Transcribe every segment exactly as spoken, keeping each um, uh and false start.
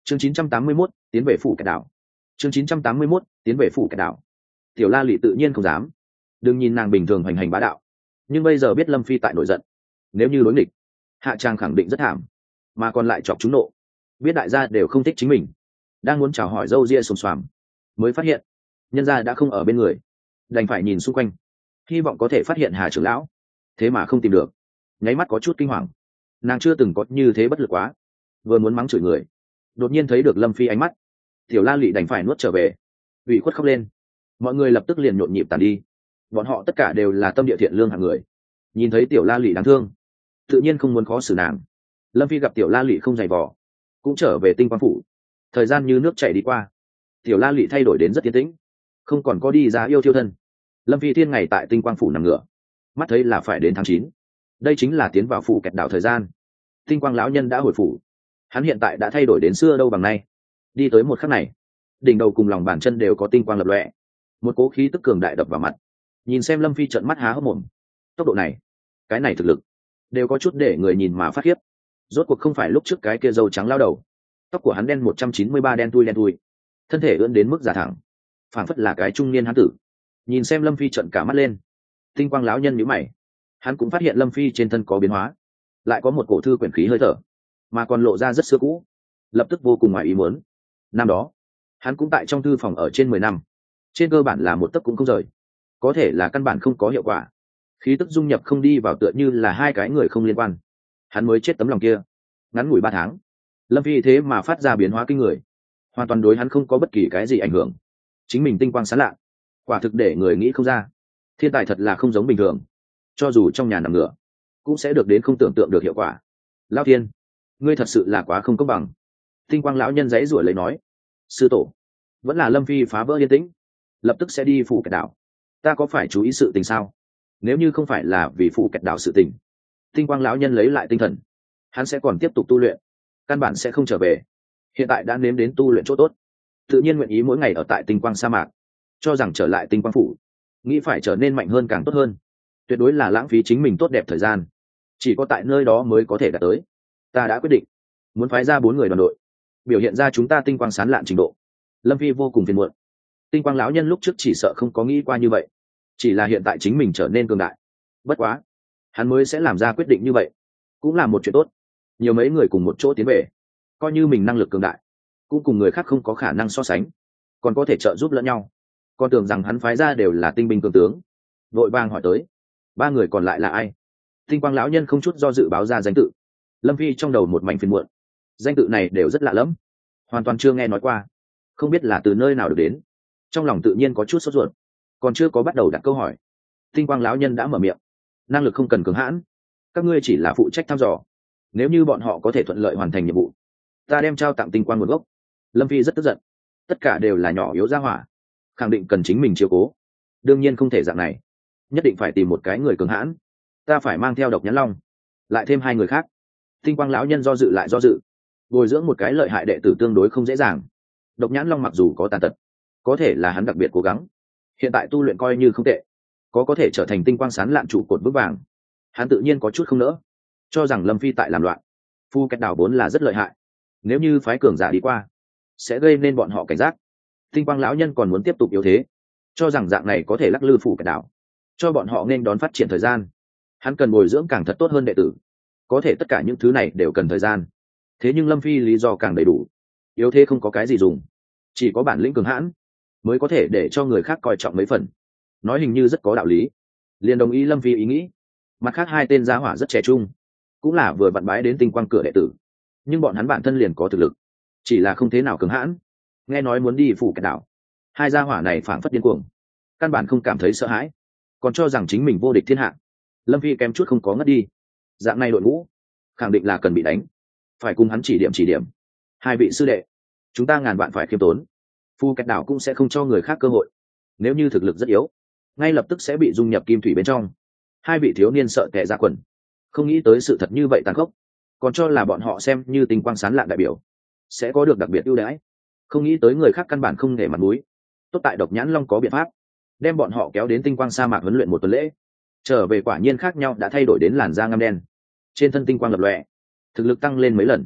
chương chín trăm tám mươi mốt, tiến về phủ kẹt đảo. chương chín trăm tám mươi mốt, tiến về phủ kẹt đảo. Tiểu La Lị tự nhiên không dám, đừng nhìn nàng bình thường hành hành bá đạo, nhưng bây giờ biết Lâm Phi tại nổi giận, nếu như đối nghịch, hạ trang khẳng định rất thảm, mà còn lại chọc chúng nộ, biết đại gia đều không thích chính mình, đang muốn chào hỏi dâu ria xồm xoàm, mới phát hiện nhân gia đã không ở bên người, đành phải nhìn xung quanh, hy vọng có thể phát hiện Hà trưởng lão, thế mà không tìm được, nháy mắt có chút kinh hoàng, nàng chưa từng có như thế bất lực quá, vừa muốn mắng chửi người, đột nhiên thấy được Lâm Phi ánh mắt, Tiểu La Lị đành phải nuốt trở về, ủy khuất khóc lên, mọi người lập tức liền nhộn nhịp tàn đi, bọn họ tất cả đều là tâm địa thiện lương hạng người, nhìn thấy Tiểu La Lị đáng thương, tự nhiên không muốn khó xử nàng. Lâm Phi gặp Tiểu La Lị không dày vò, cũng trở về Tinh Quang phủ, thời gian như nước chảy đi qua, Tiểu La Lị thay đổi đến rất tiến tĩnh, không còn có đi ra yêu thiêu thân. Lâm Phi thiên ngày tại Tinh Quang phủ nằm ngửa, mắt thấy là phải đến tháng chín, đây chính là tiến vào phủ kẹt đảo thời gian. Tinh Quang lão nhân đã hồi phủ, hắn hiện tại đã thay đổi đến xưa đâu bằng nay, đi tới một khắc này, đỉnh đầu cùng lòng bàn chân đều có tinh quang lập lòe, một cố khí tức cường đại đập vào mặt. Nhìn xem Lâm Phi trợn mắt há hốc mồm, tốc độ này, cái này thực lực, đều có chút để người nhìn mà phát khiếp. Rốt cuộc không phải lúc trước cái kia râu trắng lao đầu, tóc của hắn đen một trăm chín mươi ba đen thui đen thui, thân thể ưỡn đến mức giả thẳng, phảng phất là cái trung niên hán tử. Nhìn xem Lâm Phi trợn cả mắt lên, Tinh Quang lão nhân nhíu mày, hắn cũng phát hiện Lâm Phi trên thân có biến hóa, lại có một cổ thư quyển khí hơi thở, mà còn lộ ra rất xưa cũ, lập tức vô cùng ngoài ý muốn. Năm đó hắn cũng tại trong thư phòng ở trên mười năm, trên cơ bản là một tấc cũng không rời, có thể là căn bản không có hiệu quả, khí tức dung nhập không đi vào, tựa như là hai cái người không liên quan. Hắn mới chết tấm lòng kia, ngắn ngủi ba tháng, Lâm Phi thế mà phát ra biến hóa kinh người, hoàn toàn đối hắn không có bất kỳ cái gì ảnh hưởng. Chính mình tinh quang sáng lạ, quả thực để người nghĩ không ra, thiên tài thật là không giống bình thường, cho dù trong nhà nằm ngửa cũng sẽ được đến không tưởng tượng được hiệu quả. Lão Thiên, ngươi thật sự là quá không công bằng. Tinh Quang lão nhân giãy giụa lấy nói, sư tổ, vẫn là Lâm Phi phá vỡ yên tĩnh, lập tức sẽ đi phủ kẹt đảo, ta có phải chú ý sự tình sao? Nếu như không phải là vì phủ kẹt đảo sự tình, Tinh Quang lão nhân lấy lại tinh thần, hắn sẽ còn tiếp tục tu luyện, căn bản sẽ không trở về. Hiện tại đã nếm đến tu luyện chỗ tốt, tự nhiên nguyện ý mỗi ngày ở tại Tinh Quang sa mạc, cho rằng trở lại Tinh Quang phủ, nghĩ phải trở nên mạnh hơn càng tốt hơn, tuyệt đối là lãng phí chính mình tốt đẹp thời gian, chỉ có tại nơi đó mới có thể đạt tới. Ta đã quyết định muốn phái ra bốn người đoàn đội, biểu hiện ra chúng ta tinh quang sán lạn trình độ. Lâm Phi vô cùng phiền muộn, Tinh Quang lão nhân lúc trước chỉ sợ không có nghĩ qua như vậy, chỉ là hiện tại chính mình trở nên cường đại, bất quá hắn mới sẽ làm ra quyết định như vậy, cũng là một chuyện tốt. Nhiều mấy người cùng một chỗ tiến về, coi như mình năng lực cường đại, cũng cùng người khác không có khả năng so sánh, còn có thể trợ giúp lẫn nhau. Con tưởng rằng hắn phái ra đều là tinh binh cường tướng, vội vàng hỏi tới ba người còn lại là ai. Tinh Quang lão nhân không chút do dự báo ra danh tự. Lâm Phi trong đầu một mảnh phiền muộn, danh tự này đều rất lạ lẫm, hoàn toàn chưa nghe nói qua, không biết là từ nơi nào được đến. Trong lòng tự nhiên có chút sốt ruột, còn chưa có bắt đầu đặt câu hỏi, Tinh Quang lão nhân đã mở miệng, năng lực không cần cường hãn, các ngươi chỉ là phụ trách thăm dò, nếu như bọn họ có thể thuận lợi hoàn thành nhiệm vụ, ta đem trao tặng tinh quang nguồn gốc. Lâm Phi rất tức giận, tất cả đều là nhỏ yếu ra hỏa, khẳng định cần chính mình chiếu cố, đương nhiên không thể dạng này, nhất định phải tìm một cái người cường hãn, ta phải mang theo Độc Nhãn Long, lại thêm hai người khác. Tinh Quang lão nhân do dự lại do dự, bồi dưỡng một cái lợi hại đệ tử tương đối không dễ dàng. Độc Nhãn Long mặc dù có tàn tật, có thể là hắn đặc biệt cố gắng, hiện tại tu luyện coi như không tệ, có có thể trở thành tinh quang sán lạn trụ cột vững vàng, hắn tự nhiên có chút không nỡ, cho rằng Lâm Phi tại làm loạn. Phu Kẹt đảo vốn là rất lợi hại, nếu như phái cường giả đi qua, sẽ gây nên bọn họ cảnh giác. Tinh Quang lão nhân còn muốn tiếp tục yếu thế, cho rằng dạng này có thể lắc lư Phủ Kẹt đảo, cho bọn họ nên đón phát triển thời gian. Hắn cần bồi dưỡng càng thật tốt hơn đệ tử, có thể tất cả những thứ này đều cần thời gian. Thế nhưng Lâm Phi lý do càng đầy đủ, yếu thế không có cái gì dùng, chỉ có bản lĩnh cường hãn mới có thể để cho người khác coi trọng mấy phần. Nói hình như rất có đạo lý, liền đồng ý Lâm Phi ý nghĩ. Mặt khác hai tên gia hỏa rất trẻ trung, cũng là vừa vặn bái đến tinh quang cửa đệ tử, nhưng bọn hắn bản thân liền có thực lực, chỉ là không thế nào cường hãn. Nghe nói muốn đi Phủ Kẹt đảo, hai gia hỏa này phảng phất điên cuồng, căn bản không cảm thấy sợ hãi, còn cho rằng chính mình vô địch thiên hạ. Lâm Phi kém chút không có ngất đi, dạng này đội ngũ khẳng định là cần bị đánh, phải cùng hắn chỉ điểm chỉ điểm. Hai vị sư đệ, chúng ta ngàn vạn phải khiêm tốn, Phu Kẹt đảo cũng sẽ không cho người khác cơ hội, nếu như thực lực rất yếu, ngay lập tức sẽ bị dung nhập kim thủy bên trong. Hai vị thiếu niên sợ tệ ra quần, không nghĩ tới sự thật như vậy tàn khốc, còn cho là bọn họ xem như tinh quang sán lạn đại biểu sẽ có được đặc biệt ưu đãi, không nghĩ tới người khác căn bản không để mặt mũi. Tốt tại Độc Nhãn Long có biện pháp đem bọn họ kéo đến tinh quang sa mạc huấn luyện một tuần lễ, trở về quả nhiên khác nhau đã thay đổi đến làn da ngăm đen, trên thân tinh quang lập lòe, thực lực tăng lên mấy lần.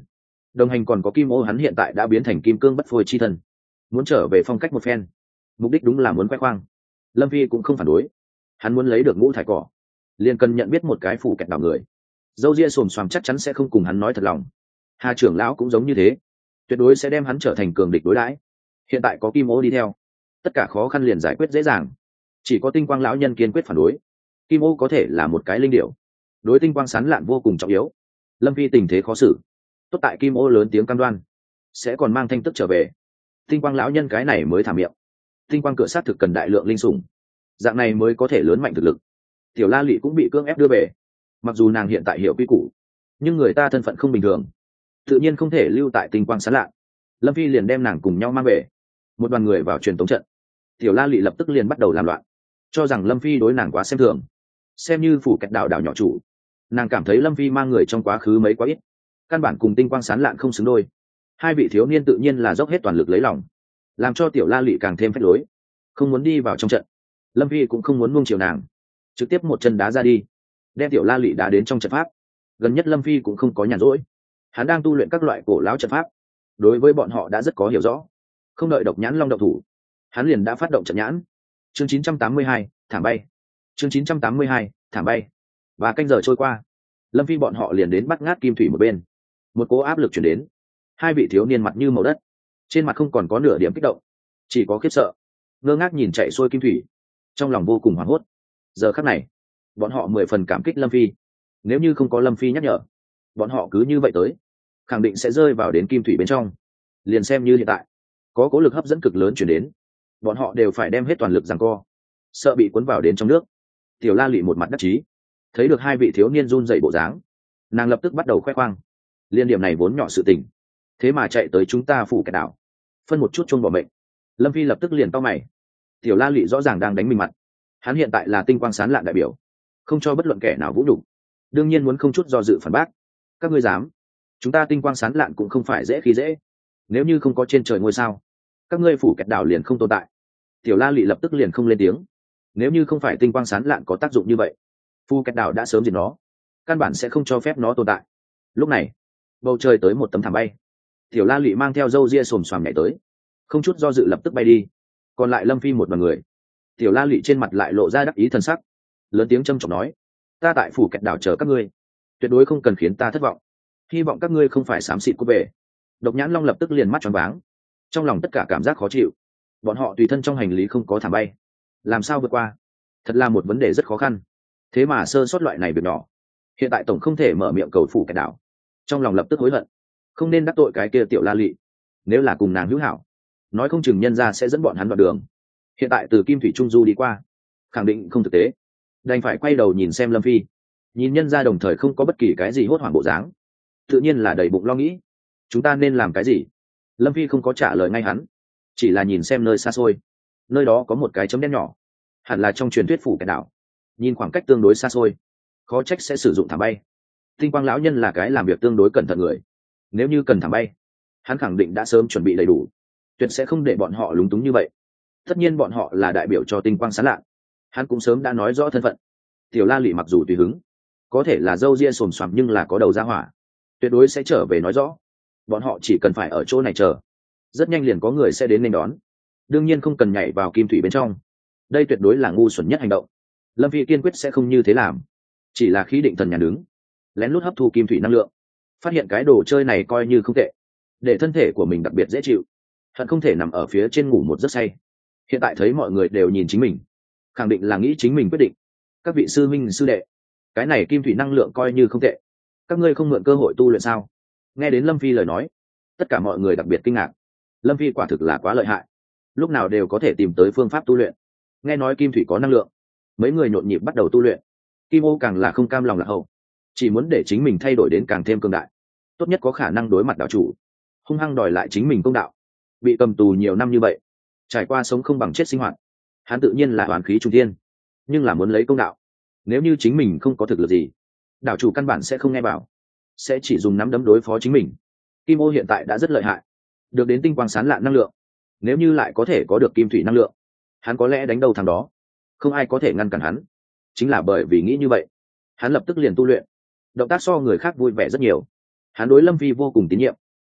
Đồng hành còn có Kim Ô, hắn hiện tại đã biến thành kim cương bất phôi chi thân, muốn trở về phong cách một phen, mục đích đúng là muốn khoe khoang. Lâm Phi cũng không phản đối, hắn muốn lấy được ngũ thải cỏ liền cần nhận biết một cái phủ kẹt đảo người. Dâu ria xồm xoàm chắc chắn sẽ không cùng hắn nói thật lòng. Hà trưởng lão cũng giống như thế, tuyệt đối sẽ đem hắn trở thành cường địch đối đãi. Hiện tại có Kim Ô đi theo, tất cả khó khăn liền giải quyết dễ dàng. Chỉ có Tinh Quang lão nhân kiên quyết phản đối. Kim Ô có thể là một cái linh điểu, đối Tinh Quang sán lạn vô cùng trọng yếu. Lâm Phi tình thế khó xử, tốt tại Kim Ô lớn tiếng cam đoan sẽ còn mang thanh tức trở về. Tinh Quang lão nhân cái này mới thả miệng. Tinh Quang cửa sát thực cần đại lượng linh sủng, dạng này mới có thể lớn mạnh thực lực. Tiểu La Lị cũng bị cưỡng ép đưa về, mặc dù nàng hiện tại hiểu quy củ, nhưng người ta thân phận không bình thường, tự nhiên không thể lưu tại Tinh Quang sán lạ. Lâm Phi liền đem nàng cùng nhau mang về, một đoàn người vào truyền tống trận. Tiểu La Lị lập tức liền bắt đầu làm loạn, cho rằng Lâm Phi đối nàng quá xem thường, xem như phủ kẹt đảo đảo nhỏ chủ. Nàng cảm thấy Lâm Phi mang người trong quá khứ mấy quá ít, căn bản cùng Tinh Quang sán lạn không xứng đôi. Hai vị thiếu niên tự nhiên là dốc hết toàn lực lấy lòng, làm cho Tiểu La Lị càng thêm phách lối, không muốn đi vào trong trận. Lâm Phi cũng không muốn nuông chiều nàng, trực tiếp một chân đá ra đi, đem Tiểu La Lị đá đến trong trận pháp. Gần nhất Lâm Phi cũng không có nhàn rỗi, hắn đang tu luyện các loại cổ lão trận pháp, đối với bọn họ đã rất có hiểu rõ. Không đợi Độc Nhãn Long động thủ, hắn liền đã phát động trận nhãn. Chương chín trăm tám mươi hai, thảm bay. Chương chín trăm tám mươi hai, thảm bay. Và canh giờ trôi qua, Lâm Phi bọn họ liền đến bắt ngát kim thủy một bên. Một cỗ áp lực chuyển đến, hai vị thiếu niên mặt như màu đất, trên mặt không còn có nửa điểm kích động, chỉ có khiếp sợ, ngơ ngác nhìn chạy xuôi kim thủy, trong lòng vô cùng hoảng hốt. Giờ khắc này, bọn họ mười phần cảm kích Lâm Phi. Nếu như không có Lâm Phi nhắc nhở, bọn họ cứ như vậy tới, khẳng định sẽ rơi vào đến kim thủy bên trong. Liền xem như hiện tại, có cố lực hấp dẫn cực lớn chuyển đến, bọn họ đều phải đem hết toàn lực giằng co, sợ bị cuốn vào đến trong nước. Tiểu La Lị một mặt đắc chí, thấy được hai vị thiếu niên run dậy bộ dáng, nàng lập tức bắt đầu khoe khoang. Liên điểm này vốn nhỏ sự tình, thế mà chạy tới chúng ta phủ kẹt đảo, phân một chút chôn bỏ mệnh. Lâm Phi lập tức liền cau mày. Tiểu La Lị rõ ràng đang đánh mình mặt, hắn hiện tại là Tinh Quang sán lạn đại biểu, không cho bất luận kẻ nào vũ đủ, đương nhiên muốn không chút do dự phản bác. Các ngươi dám? Chúng ta Tinh Quang sán lạn cũng không phải dễ khi dễ, nếu như không có trên trời ngôi sao, các ngươi phủ kẹt đảo liền không tồn tại. Tiểu La Lị lập tức liền không lên tiếng. Nếu như không phải Tinh Quang sán lạn có tác dụng như vậy, phủ kẹt đảo đã sớm diệt nó, căn bản sẽ không cho phép nó tồn tại. Lúc này, bầu trời tới một tấm thảm bay. Tiểu La Lị mang theo râu ria xồm xoàm nhảy tới, không chút do dự lập tức bay đi. Còn lại Lâm Phi một đoàn người. Tiểu La Lị trên mặt lại lộ ra đắc ý thần sắc, lớn tiếng trâm trọng nói: ta tại phủ kẹt đảo chờ các ngươi, tuyệt đối không cần khiến ta thất vọng, hy vọng các ngươi không phải xám xịt cút về. Độc Nhãn Long lập tức liền mắt tròn váng, trong lòng tất cả cảm giác khó chịu. Bọn họ tùy thân trong hành lý không có thảm bay, làm sao vượt qua? Thật là một vấn đề rất khó khăn, thế mà sơ sót loại này việc nhỏ. Hiện tại tổng không thể mở miệng cầu phủ kẹt đảo, trong lòng lập tức hối hận, không nên đắc tội cái kia Tiểu La Lị. Nếu là cùng nàng hữu hảo, nói không chừng nhân ra sẽ dẫn bọn hắn đoạn đường. Hiện tại từ Kim Thủy Trung Du đi qua, khẳng định không thực tế, đành phải quay đầu nhìn xem Lâm Phi. Nhìn nhân ra đồng thời không có bất kỳ cái gì hốt hoảng bộ dáng, tự nhiên là đầy bụng lo nghĩ. Chúng ta nên làm cái gì? Lâm Phi không có trả lời ngay hắn, chỉ là nhìn xem nơi xa xôi. Nơi đó có một cái chấm đen nhỏ, hẳn là trong truyền thuyết phủ kẹt đảo. Nhìn khoảng cách tương đối xa xôi, khó trách sẽ sử dụng thảm bay. Tinh Quang lão nhân là cái làm việc tương đối cẩn thận người, nếu như cần thảm bay, hắn khẳng định đã sớm chuẩn bị đầy đủ, tuyệt sẽ không để bọn họ lúng túng như vậy. Tất nhiên bọn họ là đại biểu cho Tinh Quang sán lạn, hắn cũng sớm đã nói rõ thân phận. Tiểu La Lị mặc dù tùy hứng, có thể là râu ria xồm xoàm nhưng là có đầu ra hỏa, tuyệt đối sẽ trở về nói rõ. Bọn họ chỉ cần phải ở chỗ này chờ, rất nhanh liền có người sẽ đến nên đón. Đương nhiên không cần nhảy vào kim thủy bên trong, đây tuyệt đối là ngu xuẩn nhất hành động. Lâm Phi kiên quyết sẽ không như thế làm, chỉ là khí định thần nhàn đứng, lén lút hấp thu kim thủy năng lượng, phát hiện cái đồ chơi này coi như không tệ, để thân thể của mình đặc biệt dễ chịu, hận không thể nằm ở phía trên ngủ một giấc say. Hiện tại thấy mọi người đều nhìn chính mình, khẳng định là nghĩ chính mình quyết định. Các vị sư minh sư đệ, cái này kim thủy năng lượng coi như không tệ, các ngươi không mượn cơ hội tu luyện sao? Nghe đến Lâm Phi lời nói, tất cả mọi người đặc biệt kinh ngạc. Lâm Phi quả thực là quá lợi hại, lúc nào đều có thể tìm tới phương pháp tu luyện. Nghe nói kim thủy có năng lượng, mấy người nhộn nhịp bắt đầu tu luyện. Kim Ô càng là không cam lòng lạc hậu, chỉ muốn để chính mình thay đổi đến càng thêm cường đại, tốt nhất có khả năng đối mặt đạo chủ, hung hăng đòi lại chính mình công đạo. Bị cầm tù nhiều năm như vậy, trải qua sống không bằng chết sinh hoạt, hắn tự nhiên là oán khí trung thiên, nhưng là muốn lấy công đạo. Nếu như chính mình không có thực lực gì, đạo chủ căn bản sẽ không nghe bảo, sẽ chỉ dùng nắm đấm đối phó chính mình. Kim Ô hiện tại đã rất lợi hại, được đến tinh quang sán lạn năng lượng, nếu như lại có thể có được kim thủy năng lượng, hắn có lẽ đánh đầu thằng đó, không ai có thể ngăn cản hắn. Chính là bởi vì nghĩ như vậy, hắn lập tức liền tu luyện, động tác so người khác vui vẻ rất nhiều. Hắn đối Lâm Phi vô cùng tín nhiệm,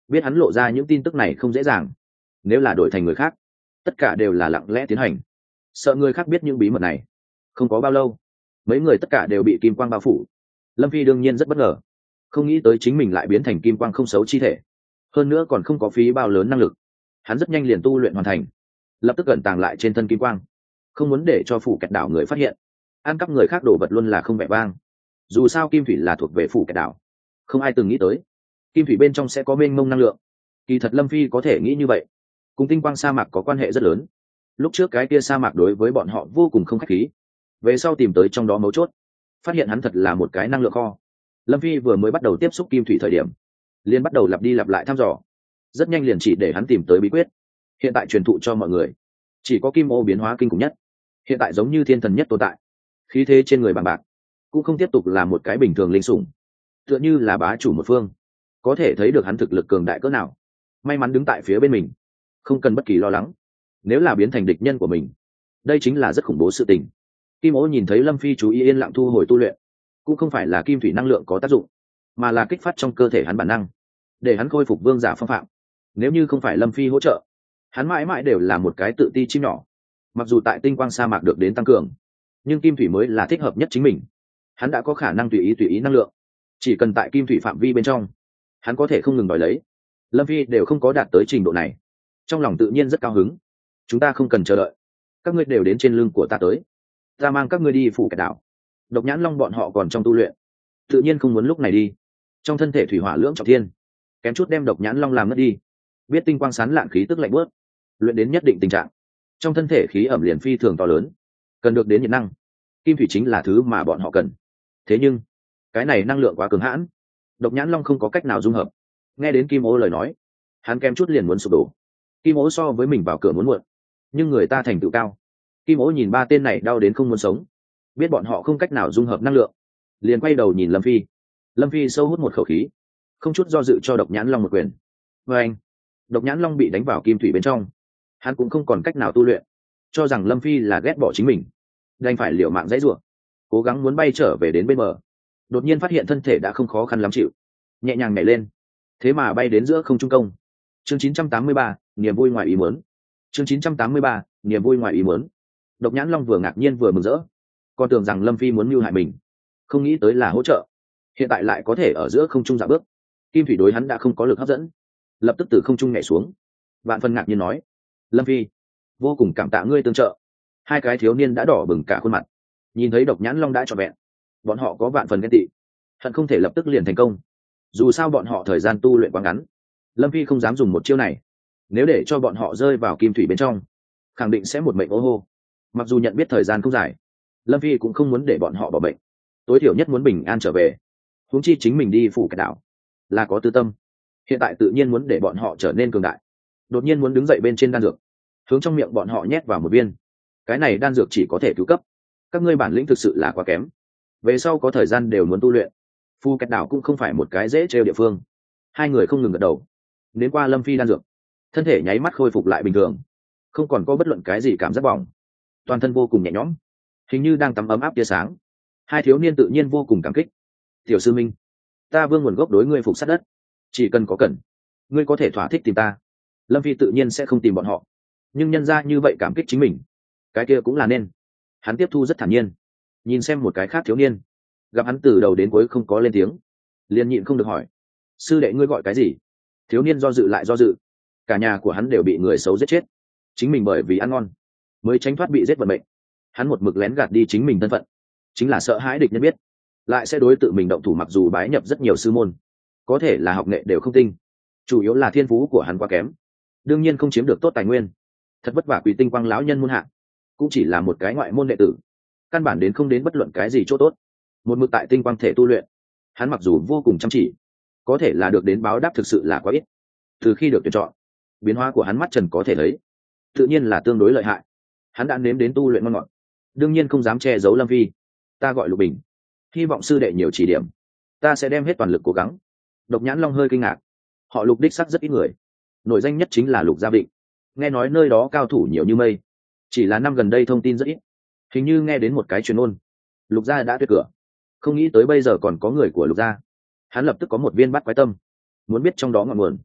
biết hắn lộ ra những tin tức này không dễ dàng, nếu là đổi thành người khác tất cả đều là lặng lẽ tiến hành, sợ người khác biết những bí mật này. Không có bao lâu mấy người tất cả đều bị kim quang bao phủ. Lâm Phi đương nhiên rất bất ngờ, không nghĩ tới chính mình lại biến thành kim quang không xấu chi thể, hơn nữa còn không có phí bao lớn năng lực. Hắn rất nhanh liền tu luyện hoàn thành, lập tức cẩn tàng lại trên thân kim quang, không muốn để cho phủ kẹt đảo người phát hiện. Ăn cắp người khác đồ vật luôn là không vẻ vang, dù sao kim thủy là thuộc về phủ kẹt đảo, không ai từng nghĩ tới kim thủy bên trong sẽ có mênh mông năng lượng. Kỳ thật Lâm Phi có thể nghĩ như vậy, cùng tinh quang sa mạc có quan hệ rất lớn. Lúc trước cái kia sa mạc đối với bọn họ vô cùng không khách khí, về sau tìm tới trong đó mấu chốt, phát hiện hắn thật là một cái năng lượng kho. Lâm Phi vừa mới bắt đầu tiếp xúc kim thủy thời điểm liền bắt đầu lặp đi lặp lại thăm dò, rất nhanh liền chỉ để hắn tìm tới bí quyết, hiện tại truyền thụ cho mọi người. Chỉ có kim ô biến hóa kinh khủng nhất, hiện tại giống như thiên thần nhất tồn tại, khí thế trên người bằng bạc, cũng không tiếp tục là một cái bình thường linh sủng, tựa như là bá chủ một phương, có thể thấy được hắn thực lực cường đại cỡ nào. May mắn đứng tại phía bên mình, không cần bất kỳ lo lắng. Nếu là biến thành địch nhân của mình, đây chính là rất khủng bố sự tình. Kim ô nhìn thấy Lâm Phi chú ý yên lặng thu hồi tu luyện, cũng không phải là kim thủy năng lượng có tác dụng, mà là kích phát trong cơ thể hắn bản năng, để hắn khôi phục vương giả phong phạm. Nếu như không phải Lâm Phi hỗ trợ, hắn mãi mãi đều là một cái tự ti chim nhỏ. Mặc dù tại tinh quang sa mạc được đến tăng cường, nhưng kim thủy mới là thích hợp nhất chính mình. Hắn đã có khả năng tùy ý tùy ý năng lượng, chỉ cần tại kim thủy phạm vi bên trong, hắn có thể không ngừng đòi lấy. Lâm Phi đều không có đạt tới trình độ này, trong lòng tự nhiên rất cao hứng. Chúng ta không cần chờ đợi, các ngươi đều đến trên lưng của ta tới, ta mang các ngươi đi phủ kẹt đảo. Độc Nhãn Long bọn họ còn trong tu luyện, tự nhiên không muốn lúc này đi. Trong thân thể thủy hỏa lưỡng trọng thiên, kém chút đem Độc Nhãn Long làm ngất đi. Biết tinh quang sán lạn khí tức lạnh bớt, luyện đến nhất định tình trạng, trong thân thể khí ẩm liền phi thường to lớn, cần được đến nhiệt năng. Kim thủy chính là thứ mà bọn họ cần. Thế nhưng cái này năng lượng quá cường hãn, Độc Nhãn Long không có cách nào dung hợp. Nghe đến Kim Ô lời nói, hắn kém chút liền muốn sụp đổ. Kim Ô so với mình vào cửa muốn muộn, nhưng người ta thành tựu cao. Kim Ô nhìn ba tên này đau đến không muốn sống, biết bọn họ không cách nào dung hợp năng lượng, liền quay đầu nhìn Lâm Phi. Lâm Phi sâu hút một khẩu khí, không chút do dự cho Độc Nhãn Long một quyền. Và anh, Độc Nhãn Long bị đánh vào kim thủy bên trong, hắn cũng không còn cách nào tu luyện, cho rằng Lâm Phi là ghét bỏ chính mình, đành phải liều mạng dãy rủa, cố gắng muốn bay trở về đến bên bờ. Đột nhiên phát hiện thân thể đã không khó khăn lắm chịu, nhẹ nhàng nhảy lên, thế mà bay đến giữa không trung công. Chương chín trăm tám mươi ba, niềm vui ngoài ý muốn. Chương chín trăm tám mươi ba, niềm vui ngoài ý muốn. Độc Nhãn Long vừa ngạc nhiên vừa mừng rỡ, còn tưởng rằng Lâm Phi muốn mưu hại mình, không nghĩ tới là hỗ trợ. Hiện tại lại có thể ở giữa không trung dạo bước, kim thủy đối hắn đã không có lực hấp dẫn, lập tức từ không trung nhảy xuống, vạn phần ngạc nhiên nói: Lâm Phi, vô cùng cảm tạ ngươi tương trợ. Hai cái thiếu niên đã đỏ bừng cả khuôn mặt, nhìn thấy Độc Nhãn Long đã trọn vẹn, bọn họ có vạn phần ghen tị, hận không thể lập tức liền thành công. Dù sao bọn họ thời gian tu luyện quá ngắn, Lâm Phi không dám dùng một chiêu này, nếu để cho bọn họ rơi vào kim thủy bên trong, khẳng định sẽ một mệnh ô hô. Mặc dù nhận biết thời gian không dài, Lâm Phi cũng không muốn để bọn họ bỏ bệnh, tối thiểu nhất muốn bình an trở về. Huống chi chính mình đi phủ kẹt đảo là có tư tâm, hiện tại tự nhiên muốn để bọn họ trở nên cường đại. Đột nhiên muốn đứng dậy bên trên đan dược, hướng trong miệng bọn họ nhét vào một viên. Cái này đan dược chỉ có thể cứu cấp, các ngươi bản lĩnh thực sự là quá kém, về sau có thời gian đều muốn tu luyện. Phu kẹt đảo cũng không phải một cái dễ trêu địa phương. Hai người không ngừng gật đầu. Đến qua Lâm Phi đan dược, thân thể nháy mắt khôi phục lại bình thường, không còn có bất luận cái gì cảm giác bỏng, toàn thân vô cùng nhẹ nhõm, hình như đang tắm ấm áp tia sáng. Hai thiếu niên tự nhiên vô cùng cảm kích. Tiểu sư minh, ta vương nguồn gốc đối ngươi phục sát đất, chỉ cần có cần, ngươi có thể thỏa thích tìm ta. Lâm Phi tự nhiên sẽ không tìm bọn họ, nhưng nhân ra như vậy cảm kích chính mình, cái kia cũng là nên. Hắn tiếp thu rất thản nhiên, nhìn xem một cái khác thiếu niên, gặp hắn từ đầu đến cuối không có lên tiếng, liền nhịn không được hỏi: sư đệ ngươi gọi cái gì? Thiếu niên do dự lại do dự, cả nhà của hắn đều bị người xấu giết chết, chính mình bởi vì ăn ngon mới tránh thoát bị giết vận mệnh. Hắn một mực lén gạt đi chính mình thân phận, chính là sợ hãi địch nhân biết, lại sẽ đối tự mình động thủ. Mặc dù bái nhập rất nhiều sư môn, có thể là học nghệ đều không tinh, chủ yếu là thiên phú của hắn quá kém, đương nhiên không chiếm được tốt tài nguyên. Thật vất vả quỳ tinh quang lão nhân môn hạ, cũng chỉ là một cái ngoại môn đệ tử, căn bản đến không đến bất luận cái gì chỗ tốt. Một mực tại tinh quang thể tu luyện, hắn mặc dù vô cùng chăm chỉ, có thể là được đến báo đáp thực sự là quá ít. Từ khi được tuyển chọn, biến hóa của hắn mắt trần có thể thấy, tự nhiên là tương đối lợi hại. Hắn đã nếm đến tu luyện ngon ngọt, đương nhiên không dám che giấu Lâm Phi. Ta gọi Lục Bình, hy vọng sư đệ nhiều chỉ điểm, ta sẽ đem hết toàn lực cố gắng. Độc Nhãn Long hơi kinh ngạc, họ Lục đích sắc rất ít người, nổi danh nhất chính là Lục Gia Vịnh, nghe nói nơi đó cao thủ nhiều như mây, chỉ là năm gần đây thông tin rất ít. Hình như nghe đến một cái truyền ôn, Lục Gia đã tuyệt cửa, không nghĩ tới bây giờ còn có người của Lục Gia. Hắn lập tức có một viên bát quái tâm, muốn biết trong đó ngọn nguồn.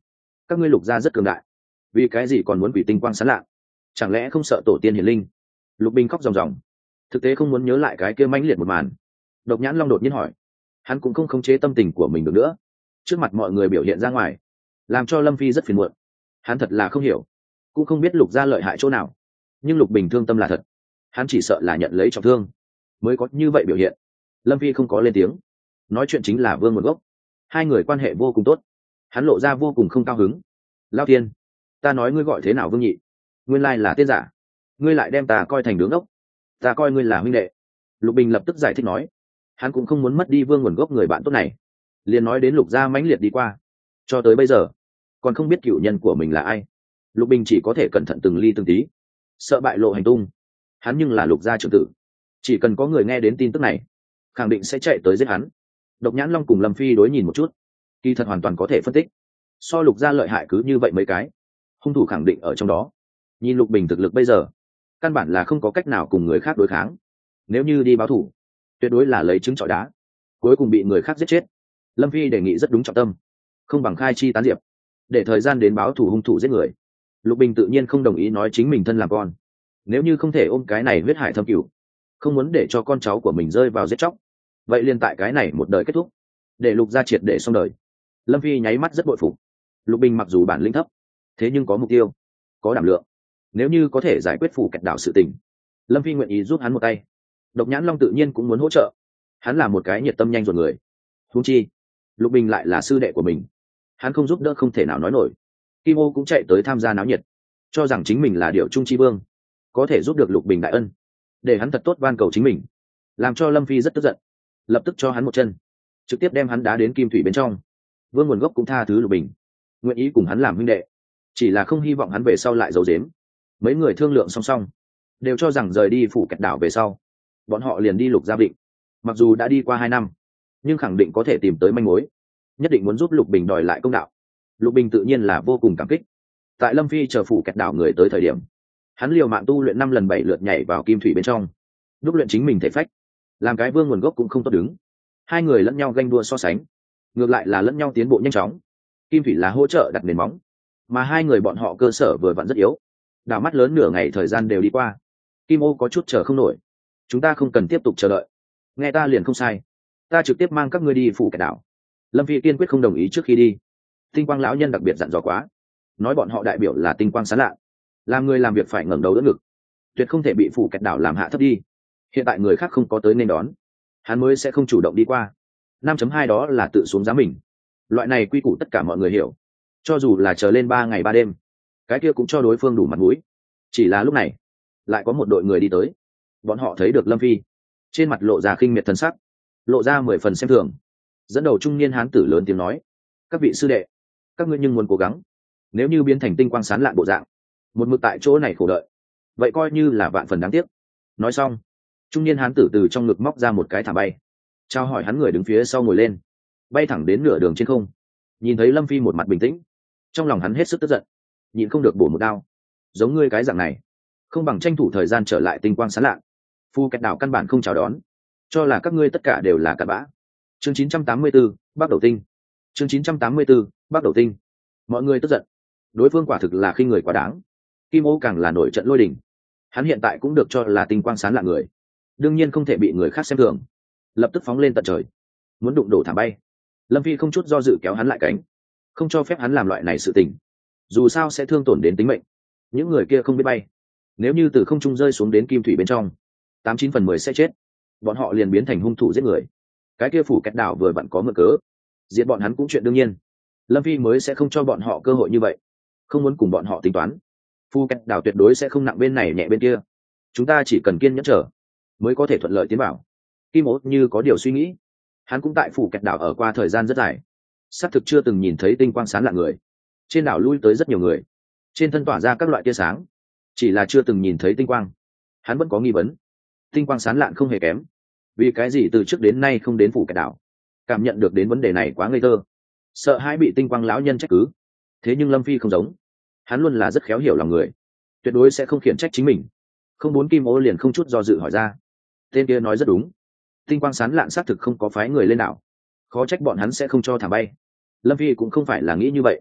các ngươi lục gia rất cường đại, vì cái gì còn muốn quỷ tinh quang sáng lạng? Chẳng lẽ không sợ tổ tiên hiển linh? Lục Bình khóc ròng ròng, thực tế không muốn nhớ lại cái kia mãnh liệt một màn. Độc Nhãn Long đột nhiên hỏi, hắn cũng không khống chế tâm tình của mình được nữa, trước mặt mọi người biểu hiện ra ngoài, làm cho Lâm Phi rất phiền muộn. Hắn thật là không hiểu, cũng không biết lục gia lợi hại chỗ nào, nhưng Lục Bình thương tâm là thật, hắn chỉ sợ là nhận lấy trọng thương mới có như vậy biểu hiện. Lâm Phi không có lên tiếng, nói chuyện chính là Vương Nguồn Gốc, hai người quan hệ vô cùng tốt, hắn lộ ra vô cùng không cao hứng. Lao Thiên, ta nói ngươi gọi thế nào Vương Nhị, nguyên lai là tên giả, ngươi lại đem ta coi thành đứng ốc, ta coi ngươi là huynh đệ. Lục Bình lập tức giải thích nói, hắn cũng không muốn mất đi Vương Nguồn Gốc người bạn tốt này, liền nói đến lục gia mãnh liệt đi qua, cho tới bây giờ còn không biết cựu nhân của mình là ai. Lục Bình chỉ có thể cẩn thận từng ly từng tí, sợ bại lộ hành tung. Hắn nhưng là lục gia trưởng tử, chỉ cần có người nghe đến tin tức này khẳng định sẽ chạy tới giết hắn. Độc Nhãn Long cùng Lâm Phi đối nhìn một chút, kỳ thật hoàn toàn có thể phân tích, so lục gia lợi hại cứ như vậy mấy cái, hung thủ khẳng định ở trong đó. Nhìn Lục Bình thực lực bây giờ, căn bản là không có cách nào cùng người khác đối kháng, nếu như đi báo thủ tuyệt đối là lấy trứng trọi đá, cuối cùng bị người khác giết chết. Lâm Phi đề nghị rất đúng trọng tâm, không bằng khai chi tán diệp, để thời gian đến báo thủ hung thủ giết người. Lục Bình tự nhiên không đồng ý nói chính mình thân làm con, nếu như không thể ôm cái này huyết hải thâm cửu, không muốn để cho con cháu của mình rơi vào giết chóc, vậy liền tại cái này một đời kết thúc, để lục gia triệt để xong đời. Lâm Phi nháy mắt rất bội phục. Lục Bình mặc dù bản lĩnh thấp, thế nhưng có mục tiêu, có đảm lượng, nếu như có thể giải quyết phủ kẹt đảo sự tình, Lâm Phi nguyện ý giúp hắn một tay. Độc Nhãn Long tự nhiên cũng muốn hỗ trợ, hắn là một cái nhiệt tâm nhanh ruột người, huống chi Lục Bình lại là sư đệ của mình, hắn không giúp đỡ không thể nào nói nổi. Kim Ô cũng chạy tới tham gia náo nhiệt, cho rằng chính mình là điệu trung chi vương, có thể giúp được Lục Bình đại ân, để hắn thật tốt van cầu chính mình, làm cho Lâm Phi rất tức giận, lập tức cho hắn một chân, trực tiếp đem hắn đá đến kim thủy bên trong. Vương Nguồn Gốc cũng tha thứ Lục Bình, nguyện ý cùng hắn làm huynh đệ, chỉ là không hy vọng hắn về sau lại giấu giếm. Mấy người thương lượng song song, đều cho rằng rời đi phủ kẹt đảo về sau, bọn họ liền đi Lục Gia Vịnh. Mặc dù đã đi qua hai năm, nhưng khẳng định có thể tìm tới manh mối, nhất định muốn giúp Lục Bình đòi lại công đạo. Lục Bình tự nhiên là vô cùng cảm kích. Tại Lâm Phi chờ phủ kẹt đảo người tới thời điểm, hắn liều mạng tu luyện năm lần bảy lượt nhảy vào kim thủy bên trong, đúc luyện chính mình thể phách, làm cái Vương Nguồn Gốc cũng không tốt đứng. Hai người lẫn nhau ganh đua so sánh, ngược lại là lẫn nhau tiến bộ nhanh chóng. Kim thủy là hỗ trợ đặt nền móng, mà hai người bọn họ cơ sở vừa vặn rất yếu. Đảo mắt lớn nửa ngày thời gian đều đi qua, Kim Ô có chút chờ không nổi. Chúng ta không cần tiếp tục chờ đợi, nghe ta liền không sai, ta trực tiếp mang các ngươi đi phủ kẹt đảo. Lâm Phi kiên quyết không đồng ý trước khi đi. Tinh Quang lão nhân đặc biệt dặn dò quá, nói bọn họ đại biểu là tinh quang sáng lạ, làm người làm việc phải ngẩng đầu đỡ ngực, tuyệt không thể bị phủ kẹt đảo làm hạ thấp đi. Hiện tại người khác không có tới nên đón, hắn mới sẽ không chủ động đi qua. năm chấm hai đó là tự xuống giá mình, loại này quy củ tất cả mọi người hiểu, cho dù là chờ lên ba ngày ba đêm, cái kia cũng cho đối phương đủ mặt mũi. Chỉ là lúc này lại có một đội người đi tới, bọn họ thấy được Lâm Phi, trên mặt lộ ra khinh miệt thần sắc, lộ ra mười phần xem thường. Dẫn đầu trung niên hán tử lớn tiếng nói, các vị sư đệ, các ngươi nhưng muốn cố gắng, nếu như biến thành tinh quang sán lạn bộ dạng, một mực tại chỗ này khổ đợi, vậy coi như là vạn phần đáng tiếc. Nói xong, trung niên hán tử từ trong ngực móc ra một cái thảm bay, trao hỏi hắn người đứng phía sau ngồi lên, bay thẳng đến nửa đường trên không. Nhìn thấy Lâm Phi một mặt bình tĩnh, trong lòng hắn hết sức tức giận, nhịn không được bổ một đao. Giống ngươi cái dạng này, không bằng tranh thủ thời gian trở lại tinh quang sán lạn. Phu kẹt đảo căn bản không chào đón, cho là các ngươi tất cả đều là cặn bã. Chương chín trăm tám mươi tư, Bắc Đầu Tinh. Chương chín trăm tám mươi tư, Bắc Đầu Tinh. Mọi người tức giận, đối phương quả thực là khinh người quá đáng. Kim Ô càng là nổi trận lôi đình, hắn hiện tại cũng được cho là tinh quang sán lạn người, đương nhiên không thể bị người khác xem thường, lập tức phóng lên tận trời, muốn đụng đổ thảm bay. Lâm Phi không chút do dự kéo hắn lại cánh, không cho phép hắn làm loại này sự tình, dù sao sẽ thương tổn đến tính mệnh. Những người kia không biết bay, nếu như từ không trung rơi xuống đến kim thủy bên trong, tám chín phần mười sẽ chết, bọn họ liền biến thành hung thủ giết người. Cái kia phủ kẹt đảo vừa vặn có mượn cớ, diệt bọn hắn cũng chuyện đương nhiên. Lâm Phi mới sẽ không cho bọn họ cơ hội như vậy, không muốn cùng bọn họ tính toán. Phu kẹt đảo tuyệt đối sẽ không nặng bên này nhẹ bên kia, chúng ta chỉ cần kiên nhẫn chờ, mới có thể thuận lợi tiến vào. Kim Ốt như có điều suy nghĩ, hắn cũng tại phủ kẹt đảo ở qua thời gian rất dài, xác thực chưa từng nhìn thấy tinh quang sáng lạ người. Trên đảo lui tới rất nhiều người, trên thân tỏa ra các loại tia sáng, chỉ là chưa từng nhìn thấy tinh quang. Hắn vẫn có nghi vấn, tinh quang sáng lạn không hề kém, vì cái gì từ trước đến nay không đến phủ kẹt đảo? Cảm nhận được đến vấn đề này quá ngây thơ, sợ hãi bị tinh quang lão nhân trách cứ. Thế nhưng Lâm Phi không giống, hắn luôn là rất khéo hiểu lòng người, tuyệt đối sẽ không khiển trách chính mình. Không muốn Kim Ô liền không chút do dự hỏi ra. Tên kia nói rất đúng, tinh quang sán lạn xác thực không có phái người lên đảo, khó trách bọn hắn sẽ không cho thả bay. Lâm Phi cũng không phải là nghĩ như vậy,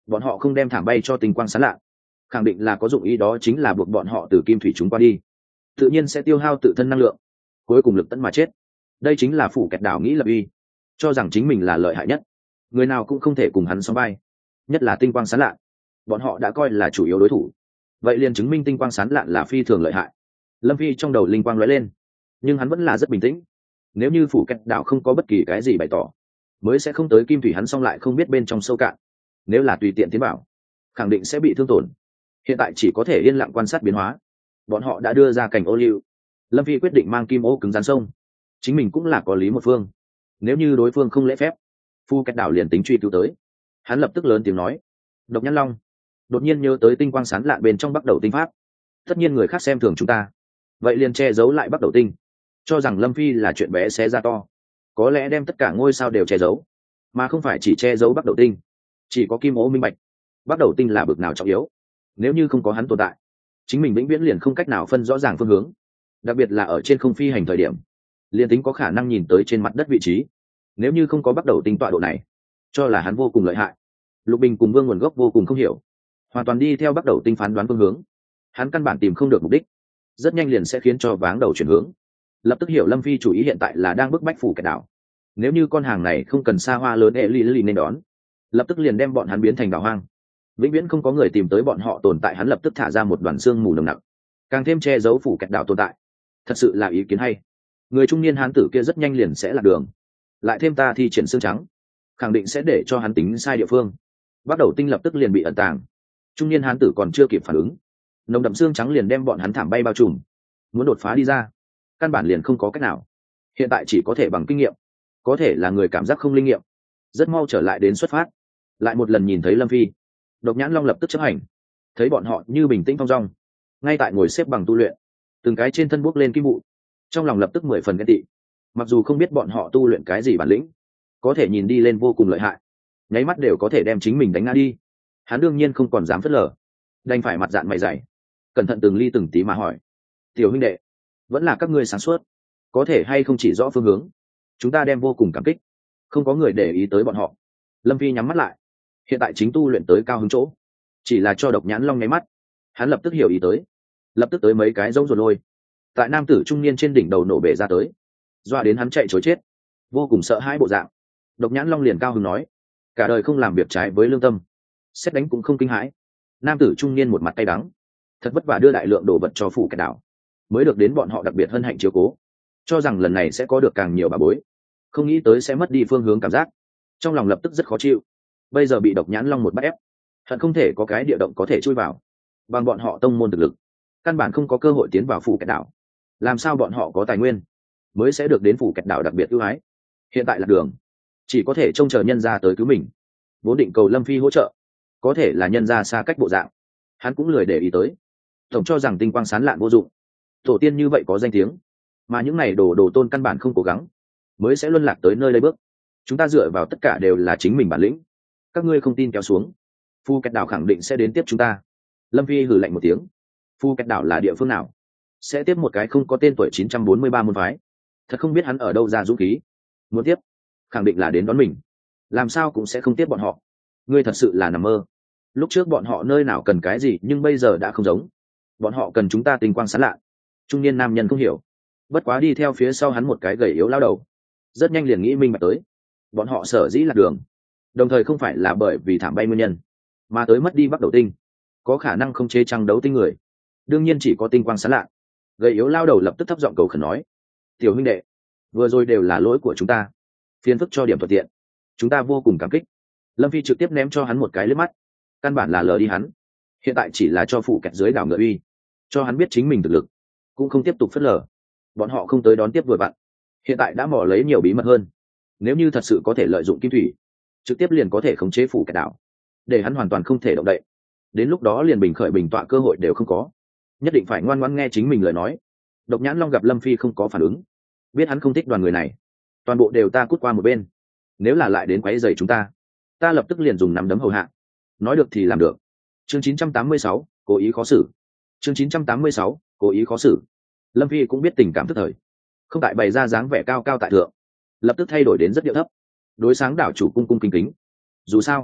bọn họ không đem thảm bay cho tinh quang sán lạ, khẳng định là có dụng ý, đó chính là buộc bọn họ từ kim thủy chúng qua đi, tự nhiên sẽ tiêu hao tự thân năng lượng, cuối cùng lực tận mà chết. Đây chính là phủ kẹt đảo nghĩ lập uy, cho rằng chính mình là lợi hại nhất, người nào cũng không thể cùng hắn song vai, nhất là tinh quang sán lạ, bọn họ đã coi là chủ yếu đối thủ, vậy liền chứng minh tinh quang sán lạ là phi thường lợi hại. Lâm Phi trong đầu linh quang lóe lên, nhưng hắn vẫn là rất bình tĩnh. Nếu như phủ kẹt đảo không có bất kỳ cái gì bày tỏ, mới sẽ không tới kim thủy, hắn xong lại không biết bên trong sâu cạn, nếu là tùy tiện tiến bảo, khẳng định sẽ bị thương tổn. Hiện tại chỉ có thể yên lặng quan sát biến hóa. Bọn họ đã đưa ra cảnh ô liu, Lâm Phi quyết định mang kim ô cứng rắn sông, chính mình cũng là có lý một phương. Nếu như đối phương không lễ phép, phu kẹt đảo liền tính truy cứu tới. Hắn lập tức lớn tiếng nói: Độc Nhãn Long. Đột nhiên nhớ tới tinh quang sán lạn bên trong bắt đầu tinh pháp, tất nhiên người khác xem thường chúng ta, vậy liền che giấu lại bắt đầu tinh, cho rằng Lâm Phi là chuyện bé xé ra to, có lẽ đem tất cả ngôi sao đều che giấu, mà không phải chỉ che giấu bắt đầu tinh. Chỉ có kim ô minh bạch bắt đầu tinh là bực nào trọng yếu, nếu như không có hắn tồn tại, chính mình vĩnh viễn liền không cách nào phân rõ ràng phương hướng, đặc biệt là ở trên không phi hành thời điểm, liền tính có khả năng nhìn tới trên mặt đất vị trí, nếu như không có bắt đầu tinh tọa độ này, cho là hắn vô cùng lợi hại. Lục Bình cùng Vương nguồn gốc vô cùng không hiểu, hoàn toàn đi theo bắt đầu tinh phán đoán phương hướng, hắn căn bản tìm không được mục đích, rất nhanh liền sẽ khiến cho váng đầu chuyển hướng. Lập tức hiểu Lâm Phi chủ ý hiện tại là đang bức bách phủ kẹt đảo, nếu như con hàng này không cần xa hoa lớn Eli Lily nên đón, lập tức liền đem bọn hắn biến thành đảo hoang, vĩnh viễn không có người tìm tới bọn họ tồn tại. Hắn lập tức thả ra một đoàn xương mù nồng nặc, càng thêm che giấu phủ kẹt đảo tồn tại. Thật sự là ý kiến hay. Người trung niên hán tử kia rất nhanh liền sẽ lạc đường, lại thêm ta thi triển xương trắng, khẳng định sẽ để cho hắn tính sai địa phương. Bắt đầu tinh lập tức liền bị ẩn tàng, trung niên hán tử còn chưa kịp phản ứng, nồng đậm xương trắng liền đem bọn hắn thảm bay bao trùm, muốn đột phá đi ra căn bản liền không có cách nào. Hiện tại chỉ có thể bằng kinh nghiệm, có thể là người cảm giác không linh nghiệm, rất mau trở lại đến xuất phát. Lại một lần nhìn thấy Lâm Phi, Độc Nhãn Long lập tức chấp hành, thấy bọn họ như bình tĩnh thong dong, ngay tại ngồi xếp bằng tu luyện, từng cái trên thân buốc lên kim vụ, trong lòng lập tức mười phần ghen tị. Mặc dù không biết bọn họ tu luyện cái gì bản lĩnh, có thể nhìn đi lên vô cùng lợi hại, nháy mắt đều có thể đem chính mình đánh ngã đi. Hắn đương nhiên không còn dám phớt lờ, đành phải mặt dạn mày dày, cẩn thận từng ly từng tí mà hỏi: Tiểu huynh đệ, vẫn là các ngươi sáng suốt, có thể hay không chỉ rõ phương hướng, chúng ta đem vô cùng cảm kích. Không có người để ý tới bọn họ. Lâm Phi nhắm mắt lại, hiện tại chính tu luyện tới cao hứng chỗ, chỉ là cho Độc Nhãn Long nháy mắt, hắn lập tức hiểu ý tới, lập tức tới mấy cái rông ruột lôi tại nam tử trung niên trên đỉnh đầu nổ bể ra tới, doa đến hắn chạy chối chết, vô cùng sợ hãi bộ dạng. Độc Nhãn Long liền cao hứng nói: cả đời không làm việc trái với lương tâm, xét đánh cũng không kinh hãi. Nam tử trung niên một mặt tay đắng, thật vất vả đưa đại lượng đồ vật cho phủ kẹt đảo, mới được đến bọn họ đặc biệt hân hạnh chiếu cố, cho rằng lần này sẽ có được càng nhiều bà bối, không nghĩ tới sẽ mất đi phương hướng cảm giác, trong lòng lập tức rất khó chịu. Bây giờ bị Độc Nhãn Long một bắt ép, hận không thể có cái địa động có thể chui vào, bằng bọn họ tông môn thực lực căn bản không có cơ hội tiến vào phủ kẹt đảo. Làm sao bọn họ có tài nguyên mới sẽ được đến phủ kẹt đảo đặc biệt ưu ái? Hiện tại là đường, chỉ có thể trông chờ nhân ra tới cứu mình. Vốn định cầu Lâm Phi hỗ trợ, có thể là nhân ra xa cách bộ dạng, hắn cũng lười để ý tới, tổng cho rằng tinh quang sán lạn vô dụng, tổ tiên như vậy có danh tiếng, mà những này đồ đồ tôn căn bản không cố gắng, mới sẽ luân lạc tới nơi đây bước. Chúng ta dựa vào tất cả đều là chính mình bản lĩnh, các ngươi không tin kéo xuống, Phu Kẹt đảo khẳng định sẽ đến tiếp chúng ta. Lâm Phi hử lạnh một tiếng. Phu Kẹt đảo là địa phương nào? Sẽ tiếp một cái không có tên tuổi chín trăm bốn mươi ba môn phái? Thật không biết hắn ở đâu ra dũng khí muốn tiếp, khẳng định là đến đón mình, làm sao cũng sẽ không tiếp bọn họ. Ngươi thật sự là nằm mơ. Lúc trước bọn họ nơi nào cần cái gì, nhưng bây giờ đã không giống. Bọn họ cần chúng ta tinh quang sáng lạ. Trung niên nam nhân không hiểu, bất quá đi theo phía sau hắn một cái gầy yếu lao đầu, rất nhanh liền nghĩ minh bạch tới. Bọn họ sở dĩ lạc đường, đồng thời không phải là bởi vì thảm bay nguyên nhân, mà tới mất đi Bắc Đầu Tinh, có khả năng không chế trăng đấu tinh người, đương nhiên chỉ có tinh quang sáng lạ. Gầy yếu lao đầu lập tức thấp giọng cầu khẩn nói: tiểu huynh đệ, vừa rồi đều là lỗi của chúng ta, phiền phức cho điểm thuận tiện, chúng ta vô cùng cảm kích. Lâm Phi trực tiếp ném cho hắn một cái liếc mắt, căn bản là lờ đi hắn. Hiện tại chỉ là cho phụ kẹt dưới đảo ngựa uy, cho hắn biết chính mình thực lực, cũng không tiếp tục phớt lờ. Bọn họ không tới đón tiếp vừa vặn, hiện tại đã mò lấy nhiều bí mật hơn. Nếu như thật sự có thể lợi dụng kim thủy, trực tiếp liền có thể khống chế phủ kẹt đảo, để hắn hoàn toàn không thể động đậy. Đến lúc đó liền bình khởi bình tọa cơ hội đều không có, nhất định phải ngoan ngoãn nghe chính mình lời nói. Độc Nhãn Long gặp Lâm Phi không có phản ứng, biết hắn không thích đoàn người này, toàn bộ đều ta cút qua một bên. Nếu là lại đến quấy rầy chúng ta, ta lập tức liền dùng nắm đấm hầu hạ. Nói được thì làm được. Chương chín trăm tám mươi sáu, cố ý khó xử. Chương chín trăm tám mươi sáu, cố ý khó xử. Lâm Phi cũng biết tình cảm tức thời, không tại bày ra dáng vẻ cao cao tại thượng, lập tức thay đổi đến rất điệu thấp, đối sáng đảo chủ cung cung kính kính. Dù sao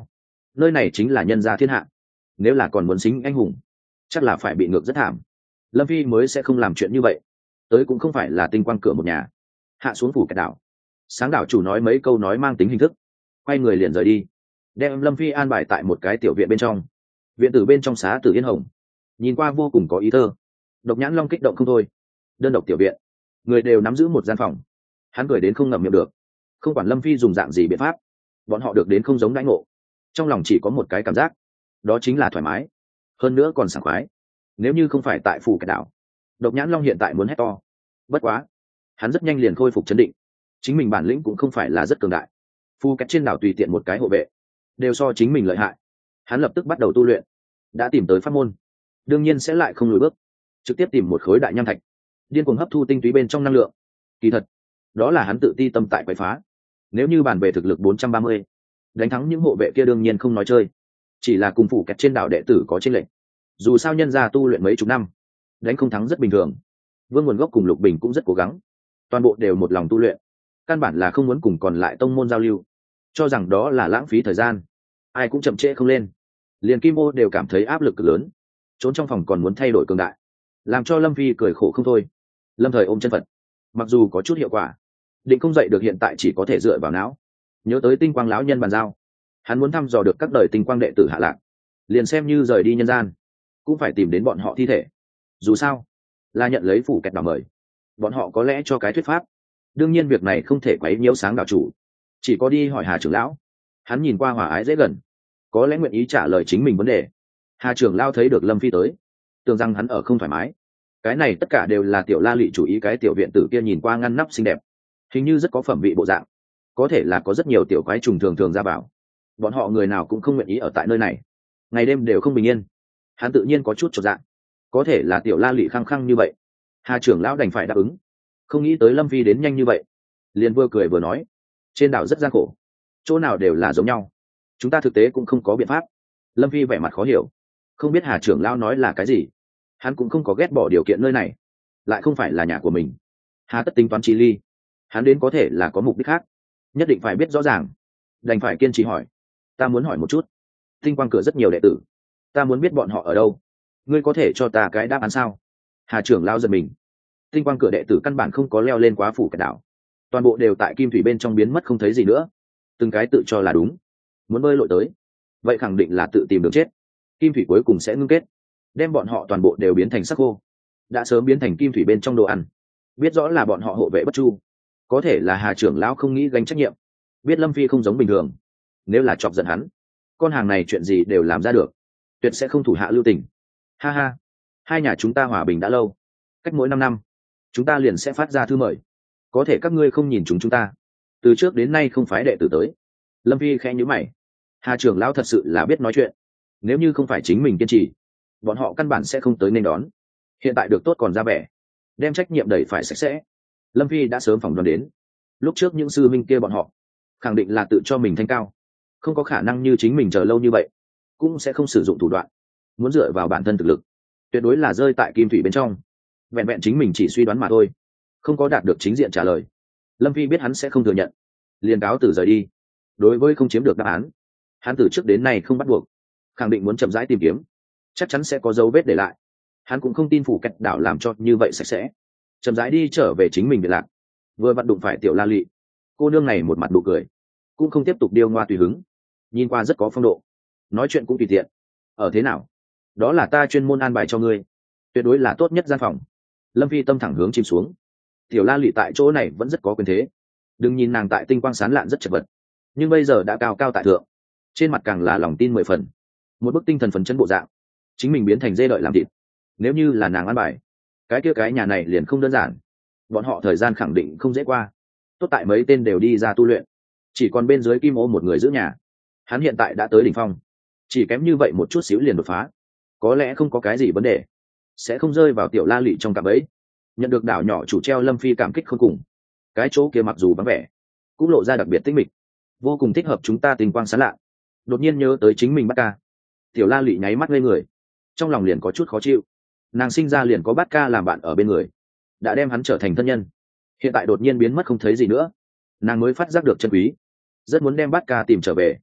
nơi này chính là nhân gia thiên hạ, nếu là còn muốn xính anh hùng chắc là phải bị ngược rất thảm. Lâm Phi mới sẽ không làm chuyện như vậy, tới cũng không phải là tinh quang cửa một nhà. Hạ xuống phủ kẹt đảo, sáng đảo chủ nói mấy câu nói mang tính hình thức, quay người liền rời đi, đem Lâm Phi an bài tại một cái tiểu viện bên trong. Viện tử bên trong xá tử yên hồng, nhìn qua vô cùng có ý thơ. Độc Nhãn Long kích động không thôi. Đơn độc tiểu viện, người đều nắm giữ một gian phòng, hắn cười đến không ngậm miệng được. Không quản Lâm Phi dùng dạng gì biện pháp, bọn họ được đến không giống đãi ngộ. Trong lòng chỉ có một cái cảm giác, đó chính là thoải mái, hơn nữa còn sảng khoái. Nếu như không phải tại phủ kẹt đảo, Độc Nhãn Long hiện tại muốn hét to. Bất quá hắn rất nhanh liền khôi phục chấn định, chính mình bản lĩnh cũng không phải là rất cường đại. Phu kẹt trên đảo tùy tiện một cái hộ vệ đều so chính mình lợi hại. Hắn lập tức bắt đầu tu luyện, đã tìm tới pháp môn, đương nhiên sẽ lại không lùi bước, trực tiếp tìm một khối đại nham thạch, điên cuồng hấp thu tinh túy bên trong năng lượng. Kỳ thật đó là hắn tự ti tâm tại quậy phá. Nếu như bàn về thực lực bốn trăm ba mươi, đánh thắng những hộ vệ kia đương nhiên không nói chơi, chỉ là cùng phủ kẹt trên đảo đệ tử có chênh lệch. Dù sao nhân gia tu luyện mấy chục năm, đánh không thắng rất bình thường. Vương Nguồn Gốc cùng Lục Bình cũng rất cố gắng, toàn bộ đều một lòng tu luyện, căn bản là không muốn cùng còn lại tông môn giao lưu, cho rằng đó là lãng phí thời gian. Ai cũng chậm trễ không lên, liền Kim Ô đều cảm thấy áp lực cực lớn, trốn trong phòng còn muốn thay đổi cường đại, làm cho Lâm Phi cười khổ không thôi. Lâm Thời ôm chân Phật, mặc dù có chút hiệu quả, định không dậy được, hiện tại chỉ có thể dựa vào não. Nhớ tới tinh quang lão nhân bàn giao, hắn muốn thăm dò được các đời tinh quang đệ tử hạ lạc, liền xem như rời đi nhân gian cũng phải tìm đến bọn họ thi thể. Dù sao là nhận lấy phủ kẹt đảo mời, bọn họ có lẽ cho cái thuyết pháp. Đương nhiên việc này không thể quấy nhiễu sáng đảo chủ, chỉ có đi hỏi Hà trưởng lão. Hắn nhìn qua hòa ái dễ gần, có lẽ nguyện ý trả lời chính mình vấn đề. Hà trưởng lão thấy được Lâm Phi tới, tưởng rằng hắn ở không thoải mái. Cái này tất cả đều là Tiểu La Lị chủ ý. Cái tiểu viện tử kia nhìn qua ngăn nắp xinh đẹp, hình như rất có phẩm vị bộ dạng, có thể là có rất nhiều tiểu quái trùng thường thường ra vào. Bọn họ người nào cũng không nguyện ý ở tại nơi này, ngày đêm đều không bình yên. Hắn tự nhiên có chút chột dạ, có thể là Tiểu La Lị khăng khăng như vậy, Hà trưởng lão đành phải đáp ứng. Không nghĩ tới Lâm Phi đến nhanh như vậy, liền vừa cười vừa nói, trên đảo rất gian khổ, chỗ nào đều là giống nhau, chúng ta thực tế cũng không có biện pháp. Lâm Phi vẻ mặt khó hiểu, không biết Hà trưởng lão nói là cái gì. Hắn cũng không có ghét bỏ điều kiện nơi này, lại không phải là nhà của mình, hà tất tính toán chi ly. Hắn đến có thể là có mục đích khác, nhất định phải biết rõ ràng. Đành phải kiên trì hỏi, ta muốn hỏi một chút, tinh quang cửa rất nhiều đệ tử, ta muốn biết bọn họ ở đâu, ngươi có thể cho ta cái đáp án sao? Hà trưởng lao giật mình, tinh quang cửa đệ tử căn bản không có leo lên quá phủ kẹt đảo, toàn bộ đều tại kim thủy bên trong biến mất không thấy gì nữa. Từng cái tự cho là đúng, muốn bơi lội tới, vậy khẳng định là tự tìm đường chết. Kim thủy cuối cùng sẽ ngưng kết, đem bọn họ toàn bộ đều biến thành sắc khô, đã sớm biến thành kim thủy bên trong đồ ăn. Biết rõ là bọn họ hộ vệ bất chu, có thể là Hà trưởng lão không nghĩ gánh trách nhiệm, biết Lâm Phi không giống bình thường, nếu là chọc giận hắn, con hàng này chuyện gì đều làm ra được, tuyệt sẽ không thủ hạ lưu tình. Ha ha, hai nhà chúng ta hòa bình đã lâu, cách mỗi năm năm chúng ta liền sẽ phát ra thư mời, có thể các ngươi không nhìn chúng chúng ta, từ trước đến nay không phái đệ tử tới. Lâm Phi khẽ nhíu mày, Hà trưởng lão thật sự là biết nói chuyện, nếu như không phải chính mình kiên trì, bọn họ căn bản sẽ không tới nên đón. Hiện tại được tốt còn ra vẻ, đem trách nhiệm đẩy phải sạch sẽ. Lâm Phi đã sớm phỏng đoán đến, lúc trước những sư minh kia bọn họ khẳng định là tự cho mình thanh cao, không có khả năng như chính mình chờ lâu như vậy, cũng sẽ không sử dụng thủ đoạn, muốn dựa vào bản thân thực lực, tuyệt đối là rơi tại kim thủy bên trong. Vẹn vẹn chính mình chỉ suy đoán mà thôi, không có đạt được chính diện trả lời. Lâm Phi biết hắn sẽ không thừa nhận, liền cáo từ rời đi. Đối với không chiếm được đáp án, hắn từ trước đến nay không bắt buộc, khẳng định muốn chậm rãi tìm kiếm, chắc chắn sẽ có dấu vết để lại. Hắn cũng không tin phủ kẹt đảo làm cho như vậy sạch sẽ, chậm rãi đi trở về chính mình biệt lạc. Vừa vặn đụng phải Tiểu La Lị, cô nương này một mặt nụ cười, cũng không tiếp tục điêu ngoa tùy hứng, nhìn qua rất có phong độ, nói chuyện cũng tùy tiện. Ở thế nào? Đó là ta chuyên môn an bài cho ngươi, tuyệt đối là tốt nhất gian phòng. Lâm Phi tâm thẳng hướng chìm xuống. Tiểu La Lị tại chỗ này vẫn rất có quyền thế, đừng nhìn nàng tại tinh quang sán lạn rất chật vật, nhưng bây giờ đã cao cao tại thượng, trên mặt càng là lòng tin mười phần, một bức tinh thần phấn chấn bộ dạng. Chính mình biến thành dê đợi làm thịt, nếu như là nàng ăn bài, cái kia cái nhà này liền không đơn giản. Bọn họ thời gian khẳng định không dễ qua, tốt tại mấy tên đều đi ra tu luyện, chỉ còn bên dưới Kim Ô một người giữ nhà. Hắn hiện tại đã tới đỉnh phong, chỉ kém như vậy một chút xíu liền đột phá, có lẽ không có cái gì vấn đề, sẽ không rơi vào Tiểu La Lị trong cạm bẫy. Nhận được đảo nhỏ chủ treo, Lâm Phi cảm kích không cùng. Cái chỗ kia mặc dù vắng vẻ, cũng lộ ra đặc biệt tinh mịch, vô cùng thích hợp chúng ta tình quang sáng lạ. Đột nhiên nhớ tới chính mình Bát Ca, Tiểu La Lị nháy mắt lên người, trong lòng liền có chút khó chịu. Nàng sinh ra liền có Bát Ca làm bạn ở bên người, đã đem hắn trở thành thân nhân, hiện tại đột nhiên biến mất không thấy gì nữa, nàng mới phát giác được chân quý, rất muốn đem Bát Ca tìm trở về.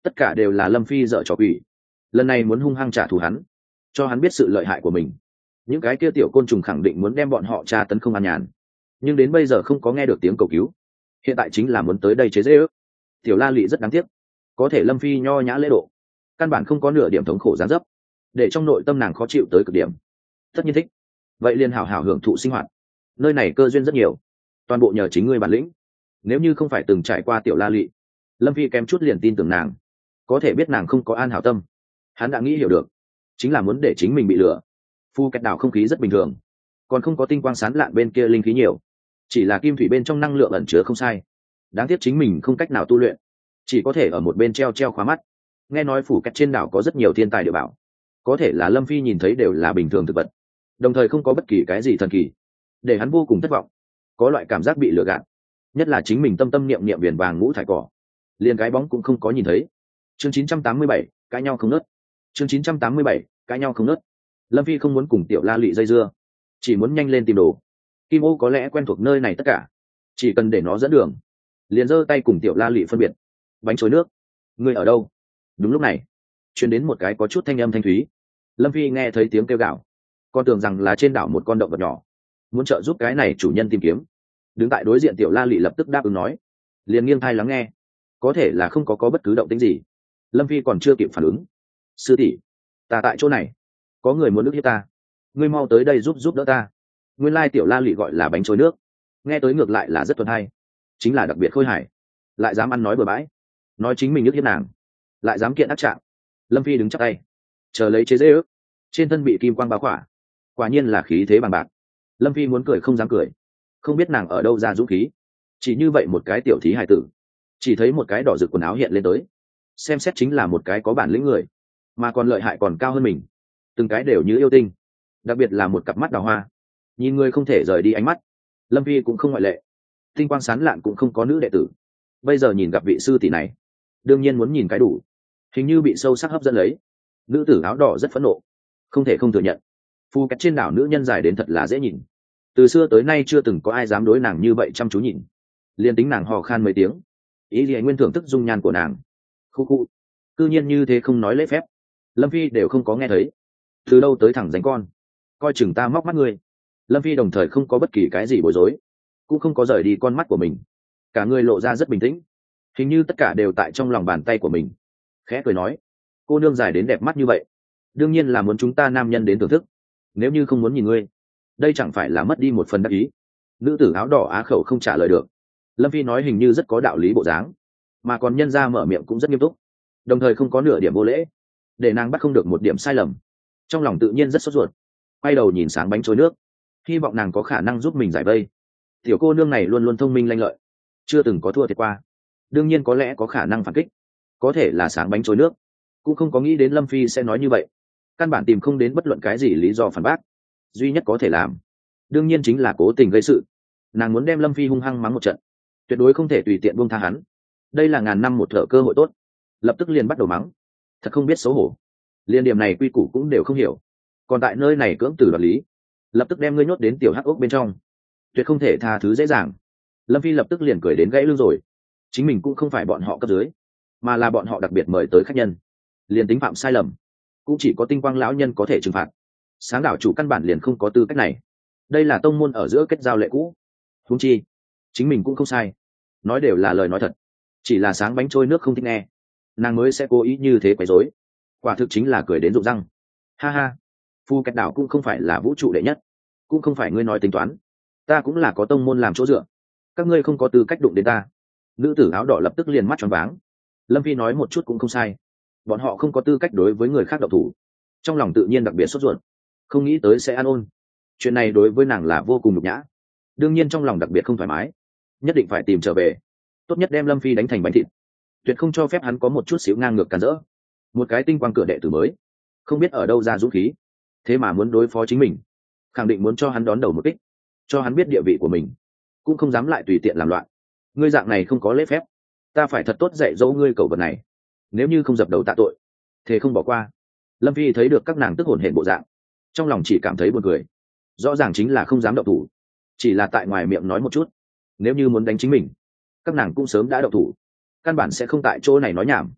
tất cả đều là lâm phi dở trò quỷ, lần này muốn hung hăng trả thù hắn, cho hắn biết sự lợi hại của mình. Những cái kia tiểu côn trùng khẳng định muốn đem bọn họ tra tấn không an nhàn, nhưng đến bây giờ không có nghe được tiếng cầu cứu, hiện tại chính là muốn tới đây chế dễ ước. Tiểu La Lị rất đáng tiếc, có thể lâm phi nho nhã lễ độ, căn bản không có nửa điểm thống khổ gián dấp, để trong nội tâm nàng khó chịu tới cực điểm. Tất nhiên thích, vậy liền hảo hảo hưởng thụ sinh hoạt, nơi này cơ duyên rất nhiều, toàn bộ nhờ chính ngươi bản lĩnh. Nếu như không phải từng trải qua Tiểu La Lị, lâm phi kém chút liền tin tưởng nàng, có thể biết nàng không có an hảo tâm. Hắn đã nghĩ hiểu được, chính là muốn để chính mình bị lừa. Phu Cát đảo không khí rất bình thường, còn không có tinh quang sáng lạn bên kia linh khí nhiều, chỉ là kim thủy bên trong năng lượng ẩn chứa không sai. Đáng tiếc chính mình không cách nào tu luyện, chỉ có thể ở một bên treo treo khóa mắt. Nghe nói phủ Cát trên đảo có rất nhiều thiên tài địa bảo, có thể là lâm phi nhìn thấy đều là bình thường thực vật, đồng thời không có bất kỳ cái gì thần kỳ, để hắn vô cùng thất vọng, có loại cảm giác bị lừa gạt. Nhất là chính mình tâm tâm niệm niệm viền vàng ngũ thải cỏ, liền cái bóng cũng không có nhìn thấy. Chương chín trăm tám mươi bảy, cãi nhau không nớt. Chương chín trăm tám mươi bảy, cãi nhau không nớt. Lâm phi không muốn cùng Tiểu La Lị dây dưa, chỉ muốn nhanh lên tìm đồ. Kim Ô có lẽ quen thuộc nơi này tất cả, chỉ cần để nó dẫn đường. Liền giơ tay cùng Tiểu La Lị phân biệt. Bánh trôi nước, ngươi ở đâu? Đúng lúc này, truyền đến một cái có chút thanh âm thanh thúy. Lâm phi nghe thấy tiếng kêu gào, con tưởng rằng là trên đảo một con động vật nhỏ, muốn trợ giúp cái này chủ nhân tìm kiếm. Đứng tại đối diện Tiểu La Lị lập tức đáp ứng nói, liền nghiêng thai lắng nghe, có thể là không có có bất cứ động tĩnh gì. Lâm phi còn chưa kịp phản ứng, sư tỷ, ta tại chỗ này, có người muốn nước hiếp ta, ngươi mau tới đây giúp giúp đỡ ta. Nguyên lai Tiểu La Lị gọi là bánh trôi nước, nghe tới ngược lại là rất thuần hay, chính là đặc biệt khôi hài, lại dám ăn nói bừa bãi, nói chính mình nước hiếp nàng, lại dám kiện ác trạng. Lâm phi đứng chắp tay chờ lấy chế dễ ước, trên thân bị kim quang bao khỏa, quả nhiên là khí thế bằng bạc. Lâm phi muốn cười không dám cười, không biết nàng ở đâu ra dũng khí. Chỉ như vậy một cái tiểu thí hài tử, chỉ thấy một cái đỏ rực quần áo hiện lên tới, xem xét chính là một cái có bản lĩnh người, mà còn lợi hại còn cao hơn mình, từng cái đều như yêu tinh, đặc biệt là một cặp mắt đào hoa, nhìn người không thể rời đi ánh mắt. Lâm phi cũng không ngoại lệ, tinh quang sán lạn cũng không có nữ đệ tử, bây giờ nhìn gặp vị sư tỷ này, đương nhiên muốn nhìn cái đủ, hình như bị sâu sắc hấp dẫn lấy. Nữ tử áo đỏ rất phẫn nộ, không thể không thừa nhận, Phu Cát trên đảo nữ nhân dài đến thật là dễ nhìn, từ xưa tới nay chưa từng có ai dám đối nàng như vậy chăm chú nhìn. Liên tính nàng hò khan mấy tiếng, ý gì nguyên thưởng thức dung nhan của nàng, khu khu, cư nhiên như thế không nói lễ phép, Lâm phi đều không có nghe thấy. Từ đâu tới thẳng dánh con, coi chừng ta móc mắt ngươi. Lâm phi đồng thời không có bất kỳ cái gì bối rối, cũng không có rời đi con mắt của mình, cả người lộ ra rất bình tĩnh, hình như tất cả đều tại trong lòng bàn tay của mình. Khẽ cười nói, cô nương dài đến đẹp mắt như vậy, đương nhiên là muốn chúng ta nam nhân đến thưởng thức, nếu như không muốn nhìn ngươi, đây chẳng phải là mất đi một phần đắc ý. Nữ tử áo đỏ á khẩu không trả lời được. Lâm phi nói hình như rất có đạo lý bộ dáng, mà còn nhân ra mở miệng cũng rất nghiêm túc, đồng thời không có nửa điểm vô lễ, để nàng bắt không được một điểm sai lầm. Trong lòng tự nhiên rất sốt ruột, quay đầu nhìn sáng bánh trôi nước, hy vọng nàng có khả năng giúp mình giải vây. Tiểu cô nương này luôn luôn thông minh lanh lợi, chưa từng có thua thiệt qua, đương nhiên có lẽ có khả năng phản kích. Có thể là sáng bánh trôi nước cũng không có nghĩ đến Lâm phi sẽ nói như vậy, căn bản tìm không đến bất luận cái gì lý do phản bác. Duy nhất có thể làm đương nhiên chính là cố tình gây sự. Nàng muốn đem Lâm phi hung hăng mắng một trận, tuyệt đối không thể tùy tiện buông tha hắn. Đây là ngàn năm một thợ cơ hội tốt, lập tức liền bắt đầu mắng, thật không biết xấu hổ, liên điểm này quy củ cũng đều không hiểu, còn tại nơi này cưỡng từ đoạt lý, lập tức đem ngươi nhốt đến tiểu hắc ốc bên trong, tuyệt không thể tha thứ dễ dàng. Lâm phi lập tức liền cười đến gãy lưng rồi, chính mình cũng không phải bọn họ cấp dưới, mà là bọn họ đặc biệt mời tới khách nhân, liền tính phạm sai lầm cũng chỉ có tinh quang lão nhân có thể trừng phạt, sáng đảo chủ căn bản liền không có tư cách này. Đây là tông môn ở giữa kết giao lệ cũ, huống chi chính mình cũng không sai, nói đều là lời nói thật, chỉ là sáng bánh trôi nước không thích nghe, nàng mới sẽ cố ý như thế quấy rối. Quả thực chính là cười đến rụng răng. Ha ha, Phu Cát đảo cũng không phải là vũ trụ đệ nhất, cũng không phải ngươi nói tính toán, ta cũng là có tông môn làm chỗ dựa, các ngươi không có tư cách đụng đến ta. Nữ tử áo đỏ lập tức liền mắt tròn váng. Lâm phi nói một chút cũng không sai, bọn họ không có tư cách đối với người khác độc thủ, trong lòng tự nhiên đặc biệt sốt ruột, không nghĩ tới sẽ an ôn. Chuyện này đối với nàng là vô cùng nhục nhã, đương nhiên trong lòng đặc biệt không thoải mái, nhất định phải tìm trở về, tốt nhất đem Lâm phi đánh thành bánh thịt, tuyệt không cho phép hắn có một chút xíu ngang ngược cản rỡ. Một cái tinh quang cửa đệ tử mới, không biết ở đâu ra dũng khí, thế mà muốn đối phó chính mình, khẳng định muốn cho hắn đón đầu một kích, cho hắn biết địa vị của mình, cũng không dám lại tùy tiện làm loạn. Ngươi dạng này không có lễ phép, ta phải thật tốt dạy dỗ ngươi cẩu vật này, nếu như không dập đầu tạ tội, thế không bỏ qua. Lâm phi thấy được các nàng tức hổn hển bộ dạng, trong lòng chỉ cảm thấy buồn cười, rõ ràng chính là không dám động thủ, chỉ là tại ngoài miệng nói một chút, nếu như muốn đánh chính mình, các nàng cũng sớm đã động thủ, căn bản sẽ không tại chỗ này nói nhảm.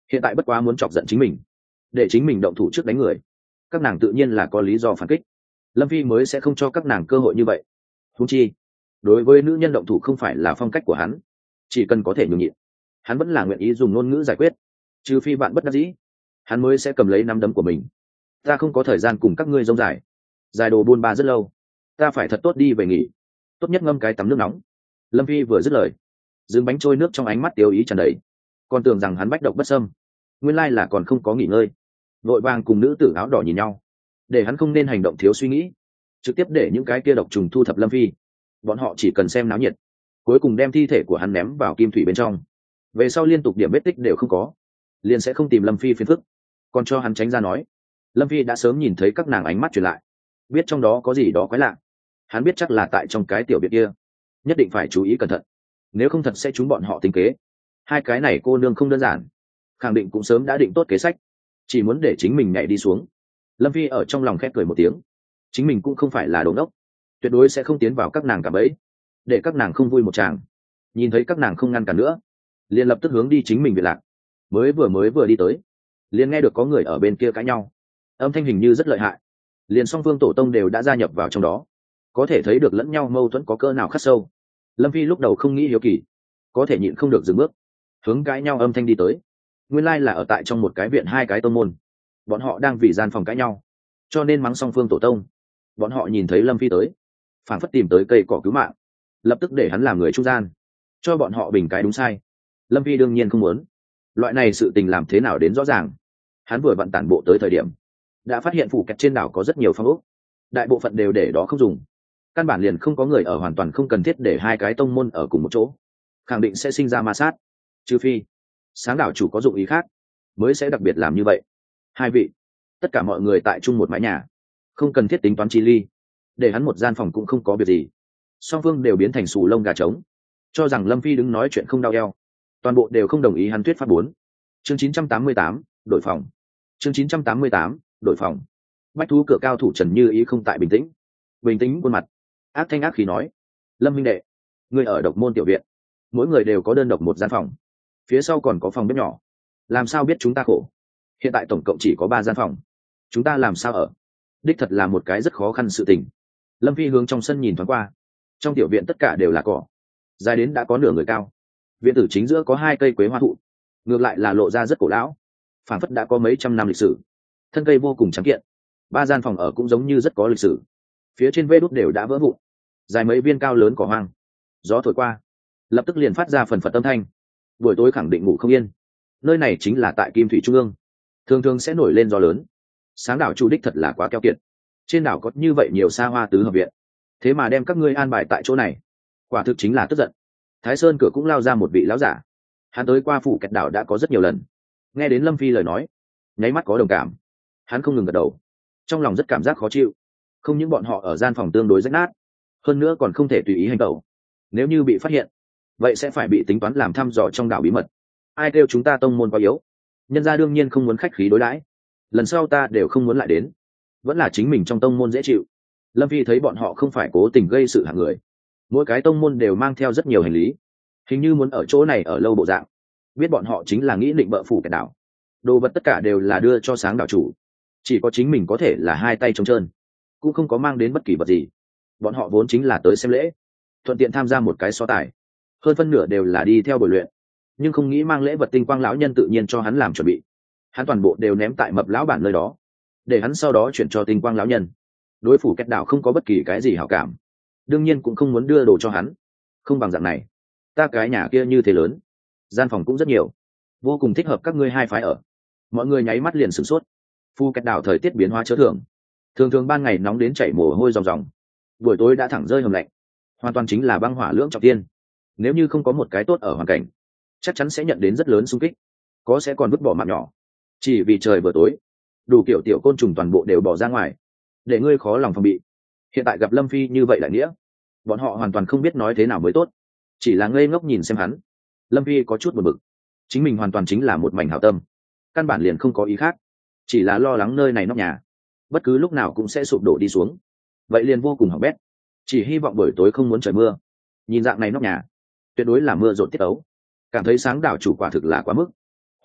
hiện tại bất quá muốn chọc giận chính mình, để chính mình động thủ trước đánh người. Các nàng tự nhiên là có lý do phản kích, lâm phi mới sẽ không cho các nàng cơ hội như vậy. Huống chi đối với nữ nhân động thủ không phải là phong cách của hắn, chỉ cần có thể nhường nhịn, hắn vẫn là nguyện ý dùng ngôn ngữ giải quyết, trừ phi bạn bất đắc dĩ, hắn mới sẽ cầm lấy nắm đấm của mình. Ta không có thời gian cùng các ngươi rông dài, dài đồ buôn ba rất lâu, ta phải thật tốt đi về nghỉ, tốt nhất ngâm cái tắm nước nóng. Lâm phi vừa dứt lời, dừng bánh trôi nước trong ánh mắt tiêu ý tràn đầy, còn tưởng rằng hắn bách độc bất xâm, nguyên lai là còn không có nghỉ ngơi. Vội vàng cùng nữ tử áo đỏ nhìn nhau, để hắn không nên hành động thiếu suy nghĩ, trực tiếp để những cái kia độc trùng thu thập lâm phi. Bọn họ chỉ cần xem náo nhiệt, cuối cùng đem thi thể của hắn ném vào kim thủy bên trong, về sau liên tục điểm vết tích đều không có, liền sẽ không tìm lâm phi phiền phức. Còn cho hắn tránh ra nói, lâm phi đã sớm nhìn thấy các nàng ánh mắt truyền lại, biết trong đó có gì đó quái lạ. Hắn biết chắc là tại trong cái tiểu biệt kia, nhất định phải chú ý cẩn thận, nếu không thật sẽ trúng bọn họ tính kế. Hai cái này cô nương không đơn giản, khẳng định cũng sớm đã định tốt kế sách, chỉ muốn để chính mình nhảy đi xuống. Lâm phi ở trong lòng khép cười một tiếng, chính mình cũng không phải là đồ ngốc, tuyệt đối sẽ không tiến vào các nàng cả bẫy, để các nàng không vui một tràng. Nhìn thấy các nàng không ngăn cản nữa, liền lập tức hướng đi chính mình viện lạc. Mới vừa mới vừa đi tới, liền nghe được có người ở bên kia cãi nhau, âm thanh hình như rất lợi hại, liền song phương tổ tông đều đã gia nhập vào trong đó, có thể thấy được lẫn nhau mâu thuẫn có cỡ nào khắc sâu. Lâm phi lúc đầu không nghĩ hiếu kỳ, có thể nhịn không được dừng bước, hướng cãi nhau âm thanh đi tới. Nguyên lai là ở tại trong một cái viện hai cái tông môn, bọn họ đang vì gian phòng cãi nhau, cho nên mắng song phương tổ tông. Bọn họ nhìn thấy lâm phi tới, phản phất tìm tới cây cỏ cứu mạng, lập tức để hắn làm người trung gian, cho bọn họ bình cái đúng sai. Lâm phi đương nhiên không muốn, loại này sự tình làm thế nào đến rõ ràng. Hắn vừa vặn tản bộ tới thời điểm, đã phát hiện phủ kẹt trên đảo có rất nhiều phong ốc, đại bộ phận đều để đó không dùng, căn bản liền không có người ở, hoàn toàn không cần thiết để hai cái tông môn ở cùng một chỗ, khẳng định sẽ sinh ra ma sát. Trừ phi sáng đảo chủ có dụng ý khác, mới sẽ đặc biệt làm như vậy. Hai vị, tất cả mọi người tại chung một mái nhà, không cần thiết tính toán chi ly, để hắn một gian phòng cũng không có việc gì. Song phương đều biến thành xù lông gà trống, cho rằng lâm phi đứng nói chuyện không đau eo, toàn bộ đều không đồng ý hắn thuyết pháp. Bốn chương chín trăm tám mươi tám, đổi phòng. Chương chín trăm tám mươi tám, đổi phòng. Bách thú cửa cao thủ Trần Như Ý không tại bình tĩnh, bình tĩnh khuôn mặt ác thanh ác khí nói, lâm minh đệ, người ở độc môn tiểu viện, mỗi người đều có đơn độc một gian phòng, phía sau còn có phòng bếp nhỏ, làm sao biết chúng ta khổ? Hiện tại tổng cộng chỉ có ba gian phòng, chúng ta làm sao ở? Đích thật là một cái rất khó khăn sự tình. Lâm phi hướng trong sân nhìn thoáng qua, trong tiểu viện tất cả đều là cỏ, dài đến đã có nửa người cao. Viện tử chính giữa có hai cây quế hoa thụ, ngược lại là lộ ra rất cổ lão, phản phất đã có mấy trăm năm lịch sử, thân cây vô cùng trắng kiện. Ba gian phòng ở cũng giống như rất có lịch sử, phía trên vê đúc đều đã vỡ vụn, dài mấy viên cao lớn cỏ hoang, gió thổi qua lập tức liền phát ra phần phật âm thanh. Buổi tối khẳng định ngủ không yên. Nơi này chính là tại Kim Thủy Trung ương, thường thường sẽ nổi lên gió lớn. Sáng đảo chủ đích thật là quá keo kiệt, trên đảo có như vậy nhiều xa hoa tứ hợp viện, thế mà đem các ngươi an bài tại chỗ này, quả thực chính là tức giận. Thái Sơn cửa cũng lao ra một vị lão giả, hắn tới qua phủ kẹt đảo đã có rất nhiều lần, nghe đến lâm phi lời nói, nháy mắt có đồng cảm. Hắn không ngừng gật đầu, trong lòng rất cảm giác khó chịu. Không những bọn họ ở gian phòng tương đối rách nát, hơn nữa còn không thể tùy ý hành động, nếu như bị phát hiện, vậy sẽ phải bị tính toán làm thăm dò trong đảo bí mật. Ai kêu chúng ta tông môn quá yếu, nhân gia đương nhiên không muốn khách khí đối đãi, lần sau ta đều không muốn lại đến, vẫn là chính mình trong tông môn dễ chịu. Lâm phi thấy bọn họ không phải cố tình gây sự hạng người, mỗi cái tông môn đều mang theo rất nhiều hành lý, hình như muốn ở chỗ này ở lâu bộ dạng, biết bọn họ chính là nghĩ định bợ phủ kẹt đảo, đồ vật tất cả đều là đưa cho sáng đảo chủ, chỉ có chính mình có thể là hai tay trống trơn, cũng không có mang đến bất kỳ vật gì. Bọn họ vốn chính là tới xem lễ, thuận tiện tham gia một cái so tài, hơn phân nửa đều là đi theo buổi luyện, nhưng không nghĩ mang lễ vật. Tinh quang lão nhân tự nhiên cho hắn làm chuẩn bị, hắn toàn bộ đều ném tại mập lão bản nơi đó, để hắn sau đó chuyển cho tinh quang lão nhân. Đối phủ kẹt đảo không có bất kỳ cái gì hảo cảm, đương nhiên cũng không muốn đưa đồ cho hắn. Không bằng dạng này, ta cái nhà kia như thế lớn, gian phòng cũng rất nhiều, vô cùng thích hợp các ngươi hai phái ở. Mọi người nháy mắt liền sửng sốt. Phủ kẹt đảo thời tiết biến hóa chớ thường, thường thường ban ngày nóng đến chảy mồ hôi ròng ròng, buổi tối đã thẳng rơi hầm lạnh, hoàn toàn chính là băng hỏa lưỡng trọng thiên. Nếu như không có một cái tốt ở hoàn cảnh, chắc chắn sẽ nhận đến rất lớn xung kích, có sẽ còn vứt bỏ mạng nhỏ. Chỉ vì trời vừa tối, đủ kiểu tiểu côn trùng toàn bộ đều bỏ ra ngoài, để ngươi khó lòng phòng bị. Hiện tại gặp lâm phi như vậy đại nghĩa, bọn họ hoàn toàn không biết nói thế nào mới tốt, chỉ là ngây ngốc nhìn xem hắn. Lâm phi có chút buồn bực, chính mình hoàn toàn chính là một mảnh hảo tâm, căn bản liền không có ý khác, chỉ là lo lắng nơi này nóc nhà bất cứ lúc nào cũng sẽ sụp đổ đi xuống, vậy liền vô cùng hỏng bét. Chỉ hy vọng buổi tối không muốn trời mưa, nhìn dạng này nóc nhà tuyệt đối là mưa rộn tiết ấu. Cảm thấy sáng đảo chủ quả thực là quá mức,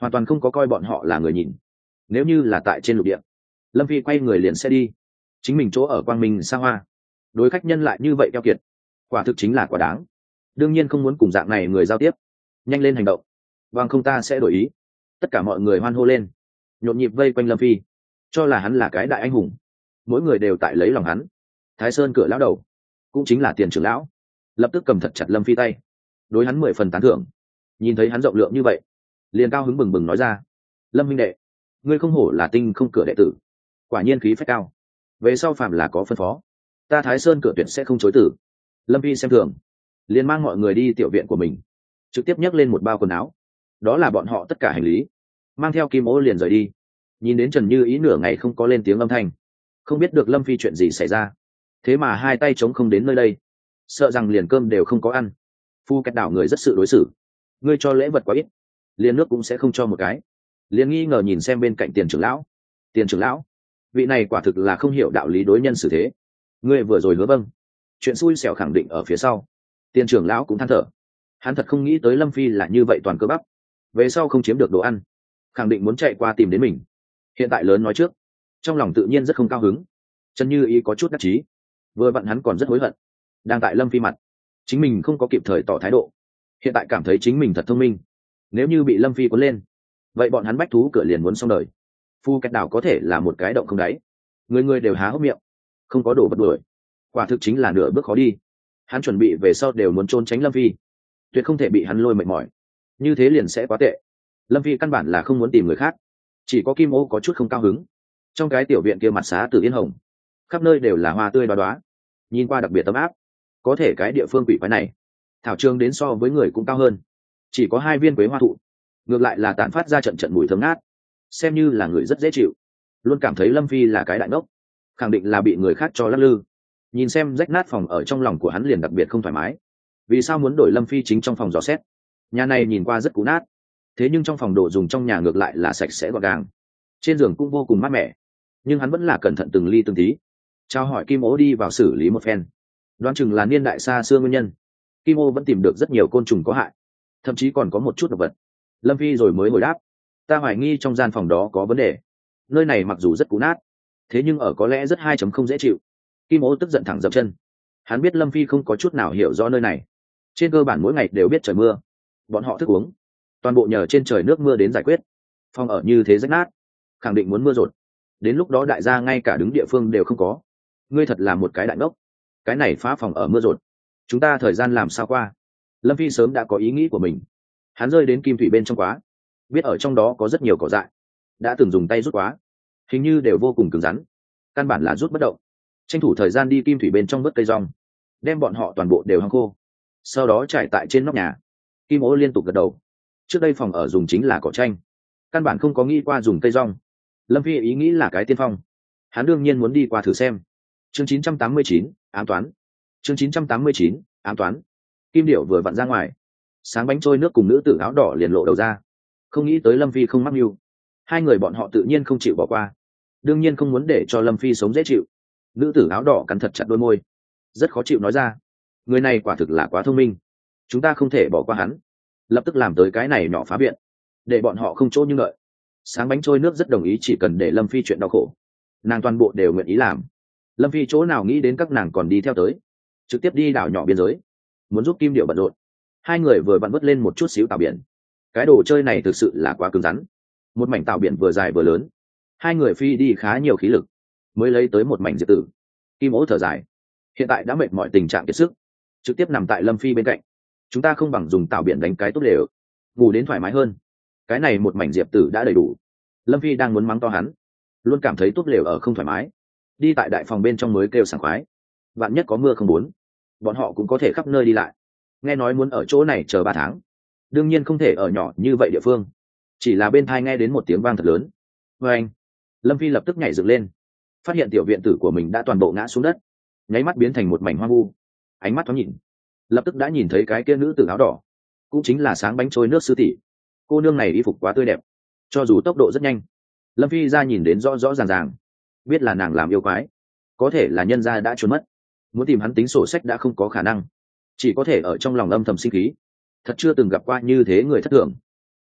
hoàn toàn không có coi bọn họ là người nhìn. Nếu như là tại trên lục địa, Lâm Phi quay người liền sẽ đi, chính mình chỗ ở quang minh xa hoa, đối khách nhân lại như vậy keo kiệt, quả thực chính là quá đáng. Đương nhiên không muốn cùng dạng này người giao tiếp, nhanh lên hành động, vâng không ta sẽ đổi ý. Tất cả mọi người hoan hô lên, nhộn nhịp vây quanh Lâm Phi, cho là hắn là cái đại anh hùng, mỗi người đều tại lấy lòng hắn. Thái Sơn cửa lão đầu, cũng chính là Tiền trưởng lão, lập tức cầm thật chặt Lâm Phi tay, đối hắn mười phần tán thưởng. Nhìn thấy hắn rộng lượng như vậy, liền cao hứng bừng bừng nói ra: Lâm minh đệ, ngươi không hổ là tinh không cửa đệ tử, quả nhiên khí phách cao, về sau phạm là có phân phó, ta Thái Sơn cửa tuyệt sẽ không chối tử. Lâm Phi xem thường, liền mang mọi người đi tiểu viện của mình, trực tiếp nhấc lên một bao quần áo, đó là bọn họ tất cả hành lý, mang theo Kim Ô liền rời đi. Nhìn đến Trần Như Ý nửa ngày không có lên tiếng âm thanh, không biết được Lâm Phi chuyện gì xảy ra, thế mà hai tay trống không đến nơi đây, sợ rằng liền cơm đều không có ăn. Phu Cát đảo người rất sự đối xử, ngươi cho lễ vật quá ít, liền nước cũng sẽ không cho một cái. Liền nghi ngờ nhìn xem bên cạnh Tiền trưởng lão. Tiền trưởng lão, vị này quả thực là không hiểu đạo lý đối nhân xử thế, ngươi vừa rồi hứa vâng, chuyện xui xẻo khẳng định ở phía sau. Tiền trưởng lão cũng than thở, hắn thật không nghĩ tới Lâm Phi là như vậy toàn cơ bắp, về sau không chiếm được đồ ăn, khẳng định muốn chạy qua tìm đến mình. Hiện tại lớn nói trước, trong lòng tự nhiên rất không cao hứng. Trần Như Ý có chút đắc chí, vừa vặn hắn còn rất hối hận, đang tại Lâm Phi mặt, chính mình không có kịp thời tỏ thái độ, hiện tại cảm thấy chính mình thật thông minh. Nếu như bị Lâm Phi cuốn lên, vậy bọn hắn bách thú cửa liền muốn xong đời. Phu Cát đảo có thể là một cái động không đáy, người người đều há hốc miệng, không có đồ vật đuổi, quả thực chính là nửa bước khó đi. Hắn chuẩn bị về sau đều muốn trốn tránh Lâm Phi, tuyệt không thể bị hắn lôi mệt mỏi, như thế liền sẽ quá tệ. Lâm Phi căn bản là không muốn tìm người khác, chỉ có Kim Ô có chút không cao hứng. Trong cái tiểu viện kia mặt xá từ yên hồng, khắp nơi đều là hoa tươi đoá đoá, nhìn qua đặc biệt ấm áp. Có thể cái địa phương quỷ quái này, thảo trường đến so với người cũng cao hơn, chỉ có hai viên quế hoa thụ, ngược lại là tản phát ra trận trận mùi thơm ngát, xem như là người rất dễ chịu. Luôn cảm thấy Lâm Phi là cái đại ngốc, khẳng định là bị người khác cho lắc lư. Nhìn xem rách nát phòng ở trong lòng của hắn liền đặc biệt không thoải mái. Vì sao muốn đổi Lâm Phi chính trong phòng dò xét? Nhà này nhìn qua rất cũ nát, thế nhưng trong phòng đồ dùng trong nhà ngược lại là sạch sẽ gọn gàng, trên giường cũng vô cùng mát mẻ. Nhưng hắn vẫn là cẩn thận từng ly từng tí, trao hỏi Kim Ô đi vào xử lý một phen. Đoán chừng là niên đại xa xưa nguyên nhân, Kim Ô vẫn tìm được rất nhiều côn trùng có hại, thậm chí còn có một chút độc vật. Lâm Phi rồi mới hồi đáp: ta hoài nghi trong gian phòng đó có vấn đề. Nơi này mặc dù rất cũ nát, thế nhưng ở có lẽ rất hai chấm không dễ chịu. Kim Ô tức giận thẳng dậm chân. Hắn biết Lâm Phi không có chút nào hiểu rõ nơi này, trên cơ bản mỗi ngày đều biết trời mưa, bọn họ thức uống toàn bộ nhờ trên trời nước mưa đến giải quyết. Phòng ở như thế rách nát, khẳng định muốn mưa rột, đến lúc đó đại gia ngay cả đứng địa phương đều không có. Ngươi thật là một cái đại ngốc, cái này phá phòng ở mưa rột, chúng ta thời gian làm sao qua? Lâm Phi sớm đã có ý nghĩ của mình, hắn rơi đến kim thủy bên trong quá, biết ở trong đó có rất nhiều cỏ dại, đã từng dùng tay rút quá, hình như đều vô cùng cứng rắn, căn bản là rút bất động. Tranh thủ thời gian đi kim thủy bên trong vớt cây rong, đem bọn họ toàn bộ đều hăng khô, sau đó trải tại trên nóc nhà. Kim Ô liên tục gật đầu, trước đây phòng ở dùng chính là cỏ tranh, căn bản không có nghĩ qua dùng cây rong. Lâm Phi ý nghĩ là cái tiên phong, hắn đương nhiên muốn đi qua thử xem. Chương chín trăm tám mươi chín, ám toán. Chương chín trăm tám mươi chín, ám toán. Kim Điểu vừa vặn ra ngoài, sáng bánh trôi nước cùng nữ tử áo đỏ liền lộ đầu ra. Không nghĩ tới Lâm Phi không mắc mưu, hai người bọn họ tự nhiên không chịu bỏ qua, đương nhiên không muốn để cho Lâm Phi sống dễ chịu. Nữ tử áo đỏ cắn thật chặt đôi môi, rất khó chịu nói ra: người này quả thực là quá thông minh, chúng ta không thể bỏ qua hắn, lập tức làm tới cái này nhỏ phá viện, để bọn họ không chỗ như lợi. Sáng bánh trôi nước rất đồng ý, chỉ cần để Lâm Phi chuyện đau khổ, nàng toàn bộ đều nguyện ý làm. Lâm Phi chỗ nào nghĩ đến các nàng còn đi theo tới, trực tiếp đi đảo nhỏ biên giới, muốn giúp Kim Điệu bận rộn. Hai người vừa vặn vớt lên một chút xíu tàu biển, cái đồ chơi này thực sự là quá cứng rắn, một mảnh tàu biển vừa dài vừa lớn, hai người phi đi khá nhiều khí lực mới lấy tới một mảnh diệp tử. Kim Ô thở dài, hiện tại đã mệt mọi tình trạng kiệt sức, trực tiếp nằm tại Lâm Phi bên cạnh. Chúng ta không bằng dùng tàu biển đánh cái tốt đều, ngủ đến thoải mái hơn, cái này một mảnh diệp tử đã đầy đủ. Lâm Phi đang muốn mắng to hắn, luôn cảm thấy tốt lều ở không thoải mái, đi tại đại phòng bên trong mới kêu sảng khoái. Vạn nhất có mưa không muốn, bọn họ cũng có thể khắp nơi đi lại. Nghe nói muốn ở chỗ này chờ ba tháng, đương nhiên không thể ở nhỏ như vậy địa phương. Chỉ là bên thai nghe đến một tiếng vang thật lớn. Và anh, Lâm Phi lập tức nhảy dựng lên, phát hiện tiểu viện tử của mình đã toàn bộ ngã xuống đất, nháy mắt biến thành một mảnh hoang vu. Ánh mắt thoáng nhìn, lập tức đã nhìn thấy cái kia nữ tử áo đỏ, cũng chính là sáng bánh trôi nước sư tỷ. Cô nương này y phục quá tươi đẹp, cho dù tốc độ rất nhanh, Lâm Phi ra nhìn đến rõ rõ ràng ràng, biết là nàng làm yêu quái, có thể là nhân gia đã trốn mất, muốn tìm hắn tính sổ sách đã không có khả năng, chỉ có thể ở trong lòng âm thầm sinh khí, thật chưa từng gặp qua như thế người thất thường.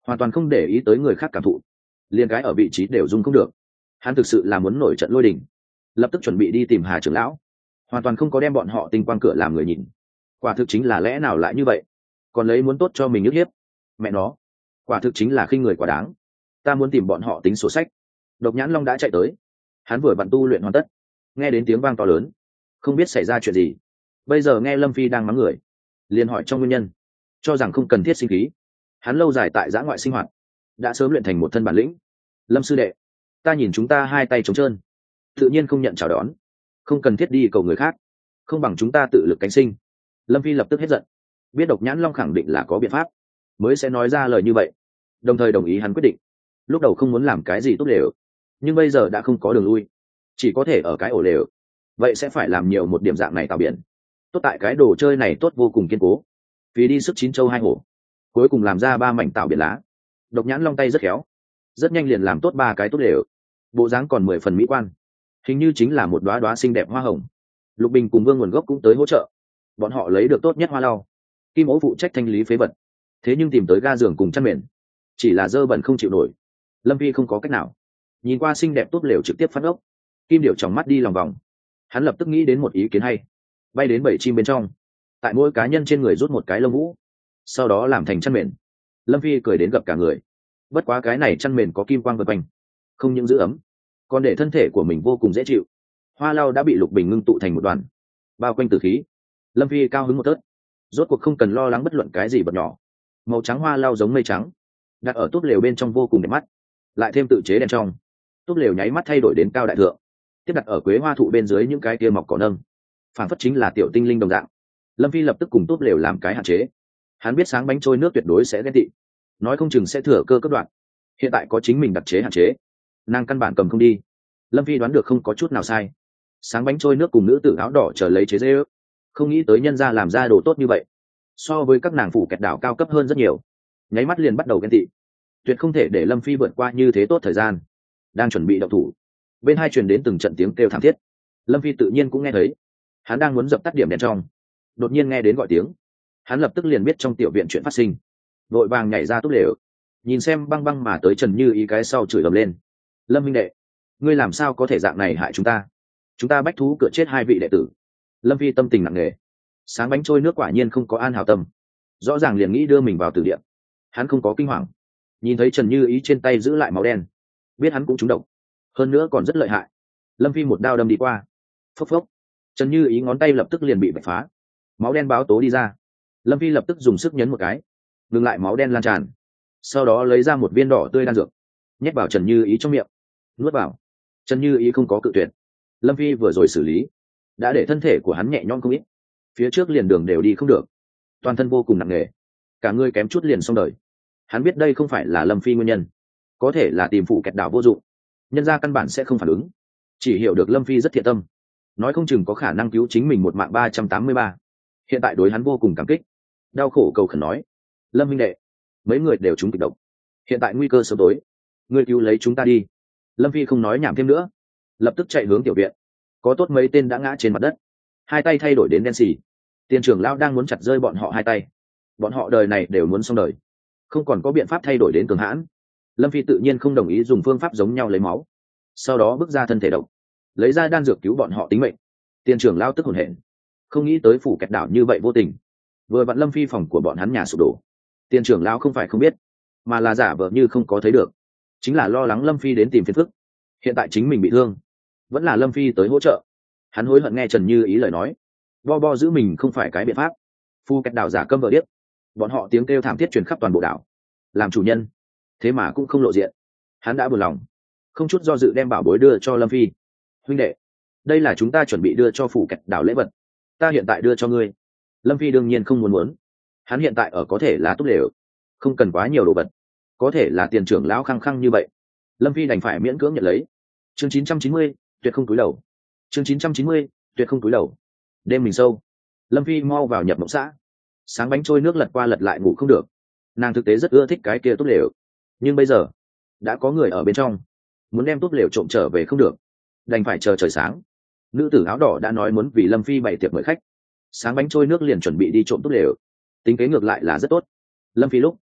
hoàn toàn không để ý tới người khác cảm thụ, liền cái ở vị trí đều dung không được. Hắn thực sự là muốn nổi trận lôi đình, lập tức chuẩn bị đi tìm Hà trưởng lão, hoàn toàn không có đem bọn họ tinh quang cửa làm người nhìn. Quả thực chính là lẽ nào lại như vậy, còn lấy muốn tốt cho mình nhức hiếp. Mẹ nó, quả thực chính là khinh người quá đáng. Ta muốn tìm bọn họ tính sổ sách. Độc Nhãn Long đã chạy tới, hắn vừa vặn tu luyện hoàn tất, nghe đến tiếng vang to lớn, không biết xảy ra chuyện gì. Bây giờ nghe Lâm Phi đang mắng người, liền hỏi trong nguyên nhân, cho rằng không cần thiết sinh khí. Hắn lâu dài tại giã ngoại sinh hoạt, đã sớm luyện thành một thân bản lĩnh. Lâm sư đệ, ta nhìn chúng ta hai tay trống trơn, tự nhiên không nhận chào đón, không cần thiết đi cầu người khác, không bằng chúng ta tự lực cánh sinh. Lâm Phi lập tức hết giận, biết Độc Nhãn Long khẳng định là có biện pháp, mới sẽ nói ra lời như vậy, đồng thời đồng ý hắn quyết định. Lúc đầu không muốn làm cái gì tốt lều, nhưng bây giờ đã không có đường lui, chỉ có thể ở cái ổ lều. Vậy sẽ phải làm nhiều một điểm dạng này tạo biển. Tốt tại cái đồ chơi này tốt vô cùng kiên cố, vì đi sức chín châu hai hổ, cuối cùng làm ra ba mảnh tạo biển lá. Độc Nhãn Long tay rất khéo, rất nhanh liền làm tốt ba cái tốt lều, bộ dáng còn mười phần mỹ quan, hình như chính là một đóa đóa xinh đẹp hoa hồng. Lục Bình cùng Vương Nguồn Gốc cũng tới hỗ trợ, bọn họ lấy được tốt nhất hoa lau. Kim Ố phụ trách thanh lý phế vật, thế nhưng tìm tới ga giường cùng chăn mền, chỉ là dơ bẩn không chịu nổi. Lâm Phi không có cách nào, nhìn qua xinh đẹp tốt lều trực tiếp phát ốc. Kim Điểu tròng mắt đi lòng vòng, hắn lập tức nghĩ đến một ý kiến hay, bay đến bảy chim bên trong, tại mỗi cá nhân trên người rút một cái lông vũ, sau đó làm thành chăn mền. Lâm Phi cười đến gặp cả người, bất quá cái này chăn mền có kim quang vân quanh, không những giữ ấm, còn để thân thể của mình vô cùng dễ chịu. Hoa lau đã bị Lục Bình ngưng tụ thành một đoàn, bao quanh tử khí. Lâm Phi cao hứng một tớt, rốt cuộc không cần lo lắng bất luận cái gì bật nhỏ. Màu trắng hoa lau giống mây trắng, đặt ở túp lều bên trong vô cùng đẹp mắt, lại thêm tự chế đèn trong, túp lều nháy mắt thay đổi đến cao đại thượng. Tiếp đặt ở quế hoa thụ bên dưới những cái kia mọc cỏ nâng, phản phất chính là tiểu tinh linh đồng dạng. Lâm Phi lập tức cùng túp lều làm cái hạn chế. Hắn biết Sáng Bánh Trôi Nước tuyệt đối sẽ ghen tị, nói không chừng sẽ thừa cơ cấp đoạn. Hiện tại có chính mình đặc chế hạn chế, nàng căn bản cầm không đi. Lâm Phi đoán được không có chút nào sai. Sáng Bánh Trôi Nước cùng nữ tử áo đỏ chờ lấy chế dê ước, không nghĩ tới nhân ra làm ra đồ tốt như vậy, so với các nàng phủ kẹt đảo cao cấp hơn rất nhiều. Nháy mắt liền bắt đầu ghen tị, tuyệt không thể để Lâm Phi vượt qua như thế tốt thời gian. Đang chuẩn bị động thủ, bên hai truyền đến từng trận tiếng kêu thảm thiết. Lâm Phi tự nhiên cũng nghe thấy, hắn đang muốn dập tắt điểm đèn trong, đột nhiên nghe đến gọi tiếng. Hắn lập tức liền biết trong tiểu viện chuyện phát sinh, vội vàng nhảy ra túp lều, nhìn xem băng băng mà tới Trần Như Ý cái sau chửi ầm lên: Lâm minh đệ, ngươi làm sao có thể dạng này hại chúng ta? Chúng ta bách thú cửa chết hai vị đệ tử. Lâm Phi tâm tình nặng nề. Sáng Bánh Trôi Nước quả nhiên không có an hảo tâm, rõ ràng liền nghĩ đưa mình vào tử địa. Hắn không có kinh hoàng, nhìn thấy Trần Như Ý trên tay giữ lại máu đen, biết hắn cũng trúng độc, hơn nữa còn rất lợi hại. Lâm Phi một đao đâm đi qua, phốc phốc, Trần Như Ý ngón tay lập tức liền bị bạch phá, máu đen báo tố đi ra. Lâm Phi lập tức dùng sức nhấn một cái, ngừng lại máu đen lan tràn, sau đó lấy ra một viên đỏ tươi đan dược, nhét vào Trần Như Ý trong miệng, nuốt vào. Trần Như Ý không có cự tuyệt. Lâm Phi vừa rồi xử lý, đã để thân thể của hắn nhẹ nhõm không ít, phía trước liền đường đều đi không được, toàn thân vô cùng nặng nề, cả người kém chút liền xong đời. Hắn biết đây không phải là Lâm Phi nguyên nhân, có thể là tìm phụ kẹt đảo vô dụng, nhân ra căn bản sẽ không phản ứng, chỉ hiểu được Lâm Phi rất thiện tâm, nói không chừng có khả năng cứu chính mình một mạng. Ba trăm tám mươi ba hiện tại đối hắn vô cùng cảm kích, đau khổ cầu khẩn nói: Lâm minh đệ, mấy người đều trúng kịch độc, hiện tại nguy cơ sớm tối, ngươi cứu lấy chúng ta đi. Lâm Phi không nói nhảm thêm nữa, lập tức chạy hướng tiểu viện. Có tốt mấy tên đã ngã trên mặt đất, hai tay thay đổi đến đen xì. Tiền trưởng lão đang muốn chặt rơi bọn họ hai tay, bọn họ đời này đều muốn xong đời, không còn có biện pháp thay đổi đến cường hãn. Lâm Phi tự nhiên không đồng ý dùng phương pháp giống nhau lấy máu, sau đó bước ra thân thể độc, lấy ra đan dược cứu bọn họ tính mệnh. Tiền trưởng lão tức hổn hển, không nghĩ tới phủ kẹt đảo như vậy vô tình. Vừa vặn Lâm Phi phòng của bọn hắn nhà sụp đổ, tiền trưởng lão không phải không biết, mà là giả vờ như không có thấy được, chính là lo lắng Lâm Phi đến tìm phiền phức. Hiện tại chính mình bị thương, vẫn là Lâm Phi tới hỗ trợ. Hắn hối hận nghe Trần Như Ý lời nói, bo bo giữ mình không phải cái biện pháp. Phu kẹt đảo giả câm vợ điếc, bọn họ tiếng kêu thảm thiết truyền khắp toàn bộ đảo. Làm chủ nhân, thế mà cũng không lộ diện. Hắn đã buồn lòng, không chút do dự đem bảo bối đưa cho Lâm Phi. Huynh đệ, đây là chúng ta chuẩn bị đưa cho phủ kẹt đảo lễ vật, ta hiện tại đưa cho ngươi. Lâm Phi đương nhiên không muốn muốn, hắn hiện tại ở có thể là túp lều, không cần quá nhiều đồ vật, có thể là tiền trưởng lão khăng khăng như vậy, Lâm Phi đành phải miễn cưỡng nhận lấy. Chương chín trăm chín mươi, tuyệt không túi đầu. Chương chín trăm chín mươi, tuyệt không túi đầu. Đêm mình sâu, Lâm Phi mau vào nhập mộng xã. Sáng Bánh Trôi Nước lật qua lật lại ngủ không được, nàng thực tế rất ưa thích cái kia túp lều, nhưng bây giờ đã có người ở bên trong, muốn đem túp lều trộm trở về không được, đành phải chờ trời sáng. Nữ tử áo đỏ đã nói muốn vì Lâm Phi bày tiệc mời khách, Sáng Bánh Trôi Nước liền chuẩn bị đi trộm túp lều, tính kế ngược lại là rất tốt. Lâm Phi lúc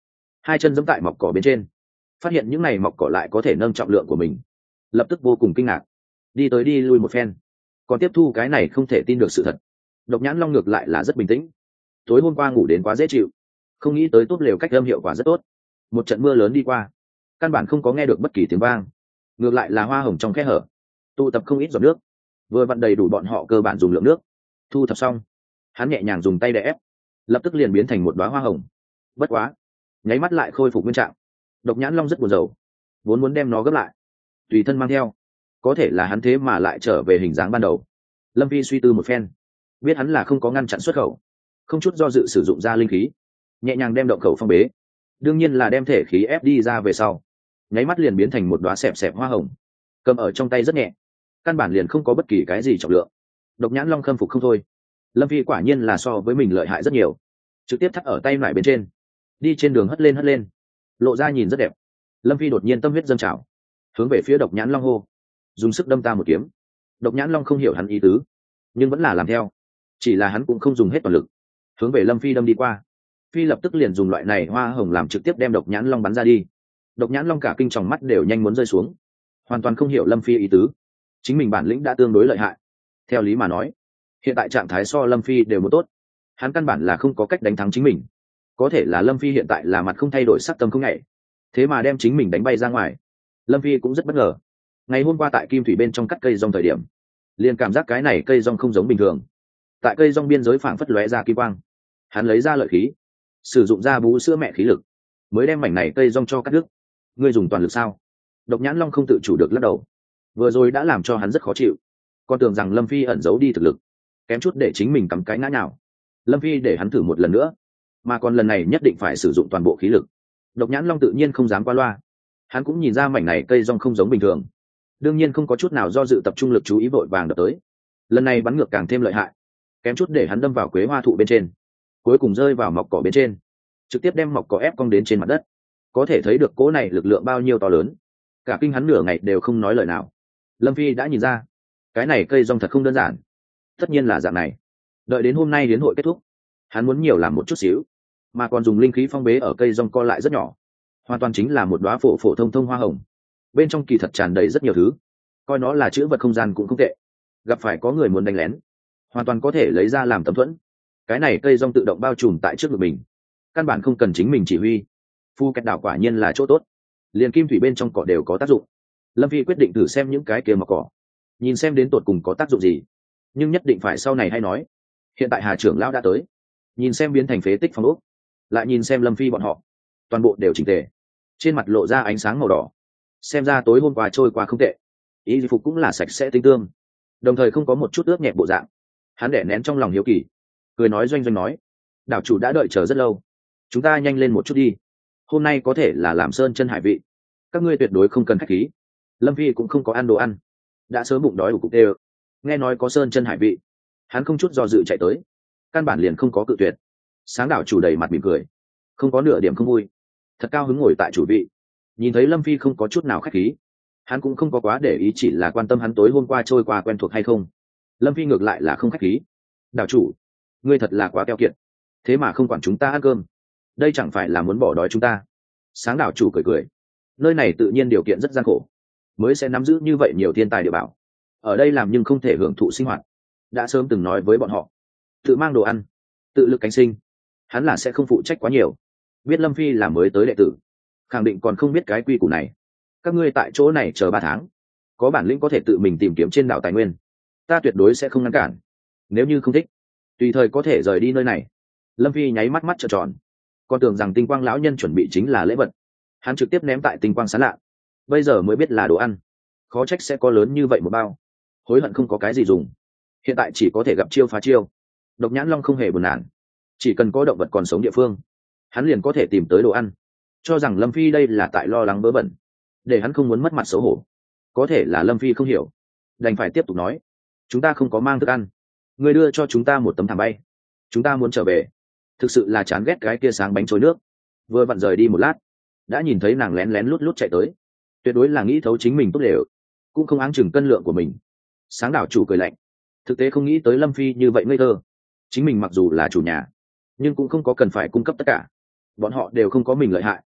hai chân giẫm tại mọc cỏ bên trên, phát hiện những này mọc cỏ lại có thể nâng trọng lượng của mình, lập tức vô cùng kinh ngạc, đi tới đi lui một phen, còn tiếp thu cái này không thể tin được sự thật. Độc Nhãn Long ngược lại là rất bình tĩnh, tối hôm qua ngủ đến quá dễ chịu, không nghĩ tới tốt lều cách âm hiệu quả rất tốt. Một trận mưa lớn đi qua, căn bản không có nghe được bất kỳ tiếng vang, ngược lại là hoa hồng trong khe hở tụ tập không ít giọt nước, vừa vặn đầy đủ bọn họ cơ bản dùng lượng nước. Thu thập xong, hắn nhẹ nhàng dùng tay đè ép, lập tức liền biến thành một đóa hoa hồng. Bất quá, nháy mắt lại khôi phục nguyên trạng. Độc Nhãn Long rất buồn rầu, vốn muốn đem nó gấp lại, tùy thân mang theo, có thể là hắn thế mà lại trở về hình dáng ban đầu. Lâm Vi suy tư một phen, biết hắn là không có ngăn chặn xuất khẩu, không chút do dự sử dụng ra linh khí, nhẹ nhàng đem động khẩu phong bế, đương nhiên là đem thể khí ép đi ra về sau, nháy mắt liền biến thành một đóa xẹp xẹp hoa hồng, cầm ở trong tay rất nhẹ, căn bản liền không có bất kỳ cái gì trọng lượng. Độc Nhãn Long khâm phục không thôi, Lâm Vi quả nhiên là so với mình lợi hại rất nhiều, trực tiếp thắt ở tay lại bên trên, đi trên đường hất lên hất lên, lộ ra nhìn rất đẹp. Lâm Vi đột nhiên tâm huyết dâng trào, hướng về phía Độc Nhãn Long hô, dùng sức đâm ta một kiếm. Độc Nhãn Long không hiểu hắn ý tứ, nhưng vẫn là làm theo, chỉ là hắn cũng không dùng hết toàn lực, hướng về Lâm Phi đâm đi qua. Phi lập tức liền dùng loại này hoa hồng làm trực tiếp đem Độc Nhãn Long bắn ra đi. Độc Nhãn Long cả kinh tròng mắt đều nhanh muốn rơi xuống, hoàn toàn không hiểu Lâm Phi ý tứ, chính mình bản lĩnh đã tương đối lợi hại. Theo lý mà nói, hiện tại trạng thái so Lâm Phi đều một tốt, hắn căn bản là không có cách đánh thắng chính mình. Có thể là Lâm Phi hiện tại là mặt không thay đổi sắc tâm không nhảy, thế mà đem chính mình đánh bay ra ngoài. Lâm Phi cũng rất bất ngờ, ngày hôm qua tại Kim Thủy bên trong cắt cây rong thời điểm, liền cảm giác cái này cây rong không giống bình thường, tại cây rong biên giới phảng phất lóe ra kim quang. Hắn lấy ra lợi khí, sử dụng ra bú sữa mẹ khí lực, mới đem mảnh này cây rong cho cắt đứt. Ngươi dùng toàn lực sao? Độc Nhãn Long không tự chủ được lắc đầu, vừa rồi đã làm cho hắn rất khó chịu, còn tưởng rằng Lâm Phi ẩn giấu đi thực lực, kém chút để chính mình cắm cái ngã nào. Lâm Phi để hắn thử một lần nữa, mà còn lần này nhất định phải sử dụng toàn bộ khí lực. Độc Nhãn Long tự nhiên không dám qua loa, hắn cũng nhìn ra mảnh này cây rong không giống bình thường, đương nhiên không có chút nào do dự, tập trung lực chú ý vội vàng đập tới. Lần này bắn ngược càng thêm lợi hại, kém chút để hắn đâm vào quế hoa thụ bên trên, cuối cùng rơi vào mọc cỏ bên trên, trực tiếp đem mọc cỏ ép cong đến trên mặt đất. Có thể thấy được cỗ này lực lượng bao nhiêu to lớn, cả kinh hắn nửa ngày đều không nói lời nào. Lâm Phi đã nhìn ra, cái này cây rong thật không đơn giản, tất nhiên là dạng này. Đợi đến hôm nay đến hội kết thúc, hắn muốn nhiều làm một chút xíu, mà còn dùng linh khí phong bế ở cây rong co lại rất nhỏ, hoàn toàn chính là một đóa phổ phổ thông thông hoa hồng, bên trong kỳ thật tràn đầy rất nhiều thứ, coi nó là chữ vật không gian cũng không tệ. Gặp phải có người muốn đánh lén, hoàn toàn có thể lấy ra làm tấm thuẫn. Cái này cây rong tự động bao trùm tại trước ngực mình, căn bản không cần chính mình chỉ huy. Phu Kẹt Đảo quả nhiên là chỗ tốt, liền kim thủy bên trong cỏ đều có tác dụng. Lâm Phi quyết định thử xem những cái kia mọc cỏ, nhìn xem đến tột cùng có tác dụng gì, nhưng nhất định phải sau này hay nói. Hiện tại Hà trưởng lão đã tới, nhìn xem biến thành phế tích phong ốc, lại nhìn xem Lâm Phi bọn họ, toàn bộ đều chỉnh tề, trên mặt lộ ra ánh sáng màu đỏ, xem ra tối hôm qua trôi qua không tệ. Y phục cũng là sạch sẽ tinh tương, đồng thời không có một chút ướt nhẹp bộ dạng. Hắn đẻ nén trong lòng hiếu kỳ, cười nói doanh doanh nói, đảo chủ đã đợi chờ rất lâu, chúng ta nhanh lên một chút đi, hôm nay có thể là làm sơn chân hải vị, các ngươi tuyệt đối không cần khách khí. Lâm Phi cũng không có ăn đồ ăn, đã sớm bụng đói của cục đều, nghe nói có sơn chân hải vị, hắn không chút do dự chạy tới, căn bản liền không có cự tuyệt. Sáng đảo chủ đầy mặt mỉm cười, không có nửa điểm không vui, thật cao hứng ngồi tại chủ vị. Nhìn thấy Lâm Phi không có chút nào khách khí, hắn cũng không có quá để ý, chỉ là quan tâm hắn tối hôm qua trôi qua quen thuộc hay không. Lâm Phi ngược lại là không khách khí, đảo chủ, ngươi thật là quá keo kiệt, thế mà không quản chúng ta ăn cơm, đây chẳng phải là muốn bỏ đói chúng ta. Sáng đảo chủ cười cười, nơi này tự nhiên điều kiện rất gian khổ, mới sẽ nắm giữ như vậy nhiều thiên tài địa bảo, ở đây làm nhưng không thể hưởng thụ sinh hoạt. Đã sớm từng nói với bọn họ, tự mang đồ ăn, tự lực cánh sinh, hắn là sẽ không phụ trách quá nhiều. Biết Lâm Phi là mới tới đệ tử, khẳng định còn không biết cái quy củ này. Các ngươi tại chỗ này chờ ba tháng, có bản lĩnh có thể tự mình tìm kiếm trên đảo tài nguyên, ta tuyệt đối sẽ không ngăn cản. Nếu như không thích, tùy thời có thể rời đi nơi này. Lâm Phi nháy mắt mắt trợn tròn, còn tưởng rằng tinh quang lão nhân chuẩn bị chính là lễ vật, hắn trực tiếp ném tại tinh quang sán lạ, bây giờ mới biết là đồ ăn, khó trách sẽ có lớn như vậy một bao, hối hận không có cái gì dùng, hiện tại chỉ có thể gặp chiêu phá chiêu. Độc Nhãn Long không hề buồn nản, chỉ cần có động vật còn sống địa phương, hắn liền có thể tìm tới đồ ăn. Cho rằng Lâm Phi đây là tại lo lắng vớ vẩn, để hắn không muốn mất mặt xấu hổ. Có thể là Lâm Phi không hiểu, đành phải tiếp tục nói, chúng ta không có mang thức ăn, người đưa cho chúng ta một tấm thảm bay, chúng ta muốn trở về. Thực sự là chán ghét cái kia sáng bánh trôi nước, vừa vặn rời đi một lát, đã nhìn thấy nàng lén lén lút lút chạy tới, tuyệt đối là nghĩ thấu chính mình tốt đều, cũng không áng chừng cân lượng của mình. Sáng đảo chủ cười lạnh, thực tế không nghĩ tới Lâm Phi như vậy ngây thơ. Chính mình mặc dù là chủ nhà, nhưng cũng không có cần phải cung cấp tất cả, bọn họ đều không có mình lợi hại,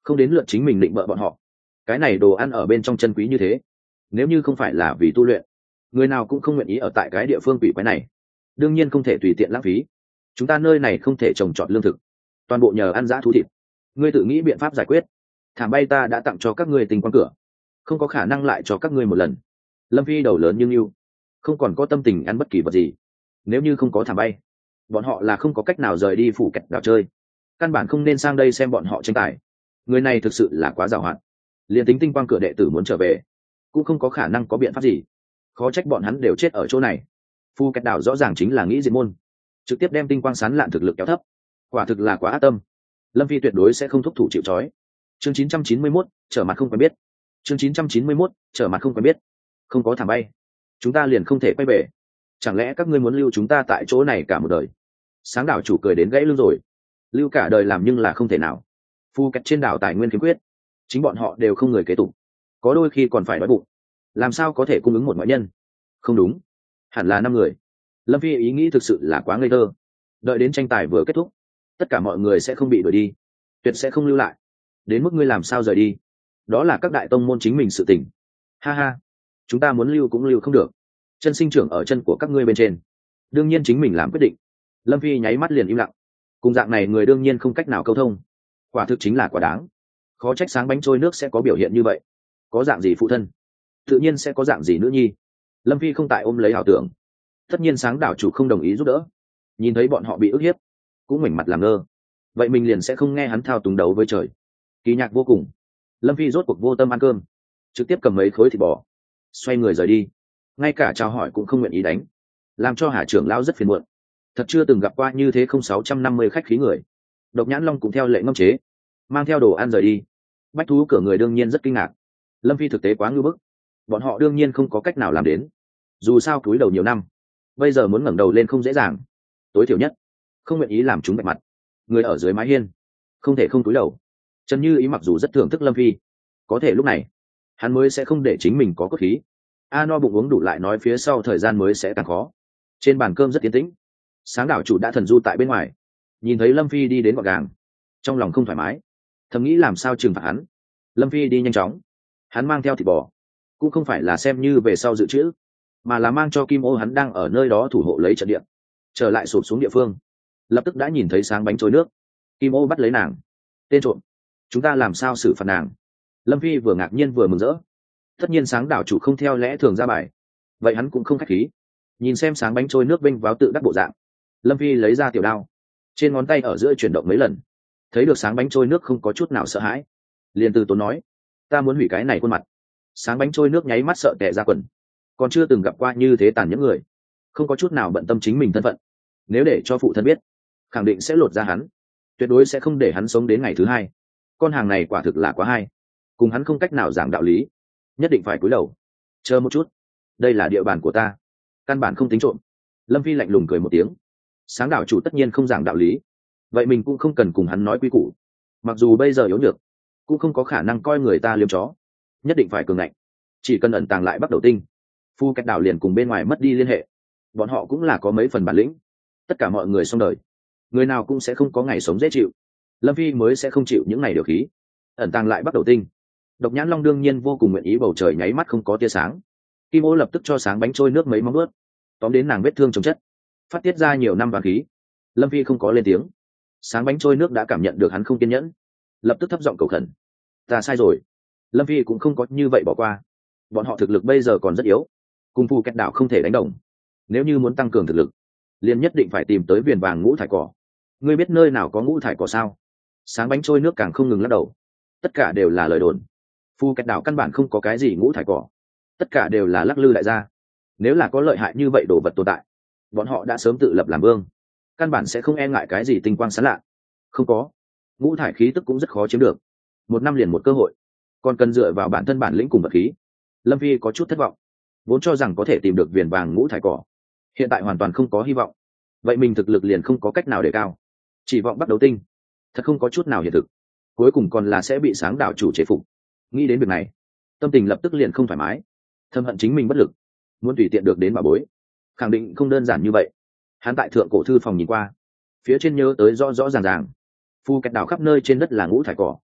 không đến lượt chính mình định bợ bọn họ. Cái này đồ ăn ở bên trong chân quý như thế, nếu như không phải là vì tu luyện, người nào cũng không nguyện ý ở tại cái địa phương quỷ quái này. Đương nhiên không thể tùy tiện lãng phí, chúng ta nơi này không thể trồng trọt lương thực, toàn bộ nhờ ăn dã thú thịt. Ngươi tự nghĩ biện pháp giải quyết. Thảm bay ta đã tặng cho các ngươi tình quan cửa, không có khả năng lại cho các ngươi một lần. Lâm Phi đầu lớn nhưng yêu, không còn có tâm tình ăn bất kỳ vật gì. Nếu như không có thảm bay, bọn họ là không có cách nào rời đi phủ kẹt đảo chơi, căn bản không nên sang đây xem bọn họ tranh tài. Người này thực sự là quá giàu hạn, liền tính tinh quang cửa đệ tử muốn trở về cũng không có khả năng có biện pháp gì. Khó trách bọn hắn đều chết ở chỗ này. Phu kẹt đảo rõ ràng chính là nghĩ diệt môn, trực tiếp đem tinh quang sán lạn thực lực kéo thấp, quả thực là quá ác tâm. Lâm Phi tuyệt đối sẽ không thúc thủ chịu trói. Chương chín trăm chín mươi mốt, trở mặt không quen biết. Chương chín trăm chín mươi mốt, trở mặt không quen biết. Không có thảm bay, chúng ta liền không thể quay về. Chẳng lẽ các ngươi muốn lưu chúng ta tại chỗ này cả một đời? Sáng đảo chủ cười đến gãy lưng rồi. Lưu cả đời làm nhưng là không thể nào. Phu kẹt trên đảo tài nguyên khiếm khuyết, chính bọn họ đều không người kế tục, có đôi khi còn phải đói bụng, làm sao có thể cung ứng một ngoại nhân? Không đúng, hẳn là năm người. Lâm Phi ý nghĩ thực sự là quá ngây thơ. Đợi đến tranh tài vừa kết thúc, tất cả mọi người sẽ không bị đuổi đi, tuyệt sẽ không lưu lại. Đến mức ngươi làm sao rời đi, đó là các đại tông môn chính mình sự tình. Ha ha, chúng ta muốn lưu cũng lưu không được, chân sinh trưởng ở chân của các ngươi bên trên, đương nhiên chính mình làm quyết định. Lâm Phi nháy mắt liền im lặng. Cùng dạng này người đương nhiên không cách nào câu thông, quả thực chính là quá đáng. Khó trách sáng bánh trôi nước sẽ có biểu hiện như vậy. Có dạng gì phụ thân, tự nhiên sẽ có dạng gì nữ nhi. Lâm Phi không tại ôm lấy ảo tưởng. Tất nhiên sáng đảo chủ không đồng ý giúp đỡ, nhìn thấy bọn họ bị ức hiếp cũng ngoảnh mặt làm ngơ, vậy mình liền sẽ không nghe hắn thao túng đấu với trời. Kỳ nhạc vô cùng. Lâm Phi rốt cuộc vô tâm ăn cơm, trực tiếp cầm mấy khối thịt bò, xoay người rời đi. Ngay cả chào hỏi cũng không nguyện ý đánh, làm cho Hà trưởng lão rất phiền muộn. Thật chưa từng gặp qua như thế không sáu trăm năm mươi khách khí người. Độc Nhãn Long cũng theo lệ ngâm chế, mang theo đồ ăn rời đi. Bách thú cửa người đương nhiên rất kinh ngạc. Lâm Phi thực tế quá ngư bức, bọn họ đương nhiên không có cách nào làm đến. Dù sao cúi đầu nhiều năm, bây giờ muốn ngẩng đầu lên không dễ dàng. Tối thiểu nhất không nguyện ý làm chúng bạch mặt. Người ở dưới mái hiên không thể không cúi đầu. Trần Như Ý mặc dù rất thưởng thức Lâm Phi, có thể lúc này hắn mới sẽ không để chính mình có cốt khí. A no bụng uống đủ lại nói phía sau thời gian mới sẽ càng khó. Trên bàn cơm rất yên tĩnh. Sáng đảo chủ đã thần du tại bên ngoài, nhìn thấy Lâm Phi đi đến gọn gàng, trong lòng không thoải mái, thầm nghĩ làm sao trừng phạt hắn. Lâm Phi đi nhanh chóng, hắn mang theo thịt bò, cũng không phải là xem như về sau dự trữ, mà là mang cho Kim Ô hắn đang ở nơi đó thủ hộ lấy trận địa. Trở lại sụp xuống địa phương, lập tức đã nhìn thấy sáng bánh trôi nước. Kim Ô bắt lấy nàng. Tên trộm, chúng ta làm sao xử phạt nàng? Lâm Phi vừa ngạc nhiên vừa mừng rỡ. Tất nhiên sáng đảo chủ không theo lẽ thường ra bài, vậy hắn cũng không khách khí. Nhìn xem sáng bánh trôi nước bênh váo tự đắc bộ dạng, Lâm Phi lấy ra tiểu đao, trên ngón tay ở giữa chuyển động mấy lần, thấy được sáng bánh trôi nước không có chút nào sợ hãi, liền từ tốn nói: ta muốn hủy cái này khuôn mặt. Sáng bánh trôi nước nháy mắt sợ tè ra quần, còn chưa từng gặp qua như thế tàn nhẫn người, không có chút nào bận tâm chính mình thân phận. Nếu để cho phụ thân biết, khẳng định sẽ lột ra hắn, tuyệt đối sẽ không để hắn sống đến ngày thứ hai. Con hàng này quả thực là quá hay, cùng hắn không cách nào giảng đạo lý, nhất định phải cúi đầu. Chờ một chút, đây là địa bàn của ta, căn bản không tính trộm. Lâm Phi lạnh lùng cười một tiếng. Sáng đảo chủ tất nhiên không giảng đạo lý, vậy mình cũng không cần cùng hắn nói quy củ. Mặc dù bây giờ yếu nhược, cũng không có khả năng coi người ta liếm chó, nhất định phải cường ngạnh. Chỉ cần ẩn tàng lại bắt đầu tinh, Phu Cách Đảo liền cùng bên ngoài mất đi liên hệ. Bọn họ cũng là có mấy phần bản lĩnh. Tất cả mọi người xong đời, người nào cũng sẽ không có ngày sống dễ chịu. Lâm Phi mới sẽ không chịu những ngày điều khí. Ẩn tàng lại bắt đầu tinh, Độc Nhãn Long đương nhiên vô cùng nguyện ý. Bầu trời nháy mắt không có tia sáng. Kim Ô lập tức cho sáng bánh trôi nước mấy móng ướt, tóm đến nàng vết thương chồng chất, phát tiết ra nhiều năm vàng khí. Lâm Phi không có lên tiếng. Sáng bánh trôi nước đã cảm nhận được hắn không kiên nhẫn, lập tức thấp giọng cầu khẩn: ta sai rồi. Lâm Phi cũng không có như vậy bỏ qua. Bọn họ thực lực bây giờ còn rất yếu, cùng Phu Cách Đảo không thể đánh đồng. Nếu như muốn tăng cường thực lực, liền nhất định phải tìm tới viền vàng ngũ thải cỏ. Ngươi biết nơi nào có ngũ thải cỏ sao? Sáng bánh trôi nước càng không ngừng lắc đầu. Tất cả đều là lời đồn. Phu Cách Đảo căn bản không có cái gì ngũ thải cỏ, tất cả đều là lắc lư đại gia. Nếu là có lợi hại như vậy đồ vật tồn tại, bọn họ đã sớm tự lập làm vương, căn bản sẽ không e ngại cái gì tinh quang sáng lạ. Không có, ngũ thải khí tức cũng rất khó chiếm được. Một năm liền một cơ hội, còn cần dựa vào bản thân bản lĩnh cùng vật khí. Lâm Phi có chút thất vọng, vốn cho rằng có thể tìm được viền vàng ngũ thải cỏ, hiện tại hoàn toàn không có hy vọng. Vậy mình thực lực liền không có cách nào để cao, chỉ vọng bắt đầu tinh, thật không có chút nào hiện thực. Cuối cùng còn là sẽ bị sáng đảo chủ chế phục. Nghĩ đến việc này, tâm tình lập tức liền không thoải mái, thâm hận chính mình bất lực, muốn tùy tiện được đến bà bối, khẳng định không đơn giản như vậy. Hắn tại thượng cổ thư phòng nhìn qua, phía trên nhớ tới rõ rõ ràng ràng, Phu Cách Đảo khắp nơi trên đất là ngũ thải cỏ,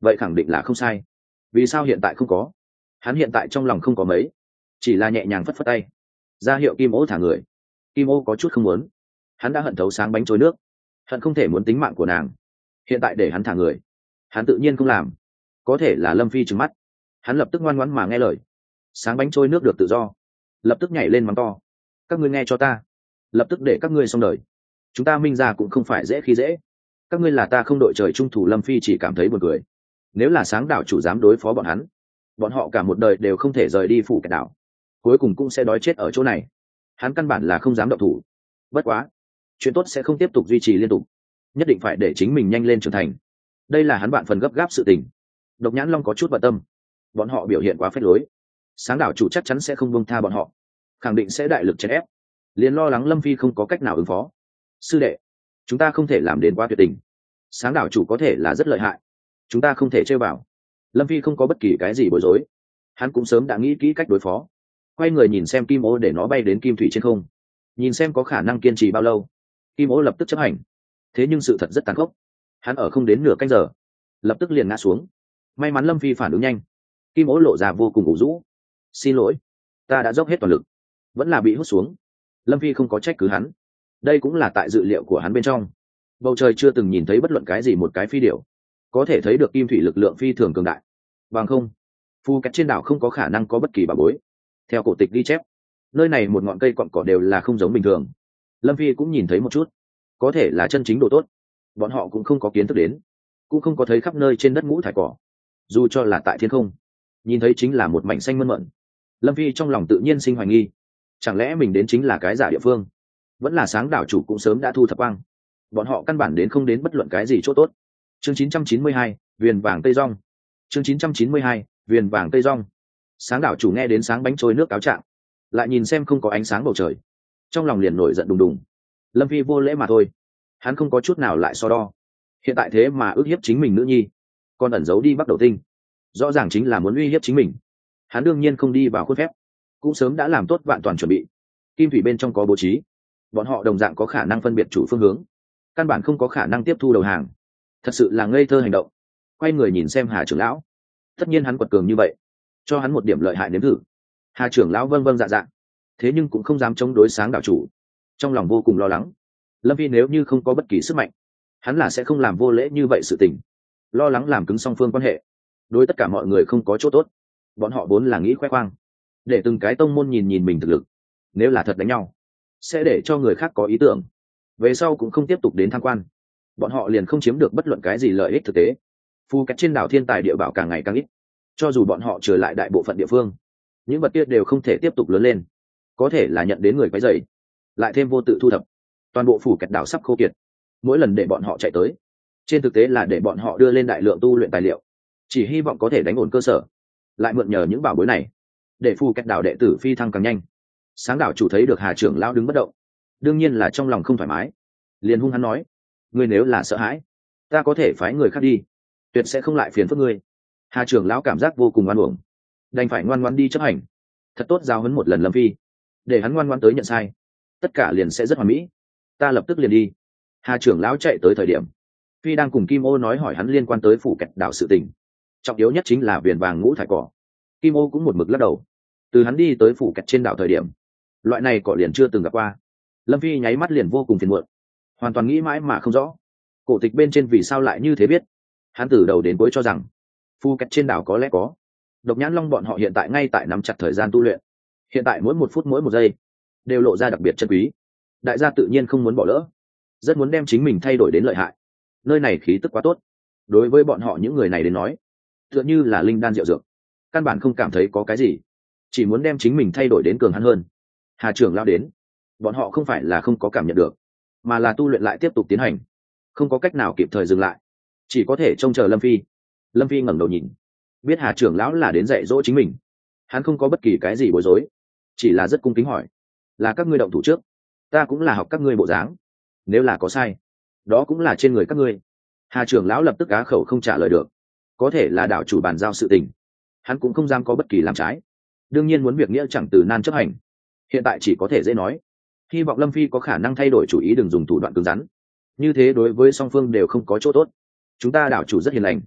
vậy khẳng định là không sai. Vì sao hiện tại không có? Hắn hiện tại trong lòng không có mấy, chỉ là nhẹ nhàng phất phất tay ra hiệu Kim Ô thả người. Kim Ô có chút không muốn, hắn đã hận thấu sáng bánh trôi nước, hận không thể muốn tính mạng của nàng. Hiện tại để hắn thả người, hắn tự nhiên không làm. Có thể là Lâm Phi trừng mắt, hắn lập tức ngoan ngoãn mà nghe lời. Sáng bánh trôi nước được tự do, lập tức nhảy lên mắng to: các ngươi nghe cho ta, lập tức để các ngươi xong đời. Chúng ta Minh gia cũng không phải dễ khi dễ, các ngươi là ta không đội trời chung thủ. Lâm Phi chỉ cảm thấy buồn cười. Nếu là Sáng đảo chủ dám đối phó bọn hắn, bọn họ cả một đời đều không thể rời đi phủ kẹt đảo, cuối cùng cũng sẽ đói chết ở chỗ này. Hắn căn bản là không dám động thủ. Bất quá chuyện tốt sẽ không tiếp tục duy trì liên tục, nhất định phải để chính mình nhanh lên trưởng thành. Đây là hắn bạn phần gấp gáp sự tình. Độc Nhãn Long có chút bận tâm, bọn họ biểu hiện quá phép lối, Sáng đảo chủ chắc chắn sẽ không buông tha bọn họ, khẳng định sẽ đại lực chèn ép. Liền lo lắng Lâm Phi không có cách nào ứng phó. Sư đệ, chúng ta không thể làm đến quá tuyệt tình. Sáng đảo chủ có thể là rất lợi hại, chúng ta không thể chơi vào. Lâm Phi không có bất kỳ cái gì bối rối, hắn cũng sớm đã nghĩ kỹ cách đối phó. Quay người nhìn xem Kim Ô để nó bay đến kim thủy trên không, nhìn xem có khả năng kiên trì bao lâu. Kim Ô lập tức chấp hành. Thế nhưng sự thật rất tàn khốc, hắn ở không đến nửa canh giờ lập tức liền ngã xuống. May mắn Lâm Phi phản ứng nhanh. Kim Ô lộ ra vô cùng ủ rũ: xin lỗi, ta đã dốc hết toàn lực, vẫn là bị hút xuống. Lâm Phi không có trách cứ hắn, đây cũng là tại dự liệu của hắn bên trong. Bầu trời chưa từng nhìn thấy bất luận cái gì một cái phi điểu, có thể thấy được kim thủy lực lượng phi thường cường đại. Bằng không, Phu Cát trên đảo không có khả năng có bất kỳ bảo bối. Theo cổ tịch ghi chép, nơi này một ngọn cây cọn cỏ đều là không giống bình thường. Lâm Phi cũng nhìn thấy một chút, có thể là chân chính độ tốt, bọn họ cũng không có kiến thức đến, cũng không có thấy khắp nơi trên đất ngũ thải cỏ. Dù cho là tại thiên không, nhìn thấy chính là một mảnh xanh mơn mởn. Lâm Phi trong lòng tự nhiên sinh hoài nghi, chẳng lẽ mình đến chính là cái giả địa phương, vẫn là Sáng đảo chủ cũng sớm đã thu thập quang, bọn họ căn bản đến không đến bất luận cái gì chỗ tốt. Chương chín trăm chín mươi hai, viền vàng tây rong. Chương chín trăm chín mươi hai, viền vàng tây rong. Sáng đảo chủ nghe đến sáng bánh trôi nước cáo trạng, lại nhìn xem không có ánh sáng bầu trời, trong lòng liền nổi giận đùng đùng. Lâm Phi vô lễ mà thôi, hắn không có chút nào lại so đo. Hiện tại thế mà ức hiếp chính mình nữ nhi, còn ẩn giấu đi Bắc Đầu Tinh, rõ ràng chính là muốn uy hiếp chính mình. Hắn đương nhiên không đi vào khuôn phép, cũng sớm đã làm tốt vạn toàn chuẩn bị. Kim thủy bên trong có bố trí, bọn họ đồng dạng có khả năng phân biệt chủ phương hướng, căn bản không có khả năng tiếp thu đầu hàng. Thật sự là ngây thơ hành động. Quay người nhìn xem Hà trưởng lão, tất nhiên hắn quật cường như vậy, cho hắn một điểm lợi hại nếm thử. Hà trưởng lão vâng vâng dạ dạ, thế nhưng cũng không dám chống đối Sáng đảo chủ, trong lòng vô cùng lo lắng. Lâm Phi nếu như không có bất kỳ sức mạnh, hắn là sẽ không làm vô lễ như vậy sự tình. Lo lắng làm cứng song phương quan hệ, đối tất cả mọi người không có chỗ tốt. Bọn họ vốn là nghĩ khoe khoang, để từng cái tông môn nhìn nhìn mình thực lực, nếu là thật đánh nhau, sẽ để cho người khác có ý tưởng, về sau cũng không tiếp tục đến tham quan. Bọn họ liền không chiếm được bất luận cái gì lợi ích thực tế. Phu Cát trên đảo thiên tài địa bảo càng ngày càng ít, cho dù bọn họ trở lại đại bộ phận địa phương, những vật kia đều không thể tiếp tục lớn lên, có thể là nhận đến người quấy rầy, lại thêm vô tự thu thập, toàn bộ phủ Cát đảo sắp khô kiệt. Mỗi lần để bọn họ chạy tới, trên thực tế là để bọn họ đưa lên đại lượng tu luyện tài liệu, chỉ hy vọng có thể đánh ổn cơ sở, lại mượn nhờ những bảo bối này để Phu Cát đảo đệ tử phi thăng càng nhanh. Sáng đảo chủ thấy được Hà trưởng lão đứng bất động, đương nhiên là trong lòng không thoải mái, liền hung hắn nói: ngươi nếu là sợ hãi, ta có thể phái người khác đi, tuyệt sẽ không lại phiền phức ngươi. Hà trưởng lão cảm giác vô cùng oan uổng, đành phải ngoan ngoãn đi chấp hành. Thật tốt giao huấn một lần Lâm Phi, để hắn ngoan ngoãn tới nhận sai, tất cả liền sẽ rất hoàn mỹ. Ta lập tức liền đi. Hà trưởng lão chạy tới thời điểm, Phi đang cùng Kim Ô nói hỏi hắn liên quan tới phủ Cát đảo sự tình, trọng yếu nhất chính là viền vàng ngũ thải cỏ. Kim Ô cũng một mực lắc đầu, từ hắn đi tới phủ Cát trên đảo thời điểm, loại này cỏ liền chưa từng gặp qua. Lâm Phi nháy mắt liền vô cùng phiền muộn, hoàn toàn nghĩ mãi mà không rõ cổ tịch bên trên vì sao lại như thế biết. Hắn từ đầu đến cuối cho rằng Phu Cát trên đảo có lẽ có Độc Nhãn Long, bọn họ hiện tại ngay tại nắm chặt thời gian tu luyện, hiện tại mỗi một phút mỗi một giây đều lộ ra đặc biệt chân quý. Đại gia tự nhiên không muốn bỏ lỡ, rất muốn đem chính mình thay đổi đến lợi hại. Nơi này khí tức quá tốt, đối với bọn họ những người này đến nói tựa như là linh đan diệu dược, căn bản không cảm thấy có cái gì, chỉ muốn đem chính mình thay đổi đến cường hắn hơn. Hà trưởng lao đến, bọn họ không phải là không có cảm nhận được, mà là tu luyện lại tiếp tục tiến hành, không có cách nào kịp thời dừng lại, chỉ có thể trông chờ Lâm Phi. Lâm Phi ngẩng đầu nhìn, biết Hà trưởng lão là đến dạy dỗ chính mình, hắn không có bất kỳ cái gì bối rối, chỉ là rất cung kính hỏi: là các ngươi động thủ trước, ta cũng là học các ngươi bộ dáng, nếu là có sai, đó cũng là trên người các ngươi. Hà trưởng lão lập tức á khẩu không trả lời được, có thể là đảo chủ bàn giao sự tình, hắn cũng không dám có bất kỳ làm trái, đương nhiên muốn việc nghĩa chẳng từ nan chấp hành. Hiện tại chỉ có thể dễ nói, hy vọng Lâm Phi có khả năng thay đổi chủ ý, đừng dùng thủ đoạn cứng rắn, như thế đối với song phương đều không có chỗ tốt. Chúng ta đảo chủ rất hiền lành,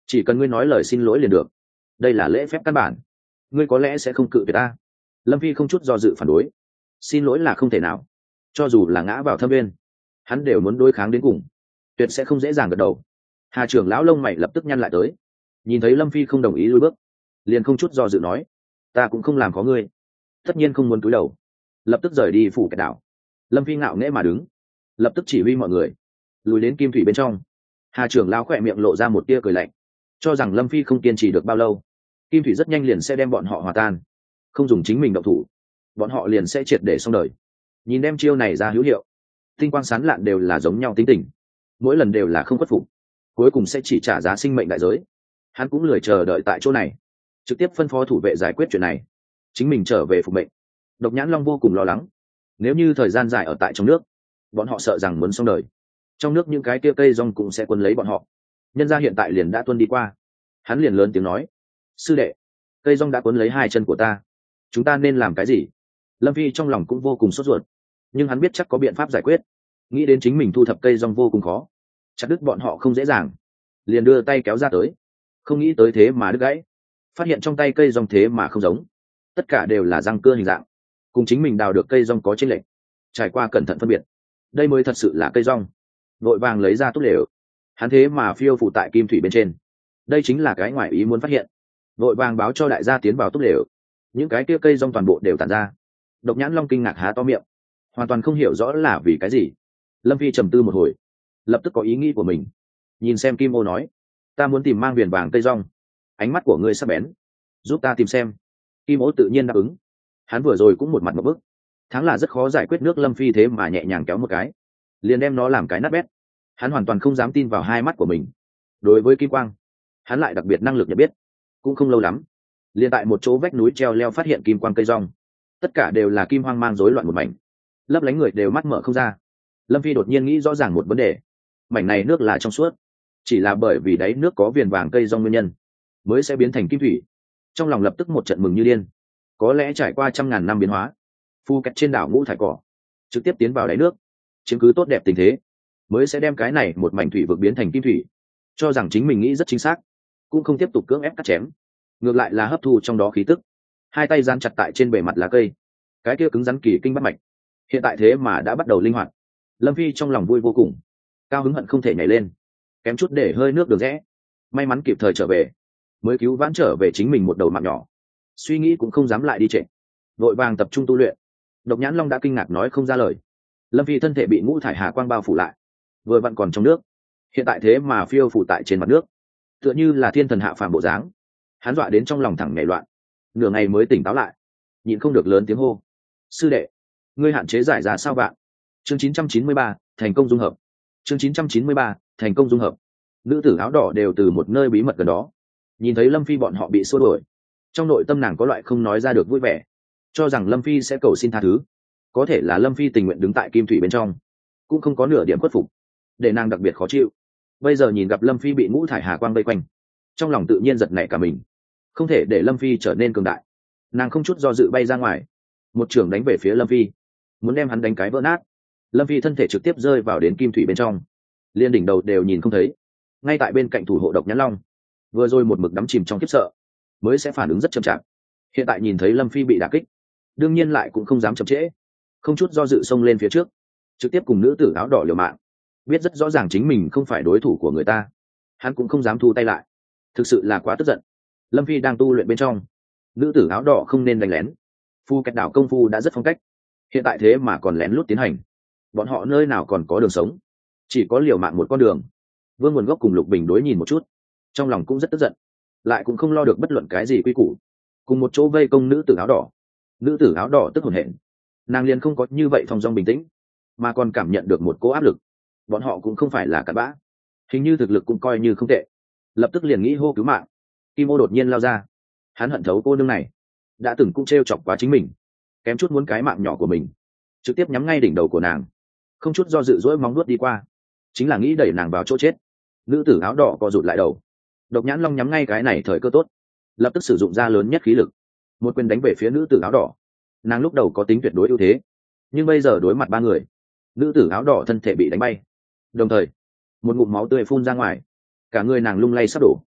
chỉ cần ngươi nói lời xin lỗi liền được, đây là lễ phép căn bản, ngươi có lẽ sẽ không cự tuyệt ta. Lâm Phi không chút do dự phản đối. Xin lỗi là không thể nào, cho dù là ngã vào thâm viên hắn đều muốn đối kháng đến cùng, tuyệt sẽ không dễ dàng gật đầu. Hà trưởng lão lông mày lập tức nhăn lại tới, nhìn thấy Lâm Phi không đồng ý lùi bước, liền không chút do dự nói, ta cũng không làm có ngươi, tất nhiên không muốn cúi đầu, lập tức rời đi phủ kẹt đảo. Lâm Phi ngạo nghễ mà đứng, lập tức chỉ huy mọi người lùi đến kim thủy bên trong. Hà trưởng lão khỏe miệng lộ ra một tia cười lạnh, cho rằng Lâm Phi không kiên trì được bao lâu, kim thủy rất nhanh liền sẽ đem bọn họ hòa tan, không dùng chính mình động thủ bọn họ liền sẽ triệt để xong đời. Nhìn đem chiêu này ra hữu hiệu, tinh quang sán lạn đều là giống nhau tính tình, mỗi lần đều là không khuất phục, cuối cùng sẽ chỉ trả giá sinh mệnh đại giới. Hắn cũng lười chờ đợi tại chỗ này, trực tiếp phân phó thủ vệ giải quyết chuyện này, chính mình trở về phục mệnh. Độc Nhãn Long vô cùng lo lắng, nếu như thời gian dài ở tại trong nước, bọn họ sợ rằng muốn xong đời, trong nước những cái kia cây rong cũng sẽ quân lấy bọn họ. Nhân gia hiện tại liền đã tuân đi qua, hắn liền lớn tiếng nói, sư đệ, cây rong đã cuốn lấy hai chân của ta, chúng ta nên làm cái gì? Lâm Phi trong lòng cũng vô cùng sốt ruột, nhưng hắn biết chắc có biện pháp giải quyết. Nghĩ đến chính mình thu thập cây rong vô cùng khó, chặt đứt bọn họ không dễ dàng, liền đưa tay kéo ra tới, không nghĩ tới thế mà đứt gãy, phát hiện trong tay cây rong thế mà không giống, tất cả đều là răng cưa hình dạng, cùng chính mình đào được cây rong có chênh lệch. Trải qua cẩn thận phân biệt, đây mới thật sự là cây rong. Vội vàng lấy ra túp lều, hắn thế mà phiêu phụ tại kim thủy bên trên, đây chính là cái ngoài ý muốn phát hiện. Vội vàng báo cho đại gia tiến vào túp lều, những cái kia cây rong toàn bộ đều tản ra. Độc Nhãn Long kinh ngạc há to miệng, hoàn toàn không hiểu rõ là vì cái gì. Lâm Phi trầm tư một hồi, lập tức có ý nghĩ của mình. Nhìn xem Kim Ô nói, ta muốn tìm mang viền vàng cây rong, ánh mắt của ngươi sắc bén, giúp ta tìm xem. Kim Ô tự nhiên đáp ứng. Hắn vừa rồi cũng một mặt một bức, thắng là rất khó giải quyết nước. Lâm Phi thế mà nhẹ nhàng kéo một cái, liền đem nó làm cái nát bét. Hắn hoàn toàn không dám tin vào hai mắt của mình. Đối với kim quang, hắn lại đặc biệt năng lực nhận biết. Cũng không lâu lắm, liền tại một chỗ vách núi treo leo phát hiện kim quang cây rong, tất cả đều là kim hoang mang rối loạn một mảnh, lấp lánh người đều mắt mở không ra. Lâm Phi đột nhiên nghĩ rõ ràng một vấn đề, mảnh này nước là trong suốt, chỉ là bởi vì đáy nước có viền vàng cây rong nguyên nhân mới sẽ biến thành kim thủy. Trong lòng lập tức một trận mừng như điên, có lẽ trải qua trăm ngàn năm biến hóa, phu kẹt trên đảo Ngũ Thải Cỏ trực tiếp tiến vào đáy nước, chứng cứ tốt đẹp tình thế, mới sẽ đem cái này một mảnh thủy vực biến thành kim thủy. Cho rằng chính mình nghĩ rất chính xác, cũng không tiếp tục cưỡng ép cắt chém, ngược lại là hấp thu trong đó khí tức. Hai tay dán chặt tại trên bề mặt lá cây, cái kia cứng rắn kỳ kinh bắt mạch, hiện tại thế mà đã bắt đầu linh hoạt. Lâm Phi trong lòng vui vô cùng, cao hứng hận không thể nhảy lên, kém chút để hơi nước được rẽ. May mắn kịp thời trở về, mới cứu vãn trở về chính mình một đầu mạng nhỏ. Suy nghĩ cũng không dám lại đi trễ, vội vàng tập trung tu luyện. Độc Nhãn Long đã kinh ngạc nói không ra lời. Lâm Phi thân thể bị ngũ thải hà quang bao phủ lại, vừa vặn còn trong nước, hiện tại thế mà phiêu phủ tại trên mặt nước, tựa như là thiên thần hạ phàm bộ dáng. Hắn dọa đến trong lòng thẳng nhảy loạn, nửa ngày mới tỉnh táo lại, nhịn không được lớn tiếng hô, sư đệ, ngươi hạn chế giải ra sao bạn? Chương chín trăm chín mươi ba, thành công dung hợp. Chương chín trăm chín mươi ba, thành công dung hợp. Nữ tử áo đỏ đều từ một nơi bí mật gần đó nhìn thấy Lâm Phi bọn họ bị xua đuổi, trong nội tâm nàng có loại không nói ra được vui vẻ, cho rằng Lâm Phi sẽ cầu xin tha thứ. Có thể là Lâm Phi tình nguyện đứng tại kim thủy bên trong, cũng không có nửa điểm khuất phục, để nàng đặc biệt khó chịu. Bây giờ nhìn gặp Lâm Phi bị ngũ thải hà quang vây quanh, trong lòng tự nhiên giật nảy cả mình, không thể để Lâm Phi trở nên cường đại. Nàng không chút do dự bay ra ngoài, một trường đánh về phía Lâm Phi, muốn đem hắn đánh cái vỡ nát. Lâm Phi thân thể trực tiếp rơi vào đến kim thủy bên trong, liên đỉnh đầu đều nhìn không thấy. Ngay tại bên cạnh thủ hộ Độc Nhãn Long, vừa rồi một mực đắm chìm trong khiếp sợ, mới sẽ phản ứng rất chậm chạp. Hiện tại nhìn thấy Lâm Phi bị đả kích, đương nhiên lại cũng không dám chậm trễ, không chút do dự xông lên phía trước, trực tiếp cùng nữ tử áo đỏ liều mạng. Biết rất rõ ràng chính mình không phải đối thủ của người ta, hắn cũng không dám thu tay lại, thực sự là quá tức giận. Lâm Phi đang tu luyện bên trong, nữ tử áo đỏ không nên đánh lén. Phu kẹt đảo công phu đã rất phong cách, hiện tại thế mà còn lén lút tiến hành, bọn họ nơi nào còn có đường sống, chỉ có liều mạng một con đường. Vương Nguồn Gốc cùng Lục Bình đối nhìn một chút, trong lòng cũng rất tức giận, lại cũng không lo được bất luận cái gì quy củ, cùng một chỗ vây công nữ tử áo đỏ. Nữ tử áo đỏ tức hổn hển, nàng liền không có như vậy thong dong bình tĩnh, mà còn cảm nhận được một cỗ áp lực. Bọn họ cũng không phải là cặn bã, hình như thực lực cũng coi như không tệ, lập tức liền nghĩ hô cứu mạng. Kim Ô đột nhiên lao ra, hắn hận thấu cô nương này, đã từng cũng t r e o chọc quá chính mình, kém chút muốn cái mạng nhỏ của mình, trực tiếp nhắm ngay đỉnh đầu của nàng, không chút do dự dỗi móng nuốt đi qua, chính là nghĩ đẩy nàng vào chỗ chết. Nữ tử áo đỏ co rụt lại đầu. Độc Nhãn Long nhắm ngay cái này thời cơ tốt, lập tức sử dụng ra lớn nhất khí lực, một quyền đánh về phía nữ tử áo đỏ. Nàng lúc đầu có tính tuyệt đối ưu thế, nhưng bây giờ đối mặt ba người, nữ tử áo đỏ thân thể bị đánh bay, đồng thời một ngụm máu tươi phun ra ngoài, cả người nàng lung lay sắp đổ.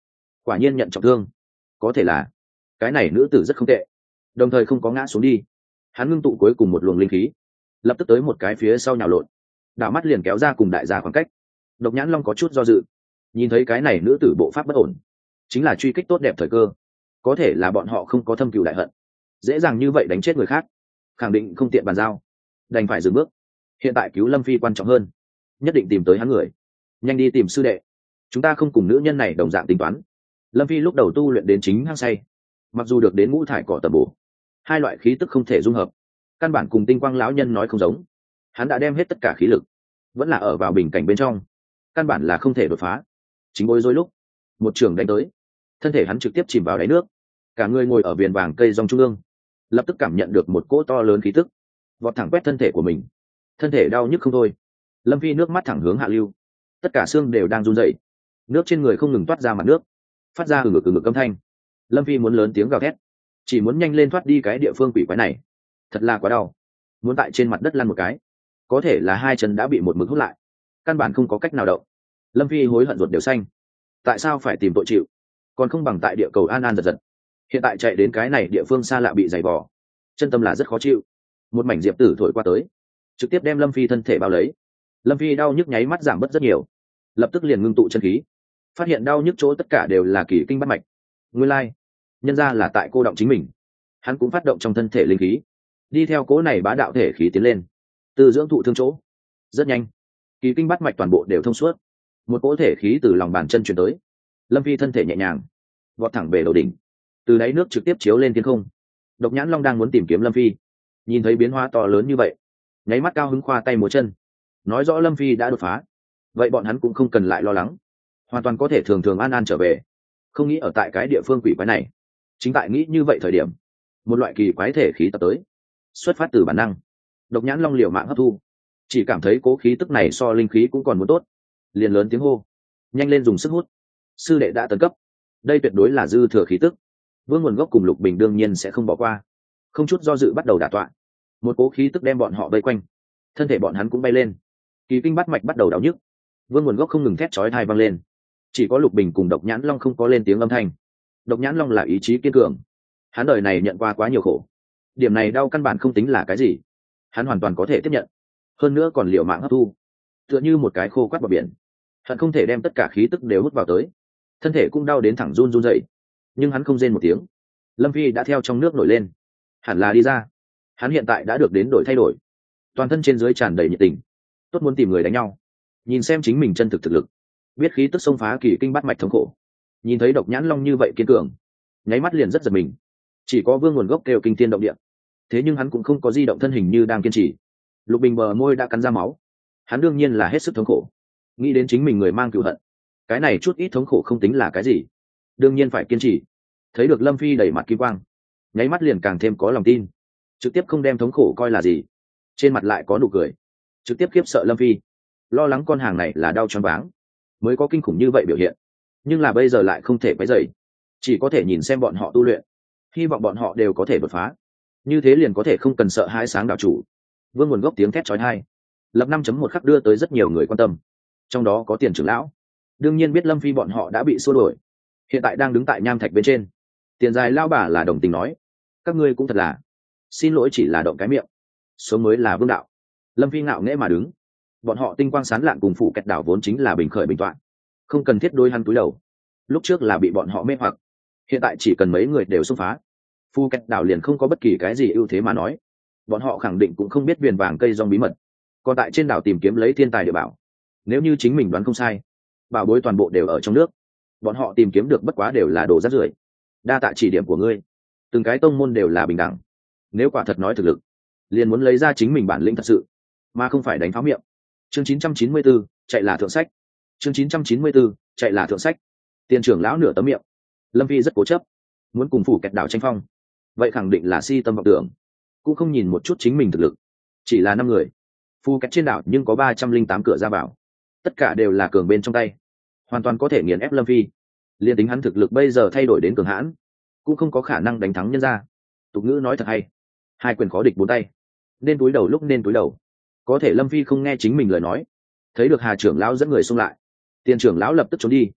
quả nhiên nhận trọng thương. Có thể là cái này nữ tử rất không tệ, đồng thời không có ngã xuống đi. Hắn ngưng tụ cuối cùng một luồng linh khí, lập tức tới một cái phía sau nhào lộn, đảo mắt liền kéo ra cùng đại gia khoảng cách. Độc Nhãn Long có chút do dự, nhìn thấy cái này nữ tử bộ pháp bất ổn, chính là truy kích tốt đẹp thời cơ. Có thể là bọn họ không có thâm cừu đại hận, dễ dàng như vậy đánh chết người khác, khẳng định không tiện bàn giao, đành phải dừng bước. Hiện tại cứu Lâm Phi quan trọng hơn, nhất định tìm tới hắn người. Nhanh đi tìm sư đệ, chúng ta không cùng nữ nhân này đồng dạng tính toán. Lâm Phi lúc đầu tu luyện đến chính hăng say, mặc dù được đến ngũ thải cỏ tầm bổ, hai loại khí tức không thể dung hợp, căn bản cùng Tinh Quang lão nhân nói không giống. Hắn đã đem hết tất cả khí lực, vẫn là ở vào bình cảnh bên trong, căn bản là không thể đột phá. Chính bối rối lúc, một trường đánh tới, thân thể hắn trực tiếp chìm vào đáy nước. Cả người ngồi ở viền vàng cây rong trung ương, lập tức cảm nhận được một cỗ to lớn khí tức, vọt thẳng quét thân thể của mình. Thân thể đau nhức không thôi. Lâm Phi nước mắt thẳng hướng hạ lưu, tất cả xương đều đang run rẩy, nước trên người không ngừng toát ra mặt nước, phát ra từ ngực từ ngực âm thanh. Lâm Phi muốn lớn tiếng gào thét, chỉ muốn nhanh lên thoát đi cái địa phương quỷ quái này. Thật là quá đau, muốn tại trên mặt đất lăn một cái, có thể là hai chân đã bị một mực hút lại, căn bản không có cách nào động. Lâm Phi hối hận ruột đều xanh. Tại sao phải tìm tội chịu, còn không bằng tại địa cầu an an giật giật. Hiện tại chạy đến cái này địa phương xa lạ bị giày vò, chân tâm là rất khó chịu. Một mảnh diệp tử thổi qua tới, trực tiếp đem Lâm Phi thân thể bao lấy. Lâm Phi đau nhức nháy mắt giảm bớt rất nhiều, lập tức liền ngưng tụ chân khí, phát hiện đau nhức chỗ tất cả đều là kỳ kinh bắt mạch. Nguyên lai, nhân ra là tại cô động chính mình. Hắn cũng phát động trong thân thể linh khí, đi theo cố này bá đạo thể khí tiến lên, từ dưỡng thụ thương chỗ. Rất nhanh, kỳ kinh bắt mạch toàn bộ đều thông suốt, một cỗ thể khí từ lòng bàn chân truyền tới. Lâm Phi thân thể nhẹ nhàng vọt thẳng về đầu đỉnh, từ đáy nước trực tiếp chiếu lên thiên không. Độc Nhãn Long đang muốn tìm kiếm Lâm Phi, nhìn thấy biến hóa to lớn như vậy, nháy mắt cao hứng khoa tay múa chân, nói rõ Lâm Phi đã đột phá. Vậy bọn hắn cũng không cần lại lo lắng, hoàn toàn có thể thường thường an an trở về. Không nghĩ ở tại cái địa phương quỷ quái này. Chính tại nghĩ như vậy thời điểm, một loại kỳ quái thể khí tập tới, xuất phát từ bản năng. Độc Nhãn Long liều mạng hấp thu, chỉ cảm thấy cố khí tức này so linh khí cũng còn muốn tốt, liền lớn tiếng hô, nhanh lên dùng sức hút, sư đệ đã tấn cấp. Đây tuyệt đối là dư thừa khí tức, Vương Nguồn Gốc cùng Lục Bình đương nhiên sẽ không bỏ qua. Không chút do dự bắt đầu đả tọa, một cố khí tức đem bọn họ vây quanh, thân thể bọn hắn cũng bay lên. Kỳ kinh bắt mạch bắt đầu đau nhức, Vương Nguồn Gốc không ngừng thét chói tai vang lên. Chỉ có Lục Bình cùng Độc Nhãn Long không có lên tiếng âm thanh. Độc Nhãn Long là ý chí kiên cường, hắn đời này nhận qua quá nhiều khổ, điểm này đau căn bản không tính là cái gì, hắn hoàn toàn có thể tiếp nhận, hơn nữa còn liều mạng hấp thu, tựa như một cái khô quắt vào biển, hắn không thể đem tất cả khí tức đều hút vào tới. Thân thể cũng đau đến thẳng run run dậy, nhưng hắn không rên một tiếng. Lâm Phi đã theo trong nước nổi lên, hẳn là đi ra. Hắn hiện tại đã được đến đổi thay đổi, toàn thân trên dưới tràn đầy nhiệt tình, tốt muốn tìm người đánh nhau, nhìn xem chính mình chân thực thực lực, biết khí tức xông phá kỳ kinh bắt mạch thống khổ. Nhìn thấy Độc Nhãn Long như vậy kiên cường, nháy mắt liền rất giật mình. Chỉ có Vương Nguồn Gốc kêu kinh thiên động địa, thế nhưng hắn cũng không có di động thân hình như đang kiên trì. Lục Bình bờ môi đã cắn ra máu, hắn đương nhiên là hết sức thống khổ. Nghĩ đến chính mình người mang cựu hận, cái này chút ít thống khổ không tính là cái gì, đương nhiên phải kiên trì. Thấy được Lâm Phi đẩy mặt kim quang, nháy mắt liền càng thêm có lòng tin, trực tiếp không đem thống khổ coi là gì, trên mặt lại có nụ cười, trực tiếp khiếp sợ Lâm Phi. Lo lắng con hàng này là đau choáng váng, mới có kinh khủng như vậy biểu hiện, nhưng là bây giờ lại không thể quấy rầy, chỉ có thể nhìn xem bọn họ tu luyện, hy vọng bọn họ đều có thể đột phá, như thế liền có thể không cần sợ hãi sáng đạo chủ. Vương Nguồn Gốc tiếng thét chói tai, lập năm chấm một khắc đưa tới rất nhiều người quan tâm, trong đó có Tiền trưởng lão, đương nhiên biết Lâm Phi bọn họ đã bị xua đuổi, hiện tại đang đứng tại nham thạch bên trên. Tiền dài lao bà là đồng tình nói, các ngươi cũng thật là, xin lỗi chỉ là động cái miệng, sống mới là vương đạo. Lâm Phi ngạo nghễ mà đứng, bọn họ tinh quang sán lạn cùng phủ kẹt đảo vốn chính là bình khởi bình toạn, không cần thiết đôi hắn túi đầu. Lúc trước là bị bọn họ mê hoặc, hiện tại chỉ cần mấy người đều xông phá, phu kẹt đảo liền không có bất kỳ cái gì ưu thế mà nói. Bọn họ khẳng định cũng không biết viền vàng cây rong bí mật, còn tại trên đảo tìm kiếm lấy thiên tài địa bảo. Nếu như chính mình đoán không sai, bảo bối toàn bộ đều ở trong nước, bọn họ tìm kiếm được bất quá đều là đồ rác rưởi. Đa tạ chỉ điểm của ngươi, từng cái tông môn đều là bình đẳng, nếu quả thật nói thực lực, liền muốn lấy ra chính mình bản lĩnh thật sự, mà không phải đánh pháo miệng. Chương chín trăm chín mươi tư, chạy là thượng sách. Chương chín trăm chín mươi tư, chạy là thượng sách. Tiền trưởng lão nửa tấm miệng. Lâm Phi rất cố chấp, muốn cùng phủ kẹt đảo tranh phong, vậy khẳng định là si tâm vọng tưởng, cũng không nhìn một chút chính mình thực lực. Chỉ là năm người, phu kẹt trên đảo nhưng có ba trăm linh tám cửa ra vào, tất cả đều là cường bên trong tay, hoàn toàn có thể nghiền ép Lâm Phi. Liên tính hắn thực lực bây giờ thay đổi đến cường hãn, cũng không có khả năng đánh thắng nhân ra. Tục ngữ nói thật hay, hai quyền khó địch bốn tay, nên túi đầu lúc nên túi đầu. Có thể Lâm Phi không nghe chính mình lời nói, thấy được Hà trưởng lão dẫn người xung lại, Tiền trưởng lão lập tức trốn đi.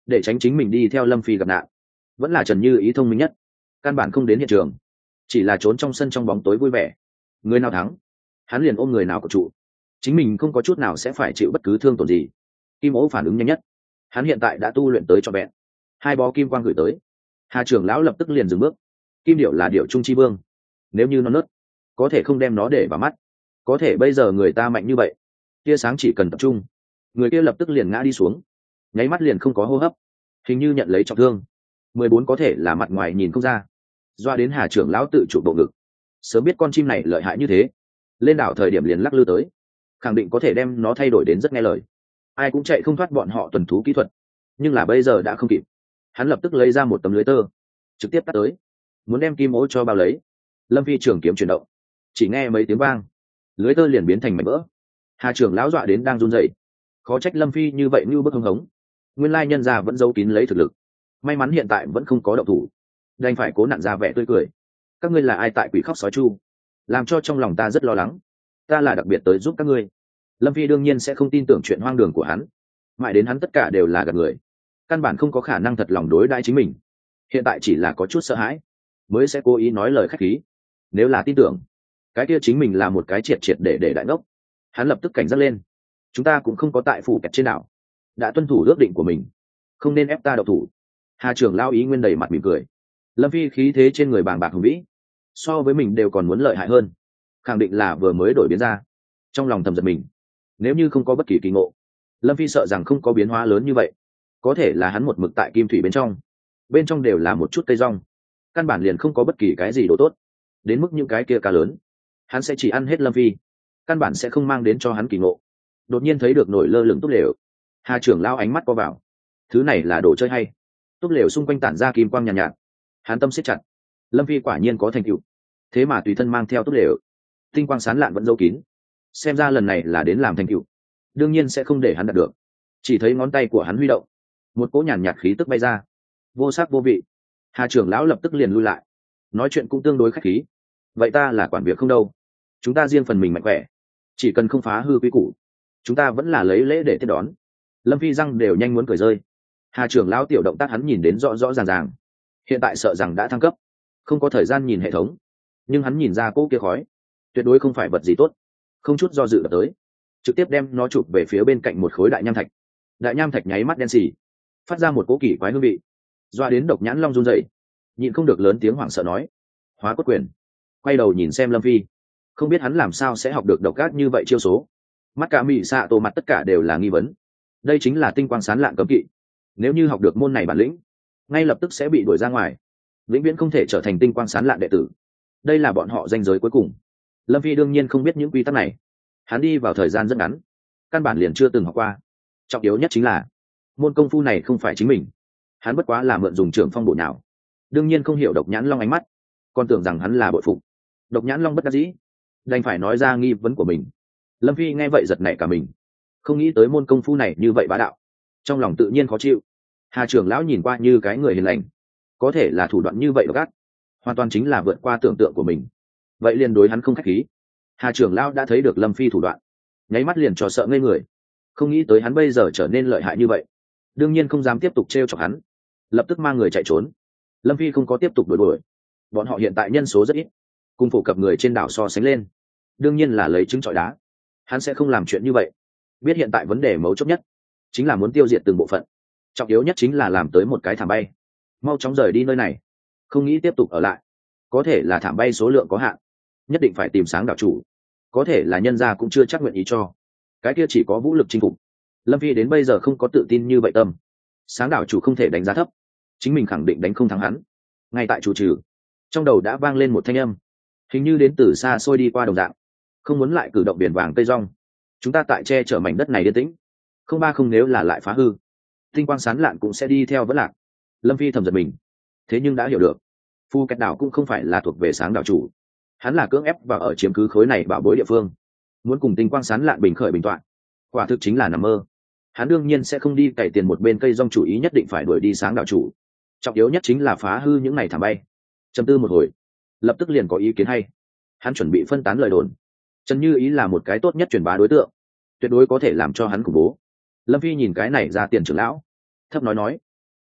để tránh chính mình đi theo lâm phi gặp nạn. Vẫn là Trần Như Ý thông minh nhất, căn bản không đến hiện trường, chỉ là trốn trong sân trong bóng tối vui vẻ. Người nào thắng hắn liền ôm người nào của trụ, chính mình không có chút nào sẽ phải chịu bất cứ thương tổn gì. Kim Ố phản ứng nhanh nhất, hắn hiện tại đã tu luyện tới trọn vẹn hai bó kim quang gửi tới. Hà trưởng lão lập tức liền dừng bước. Kim điệu là điệu trung chi vương, nếu như nó nớt có thể không đem nó để vào mắt, có thể bây giờ người ta mạnh như vậy, tia sáng chỉ cần tập trung, người kia lập tức liền ngã đi xuống, nháy mắt liền không có hô hấp, hình như nhận lấy trọng thương. Mười bốn có thể là mặt ngoài nhìn không ra, doa đến Hà trưởng lão tự chủ bộ ngực. Sớm biết con chim này lợi hại như thế, lên đảo thời điểm liền lắc lư tới, khẳng định có thể đem nó thay đổi đến rất nghe lời, ai cũng chạy không thoát bọn họ tuần thú kỹ thuật. Nhưng là bây giờ đã không kịp, hắn lập tức lấy ra một tấm lưới tơ, trực tiếp cắt tới, muốn đem Kim Ố cho bao lấy. Lâm phi trường kiếm chuyển động, chỉ nghe mấy tiếng vang, lưới tơ liền biến thành mảnh vỡ. Hà trưởng lão dọa đến đang run rẩy, khó trách Lâm phi như vậy như bức hưng hống, nguyên lai nhân gia vẫn giấu kín lấy thực lực, may mắn hiện tại vẫn không có động thủ, đành phải cố nặn ra vẻ tươi cười. Các ngươi là ai tại quỷ khóc sói chu, làm cho trong lòng ta rất lo lắng, ta là đặc biệt tới giúp các ngươi. Lâm phi đương nhiên sẽ không tin tưởng chuyện hoang đường của hắn, mãi đến hắn tất cả đều là gạt người, căn bản không có khả năng thật lòng đối đãi chính mình. Hiện tại chỉ là có chút sợ hãi mới sẽ cố ý nói lời khách khí, nếu là tin tưởng cái kia chính mình là một cái triệt triệt để để đại ngốc. Hắn lập tức cảnh giác lên, chúng ta cũng không có tại phủ kẹt trên đảo, đã tuân thủ ước định của mình, không nên ép ta đậu thủ. Hà trưởng lao ý nguyên đầy mặt mỉm cười. Lâm phi khí thế trên người bàng bạc hùng vĩ, so với mình đều còn muốn lợi hại hơn, khẳng định là vừa mới đổi biến ra. Trong lòng thầm giật mình, nếu như không có bất kỳ kỳ ngộ, Lâm phi sợ rằng không có biến hóa lớn như vậy. Có thể là hắn một mực tại kim thủy bên trong, bên trong đều là một chút cây rong, căn bản liền không có bất kỳ cái gì đồ tốt, đến mức những cái kia cá lớn hắn sẽ chỉ ăn hết Lâm phi, căn bản sẽ không mang đến cho hắn kỳ ngộ. Đột nhiên thấy được nổi lơ lửng túp lều, Hà trưởng lao ánh mắt co vào, thứ này là đồ chơi hay. Túp lều xung quanh tản ra kim quang nhàn nhạt, nhạt, hắn tâm siết chặt. Lâm phi quả nhiên có thành tựu, thế mà tùy thân mang theo túp lều, tinh quang sán lạn vẫn giấu kín, xem ra lần này là đến làm thành tựu, đương nhiên sẽ không để hắn đạt được. Chỉ thấy ngón tay của hắn huy động, một cỗ nhàn nhạt khí tức bay ra, vô sắc vô vị. Hà trưởng lão lập tức liền lui lại, nói chuyện cũng tương đối khách khí. Vậy ta là quản việc không đâu, chúng ta riêng phần mình mạnh khỏe, chỉ cần không phá hư quy củ, chúng ta vẫn là lấy lễ để tiếp đón. Lâm phi răng đều nhanh muốn cười rơi. Hà trưởng lão tiểu động tác hắn nhìn đến rõ rõ ràng ràng, hiện tại sợ rằng đã thăng cấp, không có thời gian nhìn hệ thống, nhưng hắn nhìn ra cỗ kia khói tuyệt đối không phải vật gì tốt, không chút do dự đập tới, trực tiếp đem nó chụp về phía bên cạnh một khối đại nham thạch. Đại nham thạch nháy mắt đen xì, phát ra một cỗ kỳ quái hương vị, doa đến Độc Nhãn Long run rẩy, nhịn không được lớn tiếng hoảng sợ nói: Hóa cốt quyền. Quay đầu nhìn xem Lâm phi, không biết hắn làm sao sẽ học được độc ác như vậy chiêu số. Mắt cả mị xạ tổ mặt tất cả đều là nghi vấn, đây chính là tinh quang sán lạn cấm kỵ, nếu như học được môn này bản lĩnh, ngay lập tức sẽ bị đuổi ra ngoài, vĩnh viễn không thể trở thành tinh quang sán lạn đệ tử. Đây là bọn họ danh giới cuối cùng. Lâm phi đương nhiên không biết những quy tắc này, hắn đi vào thời gian rất ngắn, căn bản liền chưa từng học qua. Trọng yếu nhất chính là môn công phu này không phải chính mình, hắn bất quá là mượn dùng trưởng phong bộ nào, đương nhiên không hiểu Độc Nhãn Long ánh mắt, còn tưởng rằng hắn là bội phục. Độc Nhãn Long bất đắc dĩ, đành phải nói ra nghi vấn của mình. Lâm phi nghe vậy giật nảy cả mình, không nghĩ tới môn công phu này như vậy bá đạo, trong lòng tự nhiên khó chịu. Hà trưởng lão nhìn qua như cái người hiền lành, có thể là thủ đoạn như vậy độc ác, hoàn toàn chính là vượt qua tưởng tượng của mình, vậy liền đối hắn không khách khí. Hà trưởng lão đã thấy được Lâm phi thủ đoạn, nháy mắt liền cho sợ ngây người, không nghĩ tới hắn bây giờ trở nên lợi hại như vậy, đương nhiên không dám tiếp tục t r e o chọc hắn, lập tức mang người chạy trốn. Lâm phi không có tiếp tục đuổi đuổi, bọn họ hiện tại nhân số rất ít, cùng phổ cập người trên đảo so sánh lên, đương nhiên là lấy trứng trọi đá, hắn sẽ không làm chuyện như vậy. Biết hiện tại vấn đề mấu chốt nhất chính là muốn tiêu diệt từng bộ phận, trọng yếu nhất chính là làm tới một cái thảm bay, mau chóng rời đi nơi này, không nghĩ tiếp tục ở lại. Có thể là thảm bay số lượng có hạn, nhất định phải tìm Sáng đảo chủ, có thể là nhân gia cũng chưa chắc nguyện ý cho, cái kia chỉ có vũ lực chinh phục. Lâm phi đến bây giờ không có tự tin như vậy tâm, Sáng đảo chủ không thể đánh giá thấp, chính mình khẳng định đánh không thắng hắn. Ngay tại chủ trừ, trong đầu đã vang lên một thanh âm, hình như đến từ xa xôi đi qua đồng dạng, không muốn lại cử động biển vàng cây rong, chúng ta tại che chở mảnh đất này yên tĩnh, không ba không nếu là lại phá hư, tinh quang sán lạn cũng sẽ đi theo vẫn lạc. Lâm phi thầm giật mình, thế nhưng đã hiểu được Phu Kẹt đảo cũng không phải là thuộc về Sáng đảo chủ, hắn là cưỡng ép và ở chiếm cứ khối này bảo bối địa phương, muốn cùng tinh quang sán lạn bình khởi bình toạn, quả thực chính là nằm mơ. Hắn đương nhiên sẽ không đi cày tiền một bên cây rong chủ ý nhất định phải đuổi đi Sáng đảo chủ, trọng yếu nhất chính là phá hư những này thảm bay. Trầm tư một hồi, lập tức liền có ý kiến hay, hắn chuẩn bị phân tán lời đồn. Trần Như Ý là một cái tốt nhất truyền bá đối tượng, tuyệt đối có thể làm cho hắn khủng bố. Lâm phi nhìn cái này ra tiền trưởng lão, thấp nói nói: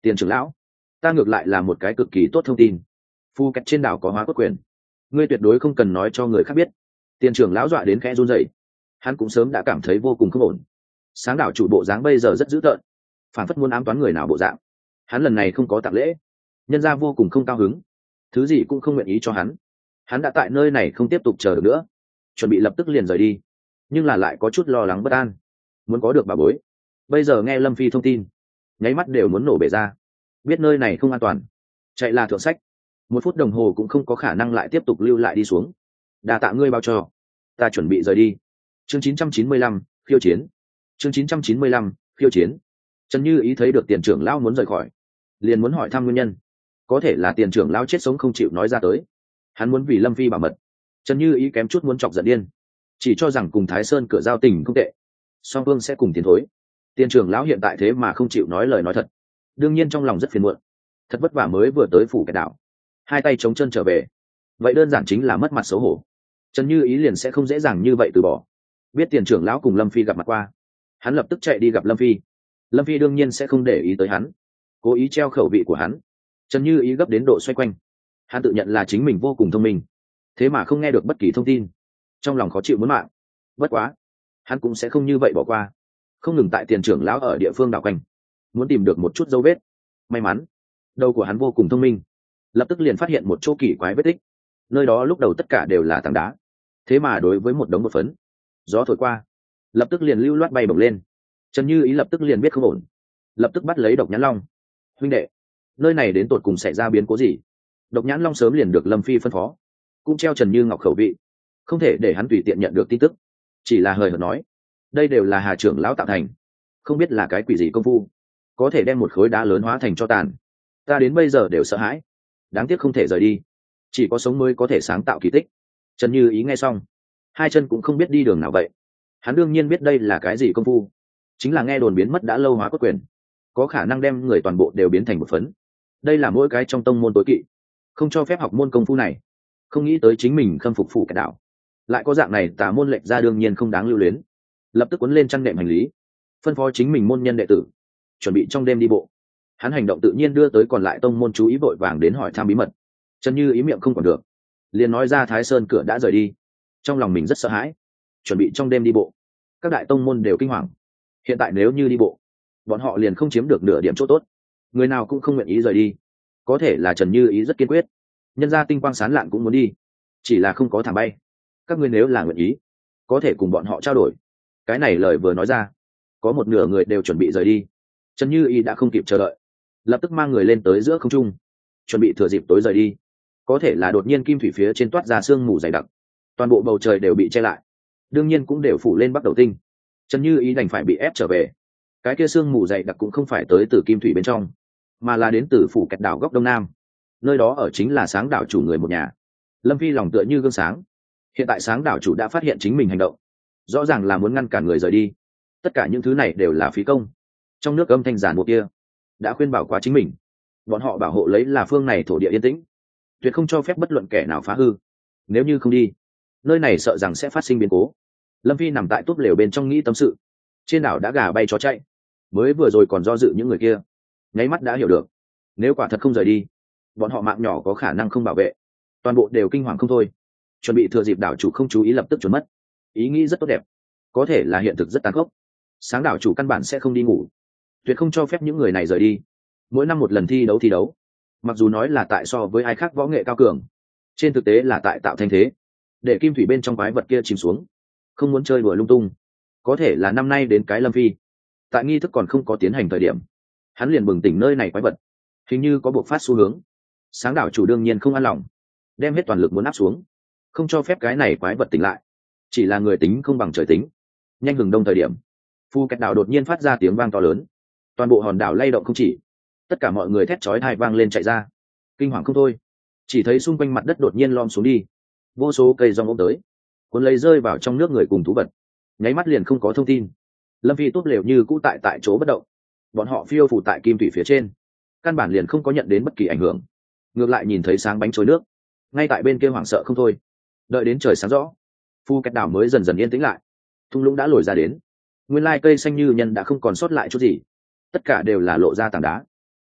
Tiền trưởng lão, ta ngược lại là một cái cực kỳ tốt thông tin. Phu Kẹt trên đảo có hóa cốt quyền, ngươi tuyệt đối không cần nói cho người khác biết. Tiền trưởng lão dọa đến khẽ run rẩy, hắn cũng sớm đã cảm thấy vô cùng không ổn. Sáng đảo chủ bộ dáng bây giờ rất dữ tợn, phản phất muốn ám toán người nào bộ dạng. Hắn lần này không có tặng lễ, nhân ra vô cùng không cao hứng, thứ gì cũng không nguyện ý cho hắn. Hắn đã tại nơi này không tiếp tục chờ được nữa, chuẩn bị lập tức liền rời đi, nhưng là lại có chút lo lắng bất an, muốn có được bà bối. Bây giờ nghe Lâm Phi thông tin, nháy mắt đều muốn nổ bể ra, biết nơi này không an toàn, chạy là thượng sách. Một phút đồng hồ cũng không có khả năng lại tiếp tục lưu lại đi xuống. Đà tạ ngươi bao cho, ta chuẩn bị rời đi. Chương chín trăm chín mươi lăm, khiêu chiến. Chương chín trăm chín mươi lăm, khiêu chiến. Trần Như Ý thấy được tiền trưởng lão muốn rời khỏi, liền muốn hỏi thăm nguyên nhân. Có thể là tiền trưởng lão chết sống không chịu nói ra tới, hắn muốn vì Lâm Phi bảo mật. Trần Như Ý kém chút muốn chọc giận điên, chỉ cho rằng cùng Thái Sơn cửa giao tình không tệ, song phương sẽ cùng tiến thối. Tiền trưởng lão hiện tại thế mà không chịu nói lời nói thật, đương nhiên trong lòng rất phiền muộn. Thật vất vả mới vừa tới phủ Kẹt đảo, hai tay chống chân trở về, vậy đơn giản chính là mất mặt xấu hổ. Trần Như Ý liền sẽ không dễ dàng như vậy từ bỏ. Biết tiền trưởng lão cùng Lâm Phi gặp mặt qua, hắn lập tức chạy đi gặp Lâm Phi. Lâm Phi đương nhiên sẽ không để ý tới hắn, cố ý treo khẩu vị của hắn. Trần Như Ý gấp đến độ xoay quanh, hắn tự nhận là chính mình vô cùng thông minh, thế mà không nghe được bất kỳ thông tin, trong lòng khó chịu muốn mạng. Bất quá hắn cũng sẽ không như vậy bỏ qua, không ngừng tại tiền trưởng lão ở địa phương đảo quanh, muốn tìm được một chút dấu vết. May mắn đầu của hắn vô cùng thông minh, lập tức liền phát hiện một chỗ kỳ quái vết tích. Nơi đó lúc đầu tất cả đều là tảng đá, thế mà đối với một đống bột phấn, gió thổi qua lập tức liền lưu loát bay bổng lên. Trần Như Ý lập tức liền biết không ổn, lập tức bắt lấy Độc Nhãn Long. Huynh đệ, nơi này đến tột cùng xảy ra biến cố gì? Độc Nhãn Long sớm liền được Lâm Phi phân phó, cũng treo Trần Như Ngọc khẩu vị, không thể để hắn tùy tiện nhận được tin tức. Chỉ là hời hợt nói, đây đều là Hà trưởng lão tạo thành, không biết là cái quỷ gì công phu, có thể đem một khối đá lớn hóa thành cho tàn. Ta đến bây giờ đều sợ hãi, đáng tiếc không thể rời đi, chỉ có sống mới có thể sáng tạo kỳ tích. Trần Như Ý nghe xong, hai chân cũng không biết đi đường nào vậy. Hắn đương nhiên biết đây là cái gì công phu, chính là nghe đồn biến mất đã lâu hóa cốt quyền, có khả năng đem người toàn bộ đều biến thành một phấn. Đây là mỗi cái trong tông môn tối kỵ, không cho phép học môn công phu này. Không nghĩ tới chính mình khâm phục phủ Kẹt đảo, lại có dạng này tà môn lệnh ra, đương nhiên không đáng lưu luyến. Lập tức cuốn lên chăn nệm hành lý, phân phó chính mình môn nhân đệ tử chuẩn bị trong đêm đi bộ. Hắn hành động tự nhiên đưa tới còn lại tông môn chú ý, vội vàng đến hỏi thăm bí mật. Trần Như Ý miệng không còn được, liền nói ra Thái Sơn cửa đã rời đi. Trong lòng mình rất sợ hãi, chuẩn bị trong đêm đi bộ. Các đại tông môn đều kinh hoàng, hiện tại nếu như đi bộ, bọn họ liền không chiếm được nửa điểm chỗ tốt, người nào cũng không nguyện ý rời đi. Có thể là Trần Như Ý rất kiên quyết, nhân gia tinh quang sán lạn cũng muốn đi, chỉ là không có thảm bay. Các ngươi nếu là nguyện ý, có thể cùng bọn họ trao đổi. Cái này lời vừa nói ra, có một nửa người đều chuẩn bị rời đi. Trần Như Ý đã không kịp chờ đợi, lập tức mang người lên tới giữa không trung, chuẩn bị thừa dịp tối rời đi. Có thể là đột nhiên kim thủy phía trên toát ra sương mù dày đặc, toàn bộ bầu trời đều bị che lại, đương nhiên cũng đều phủ lên Bắc Đầu Tinh. Trần Như Ý đành phải bị ép trở về. Cái kia sương mù dày đặc cũng không phải tới từ kim thủy bên trong, mà là đến từ phủ Kẹt đảo góc đông nam. Nơi đó ở chính là Sáng đảo chủ người một nhà. Lâm Phi lòng tựa như gương sáng, hiện tại Sáng đảo chủ đã phát hiện chính mình hành động, rõ ràng là muốn ngăn cản người rời đi. Tất cả những thứ này đều là phí công. Trong nước âm thanh giản buộc kia đã khuyên bảo quá chính mình, bọn họ bảo hộ lấy là phương này thổ địa yên tĩnh, tuyệt không cho phép bất luận kẻ nào phá hư. Nếu như không đi, nơi này sợ rằng sẽ phát sinh biến cố. Lâm Phi nằm tại túp lều bên trong nghĩ tâm sự. Trên đảo đã gà bay chó chạy, mới vừa rồi còn do dự những người kia, nháy mắt đã hiểu được, nếu quả thật không rời đi, bọn họ mạng nhỏ có khả năng không bảo vệ. Toàn bộ đều kinh hoàng không thôi, chuẩn bị thừa dịp đảo chủ không chú ý lập tức trốn mất. Ý nghĩ rất tốt đẹp, có thể là hiện thực rất tàn khốc. Sáng đảo chủ căn bản sẽ không đi ngủ, tuyệt không cho phép những người này rời đi. Mỗi năm một lần thi đấu thi đấu, mặc dù nói là tại so với ai khác võ nghệ cao cường, trên thực tế là tại tạo thanh thế, để kim thủy bên trong quái vật kia chìm xuống, không muốn chơi đùa lung tung. Có thể là năm nay đến cái Lâm Phi, tại nghi thức còn không có tiến hành thời điểm, hắn liền bừng tỉnh nơi này quái vật hình như có buộc phát xu hướng. Sáng đảo chủ đương nhiên không an lòng, đem hết toàn lực muốn áp xuống, không cho phép cái này quái vật tỉnh lại. Chỉ là người tính không bằng trời tính. Nhanh hừng đông thời điểm, Phu Kẹt đảo đột nhiên phát ra tiếng vang to lớn, toàn bộ hòn đảo lay động không chỉ, tất cả mọi người thét chói tai vang lên chạy ra, kinh hoàng không thôi. Chỉ thấy xung quanh mặt đất đột nhiên lom xuống đi, vô số cây rong ôm tới, cuốn lấy rơi vào trong nước người cùng thú vật, nháy mắt liền không có thông tin. Lâm Phi tốt lều như cũ tại tại chỗ bất động, bọn họ phiêu phủ tại kim thủy phía trên, căn bản liền không có nhận đến bất kỳ ảnh hưởng, ngược lại nhìn thấy sáng bánh trôi nước, ngay tại bên kia hoảng sợ không thôi. Đợi đến trời sáng rõ, Phu Kẹt đảo mới dần dần yên tĩnh lại. Thung lũng đã lồi ra đến, nguyên lai cây xanh như nhân đã không còn sót lại chút gì, tất cả đều là lộ ra tảng đá.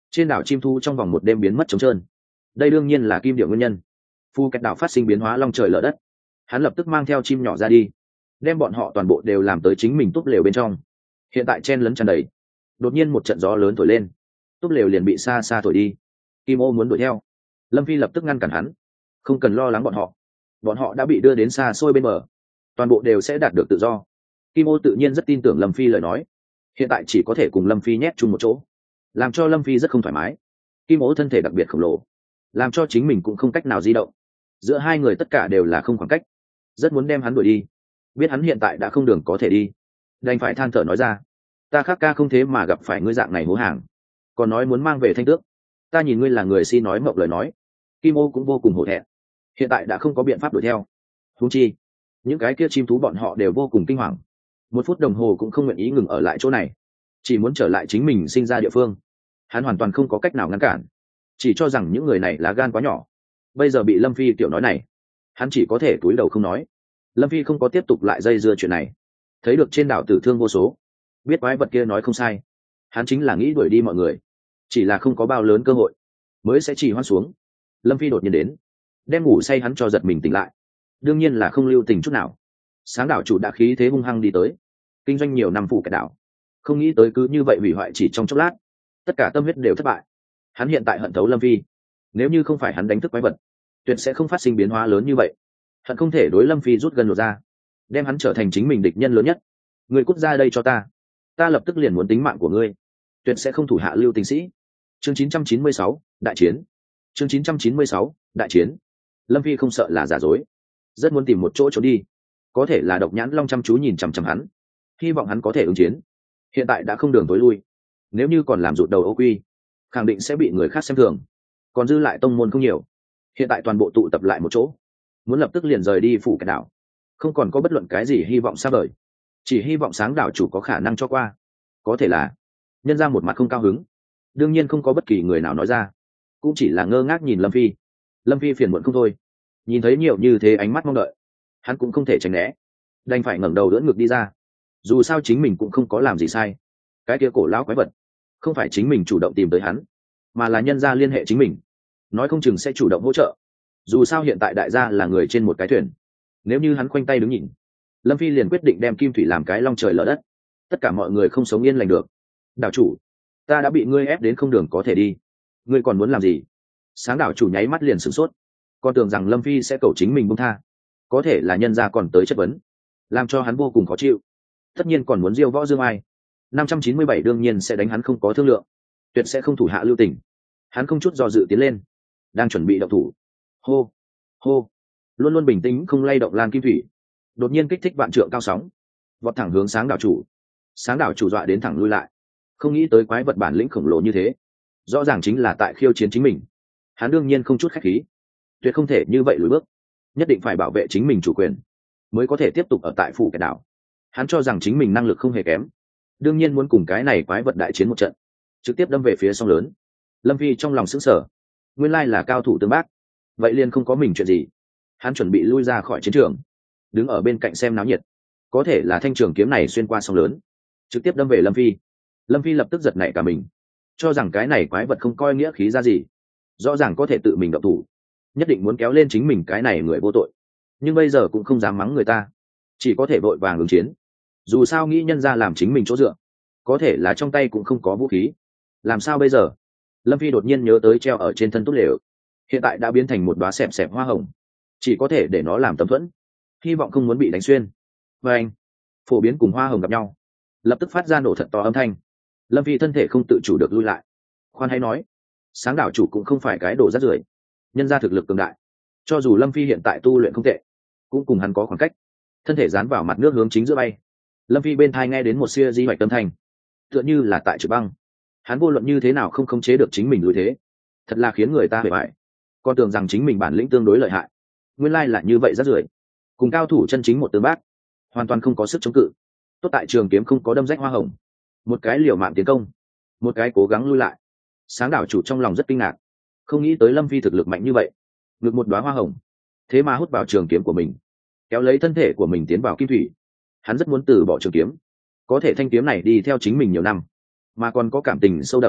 trên đảo chim thu trong vòng một đêm biến mất trống trơn. Đây đương nhiên là kim điệu nguyên nhân. Phu Kẹt đảo phát sinh biến hóa long trời lở đất. Hắn lập tức mang theo chim nhỏ ra đi, đem bọn họ toàn bộ đều làm tới chính mình túp lều bên trong. Hiện tại chen lấn tràn đầy. Đột nhiên một trận gió lớn thổi lên, túp lều liền bị xa xa thổi đi. Kim Ô muốn đuổi theo, Lâm Phi lập tức ngăn cản hắn. Không cần lo lắng bọn họ, bọn họ đã bị đưa đến xa xôi bên bờ, toàn bộ đều sẽ đạt được tự do. Kim Ô tự nhiên rất tin tưởng Lâm Phi lời nói, hiện tại chỉ có thể cùng Lâm Phi nhét chung một chỗ, làm cho Lâm Phi rất không thoải mái. Kim Ô thân thể đặc biệt khổng lồ, làm cho chính mình cũng không cách nào di động. Giữa hai người tất cả đều là không khoảng cách, rất muốn đem hắn đuổi đi, biết hắn hiện tại đã không đường có thể đi, đành phải than thở nói ra: ta Khắc ca không thế mà gặp phải ngươi dạng này hố hàng, còn nói muốn mang về Thanh Tước. Ta nhìn ngươi là người si nói mộng lời nói. Kim Ô cũng vô cùng hổ thẹn, hiện tại đã không có biện pháp đuổi theo. Huống chi những cái kia chim thú bọn họ đều vô cùng kinh hoàng, một phút đồng hồ cũng không nguyện ý ngừng ở lại chỗ này, chỉ muốn trở lại chính mình sinh ra địa phương. Hắn hoàn toàn không có cách nào ngăn cản, chỉ cho rằng những người này lá gan quá nhỏ. Bây giờ bị Lâm Phi tiểu nói này, hắn chỉ có thể cúi đầu không nói. Lâm Phi không có tiếp tục lại dây dưa chuyện này. Thấy được trên đảo tử thương vô số, biết quái vật kia nói không sai, hắn chính là nghĩ đuổi đi mọi người, chỉ là không có bao lớn cơ hội, mới sẽ chỉ hoan xuống. Lâm Phi đột nhiên đến, đem ngủ say hắn cho giật mình tỉnh lại. Đương nhiên là không lưu tình chút nào. Sáng đảo chủ đã khí thế hung hăng đi tới, kinh doanh nhiều năm Phu Kẹt đảo, không nghĩ tới cứ như vậy hủy hoại chỉ trong chốc lát, tất cả tâm huyết đều thất bại. Hắn hiện tại hận thấu Lâm Phi, nếu như không phải hắn đánh thức quái vật, tuyệt sẽ không phát sinh biến hóa lớn như vậy. Hận không thể đối Lâm Phi rút gần lột ra, đem hắn trở thành chính mình địch nhân lớn nhất. Người cút ra đây cho ta, ta lập tức liền muốn tính mạng của ngươi, tuyệt sẽ không thủ hạ lưu tình sĩ. Chương chín trăm chín mươi sáu, đại chiến. Chương chín trăm chín mươi sáu, đại chiến. Lâm Phi không sợ là giả dối, rất muốn tìm một chỗ trốn đi. Có thể là Độc Nhãn Long chăm chú nhìn chằm chằm hắn, hy vọng hắn có thể ứng chiến. Hiện tại đã không đường tối lui, nếu như còn làm rụt đầu ô quy, khẳng định sẽ bị người khác xem thường. Còn dư lại tông môn không nhiều, hiện tại toàn bộ tụ tập lại một chỗ, muốn lập tức liền rời đi Phu Kẹt đảo, không còn có bất luận cái gì hy vọng xa vời, chỉ hy vọng Sáng đảo chủ có khả năng cho qua. Có thể là nhân ra một mặt không cao hứng, đương nhiên không có bất kỳ người nào nói ra, cũng chỉ là ngơ ngác nhìn Lâm Phi. Lâm Phi phiền muộn không thôi, nhìn thấy nhiều như thế ánh mắt mong đợi, hắn cũng không thể tránh né, đành phải ngẩng đầu đỡ ngực đi ra. Dù sao chính mình cũng không có làm gì sai, cái kia cổ lão quái vật không phải chính mình chủ động tìm tới hắn, mà là nhân gia liên hệ chính mình, nói không chừng sẽ chủ động hỗ trợ. Dù sao hiện tại đại gia là người trên một cái thuyền, nếu như hắn khoanh tay đứng nhìn, Lâm Phi liền quyết định đem Kim Thủy làm cái long trời lở đất, tất cả mọi người không sống yên lành được. Đảo chủ, ta đã bị ngươi ép đến không đường có thể đi, ngươi còn muốn làm gì? Sáng đảo chủ nháy mắt liền sửng sốt, con tưởng rằng Lâm Phi sẽ cầu chính mình buông tha, có thể là nhân gia còn tới chất vấn, làm cho hắn vô cùng khó chịu. Tất nhiên còn muốn diêu võ dương ai. Năm trăm chín mươi bảy đương nhiên sẽ đánh hắn không có thương lượng, tuyệt sẽ không thủ hạ lưu tình. Hắn không chút do dự tiến lên, đang chuẩn bị động thủ. Hô hô, luôn luôn bình tĩnh không lay động Lan Kim Thủy đột nhiên kích thích vạn trượng cao sóng, vọt thẳng hướng Sáng đảo chủ. Sáng đảo chủ dọa đến thẳng lui lại, không nghĩ tới quái vật bản lĩnh khổng lồ như thế, rõ ràng chính là tại khiêu chiến chính mình. Hắn đương nhiên không chút khách khí, tuyệt không thể như vậy lùi bước, nhất định phải bảo vệ chính mình chủ quyền, mới có thể tiếp tục ở tại Phu Kẹt đảo. Hắn cho rằng chính mình năng lực không hề kém, đương nhiên muốn cùng cái này quái vật đại chiến một trận, trực tiếp đâm về phía sông lớn. Lâm Phi trong lòng sững sờ, nguyên lai là cao thủ tương bác, vậy liền không có mình chuyện gì. Hắn chuẩn bị lui ra khỏi chiến trường, đứng ở bên cạnh xem náo nhiệt. Có thể là thanh trường kiếm này xuyên qua sông lớn, trực tiếp đâm về Lâm Phi. Lâm Phi lập tức giật nảy cả mình, cho rằng cái này quái vật không coi nghĩa khí ra gì, rõ ràng có thể tự mình động thủ, nhất định muốn kéo lên chính mình cái này người vô tội. Nhưng bây giờ cũng không dám mắng người ta, chỉ có thể vội vàng ứng chiến. Dù sao nghĩ nhân ra làm chính mình chỗ dựa, có thể là trong tay cũng không có vũ khí, làm sao bây giờ? Lâm Phi đột nhiên nhớ tới treo ở trên thân túp lều, hiện tại đã biến thành một đóa xẹp xẹp hoa hồng, chỉ có thể để nó làm tấm thuẫn, hy vọng không muốn bị đánh xuyên. Và anh, phổ biến cùng hoa hồng gặp nhau, lập tức phát ra nổ thật to âm thanh. Lâm Phi thân thể không tự chủ được lui lại. Khoan hay nói, Sáng đảo chủ cũng không phải cái đồ rác rưởi, nhân ra thực lực cường đại, cho dù Lâm Phi hiện tại tu luyện không tệ, cũng cùng hắn có khoảng cách. Thân thể dán vào mặt nước hướng chính giữa bay. Lâm Phi bên thai nghe đến một xia di hoạch tâm thanh, tựa như là tại trực băng. Hắn vô luận như thế nào không khống chế được chính mình lùi thế, thật là khiến người ta hề bại. Con tưởng rằng chính mình bản lĩnh tương đối lợi hại, nguyên lai là như vậy rác rưởi. Cùng cao thủ chân chính một tương bác, hoàn toàn không có sức chống cự. Tốt tại trường kiếm không có đâm rách hoa hồng, một cái liều mạng tiến công, một cái cố gắng lui lại. Sáng đảo chủ trong lòng rất kinh ngạc, không nghĩ tới Lâm Phi thực lực mạnh như vậy, ngược một đóa hoa hồng, thế mà hút vào trường kiếm của mình, kéo lấy thân thể của mình tiến vào kim thủy. Hắn rất muốn từ bỏ trường kiếm, có thể thanh kiếm này đi theo chính mình nhiều năm, mà còn có cảm tình sâu đậm,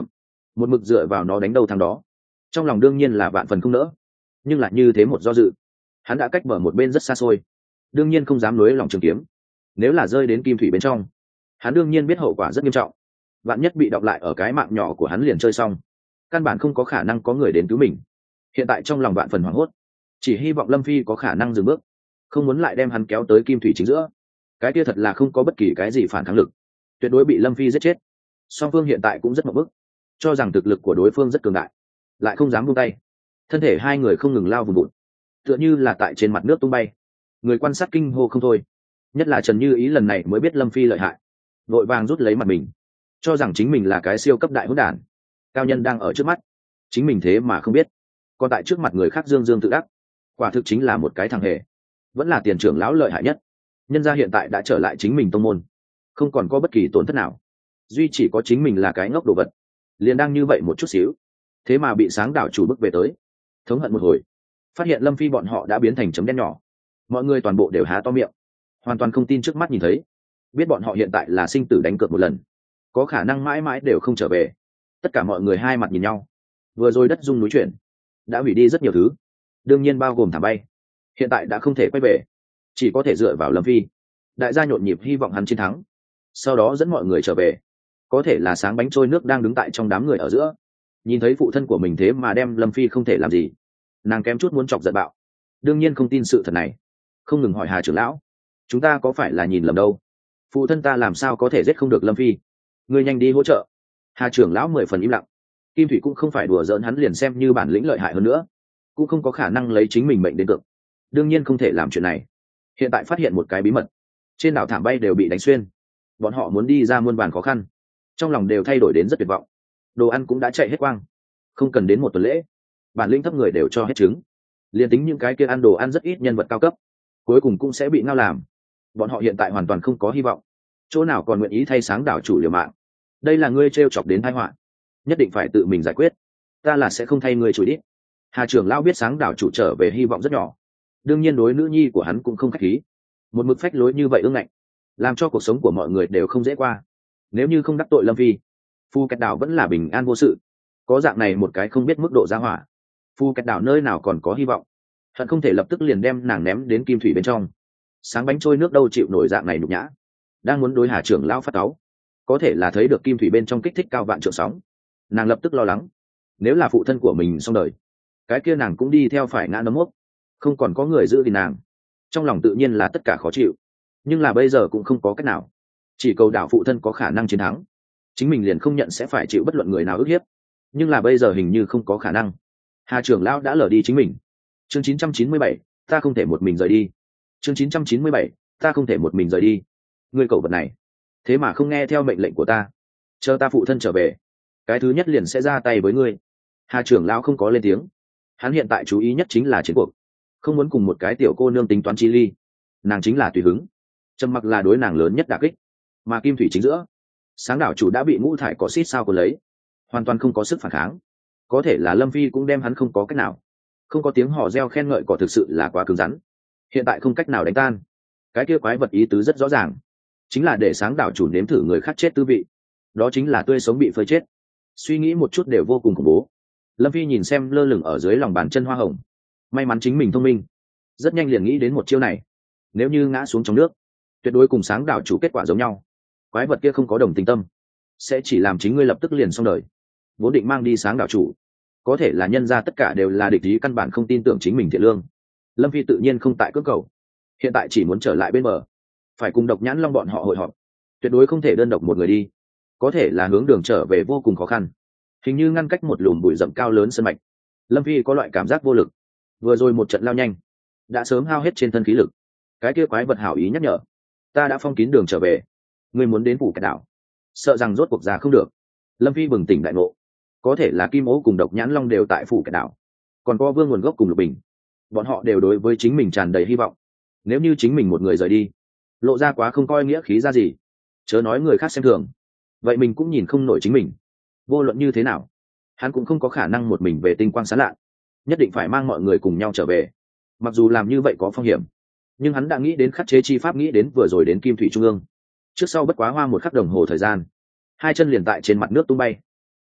một mực dựa vào nó đánh đâu thằng đó, trong lòng đương nhiên là vạn phần không nỡ. Nhưng lại như thế một do dự, hắn đã cách mở một bên rất xa xôi, đương nhiên không dám nối lòng trường kiếm. Nếu là rơi đến kim thủy bên trong, hắn đương nhiên biết hậu quả rất nghiêm trọng, vạn nhất bị đọng lại ở cái mạng nhỏ của hắn liền chơi xong, căn bản không có khả năng có người đến cứu mình. Hiện tại trong lòng vạn phần hoảng hốt, chỉ hy vọng Lâm Phi có khả năng dừng bước, không muốn lại đem hắn kéo tới kim thủy chính giữa. Cái kia thật là không có bất kỳ cái gì phản kháng lực, tuyệt đối bị Lâm Phi giết chết. Song phương hiện tại cũng rất mập bức, cho rằng thực lực của đối phương rất cường đại, lại không dám buông tay. Thân thể hai người không ngừng lao vùng vụt, tựa như là tại trên mặt nước tung bay. Người quan sát kinh hô không thôi, nhất là Trần Như Ý lần này mới biết Lâm Phi lợi hại, vội vàng rút lấy mặt mình, cho rằng chính mình là cái siêu cấp đại hỗn đản. Cao nhân đang ở trước mắt, chính mình thế mà không biết, còn tại trước mặt người khác dương dương tự đắc, quả thực chính là một cái thằng hề. Vẫn là tiền trưởng lão lợi hại nhất, nhân gia hiện tại đã trở lại chính mình tông môn, không còn có bất kỳ tổn thất nào, duy chỉ có chính mình là cái ngốc đồ vật, liền đang như vậy một chút xíu, thế mà bị sáng đảo chủ bức về tới. Thống hận một hồi, phát hiện Lâm Phi bọn họ đã biến thành chấm đen nhỏ, mọi người toàn bộ đều há to miệng, hoàn toàn không tin trước mắt nhìn thấy, biết bọn họ hiện tại là sinh tử đánh cược một lần, có khả năng mãi mãi đều không trở về. Tất cả mọi người hai mặt nhìn nhau, vừa rồi đất rung núi chuyển, đã hủy đi rất nhiều thứ, đương nhiên bao gồm thảm bay, hiện tại đã không thể quay về, chỉ có thể dựa vào Lâm Phi. Đại gia nhộn nhịp hy vọng hắn chiến thắng, sau đó dẫn mọi người trở về. Có thể là sáng bánh trôi nước đang đứng tại trong đám người ở giữa, nhìn thấy phụ thân của mình thế mà đem Lâm Phi không thể làm gì, nàng kém chút muốn chọc giận bạo. Đương nhiên không tin sự thật này, không ngừng hỏi Hà trưởng lão, chúng ta có phải là nhìn lầm đâu, phụ thân ta làm sao có thể giết không được Lâm Phi, ngươi nhanh đi hỗ trợ. Hà trưởng lão mười phần im lặng. Kim thủy cũng không phải đùa giỡn, hắn liền xem như bản lĩnh lợi hại hơn nữa, cũng không có khả năng lấy chính mình mệnh đến cược, đương nhiên không thể làm chuyện này. Hiện tại phát hiện một cái bí mật, trên đảo thảm bay đều bị đánh xuyên, bọn họ muốn đi ra muôn vàn khó khăn, trong lòng đều thay đổi đến rất tuyệt vọng. Đồ ăn cũng đã chạy hết quang, không cần đến một tuần lễ, bản lĩnh thấp người đều cho hết trứng. Liên tính những cái kia ăn đồ ăn rất ít nhân vật cao cấp, cuối cùng cũng sẽ bị ngao làm. Bọn họ hiện tại hoàn toàn không có hy vọng, chỗ nào còn nguyện ý thay sáng đảo chủ liều mạng. Đây là ngươi trêu chọc đến tai họa, nhất định phải tự mình giải quyết, ta là sẽ không thay ngươi chửi đít. Hà trưởng lão biết sáng đảo chủ trở về hy vọng rất nhỏ, đương nhiên đối nữ nhi của hắn cũng không khách khí, một mực phách lối như vậy ương ngạnh, làm cho cuộc sống của mọi người đều không dễ qua. Nếu như không đắc tội Lâm Phi, Phu Kẹt đảo vẫn là bình an vô sự. Có dạng này một cái không biết mức độ ra hỏa, Phu Kẹt đảo nơi nào còn có hy vọng. Hận không thể lập tức liền đem nàng ném đến kim thủy bên trong. Sáng bánh trôi nước đâu chịu nổi dạng này nhục nhã, đang muốn đối Hà trưởng lão phát cáu, có thể là thấy được kim thủy bên trong kích thích cao vạn trượng sóng, nàng lập tức lo lắng, nếu là phụ thân của mình xong đời, cái kia nàng cũng đi theo phải ngã nấm mốc, không còn có người giữ thì nàng, trong lòng tự nhiên là tất cả khó chịu. Nhưng là bây giờ cũng không có cách nào, chỉ cầu đảo phụ thân có khả năng chiến thắng, chính mình liền không nhận sẽ phải chịu bất luận người nào ức hiếp. Nhưng là bây giờ hình như không có khả năng. Hà trưởng lão đã lờ đi chính mình. Chương chín trăm chín mươi bảy, ta không thể một mình rời đi. Chương chín trăm chín mươi bảy, ta không thể một mình rời đi. Ngươi cẩu vật này, thế mà không nghe theo mệnh lệnh của ta, chờ ta phụ thân trở về, cái thứ nhất liền sẽ ra tay với ngươi. Hà trưởng lão không có lên tiếng, hắn hiện tại chú ý nhất chính là chiến cuộc, không muốn cùng một cái tiểu cô nương tính toán chi ly, nàng chính là tùy hứng, trầm mặc là đối nàng lớn nhất đả kích. Mà kim thủy chính giữa, sáng đảo chủ đã bị ngũ thải có xít sao còn lấy, hoàn toàn không có sức phản kháng. Có thể là Lâm Phi cũng đem hắn không có cách nào, không có tiếng hò reo khen ngợi cỏ thực sự là quá cứng rắn, hiện tại không cách nào đánh tan. Cái kia quái vật ý tứ rất rõ ràng, chính là để sáng đảo chủ nếm thử người khác chết tư vị, đó chính là tươi sống bị phơi chết. Suy nghĩ một chút đều vô cùng khủng bố. Lâm Phi nhìn xem lơ lửng ở dưới lòng bàn chân hoa hồng, may mắn chính mình thông minh, rất nhanh liền nghĩ đến một chiêu này. Nếu như ngã xuống trong nước, tuyệt đối cùng sáng đảo chủ kết quả giống nhau. Quái vật kia không có đồng tình tâm, sẽ chỉ làm chính ngươi lập tức liền xong đời. Vốn định mang đi sáng đảo chủ, có thể là nhân ra tất cả đều là địch ý, căn bản không tin tưởng chính mình thiện lương. Lâm Phi tự nhiên không tại cước cầu, hiện tại chỉ muốn trở lại bên bờ, phải cùng Độc Nhãn Long bọn họ hội họp, tuyệt đối không thể đơn độc một người đi, có thể là hướng đường trở về vô cùng khó khăn, hình như ngăn cách một lùm bụi rậm cao lớn sân mạch. Lâm Phi có loại cảm giác vô lực, vừa rồi một trận lao nhanh đã sớm hao hết trên thân khí lực. Cái kia quái vật hảo ý nhắc nhở, ta đã phong kín đường trở về, ngươi muốn đến Phủ Kẹt đảo, sợ rằng rốt cuộc ra không được. Lâm Phi bừng tỉnh đại ngộ, có thể là Kim Ố cùng Độc Nhãn Long đều tại Phủ Kẹt đảo, còn có Vương Nguồn Gốc cùng Lục Bình, bọn họ đều đối với chính mình tràn đầy hy vọng. Nếu như chính mình một người rời đi, lộ ra quá không coi nghĩa khí ra gì, chớ nói người khác xem thường, vậy mình cũng nhìn không nổi chính mình. Vô luận như thế nào, hắn cũng không có khả năng một mình về Tinh Quang Sáng Lạn, nhất định phải mang mọi người cùng nhau trở về. Mặc dù làm như vậy có phong hiểm, nhưng hắn đã nghĩ đến khắc chế chi pháp, nghĩ đến vừa rồi đến Kim Thủy Trung ương, trước sau bất quá hoa một khắc đồng hồ thời gian, hai chân liền tại trên mặt nước tung bay.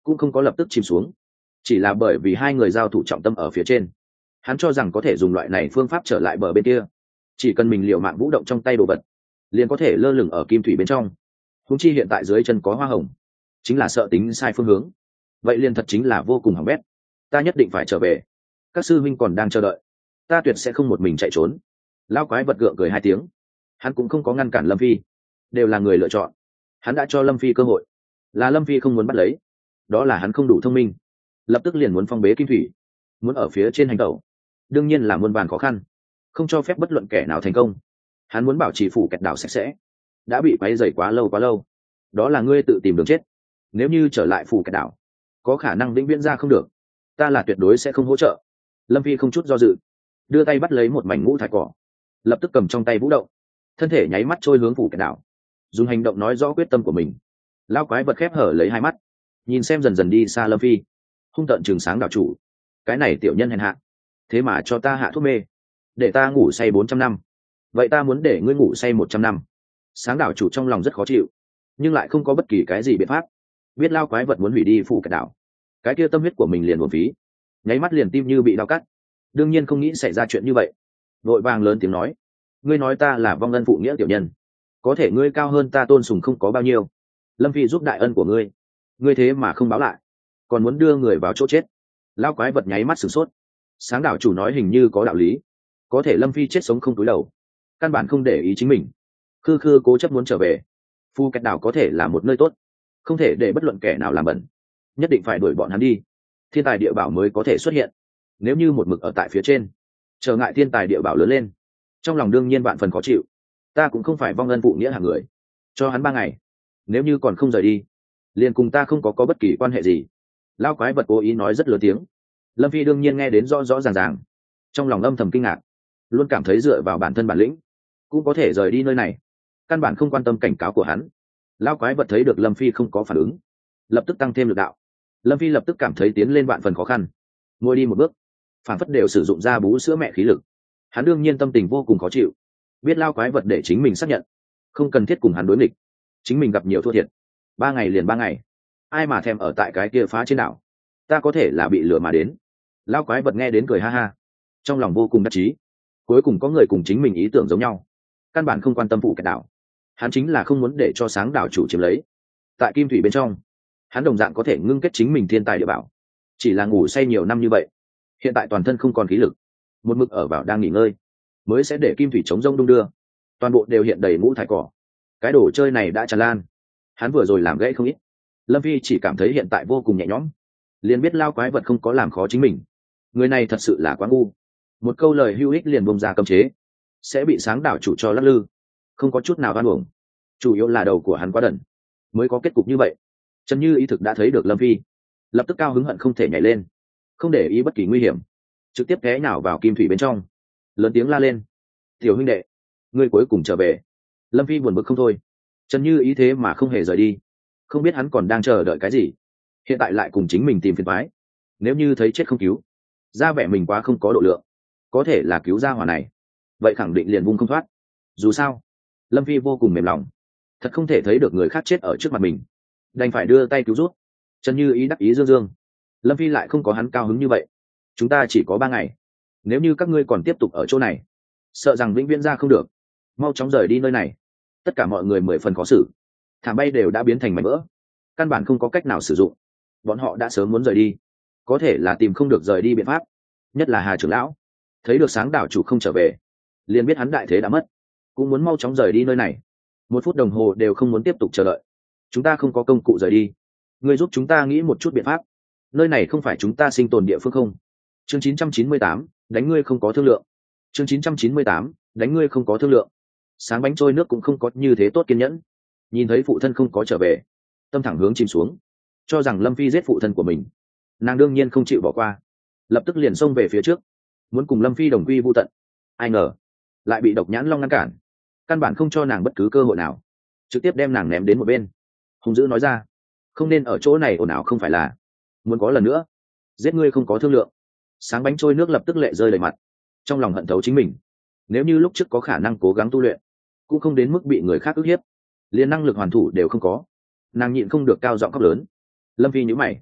cũng không có lập tức chìm xuống, chỉ là bởi vì hai người giao thủ trọng tâm ở phía trên, hắn cho rằng có thể dùng loại này phương pháp trở lại bờ bên kia, chỉ cần mình liều mạng vũ động trong tay đồ vật liền có thể lơ lửng ở kim thủy bên trong. Húng chi hiện tại dưới chân có hoa hồng, chính là sợ tính sai phương hướng, vậy liền thật chính là vô cùng hỏng bét. Ta nhất định phải trở về, các sư huynh còn đang chờ đợi, ta tuyệt sẽ không một mình chạy trốn. Lao quái vật gượng cười hai tiếng, hắn cũng không có ngăn cản Lâm Phi, đều là người lựa chọn, hắn đã cho Lâm Phi cơ hội, là Lâm Phi không muốn bắt lấy, đó là hắn không đủ thông minh, lập tức liền muốn phong bế kim thủy, muốn ở phía trên hành tẩu, đương nhiên là muôn vàn khó khăn, không cho phép bất luận kẻ nào thành công. Hắn muốn bảo trì phủ kẹt đảo sạch sẽ, đã bị quấy rầy quá lâu quá lâu, đó là ngươi tự tìm đường chết. Nếu như trở lại phủ kẹt đảo, có khả năng vĩnh viễn ra không được, ta là tuyệt đối sẽ không hỗ trợ. Lâm Phi không chút do dự, đưa tay bắt lấy một mảnh ngũ thải cỏ, lập tức cầm trong tay vũ động, thân thể nháy mắt trôi hướng phủ kẹt đảo, dùng hành động nói rõ quyết tâm của mình. Lao quái vật khép hở lấy hai mắt, nhìn xem dần dần đi xa Lâm Phi, hung tợn trừng sáng đảo chủ, cái này tiểu nhân hèn hạ, thế mà cho ta hạ thuốc mê, để ta ngủ say bốn trăm năm, vậy ta muốn để ngươi ngủ say một trăm năm. Sáng đảo chủ trong lòng rất khó chịu, nhưng lại không có bất kỳ cái gì biện pháp. Biết Lao quái vật muốn hủy đi phủ kẹt đảo, cái kia tâm huyết của mình liền uổng phí, nháy mắt liền tim như bị đau cắt, đương nhiên không nghĩ xảy ra chuyện như vậy, vội vàng lớn tiếng nói: ngươi nói ta là vong ân phụ nghĩa tiểu nhân, có thể ngươi cao hơn ta tôn sùng không có bao nhiêu, Lâm Phi giúp đại ân của ngươi, ngươi thế mà không báo lại, còn muốn đưa người vào chỗ chết. Lao quái vật nháy mắt sửng sốt, sáng đảo chủ nói hình như có đạo lý, có thể Lâm Phi chết sống không túi đầu, căn bản không để ý chính mình, khư khư cố chấp muốn trở về. Phu kẹt đảo có thể là một nơi tốt, không thể để bất luận kẻ nào làm bẩn, nhất định phải đuổi bọn hắn đi, thiên tài địa bảo mới có thể xuất hiện. Nếu như một mực ở tại phía trên, trở ngại thiên tài địa bảo lớn lên, trong lòng đương nhiên vạn phần khó chịu. Ta cũng không phải vong ân phụ nghĩa hạng người, cho hắn ba ngày, nếu như còn không rời đi, liền cùng ta không có có bất kỳ quan hệ gì. Lao quái vật cố ý nói rất lớn tiếng, Lâm Phi đương nhiên nghe đến rõ rõ ràng ràng, trong lòng âm thầm kinh ngạc, luôn cảm thấy dựa vào bản thân bản lĩnh cũng có thể rời đi nơi này, căn bản không quan tâm cảnh cáo của hắn. Lao quái vật thấy được Lâm Phi không có phản ứng, lập tức tăng thêm lực đạo. Lâm Phi lập tức cảm thấy tiến lên vạn phần khó khăn, ngồi đi một bước phản phất đều sử dụng ra bú sữa mẹ khí lực. Hắn đương nhiên tâm tình vô cùng khó chịu, biết Lao quái vật để chính mình xác nhận, không cần thiết cùng hắn đối nghịch, chính mình gặp nhiều thua thiệt. Ba ngày liền ba ngày, ai mà thèm ở tại cái kia phá trên đảo, ta có thể là bị lừa mà đến. Lao quái vật nghe đến cười ha ha, trong lòng vô cùng đắc chí, cuối cùng có người cùng chính mình ý tưởng giống nhau, căn bản không quan tâm phụ kẹt đảo, hắn chính là không muốn để cho sáng đảo chủ chiếm lấy. Tại kim thủy bên trong, hắn đồng dạng có thể ngưng kết chính mình thiên tài địa bảo, chỉ là ngủ say nhiều năm như vậy, hiện tại toàn thân không còn khí lực, một mực ở vào đang nghỉ ngơi, mới sẽ để kim thủy chống rông đung đưa, toàn bộ đều hiện đầy ngũ thải cỏ. Cái đồ chơi này đã tràn lan, hắn vừa rồi làm gãy không ít. Lâm Phi chỉ cảm thấy hiện tại vô cùng nhẹ nhõm, liền biết Lao quái vật không có làm khó chính mình. Người này thật sự là quá ngu, một câu lời hữu ích liền bông ra cấm chế, sẽ bị sáng đảo chủ cho lắc lư, không có chút nào oan uổng. Chủ yếu là đầu của hắn quá đần, mới có kết cục như vậy. Trần Như ý thực đã thấy được Lâm Phi, lập tức cao hứng hận không thể nhảy lên, không để ý bất kỳ nguy hiểm, trực tiếp té nhào vào kim thủy bên trong, lớn tiếng la lên: tiểu huynh đệ, ngươi cuối cùng trở về. Lâm Phi buồn bực không thôi, Trần Như ý thế mà không hề rời đi, không biết hắn còn đang chờ đợi cái gì, hiện tại lại cùng chính mình tìm phiền toái. Nếu như thấy chết không cứu, ra vẻ mình quá không có độ lượng, có thể là cứu gia hỏa này, vậy khẳng định liền vung không thoát. Dù sao Lâm Phi vô cùng mềm lòng, thật không thể thấy được người khác chết ở trước mặt mình, đành phải đưa tay cứu rút. Trần Như ý đắc ý dương dương, Lâm Phi lại không có hắn cao hứng như vậy. Chúng ta chỉ có ba ngày, nếu như các ngươi còn tiếp tục ở chỗ này, sợ rằng vĩnh viễn ra không được, mau chóng rời đi nơi này. Tất cả mọi người mười phần khó xử, thảm bay đều đã biến thành mảnh vỡ, căn bản không có cách nào sử dụng. Bọn họ đã sớm muốn rời đi, có thể là tìm không được rời đi biện pháp. Nhất là Hà trưởng lão, thấy được sáng đảo chủ không trở về, liền biết hắn đại thế đã mất, cũng muốn mau chóng rời đi nơi này, một phút đồng hồ đều không muốn tiếp tục chờ đợi. Chúng ta không có công cụ rời đi, ngươi giúp chúng ta nghĩ một chút biện pháp, nơi này không phải chúng ta sinh tồn địa phương không. Chương chín trăm chín mươi tám, đánh ngươi không có thương lượng. Chương chín trăm chín mươi tám, đánh ngươi không có thương lượng. Sáng bánh trôi nước cũng không có như thế tốt kiên nhẫn, nhìn thấy phụ thân không có trở về, tâm thẳng hướng chìm xuống, cho rằng Lâm Phi giết phụ thân của mình, nàng đương nhiên không chịu bỏ qua, lập tức liền xông về phía trước, muốn cùng Lâm Phi đồng quy vu tận. Ai ngờ lại bị Độc Nhãn Long ngăn cản, căn bản không cho nàng bất cứ cơ hội nào, trực tiếp đem nàng ném đến một bên, hung dữ nói ra: không nên ở chỗ này ồn ào, không phải là muốn có lần nữa giết ngươi không có thương lượng. Sáng bánh trôi nước lập tức lệ rơi đầy mặt, trong lòng hận thấu chính mình, nếu như lúc trước có khả năng cố gắng tu luyện, cũng không đến mức bị người khác ức hiếp, liền năng lực hoàn thủ đều không có. Nàng nhịn không được cao giọng khóc lớn. Lâm Phi nhíu mày,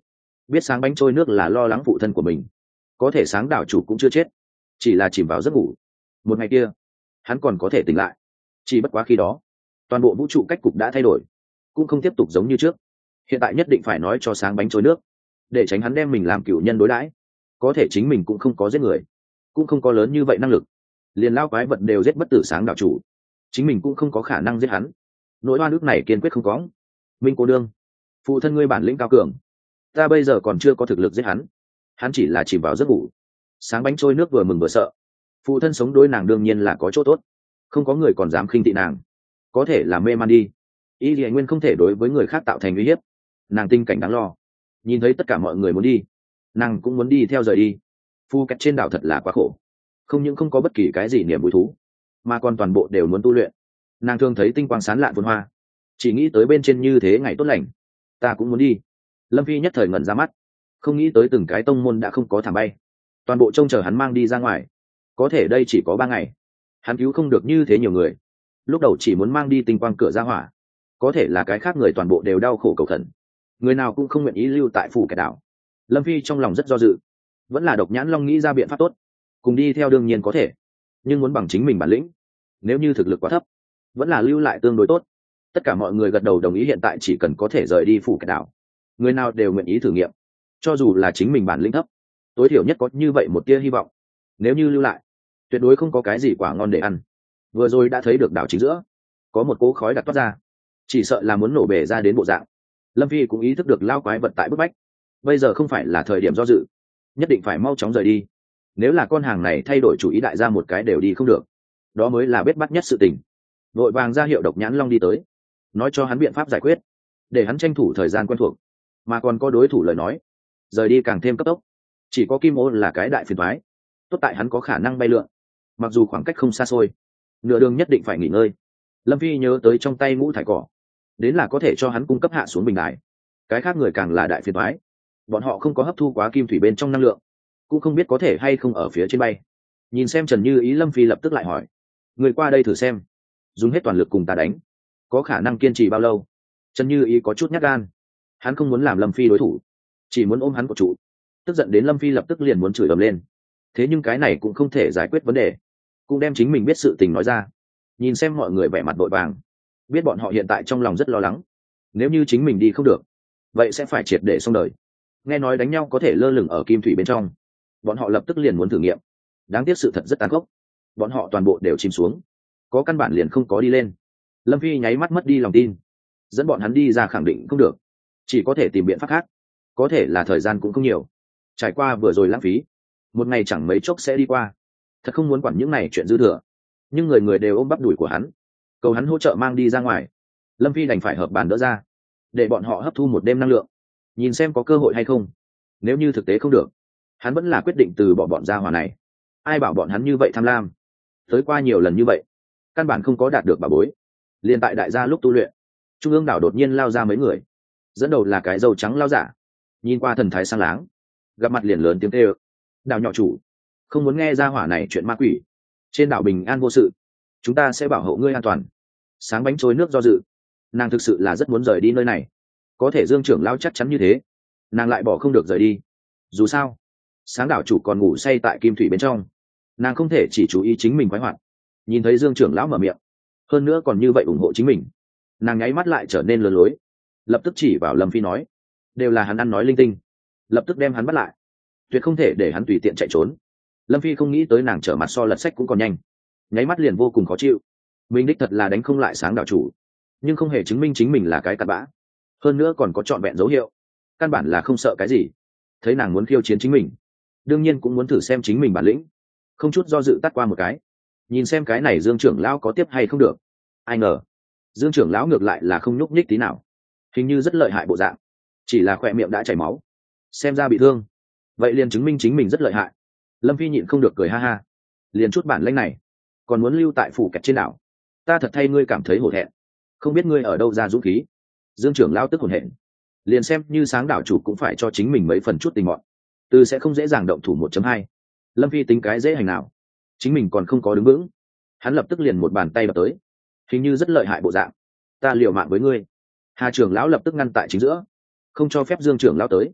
biết sáng bánh trôi nước là lo lắng phụ thân của mình, có thể sáng đảo chủ cũng chưa chết, chỉ là chìm vào giấc ngủ. Một ngày kia hắn còn có thể tỉnh lại, chỉ bất quá khi đó toàn bộ vũ trụ cách cục đã thay đổi, cũng không tiếp tục giống như trước. Hiện tại nhất định phải nói cho sáng bánh trôi nước, để tránh hắn đem mình làm cựu nhân đối đãi. Có thể chính mình cũng không có giết người, cũng không có lớn như vậy năng lực, liền lao quái vật đều giết bất tử sáng đảo chủ, chính mình cũng không có khả năng giết hắn. Nỗi oan ức này kiên quyết không có. Minh cô đương, phụ thân ngươi bản lĩnh cao cường, ta bây giờ còn chưa có thực lực giết hắn, hắn chỉ là chìm vào giấc ngủ. Sáng bánh trôi nước vừa mừng vừa sợ, phụ thân sống đối nàng đương nhiên là có chỗ tốt, không có người còn dám khinh tị nàng. Có thể là mê man đi, ý gì nguyên không thể đối với người khác tạo thành uy hiếp. Nàng tinh cảnh đáng lo, nhìn thấy tất cả mọi người muốn đi, nàng cũng muốn đi theo rời đi. Phu kẹt trên đảo thật là quá khổ, không những không có bất kỳ cái gì niềm vui thú, mà còn toàn bộ đều muốn tu luyện. Nàng thường thấy tinh quang sán lạn vườn hoa, chỉ nghĩ tới bên trên như thế ngày tốt lành. Ta cũng muốn đi. Lâm Phi nhất thời ngẩn ra mắt, không nghĩ tới từng cái tông môn đã không có thảm bay, toàn bộ trông chờ hắn mang đi ra ngoài. Có thể đây chỉ có ba ngày, hắn cứu không được như thế nhiều người. Lúc đầu chỉ muốn mang đi tinh quang cửa ra hỏa, có thể là cái khác người toàn bộ đều đau khổ cầu khẩn, người nào cũng không nguyện ý lưu tại phủ kẻ đảo. Lâm Phi trong lòng rất do dự, vẫn là Độc Nhãn Long nghĩ ra biện pháp tốt, cùng đi theo đương nhiên có thể, nhưng muốn bằng chính mình bản lĩnh, nếu như thực lực quá thấp, vẫn là lưu lại tương đối tốt. Tất cả mọi người gật đầu đồng ý, hiện tại chỉ cần có thể rời đi phủ kẻ đảo, người nào đều nguyện ý thử nghiệm, cho dù là chính mình bản lĩnh thấp, tối thiểu nhất có như vậy một tia hy vọng. Nếu như lưu lại, tuyệt đối không có cái gì quả ngon để ăn. Vừa rồi đã thấy được đảo chính giữa có một cỗ khói đặt toát ra, chỉ sợ là muốn nổ bể ra đến bộ dạng. Lâm Phi cũng ý thức được lao quái vật tại bức bách, bây giờ không phải là thời điểm do dự, nhất định phải mau chóng rời đi. Nếu là con hàng này thay đổi chủ ý, đại ra một cái đều đi không được, đó mới là bết bắt nhất sự tình. Vội vàng ra hiệu Độc Nhãn Long đi tới, nói cho hắn biện pháp giải quyết, để hắn tranh thủ thời gian quen thuộc. Mà còn có đối thủ lời nói, rời đi càng thêm cấp tốc. Chỉ có Kim Ô là cái đại phiền toái, tốt tại hắn có khả năng bay lượn, mặc dù khoảng cách không xa xôi, nửa đường nhất định phải nghỉ ngơi. Lâm Phi nhớ tới trong tay ngũ thải cỏ, đến là có thể cho hắn cung cấp hạ xuống bình đài. Cái khác người càng là đại phiền toái, bọn họ không có hấp thu quá kim thủy bên trong năng lượng, cũng không biết có thể hay không ở phía trên bay. Nhìn xem Trần Như Ý, Lâm Phi lập tức lại hỏi, người qua đây thử xem, dùng hết toàn lực cùng ta đánh, có khả năng kiên trì bao lâu? Trần Như Ý có chút nhát gan, hắn không muốn làm Lâm Phi đối thủ, chỉ muốn ôm hắn của trụ. Tức giận đến Lâm Phi lập tức liền muốn chửi ầm lên, thế nhưng cái này cũng không thể giải quyết vấn đề, cũng đem chính mình biết sự tình nói ra. Nhìn xem mọi người vẻ mặt vội vàng, biết bọn họ hiện tại trong lòng rất lo lắng, nếu như chính mình đi không được, vậy sẽ phải triệt để xong đời. Nghe nói đánh nhau có thể lơ lửng ở kim thủy bên trong, bọn họ lập tức liền muốn thử nghiệm. Đáng tiếc sự thật rất tàn khốc, bọn họ toàn bộ đều chìm xuống, có căn bản liền không có đi lên. Lâm Phi nháy mắt mất đi lòng tin, dẫn bọn hắn đi ra khẳng định không được, chỉ có thể tìm biện pháp khác. Có thể là thời gian cũng không nhiều, trải qua vừa rồi lãng phí, một ngày chẳng mấy chốc sẽ đi qua. Thật không muốn quản những này chuyện dư thừa, nhưng người người đều ôm bắp đùi của hắn, cầu hắn hỗ trợ mang đi ra ngoài. Lâm Phi đành phải hợp bàn đỡ ra, để bọn họ hấp thu một đêm năng lượng, nhìn xem có cơ hội hay không. Nếu như thực tế không được, hắn vẫn là quyết định từ bỏ bọn gia hỏa này. Ai bảo bọn hắn như vậy tham lam, tới qua nhiều lần như vậy, căn bản không có đạt được bảo bối. Liên tại đại gia lúc tu luyện, trung ương đảo đột nhiên lao ra mấy người, dẫn đầu là cái dâu trắng lao giả, nhìn qua thần thái sang láng, gặp mặt liền lớn tiếng kêu, đảo nhỏ chủ, không muốn nghe gia hỏa này chuyện ma quỷ, trên đảo bình an vô sự, chúng ta sẽ bảo hộ ngươi an toàn. Sáng bánh trôi nước do dự, nàng thực sự là rất muốn rời đi nơi này, có thể Dương trưởng lao chắc chắn như thế, nàng lại bỏ không được rời đi. Dù sao sáng đảo chủ còn ngủ say tại kim thủy bên trong, nàng không thể chỉ chú ý chính mình khoái hoạt. Nhìn thấy Dương trưởng lão mở miệng, hơn nữa còn như vậy ủng hộ chính mình, nàng nháy mắt lại trở nên lừa lối, lập tức chỉ vào Lâm Phi nói, đều là hắn ăn nói linh tinh, lập tức đem hắn bắt lại, tuyệt không thể để hắn tùy tiện chạy trốn. Lâm Phi không nghĩ tới nàng trở mặt so lật sách cũng còn nhanh, nháy mắt liền vô cùng khó chịu. Mình đích thật là đánh không lại sáng đảo chủ, nhưng không hề chứng minh chính mình là cái cặn bã, hơn nữa còn có trọn vẹn dấu hiệu, căn bản là không sợ cái gì. Thấy nàng muốn khiêu chiến chính mình, đương nhiên cũng muốn thử xem chính mình bản lĩnh, không chút do dự tắt qua một cái, nhìn xem cái này Dương trưởng lão có tiếp hay không được. Ai ngờ Dương trưởng lão ngược lại là không nhúc nhích tí nào, hình như rất lợi hại bộ dạng, chỉ là khỏe miệng đã chảy máu, xem ra bị thương, vậy liền chứng minh chính mình rất lợi hại. Lâm Phi nhịn không được cười ha ha, liền chút bản lĩnh này còn muốn lưu tại phủ kẹt trên đảo, ta thật thay ngươi cảm thấy hổ thẹn, không biết ngươi ở đâu ra dũng khí. Dương trưởng lão tức hổn hển, liền xem như sáng đảo chủ cũng phải cho chính mình mấy phần chút tình mọn, từ sẽ không dễ dàng động thủ. Một chấm hai Lâm Phi tính cái dễ hành nào, chính mình còn không có đứng vững, hắn lập tức liền một bàn tay đập tới, hình như rất lợi hại bộ dạng. Ta liều mạng với ngươi. Hà trưởng lão lập tức ngăn tại chính giữa, không cho phép Dương trưởng lão tới.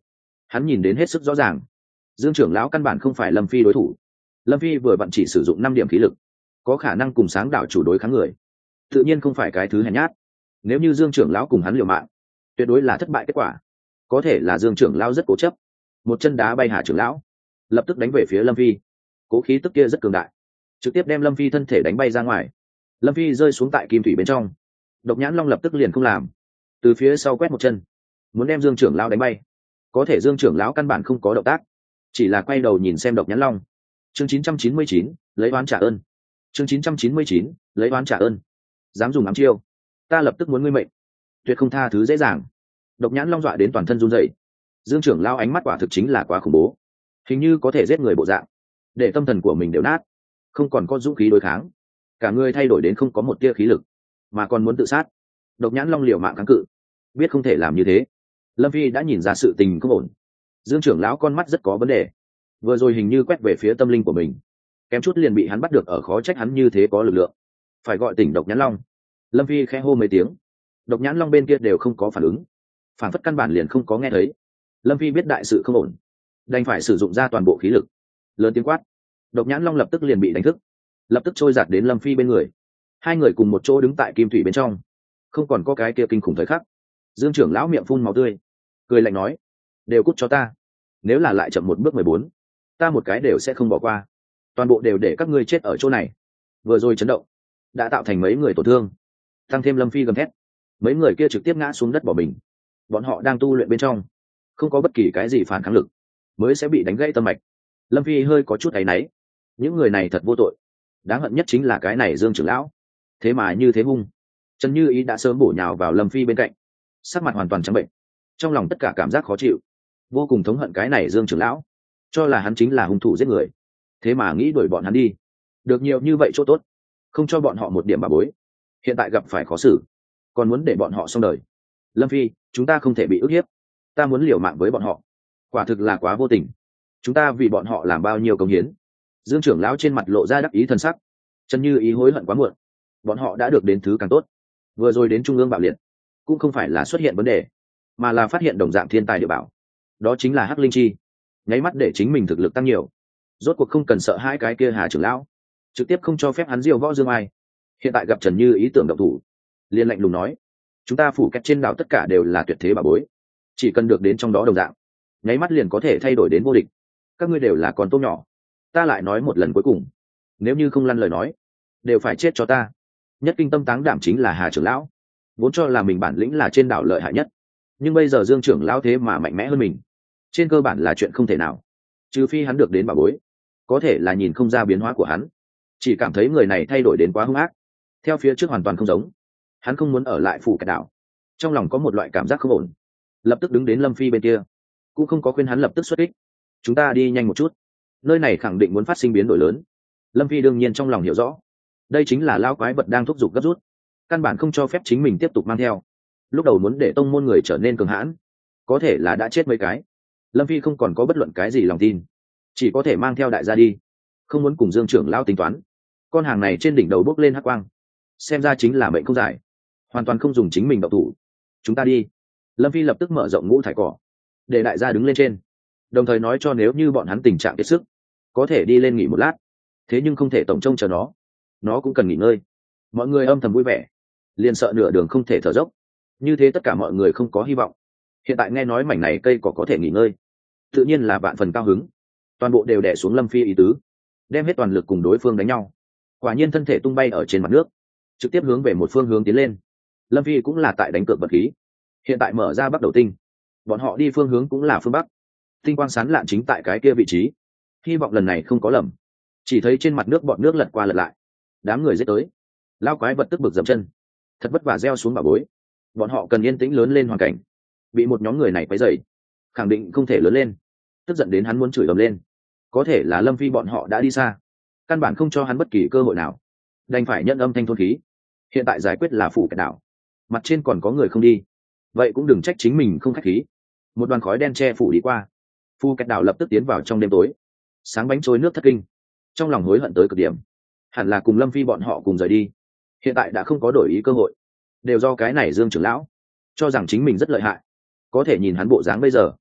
hắn nhìn đến hết sức rõ ràng, dương trưởng lão căn bản không phải lâm phi đối thủ. Lâm phi vừa vặn chỉ sử dụng năm điểm khí lực, có khả năng cùng sáng đạo chủ đối kháng người, tự nhiên không phải cái thứ hèn nhát. Nếu như dương trưởng lão cùng hắn liều mạng, tuyệt đối là thất bại kết quả. Có thể là dương trưởng lão rất cố chấp, một chân đá bay hà trưởng lão, lập tức đánh về phía lâm phi. Cố khí tức kia rất cường đại, trực tiếp đem lâm phi thân thể đánh bay ra ngoài. Lâm phi rơi xuống tại kim thủy bên trong. Độc nhãn long lập tức liền không làm, từ phía sau quét một chân, muốn đem dương trưởng lão đánh bay. Có thể dương trưởng lão căn bản không có động tác, chỉ là quay đầu nhìn xem độc nhãn long. Chương chín trăm chín mươi chín, lấy oán trả ơn. Chương chín trăm chín mươi chín, lấy oán trả ơn. Dám dùng ám chiêu, ta lập tức muốn ngươi mệnh, tuyệt không tha thứ dễ dàng. Độc nhãn long dọa đến toàn thân run rẩy. Dương trưởng lão ánh mắt quả thực chính là quá khủng bố, hình như có thể giết người bộ dạng, để tâm thần của mình đều nát, không còn có dũng khí đối kháng, cả người thay đổi đến không có một tia khí lực, mà còn muốn tự sát. Độc nhãn long liều mạng kháng cự, biết không thể làm như thế. Lâm phi đã nhìn ra sự tình không ổn. Dương trưởng lão con mắt rất có vấn đề, vừa rồi hình như quét về phía tâm linh của mình, kém chút liền bị hắn bắt được ở, khó trách hắn như thế có lực lượng. Phải gọi tỉnh độc nhãn long. Lâm phi khẽ hô mấy tiếng, độc nhãn long bên kia đều không có phản ứng, phản phất căn bản liền không có nghe thấy. Lâm phi biết đại sự không ổn, đành phải sử dụng ra toàn bộ khí lực, lớn tiếng quát. Độc nhãn long lập tức liền bị đánh thức, lập tức trôi giạt đến lâm phi bên người. Hai người cùng một chỗ đứng tại kim thủy bên trong, không còn có cái kia kinh khủng thời khắc. Dương trưởng lão miệng phun máu tươi, cười lạnh nói, đều cút cho ta, nếu là lại chậm một bước mười bốn, ta một cái đều sẽ không bỏ qua, toàn bộ đều để các ngươi chết ở chỗ này. Vừa rồi chấn động đã tạo thành mấy người tổn thương, tăng thêm lâm phi gầm thét, mấy người kia trực tiếp ngã xuống đất bỏ mình. Bọn họ đang tu luyện bên trong, không có bất kỳ cái gì phản kháng lực, mới sẽ bị đánh gãy tâm mạch. Lâm phi hơi có chút áy náy, những người này thật vô tội, đáng hận nhất chính là cái này Dương trưởng lão, thế mà như thế hung. Trần Như Ý đã sớm bổ nhào vào lâm phi bên cạnh, sắc mặt hoàn toàn trắng bệnh, trong lòng tất cả cảm giác khó chịu, vô cùng thống hận cái này Dương trưởng lão, cho là hắn chính là hung thủ giết người, thế mà nghĩ đuổi bọn hắn đi, được nhiều như vậy chỗ tốt, không cho bọn họ một điểm bà bối, hiện tại gặp phải khó xử, còn muốn để bọn họ xong đời. Lâm phi, chúng ta không thể bị ức hiếp, ta muốn liều mạng với bọn họ, quả thực là quá vô tình, chúng ta vì bọn họ làm bao nhiêu công hiến. Dương trưởng lão trên mặt lộ ra đắc ý thân sắc. Trần Như Ý hối hận quá muộn, bọn họ đã được đến thứ càng tốt. Vừa rồi đến trung ương bạo liệt, cũng không phải là xuất hiện vấn đề, mà là phát hiện đồng dạng thiên tài địa bảo, đó chính là hắc linh chi, nháy mắt để chính mình thực lực tăng nhiều. Rốt cuộc không cần sợ hai cái kia Hà trưởng lão, trực tiếp không cho phép hắn diêu võ dương ai. Hiện tại gặp Trần Như Ý tưởng động thủ, liền lạnh lùng nói, chúng ta phủ kẹt trên đảo tất cả đều là tuyệt thế bảo bối, chỉ cần được đến trong đó đồng dạng, nháy mắt liền có thể thay đổi đến vô địch. Các ngươi đều là con tôm nhỏ, ta lại nói một lần cuối cùng, nếu như không lăn lời nói, đều phải chết cho ta. Nhất kinh tâm táng đảm chính là Hà trưởng lão, vốn cho là mình bản lĩnh là trên đảo lợi hại nhất, nhưng bây giờ Dương trưởng lão thế mà mạnh mẽ hơn mình, trên cơ bản là chuyện không thể nào. Trừ phi hắn được đến bảo bối, có thể là nhìn không ra biến hóa của hắn, chỉ cảm thấy người này thay đổi đến quá hung ác, theo phía trước hoàn toàn không giống. Hắn không muốn ở lại phủ kẹt đảo, trong lòng có một loại cảm giác không ổn, lập tức đứng đến lâm phi bên kia, cũng không có khuyên hắn lập tức xuất kích. Chúng ta đi nhanh một chút, nơi này khẳng định muốn phát sinh biến đổi lớn. Lâm phi đương nhiên trong lòng hiểu rõ, đây chính là lao quái vật đang thúc giục gấp rút, căn bản không cho phép chính mình tiếp tục mang theo. Lúc đầu muốn để tông môn người trở nên cường hãn, có thể là đã chết mấy cái. Lâm phi không còn có bất luận cái gì lòng tin, chỉ có thể mang theo đại gia đi, không muốn cùng Dương trưởng lão tính toán. Con hàng này trên đỉnh đầu bốc lên hắc quang, xem ra chính là mệnh không dài, hoàn toàn không dùng chính mình độc thủ. Chúng ta đi. Lâm phi lập tức mở rộng ngũ thải cỏ, để đại gia đứng lên trên, đồng thời nói cho nếu như bọn hắn tình trạng kiệt sức, có thể đi lên nghỉ một lát, thế nhưng không thể tổng trông chờ nó, nó cũng cần nghỉ ngơi. Mọi người âm thầm vui vẻ, liền sợ nửa đường không thể thở dốc, như thế tất cả mọi người không có hy vọng. Hiện tại nghe nói mảnh này cây cỏ có thể nghỉ ngơi, tự nhiên là vạn phần cao hứng, toàn bộ đều đè xuống Lâm phi ý tứ, đem hết toàn lực cùng đối phương đánh nhau. Quả nhiên thân thể tung bay ở trên mặt nước, trực tiếp hướng về một phương hướng tiến lên. Lâm phi cũng là tại đánh cược vật khí, hiện tại mở ra Bắc Đầu Tinh, bọn họ đi phương hướng cũng là phương Bắc. Tinh quang sán lạn chính tại cái kia vị trí, hy vọng lần này không có lầm. Chỉ thấy trên mặt nước bọn nước lật qua lật lại, đám người giết tới, lao quái vật tức bực dậm chân, thật vất vả gieo xuống bảo bối. Bọn họ cần yên tĩnh lớn lên hoàn cảnh, bị một nhóm người này quấy rầy, khẳng định không thể lớn lên, tức giận đến hắn muốn chửi ầm lên. Có thể là Lâm phi bọn họ đã đi xa, căn bản không cho hắn bất kỳ cơ hội nào, đành phải nhận âm thanh thôn khí. Hiện tại giải quyết là phủ kẹt đảo, mặt trên còn có người không đi, vậy cũng đừng trách chính mình không khách khí. Một đoàn khói đen che phủ đi qua, phủ kẹt đảo lập tức tiến vào trong đêm tối, sáng bánh trôi nước thất kinh, trong lòng hối hận tới cực điểm, hẳn là cùng Lâm phi bọn họ cùng rời đi, hiện tại đã không có đổi ý cơ hội, đều do cái này Dương trưởng lão cho rằng chính mình rất lợi hại. Có thể nhìn hắn bộ dáng bây giờ,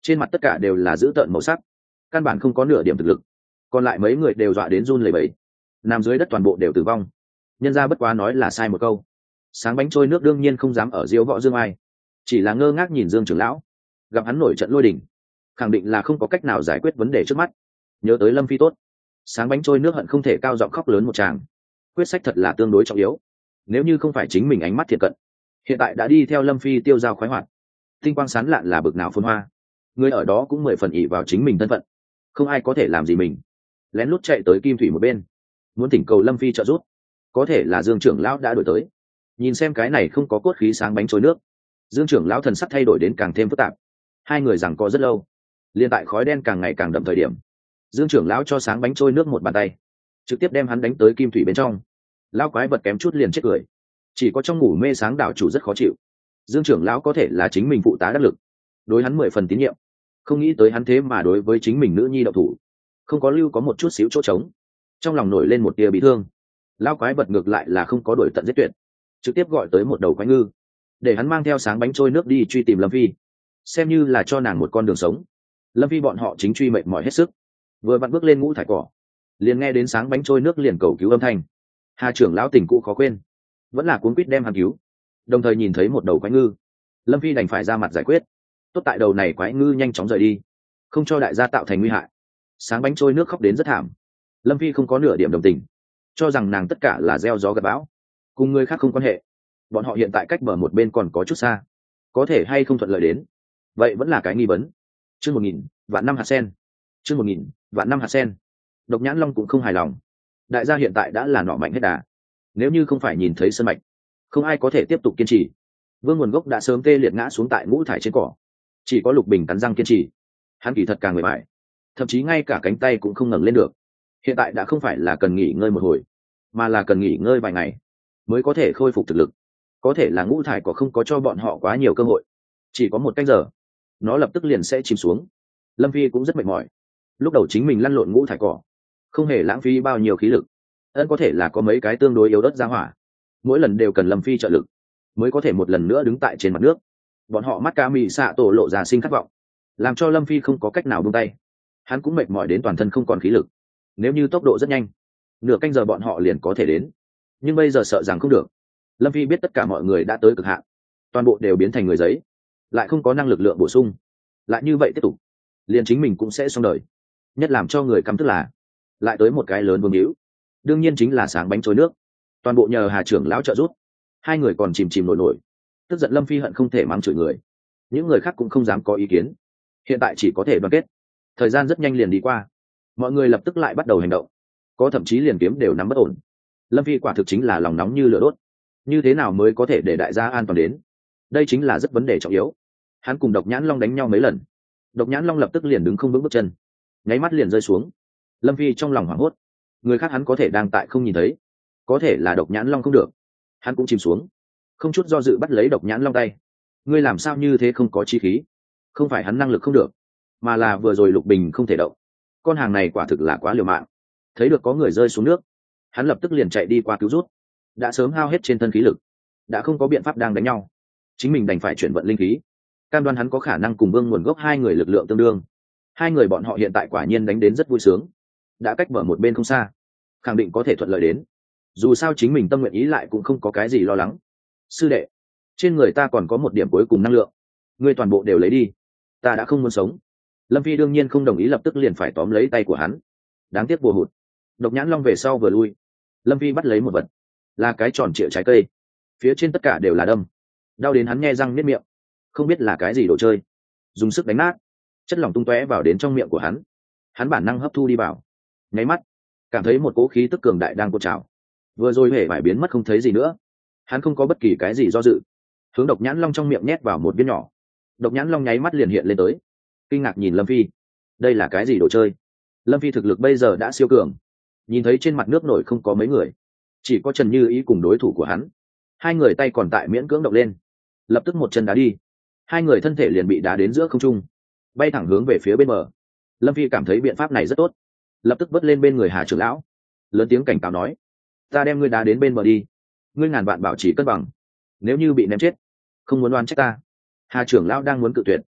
trên mặt tất cả đều là dữ tợn màu sắc, căn bản không có nửa điểm thực lực. Còn lại mấy người đều dọa đến run lẩy bẩy, nằm dưới đất toàn bộ đều tử vong. Nhân gia bất quá nói là sai một câu. Sáng bánh trôi nước đương nhiên không dám ở diếu võ dương ai, chỉ là ngơ ngác nhìn Dương trưởng lão. Gặp hắn nổi trận lôi đình, khẳng định là không có cách nào giải quyết vấn đề trước mắt. Nhớ tới Lâm Phi tốt, sáng bánh trôi nước hận không thể cao giọng khóc lớn một tràng. Quyết sách thật là tương đối trọng yếu, nếu như không phải chính mình ánh mắt thiệt cận, hiện tại đã đi theo Lâm Phi tiêu dao khoái hoạt. Tinh quang sán lạn là bực nào phồn hoa, người ở đó cũng mười phần ỷ vào chính mình thân phận, không ai có thể làm gì mình. Lén lút chạy tới Kim Thủy một bên, muốn thỉnh cầu Lâm Phi trợ giúp. Có thể là Dương trưởng lão đã đổi tới. Nhìn xem cái này không có cốt khí sáng bánh trôi nước, Dương trưởng lão thần sắc thay đổi đến càng thêm phức tạp. Hai người giằng co rất lâu, liên tại khói đen càng ngày càng đậm thời điểm, Dương trưởng lão cho sáng bánh trôi nước một bàn tay, trực tiếp đem hắn đánh tới Kim Thủy bên trong. Lão quái vật kém chút liền chết cười, chỉ có trong ngủ mê sáng đảo chủ rất khó chịu. Dương trưởng lão có thể là chính mình phụ tá đắc lực, đối hắn mười phần tín nhiệm, không nghĩ tới hắn thế mà đối với chính mình nữ nhi đậu thủ, không có lưu có một chút xíu chỗ trống. Trong lòng nổi lên một tia bị thương. Lão quái vật ngược lại là không có đuổi tận giết tuyệt, trực tiếp gọi tới một đầu quái ngư, để hắn mang theo sáng bánh trôi nước đi truy tìm Lâm Phi, xem như là cho nàng một con đường sống. Lâm Phi bọn họ chính truy mệt mỏi hết sức, vừa vặn bước lên ngũ thải cỏ, liền nghe đến sáng bánh trôi nước liền cầu cứu âm thanh. Hà trưởng lão tình cũ khó quên, vẫn là cuốn quýt đem hắn cứu. Đồng thời nhìn thấy một đầu quái ngư, Lâm Phi đành phải ra mặt giải quyết. Tốt tại đầu này quái ngư nhanh chóng rời đi, không cho đại gia tạo thành nguy hại. Sáng bánh trôi nước khóc đến rất thảm, Lâm Phi không có nửa điểm đồng tình, cho rằng nàng tất cả là gieo gió gặt bão, cùng người khác không quan hệ. Bọn họ hiện tại cách bờ một bên còn có chút xa, có thể hay không thuận lợi đến, vậy vẫn là cái nghi vấn. Chương một nghìn vạn năm hạt sen. Chương một nghìn vạn năm hạt sen. Độc Nhãn Long cũng không hài lòng. Đại gia hiện tại đã là nọ mạnh hết đà, nếu như không phải nhìn thấy sân mạch, không ai có thể tiếp tục kiên trì. Vương Nguồn Gốc đã sớm tê liệt ngã xuống tại ngũ thải trên cỏ, chỉ có Lục Bình cắn răng kiên trì. Hắn kỳ thật càng người bại, thậm chí ngay cả cánh tay cũng không ngẩng lên được. Hiện tại đã không phải là cần nghỉ ngơi một hồi, mà là cần nghỉ ngơi vài ngày mới có thể khôi phục thực lực. Có thể là ngũ thải cỏ không có cho bọn họ quá nhiều cơ hội, chỉ có một canh giờ, nó lập tức liền sẽ chìm xuống. Lâm Phi cũng rất mệt mỏi, lúc đầu chính mình lăn lộn ngũ thải cỏ, không hề lãng phí bao nhiêu khí lực. Ân có thể là có mấy cái tương đối yếu đất ra hỏa, mỗi lần đều cần Lâm Phi trợ lực mới có thể một lần nữa đứng tại trên mặt nước. Bọn họ mắt cá mì xạ tổ lộ ra sinh khát vọng, làm cho Lâm Phi không có cách nào buông tay. Hắn cũng mệt mỏi đến toàn thân không còn khí lực. Nếu như tốc độ rất nhanh, nửa canh giờ bọn họ liền có thể đến, nhưng bây giờ sợ rằng không được. Lâm Phi biết tất cả mọi người đã tới cực hạn, toàn bộ đều biến thành người giấy, lại không có năng lực lượng bổ sung. Lại như vậy tiếp tục, liền chính mình cũng sẽ xong đời. Nhất làm cho người căm tức là lại tới một cái lớn vương hữu, đương nhiên chính là sáng bánh trôi nước. Toàn bộ nhờ Hà trưởng lão trợ giúp, hai người còn chìm chìm nổi nổi. Tức giận Lâm Phi hận không thể mắng chửi người, những người khác cũng không dám có ý kiến. Hiện tại chỉ có thể đoàn kết. Thời gian rất nhanh liền đi qua, mọi người lập tức lại bắt đầu hành động, có thậm chí liền kiếm đều nắm bất ổn. Lâm Phi quả thực chính là lòng nóng như lửa đốt, như thế nào mới có thể để đại gia an toàn đến, đây chính là rất vấn đề trọng yếu. Hắn cùng Độc Nhãn Long đánh nhau mấy lần, Độc Nhãn Long lập tức liền đứng không vững bước chân, nháy mắt liền rơi xuống. Lâm Phi trong lòng hoảng hốt, người khác hắn có thể đang tại không nhìn thấy, có thể là Độc Nhãn Long không được, hắn cũng chìm xuống, không chút do dự bắt lấy Độc Nhãn Long tay. Ngươi làm sao như thế không có chi khí? Không phải hắn năng lực không được, mà là vừa rồi Lục Bình không thể động. Con hàng này quả thực là quá liều mạng. Thấy được có người rơi xuống nước, hắn lập tức liền chạy đi qua cứu rút. Đã sớm hao hết trên thân khí lực, đã không có biện pháp đang đánh nhau, chính mình đành phải chuyển vận linh khí, cam đoan hắn có khả năng cùng Vương Nguồn Gốc hai người lực lượng tương đương. Hai người bọn họ hiện tại quả nhiên đánh đến rất vui sướng, đã cách mở một bên không xa, khẳng định có thể thuận lợi đến. Dù sao chính mình tâm nguyện ý lại cũng không có cái gì lo lắng. Sư đệ, trên người ta còn có một điểm cuối cùng năng lượng, ngươi toàn bộ đều lấy đi, ta đã không muốn sống. Lâm Phi đương nhiên không đồng ý, lập tức liền phải tóm lấy tay của hắn. Đáng tiếc bùa hụt. Độc Nhãn Long về sau vừa lui, Lâm Phi bắt lấy một vật, là cái tròn trịa trái cây, phía trên tất cả đều là đâm, đau đến hắn nghe răng niết miệng, không biết là cái gì đồ chơi, dùng sức đánh nát, chất lỏng tung tóe vào đến trong miệng của hắn. Hắn bản năng hấp thu đi vào, nháy mắt cảm thấy một cỗ khí tức cường đại đang cột trào, vừa rồi hề phải biến mất không thấy gì nữa. Hắn không có bất kỳ cái gì do dự, hướng Độc Nhãn Long trong miệng nhét vào một viên nhỏ. Độc Nhãn Long nháy mắt liền hiện lên tới, kinh ngạc nhìn Lâm Phi, đây là cái gì đồ chơi? Lâm Phi thực lực bây giờ đã siêu cường, nhìn thấy trên mặt nước nổi không có mấy người, chỉ có Trần Như Ý cùng đối thủ của hắn. Hai người tay còn tại miễn cưỡng động lên, lập tức một chân đá đi, hai người thân thể liền bị đá đến giữa không trung, bay thẳng hướng về phía bên bờ. Lâm Phi cảm thấy biện pháp này rất tốt, lập tức vớt lên bên người Hà trưởng lão, lớn tiếng cảnh cáo nói: ta đem ngươi đá đến bên bờ đi, ngươi ngàn vạn bảo trì cân bằng, nếu như bị ném chết, không muốn oan trách ta. Hà trưởng lão đang muốn cự tuyệt,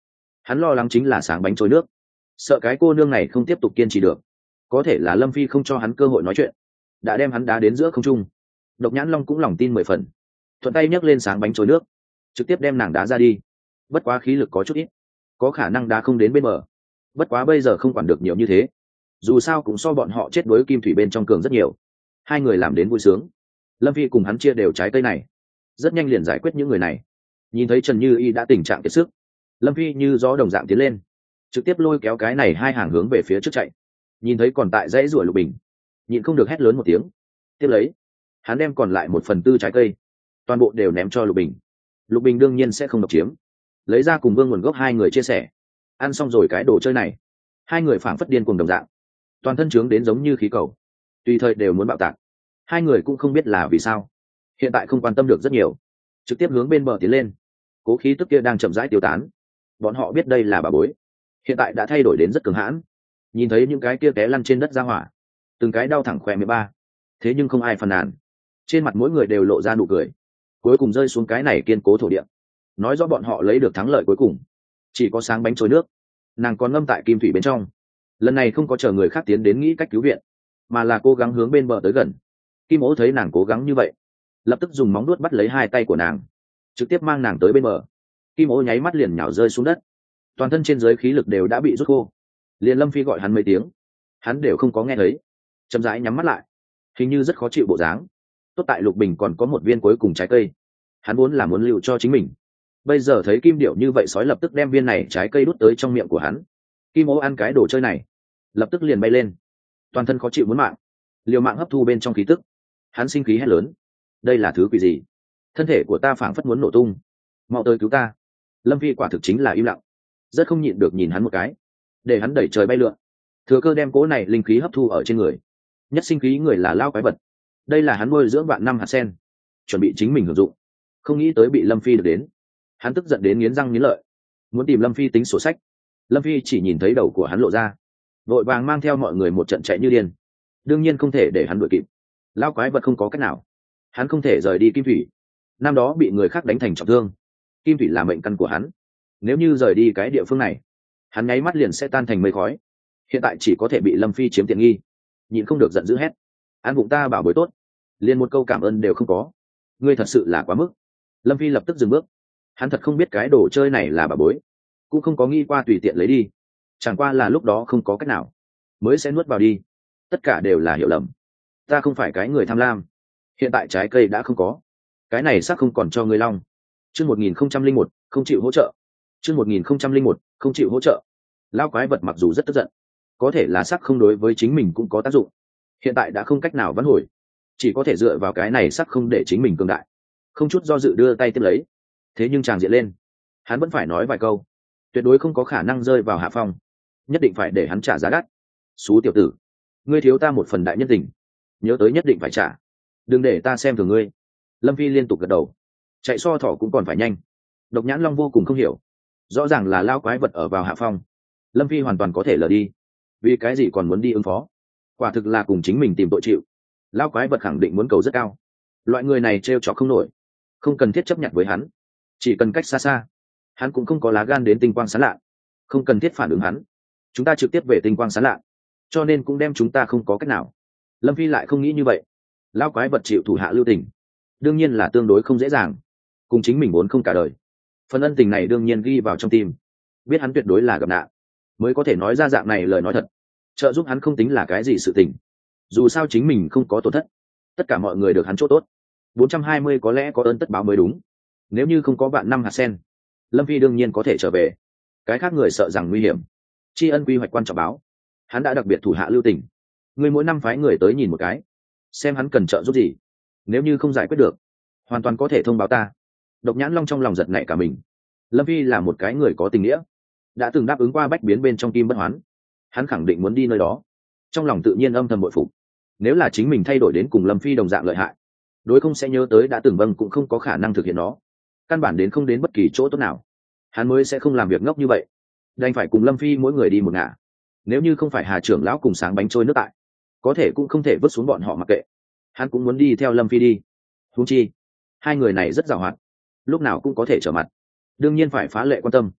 Hắn lo lắng chính là sáng bánh trôi nước, sợ cái cô nương này không tiếp tục kiên trì được. Có thể là Lâm Phi không cho hắn cơ hội nói chuyện, đã đem hắn đá đến giữa không trung. Độc Nhãn Long cũng lòng tin mười phần, thuận tay nhấc lên sáng bánh trôi nước, trực tiếp đem nàng đá ra đi. Bất quá khí lực có chút ít, có khả năng đá không đến bên bờ. Bất quá bây giờ không quản được nhiều như thế, dù sao cũng so bọn họ chết đối kim thủy bên trong cường rất nhiều. Hai người làm đến vui sướng. Lâm Phi cùng hắn chia đều trái cây này, rất nhanh liền giải quyết những người này. Nhìn thấy Trần Như Y đã tình trạng kiệt sức, Lâm Phi như gió đồng dạng tiến lên, trực tiếp lôi kéo cái này hai hàng hướng về phía trước chạy. Nhìn thấy còn tại dãy ruổi Lục Bình, nhịn không được hét lớn một tiếng. Tiếp lấy, hắn đem còn lại một phần tư trái cây toàn bộ đều ném cho Lục Bình. Lục Bình đương nhiên sẽ không độc chiếm, lấy ra cùng Vương nguồn gốc hai người chia sẻ. Ăn xong rồi cái đồ chơi này, hai người phảng phất điên cuồng đồng dạng, toàn thân trướng đến giống như khí cầu, tùy thời đều muốn bạo tạc. Hai người cũng không biết là vì sao, hiện tại không quan tâm được rất nhiều, trực tiếp hướng bên bờ tiến lên. Cố khí tức kia đang chậm rãi tiêu tán. Bọn họ biết đây là bà bối, hiện tại đã thay đổi đến rất cường hãn. Nhìn thấy những cái kia té lăn trên đất ra hỏa, từng cái đau thẳng khỏe mười ba, thế nhưng không ai phàn nàn, trên mặt mỗi người đều lộ ra nụ cười. Cuối cùng rơi xuống cái này kiên cố thổ địa, nói rõ bọn họ lấy được thắng lợi cuối cùng. Chỉ có sáng bánh trôi nước, nàng còn ngâm tại kim thủy bên trong, lần này không có chờ người khác tiến đến nghĩ cách cứu viện, mà là cố gắng hướng bên bờ tới gần. Kim Ố thấy nàng cố gắng như vậy, lập tức dùng móng đuốt bắt lấy hai tay của nàng, trực tiếp mang nàng tới bên bờ. Kim Ố nháy mắt liền nhào rơi xuống đất, toàn thân trên dưới khí lực đều đã bị rút khô. Liền Lâm Phi gọi hắn mấy tiếng, hắn đều không có nghe thấy, chậm rãi nhắm mắt lại, hình như rất khó chịu bộ dáng. Tốt tại Lục Bình còn có một viên cuối cùng trái cây, hắn vốn là muốn lưu cho chính mình. Bây giờ thấy Kim Điểu như vậy, sói lập tức đem viên này trái cây đút tới trong miệng của hắn. Kim Ố ăn cái đồ chơi này, lập tức liền bay lên, toàn thân khó chịu muốn mạng, liều mạng hấp thu bên trong khí tức. Hắn sinh khí hét lớn, đây là thứ quỷ gì? Thân thể của ta phảng phất muốn nổ tung, mau tới cứu ta. Lâm Phi quả thực chính là im lặng, rất không nhịn được nhìn hắn một cái, để hắn đẩy trời bay lượn, thừa cơ đem cố này linh khí hấp thu ở trên người. Nhất sinh khí người là lao quái vật, đây là hắn nuôi dưỡng vạn năm hạt sen, chuẩn bị chính mình hưởng dụng, không nghĩ tới bị Lâm Phi được đến. Hắn tức giận đến nghiến răng nghiến lợi, muốn tìm Lâm Phi tính sổ sách. Lâm Phi chỉ nhìn thấy đầu của hắn lộ ra, vội vàng mang theo mọi người một trận chạy như điên. Đương nhiên không thể để hắn đuổi kịp, lao quái vật không có cách nào, hắn không thể rời đi kim thủy. Năm đó bị người khác đánh thành trọng thương, kim thủy là mệnh căn của hắn, nếu như rời đi cái địa phương này, hắn nháy mắt liền sẽ tan thành mây khói. Hiện tại chỉ có thể bị Lâm Phi chiếm tiện nghi, nhịn không được giận dữ hét, ăn bụng ta bảo bối tốt, liền một câu cảm ơn đều không có, ngươi thật sự là quá mức. Lâm Phi lập tức dừng bước, hắn thật không biết cái đồ chơi này là bảo bối, cũng không có nghĩ qua tùy tiện lấy đi, chẳng qua là lúc đó không có cách nào mới sẽ nuốt vào đi. Tất cả đều là hiểu lầm, ta không phải cái người tham lam. Hiện tại trái cây đã không có, cái này xác không còn cho ngươi long. Chương một nghìn không trăm linh một, không chịu hỗ trợ. Chương một nghìn không trăm linh một, không chịu hỗ trợ. Lao quái vật mặc dù rất tức giận, có thể là sắc không đối với chính mình cũng có tác dụng. Hiện tại đã không cách nào vãn hồi, chỉ có thể dựa vào cái này sắc không để chính mình cường đại. Không chút do dự đưa tay tiếp lấy, thế nhưng chàng diện lên, hắn vẫn phải nói vài câu, tuyệt đối không có khả năng rơi vào hạ phong, nhất định phải để hắn trả giá đắt. Xú tiểu tử, ngươi thiếu ta một phần đại nhân tình, nhớ tới nhất định phải trả, đừng để ta xem thường ngươi. Lâm Phi liên tục gật đầu, chạy so thỏ cũng còn phải nhanh. Độc Nhãn Long vô cùng không hiểu, rõ ràng là lao quái vật ở vào hạ phong, Lâm Phi hoàn toàn có thể lờ đi, vì cái gì còn muốn đi ứng phó? Quả thực là cùng chính mình tìm tội chịu. Lao quái vật khẳng định muốn cầu rất cao, loại người này trêu chọc không nổi, không cần thiết chấp nhận với hắn, chỉ cần cách xa xa. Hắn cũng không có lá gan đến Tinh Quang Sáng Lạ, không cần thiết phản ứng hắn, chúng ta trực tiếp về Tinh Quang Sáng Lạ, cho nên cũng đem chúng ta không có cách nào. Lâm Phi lại không nghĩ như vậy, lao quái vật chịu thủ hạ lưu tình, đương nhiên là tương đối không dễ dàng, cùng chính mình vốn không cả đời, phần ân tình này đương nhiên ghi vào trong tim. Biết hắn tuyệt đối là gặp nạn, mới có thể nói ra dạng này lời nói thật, trợ giúp hắn không tính là cái gì sự tình, dù sao chính mình không có tổn thất, tất cả mọi người được hắn chỗ tốt. Bốn trăm hai mươi có lẽ có ơn tất báo mới đúng, nếu như không có vạn năm hạt sen, Lâm Phi đương nhiên có thể trở về, cái khác người sợ rằng nguy hiểm, tri ân quy hoạch quan trọng báo, hắn đã đặc biệt thủ hạ lưu tình. Người mỗi năm phái người tới nhìn một cái, xem hắn cần trợ giúp gì, nếu như không giải quyết được, hoàn toàn có thể thông báo ta. Độc Nhãn Long trong lòng giật nảy cả mình, Lâm Phi là một cái người có tình nghĩa, đã từng đáp ứng qua bách biến bên trong Kim Bất Hoán, hắn khẳng định muốn đi nơi đó, trong lòng tự nhiên âm thầm bội phục. Nếu là chính mình thay đổi đến cùng Lâm Phi đồng dạng lợi hại, đối không sẽ nhớ tới đã từng vâng cũng không có khả năng thực hiện nó, căn bản đến không đến bất kỳ chỗ tốt nào, hắn mới sẽ không làm việc ngốc như vậy, đành phải cùng Lâm Phi mỗi người đi một ngả. Nếu như không phải Hà trưởng lão cùng sáng bánh trôi nước tại, có thể cũng không thể vứt xuống bọn họ mặc kệ, hắn cũng muốn đi theo Lâm Phi đi. Huống chi hai người này rất giàu hoạt, lúc nào cũng có thể trở mặt, đương nhiên phải phá lệ quan tâm.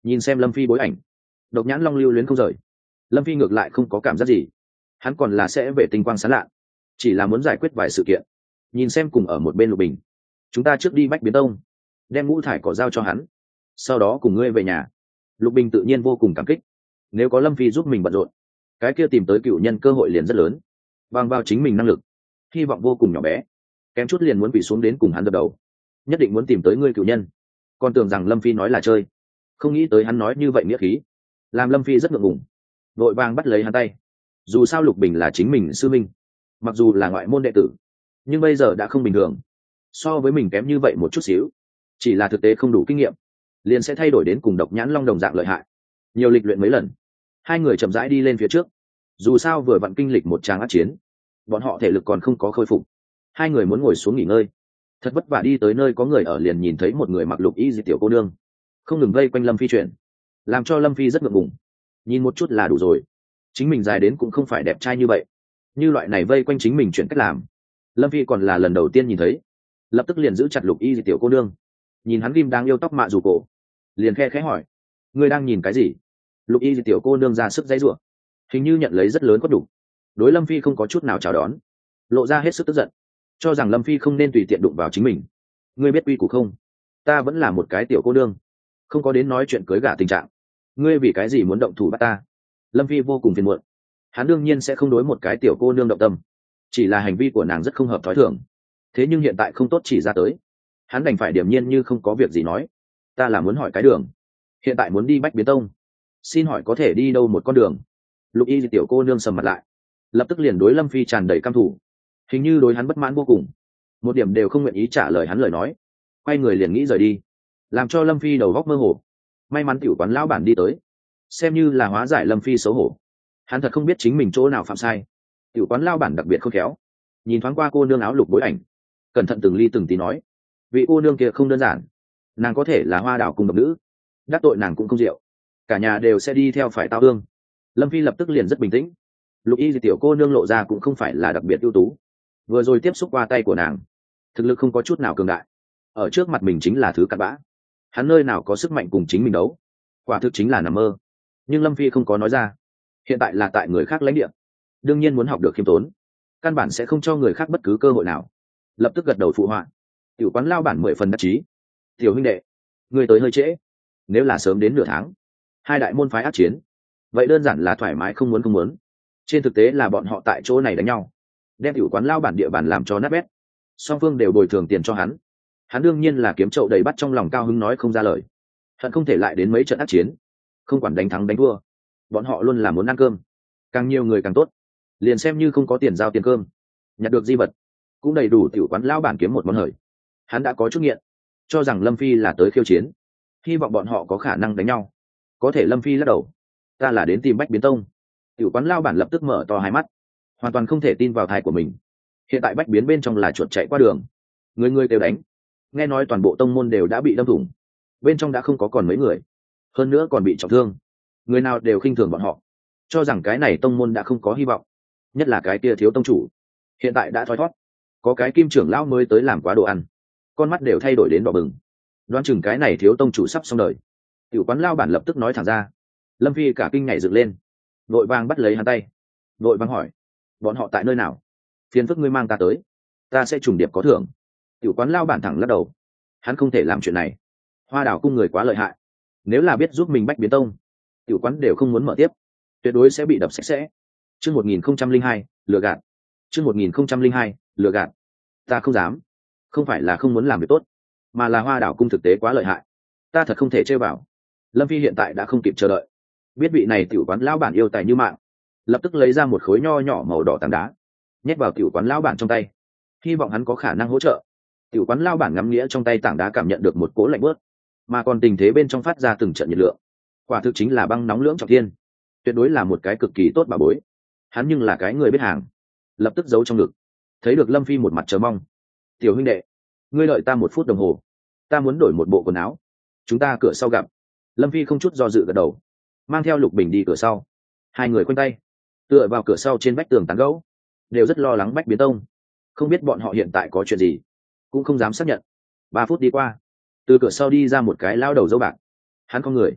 Nhìn xem lâm phi bối ảnh, độc nhãn long lưu luyến không rời. Lâm phi ngược lại không có cảm giác gì, hắn còn là sẽ về tinh quang sáng lạ, chỉ là muốn giải quyết vài sự kiện. Nhìn xem cùng ở một bên Lục Bình, chúng ta trước đi Bách Biến Tông, đem ngũ thải cỏ giao cho hắn, sau đó cùng ngươi về nhà. Lục Bình tự nhiên vô cùng cảm kích, nếu có Lâm Phi giúp mình bận rộn, cái kia tìm tới cựu nhân cơ hội liền rất lớn. Bằng vào chính mình năng lực, hy vọng vô cùng nhỏ bé, kém chút liền muốn bị xuống đến cùng hắn đập đầu. Nhất định muốn tìm tới ngươi cựu nhân. Còn tưởng rằng Lâm Phi nói là chơi, không nghĩ tới hắn nói như vậy nghĩa khí, làm Lâm Phi rất ngượng ngùng, vội vàng bắt lấy hắn tay. Dù sao Lục Bình là chính mình sư minh, mặc dù là ngoại môn đệ tử, nhưng bây giờ đã không bình thường, so với mình kém như vậy một chút xíu, chỉ là thực tế không đủ kinh nghiệm, liền sẽ thay đổi đến cùng độc nhãn long đồng dạng lợi hại. Nhiều lịch luyện mấy lần, hai người chậm rãi đi lên phía trước. Dù sao vừa vặn kinh lịch một tràng ác chiến, bọn họ thể lực còn không có khôi phục, hai người muốn ngồi xuống nghỉ ngơi. Thật vất vả đi tới nơi có người ở, liền nhìn thấy một người mặc lục y dị tiểu cô nương không ngừng vây quanh Lâm Phi chuyện, làm cho Lâm Phi rất ngượng ngùng. Nhìn một chút là đủ rồi, chính mình dài đến cũng không phải đẹp trai như vậy, như loại này vây quanh chính mình chuyện cách làm, Lâm Phi còn là lần đầu tiên nhìn thấy. Lập tức liền giữ chặt lục y dị tiểu cô nương, nhìn hắn ghim đang yêu tóc mạ dù cổ, liền khe khẽ hỏi: ngươi đang nhìn cái gì? Lục y dị tiểu cô nương ra sức dãy rủa, hình như nhận lấy rất lớn có đủ, đối Lâm Phi không có chút nào chào đón, lộ ra hết sức tức giận, cho rằng Lâm Phi không nên tùy tiện đụng vào chính mình. Ngươi biết quy củ không? Ta vẫn là một cái tiểu cô nương, không có đến nói chuyện cưới gả tình trạng, ngươi vì cái gì muốn động thủ bắt ta? Lâm Phi vô cùng phiền muộn, hắn đương nhiên sẽ không đối một cái tiểu cô nương động tâm, chỉ là hành vi của nàng rất không hợp thói thường. Thế nhưng hiện tại không tốt chỉ ra tới, hắn đành phải điềm nhiên như không có việc gì nói: ta là muốn hỏi cái đường, hiện tại muốn đi Bách Biến Tông, xin hỏi có thể đi đâu một con đường? Lục y tiểu cô nương sầm mặt lại, lập tức liền đối Lâm Phi tràn đầy căm thủ, hình như đối hắn bất mãn vô cùng, một điểm đều không nguyện ý trả lời hắn lời nói, quay người liền nghĩ rời đi, làm cho Lâm Phi đầu góc mơ hồ. May mắn tiểu quán lão bản đi tới, xem như là hóa giải Lâm Phi xấu hổ. Hắn thật không biết chính mình chỗ nào phạm sai. Tiểu quán lão bản đặc biệt khôn khéo, nhìn thoáng qua cô nương áo lục bối ảnh, cẩn thận từng ly từng tí nói: vị cô nương kia không đơn giản, nàng có thể là Hoa Đảo cung độc nữ, đắc tội nàng cũng không rượu, cả nhà đều sẽ đi theo phải tao hương. Lâm Phi lập tức liền rất bình tĩnh. Lục y tiểu cô nương lộ ra cũng không phải là đặc biệt ưu tú, vừa rồi tiếp xúc qua tay của nàng, thực lực không có chút nào cường đại, ở trước mặt mình chính là thứ cặn bã, hắn nơi nào có sức mạnh cùng chính mình đấu, quả thực chính là nằm mơ. Nhưng Lâm Phi không có nói ra, hiện tại là tại người khác lãnh địa, đương nhiên muốn học được khiêm tốn, căn bản sẽ không cho người khác bất cứ cơ hội nào. Lập tức gật đầu phụ họa. Tiểu quán lao bản mười phần đắc chí: tiểu huynh đệ, người tới hơi trễ, nếu là sớm đến nửa tháng, hai đại môn phái ác chiến, vậy đơn giản là thoải mái không muốn không muốn. Trên thực tế là bọn họ tại chỗ này đánh nhau, đem tiểu quán lao bản địa bàn làm cho nát bét, song phương đều bồi thường tiền cho hắn. Hắn đương nhiên là kiếm chậu đầy bắt, trong lòng cao hứng nói không ra lời, hận không thể lại đến mấy trận ác chiến, không quản đánh thắng đánh thua, bọn họ luôn là muốn ăn cơm, càng nhiều người càng tốt, liền xem như không có tiền giao tiền cơm, nhặt được di vật cũng đầy đủ tiểu quán lao bản kiếm một món hời. Hắn đã có chút nghiện, cho rằng Lâm Phi là tới khiêu chiến, hy vọng bọn họ có khả năng đánh nhau. Có thể Lâm Phi lắc đầu: ta là đến tìm Bách Biến Tông. Tiểu quán lao bản lập tức mở to hai mắt, hoàn toàn không thể tin vào thai của mình. Hiện tại Bách Biến bên trong là chuột chạy qua đường, người người đều đánh, nghe nói toàn bộ tông môn đều đã bị đâm thủng, bên trong đã không có còn mấy người, hơn nữa còn bị trọng thương, người nào đều khinh thường bọn họ, cho rằng cái này tông môn đã không có hy vọng. Nhất là cái kia thiếu tông chủ, hiện tại đã thoi thoát, có cái kim trưởng lão mới tới làm quá đồ ăn, con mắt đều thay đổi đến đỏ bừng, đoán chừng cái này thiếu tông chủ sắp xong đời. Tiểu quán lao bản lập tức nói thẳng ra. Lâm Phi cả kinh nhảy dựng lên, vội vàng bắt lấy hắn tay, vội vàng hỏi: bọn họ tại nơi nào? Phiền phức ngươi mang ta tới, ta sẽ trùng điệp có thưởng. Tiểu quán lao bản thẳng lắc đầu, hắn không thể làm chuyện này, Hoa Đảo cung người quá lợi hại, nếu là biết giúp mình Bách Biến Tông, tiểu quán đều không muốn mở tiếp, tuyệt đối sẽ bị đập sạch sẽ. Chương một nghìn không trăm linh hai lừa gạt. Chương một nghìn không trăm linh hai lừa gạt. Ta không dám, không phải là không muốn làm việc tốt, mà là Hoa Đảo cung thực tế quá lợi hại, ta thật không thể chơi vào. Lâm Phi hiện tại đã không kịp chờ đợi, biết vị này tiểu quán lão bản yêu tài như mạng, lập tức lấy ra một khối nho nhỏ màu đỏ tảng đá, nhét vào tiểu quán lão bản trong tay, hy vọng hắn có khả năng hỗ trợ. Tiểu quán lão bản ngắm nghĩa trong tay tảng đá, cảm nhận được một cỗ lạnh bớt, mà còn tình thế bên trong phát ra từng trận nhiệt lượng, quả thực chính là băng nóng lưỡng trọng thiên, tuyệt đối là một cái cực kỳ tốt bà bối. Hắn nhưng là cái người biết hàng, lập tức giấu trong ngực. Thấy được Lâm Phi một mặt chờ mong: tiểu huynh đệ, ngươi đợi ta một phút đồng hồ, ta muốn đổi một bộ quần áo, chúng ta cửa sau gặp. Lâm Phi không chút do dự gật đầu, mang theo Lục Bình đi cửa sau. Hai người quanh tay tựa vào cửa sau trên vách tường tán gẫu, đều rất lo lắng Bách Biến Tông, không biết bọn họ hiện tại có chuyện gì, cũng không dám xác nhận. Ba phút đi qua, từ cửa sau đi ra một cái lao đầu dâu bạc, hắn không người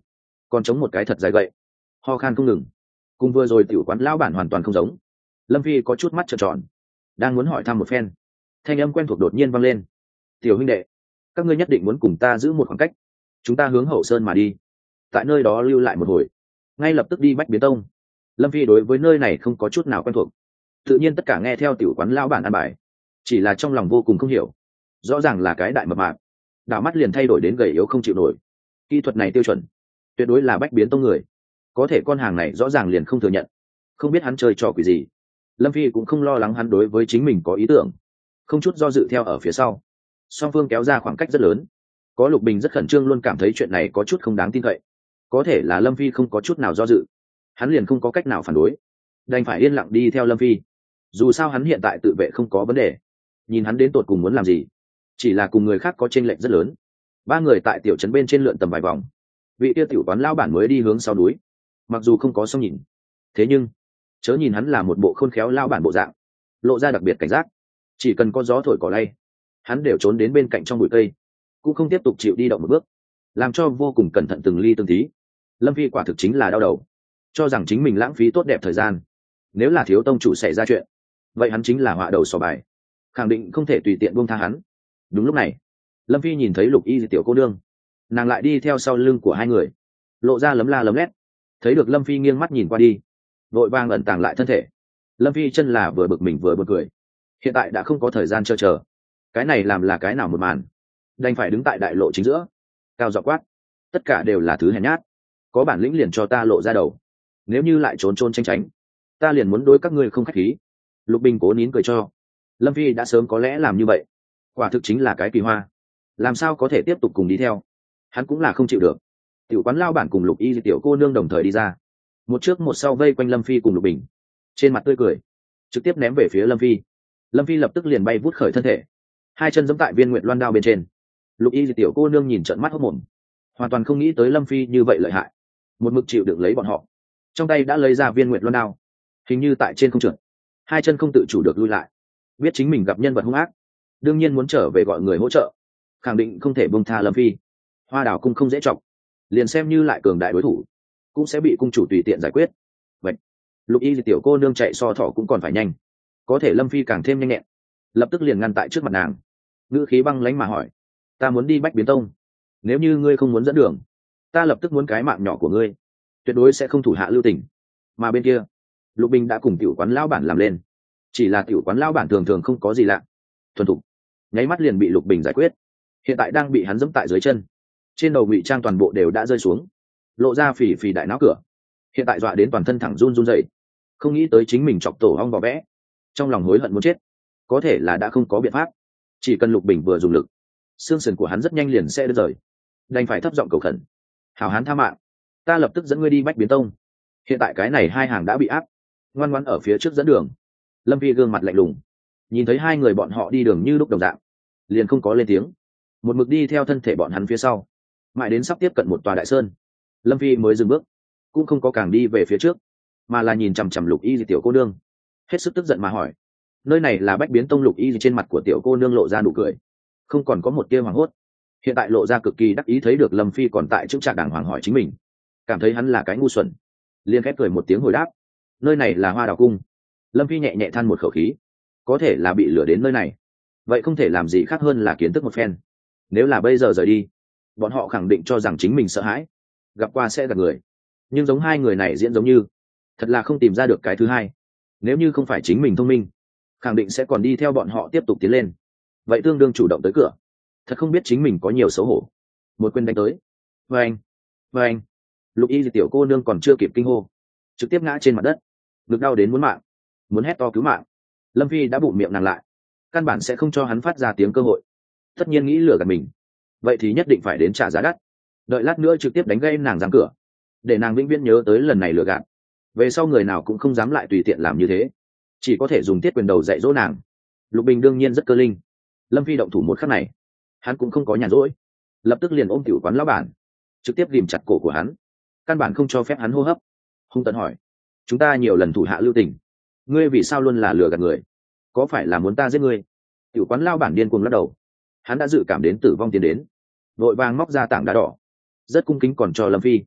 còn chống một cái thật dài gậy, ho khan không ngừng. Cùng vừa rồi tiểu quán lão bản hoàn toàn không giống. Lâm Phi có chút mắt trợn tròn, đang muốn hỏi thăm một phen, thanh âm quen thuộc đột nhiên vang lên. Tiểu huynh đệ, các ngươi nhất định muốn cùng ta giữ một khoảng cách, chúng ta hướng hậu sơn mà đi, tại nơi đó lưu lại một hồi, ngay lập tức đi Bách Biến Tông. Lâm Phi đối với nơi này không có chút nào quen thuộc, tự nhiên tất cả nghe theo tiểu quán lão bản an bài, chỉ là trong lòng vô cùng không hiểu. Rõ ràng là cái đại mập mạp, đảo mắt liền thay đổi đến gầy yếu không chịu nổi. Kỹ thuật này tiêu chuẩn, tuyệt đối là Bách Biến Tông người, có thể con hàng này rõ ràng liền không thừa nhận, không biết hắn chơi trò quỷ gì. Lâm Phi cũng không lo lắng hắn đối với chính mình có ý tưởng, không chút do dự theo ở phía sau. Song phương kéo ra khoảng cách rất lớn, có Lục Bình rất khẩn trương, luôn cảm thấy chuyện này có chút không đáng tin cậy. Có thể là Lâm Phi không có chút nào do dự, hắn liền không có cách nào phản đối, đành phải yên lặng đi theo Lâm Phi. Dù sao hắn hiện tại tự vệ không có vấn đề, nhìn hắn đến tột cùng muốn làm gì, chỉ là cùng người khác có chênh lệch rất lớn. Ba người tại tiểu trấn bên trên lượn tầm vài vòng, vị tiêu tiểu quán lao bản mới đi hướng sau núi. Mặc dù không có song nhìn, thế nhưng chớ nhìn hắn là một bộ khôn khéo lao bản bộ dạng, lộ ra đặc biệt cảnh giác. Chỉ cần có gió thổi cỏ lay, hắn đều trốn đến bên cạnh trong bụi cây, cũng không tiếp tục chịu đi động một bước, làm cho vô cùng cẩn thận từng ly từng tí. Lâm Phi quả thực chính là đau đầu, cho rằng chính mình lãng phí tốt đẹp thời gian. Nếu là thiếu tông chủ xảy ra chuyện, vậy hắn chính là họa đầu sò bài, khẳng định không thể tùy tiện buông tha hắn. Đúng lúc này, Lâm Phi nhìn thấy Lục Y tiểu cô nương, nàng lại đi theo sau lưng của hai người, lộ ra lấm la lấm lét. Thấy được Lâm Phi nghiêng mắt nhìn qua đi, vội vàng ẩn tàng lại thân thể. Lâm Phi chân là vừa bực mình vừa buồn cười, hiện tại đã không có thời gian chờ chờ, cái này làm là cái nào một màn, đành phải đứng tại đại lộ chính giữa, cao giọng quát: tất cả đều là thứ hèn nhát, có bản lĩnh liền cho ta lộ ra đầu, nếu như lại trốn trôn tranh tránh, ta liền muốn đối các ngươi không khách khí. Lục Bình cố nín cười cho. Lâm Phi đã sớm có lẽ làm như vậy, quả thực chính là cái kỳ hoa, làm sao có thể tiếp tục cùng đi theo. Hắn cũng là không chịu được. Tiểu quán lao bản cùng Lục Y tiểu cô nương đồng thời đi ra, một trước một sau vây quanh Lâm Phi cùng Lục Bình, trên mặt tươi cười, trực tiếp ném về phía Lâm Phi. Lâm Phi lập tức liền bay vút khởi thân thể, hai chân giẫm tại viên nguyện loan đao bên trên. Lục Y tiểu cô nương nhìn trợn mắt hốt mồm, hoàn toàn không nghĩ tới Lâm Phi như vậy lợi hại, một mực chịu đựng lấy bọn họ, trong tay đã lấy ra viên nguyện loan đao, hình như tại trên không trượt, hai chân không tự chủ được lui lại. Biết chính mình gặp nhân vật hung ác, đương nhiên muốn trở về gọi người hỗ trợ, khẳng định không thể buông tha Lâm Phi. Hoa Đào cung không dễ chọc, liền xem như lại cường đại đối thủ, cũng sẽ bị cung chủ tùy tiện giải quyết. Vậy Lục Y tiểu cô nương chạy so thỏ cũng còn phải nhanh, có thể Lâm Phi càng thêm nhanh nhẹn, lập tức liền ngăn tại trước mặt nàng, ngữ khí băng lãnh mà hỏi: ta muốn đi Bách Biến Tông, nếu như ngươi không muốn dẫn đường, ta lập tức muốn cái mạng nhỏ của ngươi, tuyệt đối sẽ không thủ hạ lưu tình. Mà bên kia, Lục Bình đã cùng tiểu quán lão bản làm lên, chỉ là tiểu quán lão bản thường thường không có gì lạ, thuần thục, nháy mắt liền bị Lục Bình giải quyết. Hiện tại đang bị hắn giẫm tại dưới chân, trên đầu ngụy trang toàn bộ đều đã rơi xuống, lộ ra phì phì đại não cửa, hiện tại dọa đến toàn thân thẳng run run dậy, không nghĩ tới chính mình chọc tổ hong vỏ vẽ, trong lòng hối hận muốn chết, có thể là đã không có biện pháp. Chỉ cần Lục Bình vừa dùng lực, xương sườn của hắn rất nhanh liền sẽ đứt rời, đành phải thấp giọng cầu khẩn: hảo hán tha mạng, ta lập tức dẫn ngươi đi Bách Biến Tông. Hiện tại cái này hai hàng đã bị áp, ngoan ngoãn ở phía trước dẫn đường. Lâm Phi gương mặt lạnh lùng, nhìn thấy hai người bọn họ đi đường như lúc đồng dạng, liền không có lên tiếng, một mực đi theo thân thể bọn hắn phía sau, mãi đến sắp tiếp cận một tòa đại sơn, Lâm Phi mới dừng bước, cũng không có càng đi về phía trước, mà là nhìn chằm chằm Lục Y tiểu cô nương, hết sức tức giận mà hỏi: nơi này là Bách Biến Tông? Lục Y trên mặt của tiểu cô nương lộ ra nụ cười, không còn có một tia hoảng hốt, hiện tại lộ ra cực kỳ đắc ý. Thấy được Lâm Phi còn tại chững chạc đàng hoàng hỏi chính mình, cảm thấy hắn là cái ngu xuẩn, liên khép cười một tiếng hồi đáp: nơi này là Hoa Đào cung. Lâm Phi nhẹ nhẹ than một khẩu khí, có thể là bị lừa đến nơi này, vậy không thể làm gì khác hơn là kiến thức một phen. Nếu là bây giờ rời đi, bọn họ khẳng định cho rằng chính mình sợ hãi, gặp qua sẽ gặp người, nhưng giống hai người này diễn giống như thật là không tìm ra được cái thứ hai. Nếu như không phải chính mình thông minh, khẳng định sẽ còn đi theo bọn họ tiếp tục tiến lên, vậy tương đương chủ động tới cửa, thật không biết chính mình có nhiều xấu hổ. Một quyền đánh tới, và anh và anh Lục Y tiểu cô nương còn chưa kịp kinh hô, trực tiếp ngã trên mặt đất, ngực đau đến muốn mạng, muốn hét to cứu mạng. Lâm Phi đã bụng miệng nàng lại, căn bản sẽ không cho hắn phát ra tiếng cơ hội. Tất nhiên nghĩ lừa gạt mình, vậy thì nhất định phải đến trả giá đắt, đợi lát nữa trực tiếp đánh gây nàng giáng cửa, để nàng vĩnh viễn nhớ tới lần này lừa gạt, về sau người nào cũng không dám lại tùy tiện làm như thế, chỉ có thể dùng tiết quyền đầu dạy dỗ nàng. Lục Bình đương nhiên rất cơ linh, Lâm Phi động thủ một khắc này, hắn cũng không có nhàn rỗi, lập tức liền ôm tiểu quán lão bản, trực tiếp ghìm chặt cổ của hắn, căn bản không cho phép hắn hô hấp, hung tợn hỏi: chúng ta nhiều lần thủ hạ lưu tình, ngươi vì sao luôn là lừa gạt người, có phải là muốn ta giết ngươi? Tiểu quán lão bản điên cuồng lắc đầu, hắn đã dự cảm đến tử vong tiến đến, vội vàng móc ra tảng đá đỏ, rất cung kính còn cho Lâm Phi: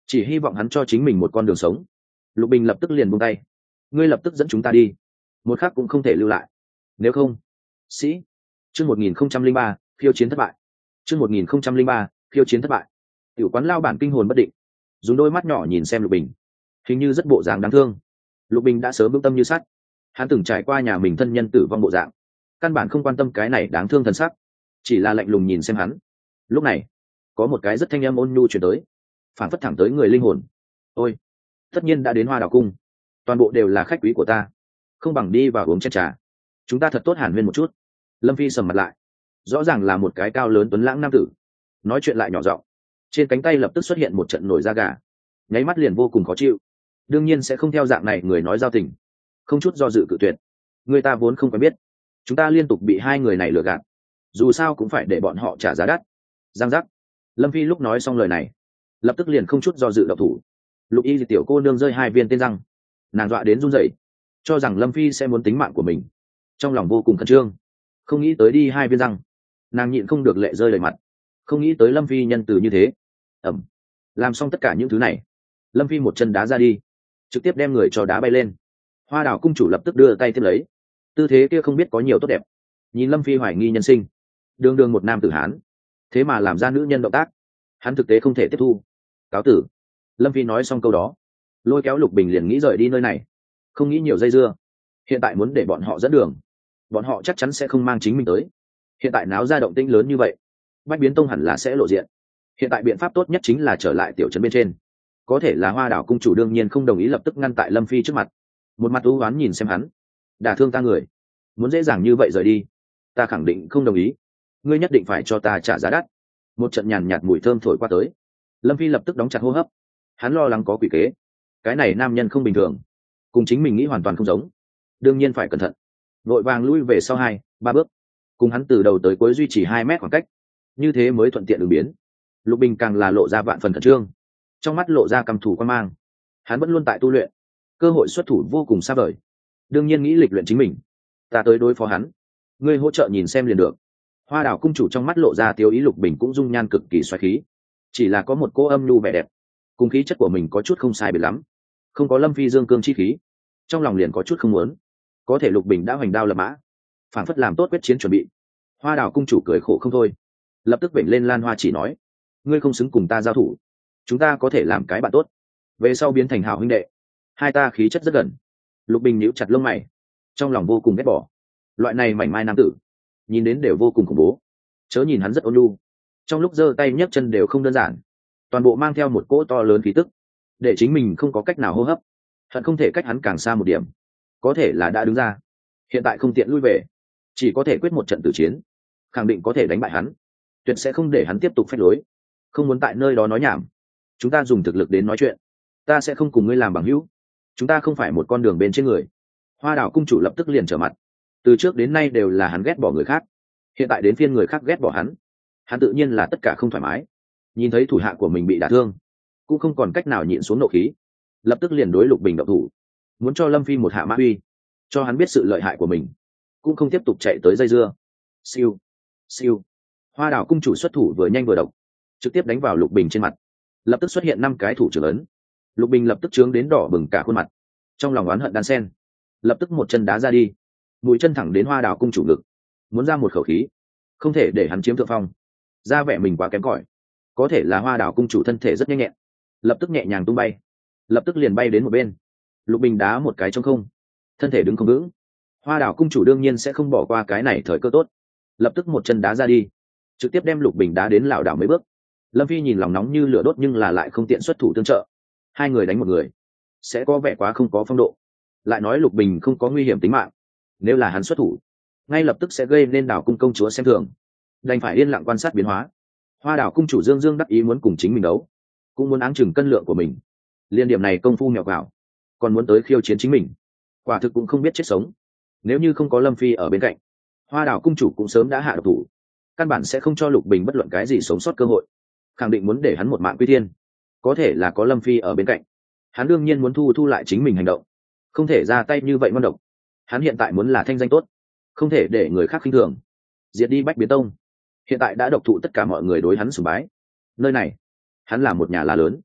chỉ hy vọng hắn cho chính mình một con đường sống. Lục Bình lập tức liền buông tay. Ngươi lập tức dẫn chúng ta đi, một khắc cũng không thể lưu lại, nếu không sĩ. Chương một nghìn không trăm linh ba, khiêu chiến thất bại. Chương một nghìn không trăm linh ba, khiêu chiến thất bại. Tiểu quán lao bản kinh hồn bất định, dùng đôi mắt nhỏ nhìn xem Lục Bình, hình như rất bộ dáng đáng thương. Lục Bình đã sớm vững tâm như sắt, hắn từng trải qua nhà mình thân nhân tử vong bộ dạng, căn bản không quan tâm cái này đáng thương thần sắc, chỉ là lạnh lùng nhìn xem hắn. Lúc này có một cái rất thanh âm ôn nhu truyền tới, phản phất thẳng tới người linh hồn. Ôi, tất nhiên đã đến Hoa Đào cung, toàn bộ đều là khách quý của ta, không bằng đi vào uống chén trà, chúng ta thật tốt hàn huyên một chút. Lâm Phi sầm mặt lại, rõ ràng là một cái cao lớn tuấn lãng nam tử, nói chuyện lại nhỏ giọng, trên cánh tay lập tức xuất hiện một trận nổi da gà, nháy mắt liền vô cùng khó chịu. Đương nhiên sẽ không theo dạng này người nói giao tình, không chút do dự cự tuyệt. Người ta vốn không quen biết, chúng ta liên tục bị hai người này lừa gạt, dù sao cũng phải để bọn họ trả giá đắt. Giang giác. Lâm Phi lúc nói xong lời này, lập tức liền không chút do dự độc thủ. Lục Y tiểu cô nương rơi hai viên tên răng, nàng dọa đến run rẩy, cho rằng Lâm Phi sẽ muốn tính mạng của mình, trong lòng vô cùng khẩn trương. Không nghĩ tới đi hai viên răng, nàng nhịn không được lệ rơi đầy mặt. Không nghĩ tới Lâm Phi nhân từ như thế. Ẩm. Làm xong tất cả những thứ này, Lâm Phi một chân đá ra đi, trực tiếp đem người cho đá bay lên. Hoa Đào cung chủ lập tức đưa tay tiếp lấy, tư thế kia không biết có nhiều tốt đẹp. Nhìn Lâm Phi hoài nghi nhân sinh, đương đương một nam tử hán, thế mà làm ra nữ nhân động tác, hắn thực tế không thể tiếp thu. Cáo tử. Lâm Phi nói xong câu đó, lôi kéo Lục Bình liền nghĩ rời đi nơi này, không nghĩ nhiều dây dưa. Hiện tại muốn để bọn họ dẫn đường, bọn họ chắc chắn sẽ không mang chính mình tới. Hiện tại náo ra động tĩnh lớn như vậy, Bách Biến Tông hẳn là sẽ lộ diện. Hiện tại biện pháp tốt nhất chính là trở lại tiểu trấn bên trên. Có thể là Hoa Đảo cung chủ đương nhiên không đồng ý, lập tức ngăn tại Lâm Phi trước mặt, một mặt u oán nhìn xem hắn. Đả thương ta người, muốn dễ dàng như vậy rời đi, ta khẳng định không đồng ý. Ngươi nhất định phải cho ta trả giá đắt. Một trận nhàn nhạt mùi thơm thổi qua tới, Lâm Phi lập tức đóng chặt hô hấp. Hắn lo lắng có quỷ kế, cái này nam nhân không bình thường, cùng chính mình nghĩ hoàn toàn không giống, đương nhiên phải cẩn thận. Vội vàng lui về sau hai ba bước, cùng hắn từ đầu tới cuối duy trì hai mét khoảng cách, như thế mới thuận tiện đường biến. Lục Bình càng là lộ ra vạn phần khẩn trương, trong mắt lộ ra căm thù quan mang. Hắn vẫn luôn tại tu luyện, cơ hội xuất thủ vô cùng xa vời, đương nhiên nghĩ lịch luyện chính mình. Ta tới đối phó hắn, ngươi hỗ trợ nhìn xem liền được. Hoa Đào cung chủ trong mắt lộ ra tiêu ý. Lục Bình cũng dung nhan cực kỳ xoáy khí, chỉ là có một cô âm nhu vẻ đẹp, cùng khí chất của mình có chút không sai biệt lắm, không có Lâm Phi dương cương chi khí, trong lòng liền có chút không muốn. Có thể Lục Bình đã hoành đao lập mã, phản phất làm tốt quyết chiến chuẩn bị. Hoa Đào cung chủ cười khổ không thôi, lập tức vểnh lên lan hoa chỉ nói, ngươi không xứng cùng ta giao thủ, chúng ta có thể làm cái bạn tốt, về sau biến thành hảo huynh đệ. Hai ta khí chất rất gần. Lục Bình nhíu chặt lông mày, trong lòng vô cùng ghét bỏ loại này mảnh mai nam tử, nhìn đến đều vô cùng khủng bố. Chớ nhìn hắn rất ôn nhu, trong lúc giơ tay nhấc chân đều không đơn giản, toàn bộ mang theo một cỗ to lớn khí tức, để chính mình không có cách nào hô hấp, hận không thể cách hắn càng xa một điểm. Có thể là đã đứng ra, hiện tại không tiện lui về, chỉ có thể quyết một trận tử chiến, khẳng định có thể đánh bại hắn, tuyệt sẽ không để hắn tiếp tục phách lối. Không muốn tại nơi đó nói nhảm, chúng ta dùng thực lực đến nói chuyện. Ta sẽ không cùng ngươi làm bằng hữu, chúng ta không phải một con đường bên trên người. Hoa Đảo cung chủ lập tức liền trở mặt, từ trước đến nay đều là hắn ghét bỏ người khác, hiện tại đến phiên người khác ghét bỏ hắn, hắn tự nhiên là tất cả không thoải mái. Nhìn thấy thủ hạ của mình bị đả thương, cũng không còn cách nào nhịn xuống nộ khí, lập tức liền đối Lục Bình động thủ, muốn cho Lâm Phi một hạ mã uy, cho hắn biết sự lợi hại của mình, cũng không tiếp tục chạy tới dây dưa. Siêu, siêu. Hoa Đảo cung chủ xuất thủ vừa nhanh vừa độc, trực tiếp đánh vào Lục Bình trên mặt, lập tức xuất hiện năm cái thủ trưởng ấn. Lục Bình lập tức trướng đến đỏ bừng cả khuôn mặt, trong lòng oán hận đan sen, lập tức một chân đá ra đi, mũi chân thẳng đến Hoa Đảo cung chủ ngực, muốn ra một khẩu khí, không thể để hắn chiếm thượng phong, ra vẻ mình quá kém cỏi. Có thể là Hoa Đảo cung chủ thân thể rất nhanh nhẹn, lập tức nhẹ nhàng tung bay, lập tức liền bay đến một bên. Lục Bình đá một cái trong không, thân thể đứng không vững. Hoa Đảo cung chủ đương nhiên sẽ không bỏ qua cái này thời cơ tốt, lập tức một chân đá ra đi, trực tiếp đem Lục Bình đá đến lảo đảo mấy bước. Lâm Phi nhìn lòng nóng như lửa đốt nhưng là lại không tiện xuất thủ tương trợ, hai người đánh một người sẽ có vẻ quá không có phong độ. Lại nói Lục Bình không có nguy hiểm tính mạng, nếu là hắn xuất thủ, ngay lập tức sẽ gây nên Đảo cung công chúa xem thường, đành phải yên lặng quan sát biến hóa. Hoa Đảo cung chủ dương dương đắc ý muốn cùng chính mình đấu, cũng muốn áng chừng cân lượng của mình. Liên điểm này công phu mèo quào, còn muốn tới khiêu chiến chính mình, quả thực cũng không biết chết sống. Nếu như không có Lâm Phi ở bên cạnh, Hoa Đảo cung chủ cũng sớm đã hạ độc thủ, căn bản sẽ không cho Lục Bình bất luận cái gì sống sót cơ hội, khẳng định muốn để hắn một mạng quy thiên. Có thể là có Lâm Phi ở bên cạnh, hắn đương nhiên muốn thu thu lại chính mình hành động, không thể ra tay như vậy ngon độc. Hắn hiện tại muốn là thanh danh tốt, không thể để người khác khinh thường, diệt đi Bách Biến Tông. Hiện tại đã độc thụ tất cả mọi người đối hắn sùng bái, nơi này hắn là một nhà là lớn,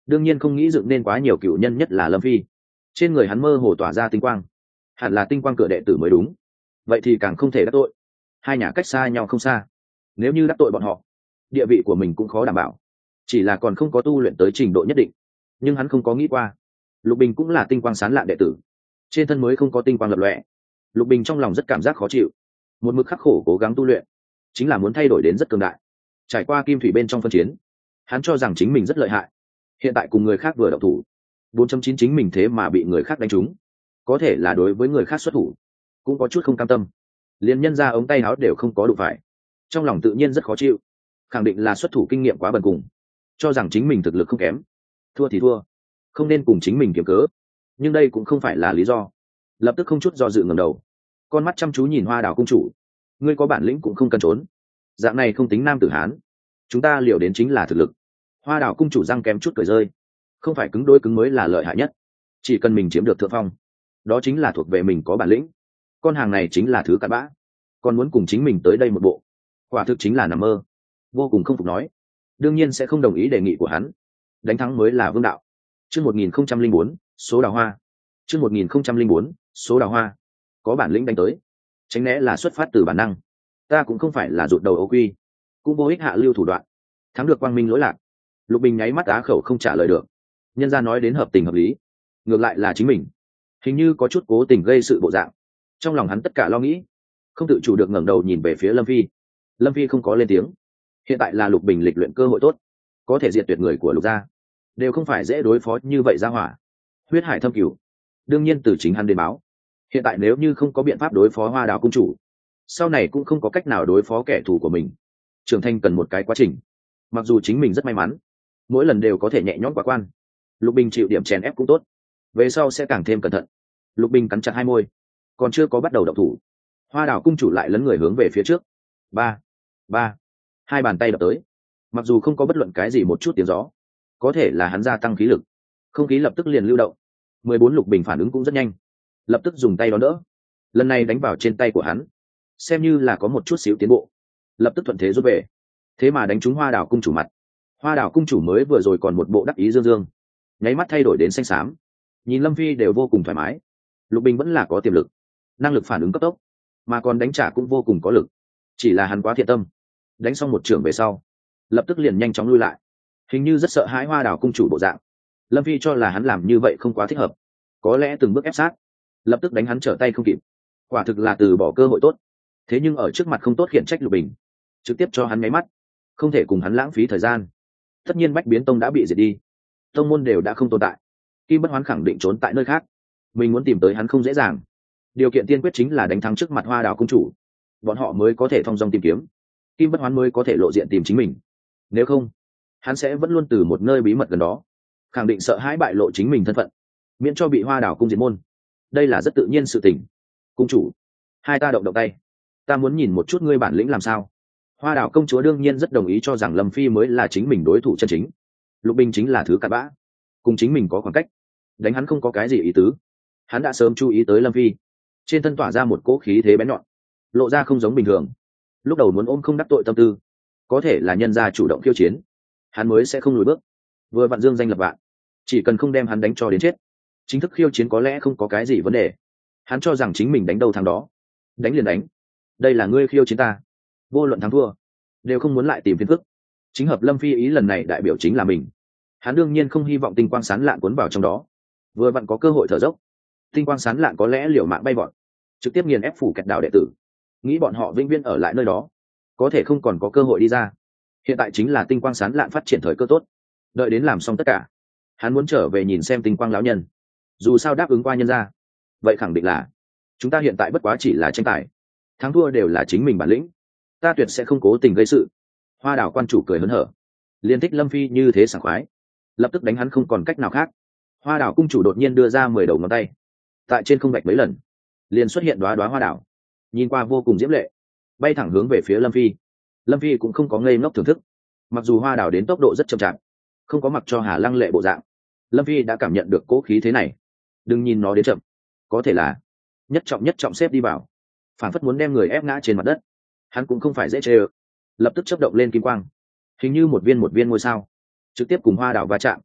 đương nhiên không nghĩ dựng nên quá nhiều cựu nhân, nhất là lâm phi. Trên người hắn mơ hồ tỏa ra tinh quang, hẳn là tinh quang cửa đệ tử mới đúng. Vậy thì càng không thể đắc tội. Hai nhà cách xa nhau không xa, nếu như đắc tội bọn họ, địa vị của mình cũng khó đảm bảo. Chỉ là còn không có tu luyện tới trình độ nhất định. Nhưng hắn không có nghĩ qua, Lục Bình cũng là tinh quang sáng lạn đệ tử, trên thân mới không có tinh quang lập lòe. Lục Bình trong lòng rất cảm giác khó chịu, một mực khắc khổ cố gắng tu luyện, chính là muốn thay đổi đến rất cường đại. Trải qua kim thủy bên trong phân chiến, hắn cho rằng chính mình rất lợi hại. Hiện tại cùng người khác vừa động thủ, bốn chấm chín chính mình thế mà bị người khác đánh trúng. Có thể là đối với người khác xuất thủ, cũng có chút không cam tâm. Liên nhân ra ống tay áo đều không có đụng phải, trong lòng tự nhiên rất khó chịu. Khẳng định là xuất thủ kinh nghiệm quá bần cùng, cho rằng chính mình thực lực không kém. Thua thì thua, không nên cùng chính mình kiếm cớ. Nhưng đây cũng không phải là lý do. Lập tức không chút do dự ngẩng đầu, con mắt chăm chú nhìn Hoa Đào cung chủ. Ngươi có bản lĩnh cũng không cần trốn, dạng này không tính nam tử hán. Chúng ta liều đến chính là thực lực. Hoa Đào cung chủ răng kém chút cười rơi. Không phải cứng đối cứng mới là lợi hại nhất, chỉ cần mình chiếm được thượng phong, đó chính là thuộc về mình có bản lĩnh. Con hàng này chính là thứ cặn bã, còn muốn cùng chính mình tới đây một bộ, quả thực chính là nằm mơ. Vô cùng không phục nói, đương nhiên sẽ không đồng ý đề nghị của hắn. Đánh thắng mới là vương đạo. Chương một nghìn không trăm linh bốn, số đào hoa. Chương một nghìn không trăm linh bốn, số đào hoa. Có bản lĩnh đánh tới, tránh né là xuất phát từ bản năng. Ta cũng không phải là rụt đầu ấu quy, cũng vô ích hạ lưu thủ đoạn. Thắng được quang minh lỗi lạc. Lục Bình nháy mắt á khẩu không trả lời được. Nhân gia nói đến hợp tình hợp lý, ngược lại là chính mình hình như có chút cố tình gây sự bộ dạng. Trong lòng hắn tất cả lo nghĩ, không tự chủ được ngẩng đầu nhìn về phía Lâm Phi. Lâm Phi không có lên tiếng. Hiện tại là Lục Bình lịch luyện cơ hội tốt, có thể diệt tuyệt người của Lục gia, đều không phải dễ đối phó như vậy ra hỏa. Huyết hải thâm cửu, đương nhiên từ chính hắn đến báo. Hiện tại nếu như không có biện pháp đối phó Hoa Đào cung chủ, sau này cũng không có cách nào đối phó kẻ thù của mình. Trưởng thành cần một cái quá trình, mặc dù chính mình rất may mắn, mỗi lần đều có thể nhẹ nhõm qua quan. Lục Bình chịu điểm chèn ép cũng tốt, về sau sẽ càng thêm cẩn thận. Lục Bình cắn chặt hai môi, còn chưa có bắt đầu động thủ, Hoa Đào cung chủ lại lấn người hướng về phía trước. Ba, ba, hai bàn tay đập tới. Mặc dù không có bất luận cái gì một chút tiếng gió, có thể là hắn gia tăng khí lực, không khí lập tức liền lưu động. Mười bốn Lục Bình phản ứng cũng rất nhanh, lập tức dùng tay đón đỡ. Lần này đánh vào trên tay của hắn, xem như là có một chút xíu tiến bộ, lập tức thuận thế rút về. Thế mà đánh trúng Hoa Đào cung chủ mặt. Hoa Đào cung chủ mới vừa rồi còn một bộ đắc ý dương dương, nháy mắt thay đổi đến xanh xám. Nhìn Lâm Phi đều vô cùng thoải mái. Lục Bình vẫn là có tiềm lực, năng lực phản ứng cấp tốc, mà còn đánh trả cũng vô cùng có lực. Chỉ là hắn quá thiện tâm, đánh xong một trưởng về sau, lập tức liền nhanh chóng lui lại, hình như rất sợ hãi Hoa Đào cung chủ bộ dạng. Lâm Phi cho là hắn làm như vậy không quá thích hợp, có lẽ từng bước ép sát, lập tức đánh hắn trở tay không kịp. Quả thực là từ bỏ cơ hội tốt. Thế nhưng ở trước mặt không tốt khiển trách Lục Bình, trực tiếp cho hắn nháy mắt, không thể cùng hắn lãng phí thời gian. Tất nhiên Bách Biến Tông đã bị diệt đi, tông môn đều đã không tồn tại, Kim Bất Hoán khẳng định trốn tại nơi khác. Mình muốn tìm tới hắn không dễ dàng, điều kiện tiên quyết chính là đánh thắng trước mặt Hoa Đào cung chủ, bọn họ mới có thể thong dong tìm kiếm, Kim Bất Hoán mới có thể lộ diện tìm chính mình. Nếu không, hắn sẽ vẫn luôn từ một nơi bí mật gần đó, khẳng định sợ hãi bại lộ chính mình thân phận, miễn cho bị Hoa Đào cung diệt môn. Đây là rất tự nhiên sự tình. Cung chủ, hai ta động động tay, ta muốn nhìn một chút ngươi bản lĩnh làm sao. Hoa Đào công chúa đương nhiên rất đồng ý, cho rằng Lâm Phi mới là chính mình đối thủ chân chính. Lục Bình chính là thứ cặn bã, cùng chính mình có khoảng cách, đánh hắn không có cái gì ý tứ. Hắn đã sớm chú ý tới Lâm Phi, trên thân tỏa ra một cỗ khí thế bén nhọn, lộ ra không giống bình thường. Lúc đầu muốn ôm không đắc tội tâm tư, có thể là nhân gia chủ động khiêu chiến, hắn mới sẽ không lùi bước. Vừa vặn dương danh lập vạn, chỉ cần không đem hắn đánh cho đến chết, chính thức khiêu chiến có lẽ không có cái gì vấn đề. Hắn cho rằng chính mình đánh đâu thắng đó, đánh liền đánh. Đây là ngươi khiêu chiến ta, vô luận thắng thua đều không muốn lại tìm phiền phức. Chính hợp Lâm Phi ý, lần này đại biểu chính là mình, hắn đương nhiên không hy vọng tinh quang sán lạn cuốn vào trong đó. Vừa vặn có cơ hội thở dốc, tinh quang sán lạn có lẽ liều mạng bay vọt, trực tiếp nghiền ép phủ kẹt đảo đệ tử, nghĩ bọn họ vĩnh viễn ở lại nơi đó, có thể không còn có cơ hội đi ra. Hiện tại chính là tinh quang sán lạn phát triển thời cơ tốt, đợi đến làm xong tất cả, hắn muốn trở về nhìn xem tinh quang lão nhân. Dù sao đáp ứng qua nhân ra, vậy khẳng định là chúng ta hiện tại bất quá chỉ là tranh tài, thắng thua đều là chính mình bản lĩnh, ta tuyệt sẽ không cố tình gây sự. Hoa Đào quan chủ cười hớn hở, liên thích Lâm Phi như thế sảng khoái, lập tức đánh hắn không còn cách nào khác. Hoa Đào cung chủ đột nhiên đưa ra mười đầu ngón tay, tại trên không vạch mấy lần, liền xuất hiện đoá đoá hoa đào, nhìn qua vô cùng diễm lệ, bay thẳng hướng về phía Lâm Phi. Lâm Phi cũng không có ngây ngốc thưởng thức, mặc dù hoa đào đến tốc độ rất chậm chạp, không có mặc cho Hà lăng lệ bộ dạng, Lâm Phi đã cảm nhận được cố khí thế này. Đừng nhìn nó đến chậm, có thể là nhất trọng nhất trọng xếp đi vào, phản phất muốn đem người ép ngã trên mặt đất. Hắn cũng không phải dễ chê ơ, lập tức chấp động lên kim quang, hình như một viên một viên ngôi sao, trực tiếp cùng hoa đào va chạm.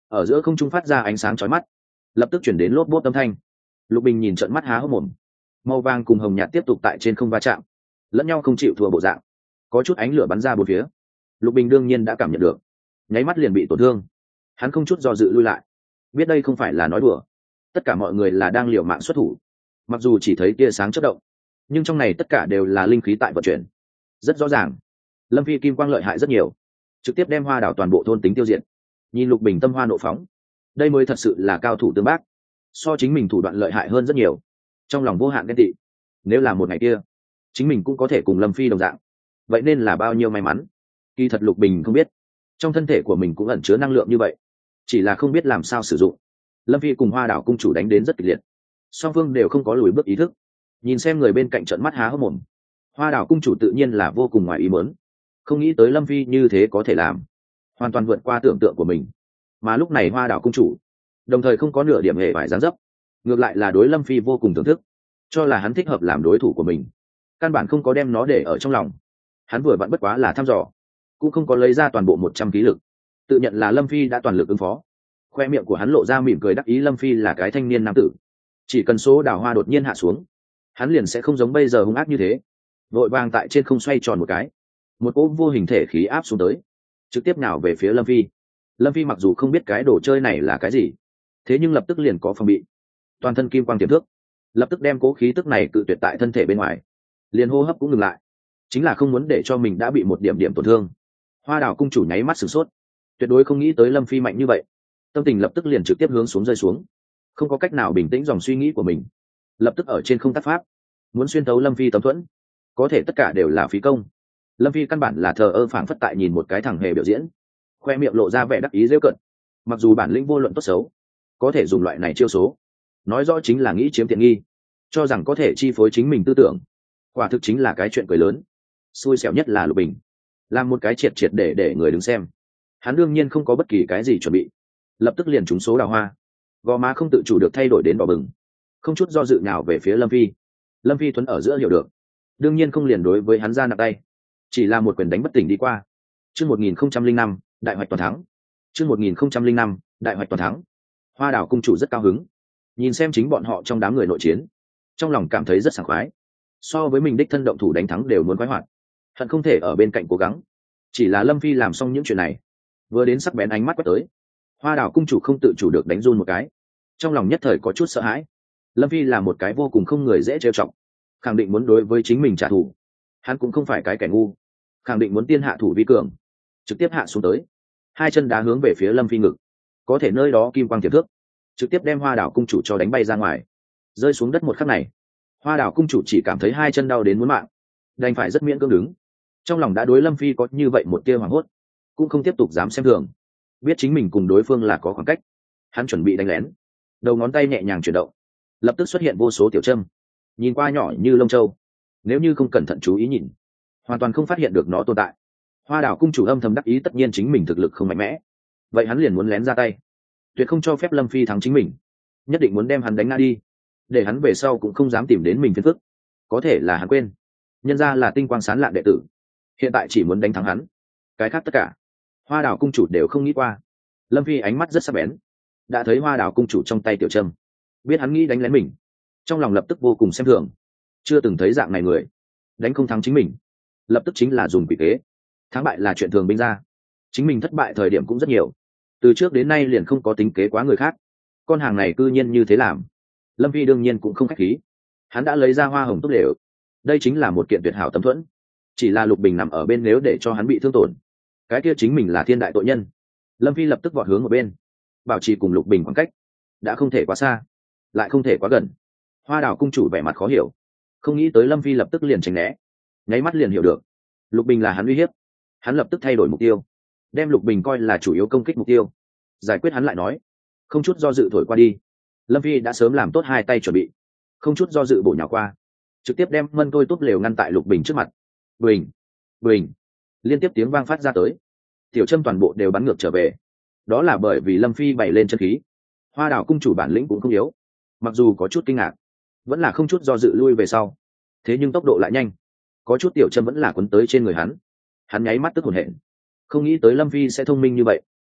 ở giữa không trung phát ra ánh sáng chói mắt, lập tức chuyển đến lốp bốp âm thanh. Lục Bình nhìn trợn mắt há hốc mồm. Màu vàng cùng hồng nhạt tiếp tục tại trên không va chạm, lẫn nhau không chịu thua bộ dạng, có chút ánh lửa bắn ra bốn phía. Lục Bình đương nhiên đã cảm nhận được, nháy mắt liền bị tổn thương. Hắn không chút do dự lui lại, biết đây không phải là nói đùa, tất cả mọi người là đang liều mạng xuất thủ. Mặc dù chỉ thấy tia sáng chớp động, nhưng trong này tất cả đều là linh khí tại vận chuyển. Rất rõ ràng, Lâm Phi kim quang lợi hại rất nhiều, trực tiếp đem Hoa Đảo toàn bộ thôn tính tiêu diệt. Nhìn Lục Bình tâm hoa nộ phóng, đây mới thật sự là cao thủ tương bác, so chính mình thủ đoạn lợi hại hơn rất nhiều. Trong lòng vô hạn ghen tị, nếu là một ngày kia chính mình cũng có thể cùng Lâm Phi đồng dạng, vậy nên là bao nhiêu may mắn. Kỳ thật Lục Bình không biết, trong thân thể của mình cũng ẩn chứa năng lượng như vậy, chỉ là không biết làm sao sử dụng. Lâm Phi cùng Hoa Đảo cung chủ đánh đến rất kịch liệt, song phương đều không có lùi bước ý thức. Nhìn xem người bên cạnh trợn mắt há hốc mồm, Hoa Đảo cung chủ tự nhiên là vô cùng ngoài ý muốn, không nghĩ tới Lâm Phi như thế có thể làm, hoàn toàn vượt qua tưởng tượng của mình. Mà lúc này Hoa Đảo cung chủ đồng thời không có nửa điểm hề vải gián dấp, ngược lại là đối Lâm Phi vô cùng thưởng thức, cho là hắn thích hợp làm đối thủ của mình, căn bản không có đem nó để ở trong lòng. Hắn vừa vặn bất quá là thăm dò, cũng không có lấy ra toàn bộ một trăm ký lực, tự nhận là Lâm Phi đã toàn lực ứng phó. Khoe miệng của hắn lộ ra mỉm cười đắc ý. Lâm Phi là cái thanh niên nam tử, chỉ cần số đào hoa đột nhiên hạ xuống, hắn liền sẽ không giống bây giờ hung ác như thế, vội vàng tại trên không xoay tròn một cái, một cỗ vô hình thể khí áp xuống tới, trực tiếp nào về phía Lâm Phi. Lâm Phi mặc dù không biết cái đồ chơi này là cái gì, thế nhưng lập tức liền có phòng bị, toàn thân kim quang tiềm thước, lập tức đem cố khí tức này cự tuyệt tại thân thể bên ngoài, liền hô hấp cũng ngừng lại, chính là không muốn để cho mình đã bị một điểm điểm tổn thương. Hoa Đảo cung chủ nháy mắt sửng sốt, tuyệt đối không nghĩ tới Lâm Phi mạnh như vậy, tâm tình lập tức liền trực tiếp hướng xuống rơi xuống, không có cách nào bình tĩnh dòng suy nghĩ của mình, lập tức ở trên không tác pháp, muốn xuyên tấu Lâm Phi tấm thuẫn, có thể tất cả đều là phí công. Lâm Phi căn bản là thờ ơ phảng phất tại nhìn một cái thằng hề biểu diễn, khoe miệng lộ ra vẻ đắc ý rêu cận. Mặc dù bản lĩnh vô luận tốt xấu, có thể dùng loại này chiêu số, nói rõ chính là nghĩ chiếm tiện nghi, cho rằng có thể chi phối chính mình tư tưởng, quả thực chính là cái chuyện cười lớn. Xui xẻo nhất là Lục Bình, làm một cái triệt triệt để để người đứng xem, hắn đương nhiên không có bất kỳ cái gì chuẩn bị, lập tức liền trúng số đào hoa, gò má không tự chủ được thay đổi đến đỏ bừng, không chút do dự nào về phía Lâm Phi. Lâm Phi thuấn ở giữa hiểu được, đương nhiên không liền đối với hắn ra nặng tay, chỉ là một quyền đánh bất tỉnh đi qua. Chương một nghìn không trăm linh năm đại hoạch toàn thắng. Chương một nghìn không trăm linh năm đại hoạch toàn thắng. Hoa Đảo cung chủ rất cao hứng, nhìn xem chính bọn họ trong đám người nội chiến, trong lòng cảm thấy rất sảng khoái, so với mình đích thân động thủ đánh thắng đều muốn khoái hoạt, hận không thể ở bên cạnh cố gắng. Chỉ là Lâm Phi làm xong những chuyện này, vừa đến sắc bén ánh mắt quét tới, Hoa Đảo cung chủ không tự chủ được đánh run một cái, trong lòng nhất thời có chút sợ hãi. Lâm Phi là một cái vô cùng không người dễ trêu chọc, khẳng định muốn đối với chính mình trả thù. Hắn cũng không phải cái kẻ ngu, khẳng định muốn tiên hạ thủ vi cường, trực tiếp hạ xuống tới, hai chân đá hướng về phía Lâm Phi ngực, có thể nơi đó kim quang tiềm thước, trực tiếp đem Hoa Đảo cung chủ cho đánh bay ra ngoài. Rơi xuống đất một khắc này, Hoa Đảo cung chủ chỉ cảm thấy hai chân đau đến muốn mạng, đành phải rất miễn cưỡng đứng. Trong lòng đã đối Lâm Phi có như vậy một tia hoảng hốt, cũng không tiếp tục dám xem thường, biết chính mình cùng đối phương là có khoảng cách. Hắn chuẩn bị đánh lén, đầu ngón tay nhẹ nhàng chuyển động, lập tức xuất hiện vô số tiểu châm, nhìn qua nhỏ như lông châu, nếu như không cẩn thận chú ý nhìn, hoàn toàn không phát hiện được nó tồn tại. Hoa Đảo cung chủ âm thầm đắc ý tất nhiên chính mình thực lực không mạnh mẽ, vậy hắn liền muốn lén ra tay, tuyệt không cho phép Lâm Phi thắng chính mình, nhất định muốn đem hắn đánh ngã đi, để hắn về sau cũng không dám tìm đến mình phiền phức. Có thể là hắn quên, nhân ra là tinh quang sáng lạn đệ tử, hiện tại chỉ muốn đánh thắng hắn, cái khác tất cả Hoa Đảo cung chủ đều không nghĩ qua. Lâm Phi ánh mắt rất sắc bén, đã thấy Hoa Đảo cung chủ trong tay tiểu trâm, biết hắn nghĩ đánh lén mình, trong lòng lập tức vô cùng xem thường, chưa từng thấy dạng này người, đánh không thắng chính mình, lập tức chính là dùng quỷ kế. Thắng bại là chuyện thường binh ra, chính mình thất bại thời điểm cũng rất nhiều, từ trước đến nay liền không có tính kế quá người khác, con hàng này cư nhiên như thế làm. Lâm Phi đương nhiên cũng không khách khí, hắn đã lấy ra hoa hồng túc đều, đây chính là một kiện tuyệt hảo tấm thuẫn, chỉ là Lục Bình nằm ở bên, nếu để cho hắn bị thương tổn, cái kia chính mình là thiên đại tội nhân. Lâm Phi lập tức vọt hướng một bên, bảo trì cùng Lục Bình khoảng cách, đã không thể quá xa, lại không thể quá gần. Hoa Đảo cung chủ vẻ mặt khó hiểu, không nghĩ tới Lâm Phi lập tức liền tránh né, nháy mắt liền hiểu được Lục Bình là hắn uy hiếp. Hắn lập tức thay đổi mục tiêu, đem Lục Bình coi là chủ yếu công kích mục tiêu, giải quyết hắn lại nói, không chút do dự thổi qua đi. Lâm Phi đã sớm làm tốt hai tay chuẩn bị, không chút do dự bổ nhào qua, trực tiếp đem mân tôi tốt lều ngăn tại Lục Bình trước mặt. Bình, bình, liên tiếp tiếng vang phát ra tới, tiểu châm toàn bộ đều bắn ngược trở về. Đó là bởi vì Lâm Phi bày lên chân khí. Hoa Đảo cung chủ bản lĩnh cũng không yếu, mặc dù có chút kinh ngạc, vẫn là không chút do dự lui về sau, thế nhưng tốc độ lại nhanh, có chút tiểu châm vẫn là quấn tới trên người hắn. Hắn nháy mắt tức hổn hển, không nghĩ tới Lâm Phi sẽ thông minh như vậy,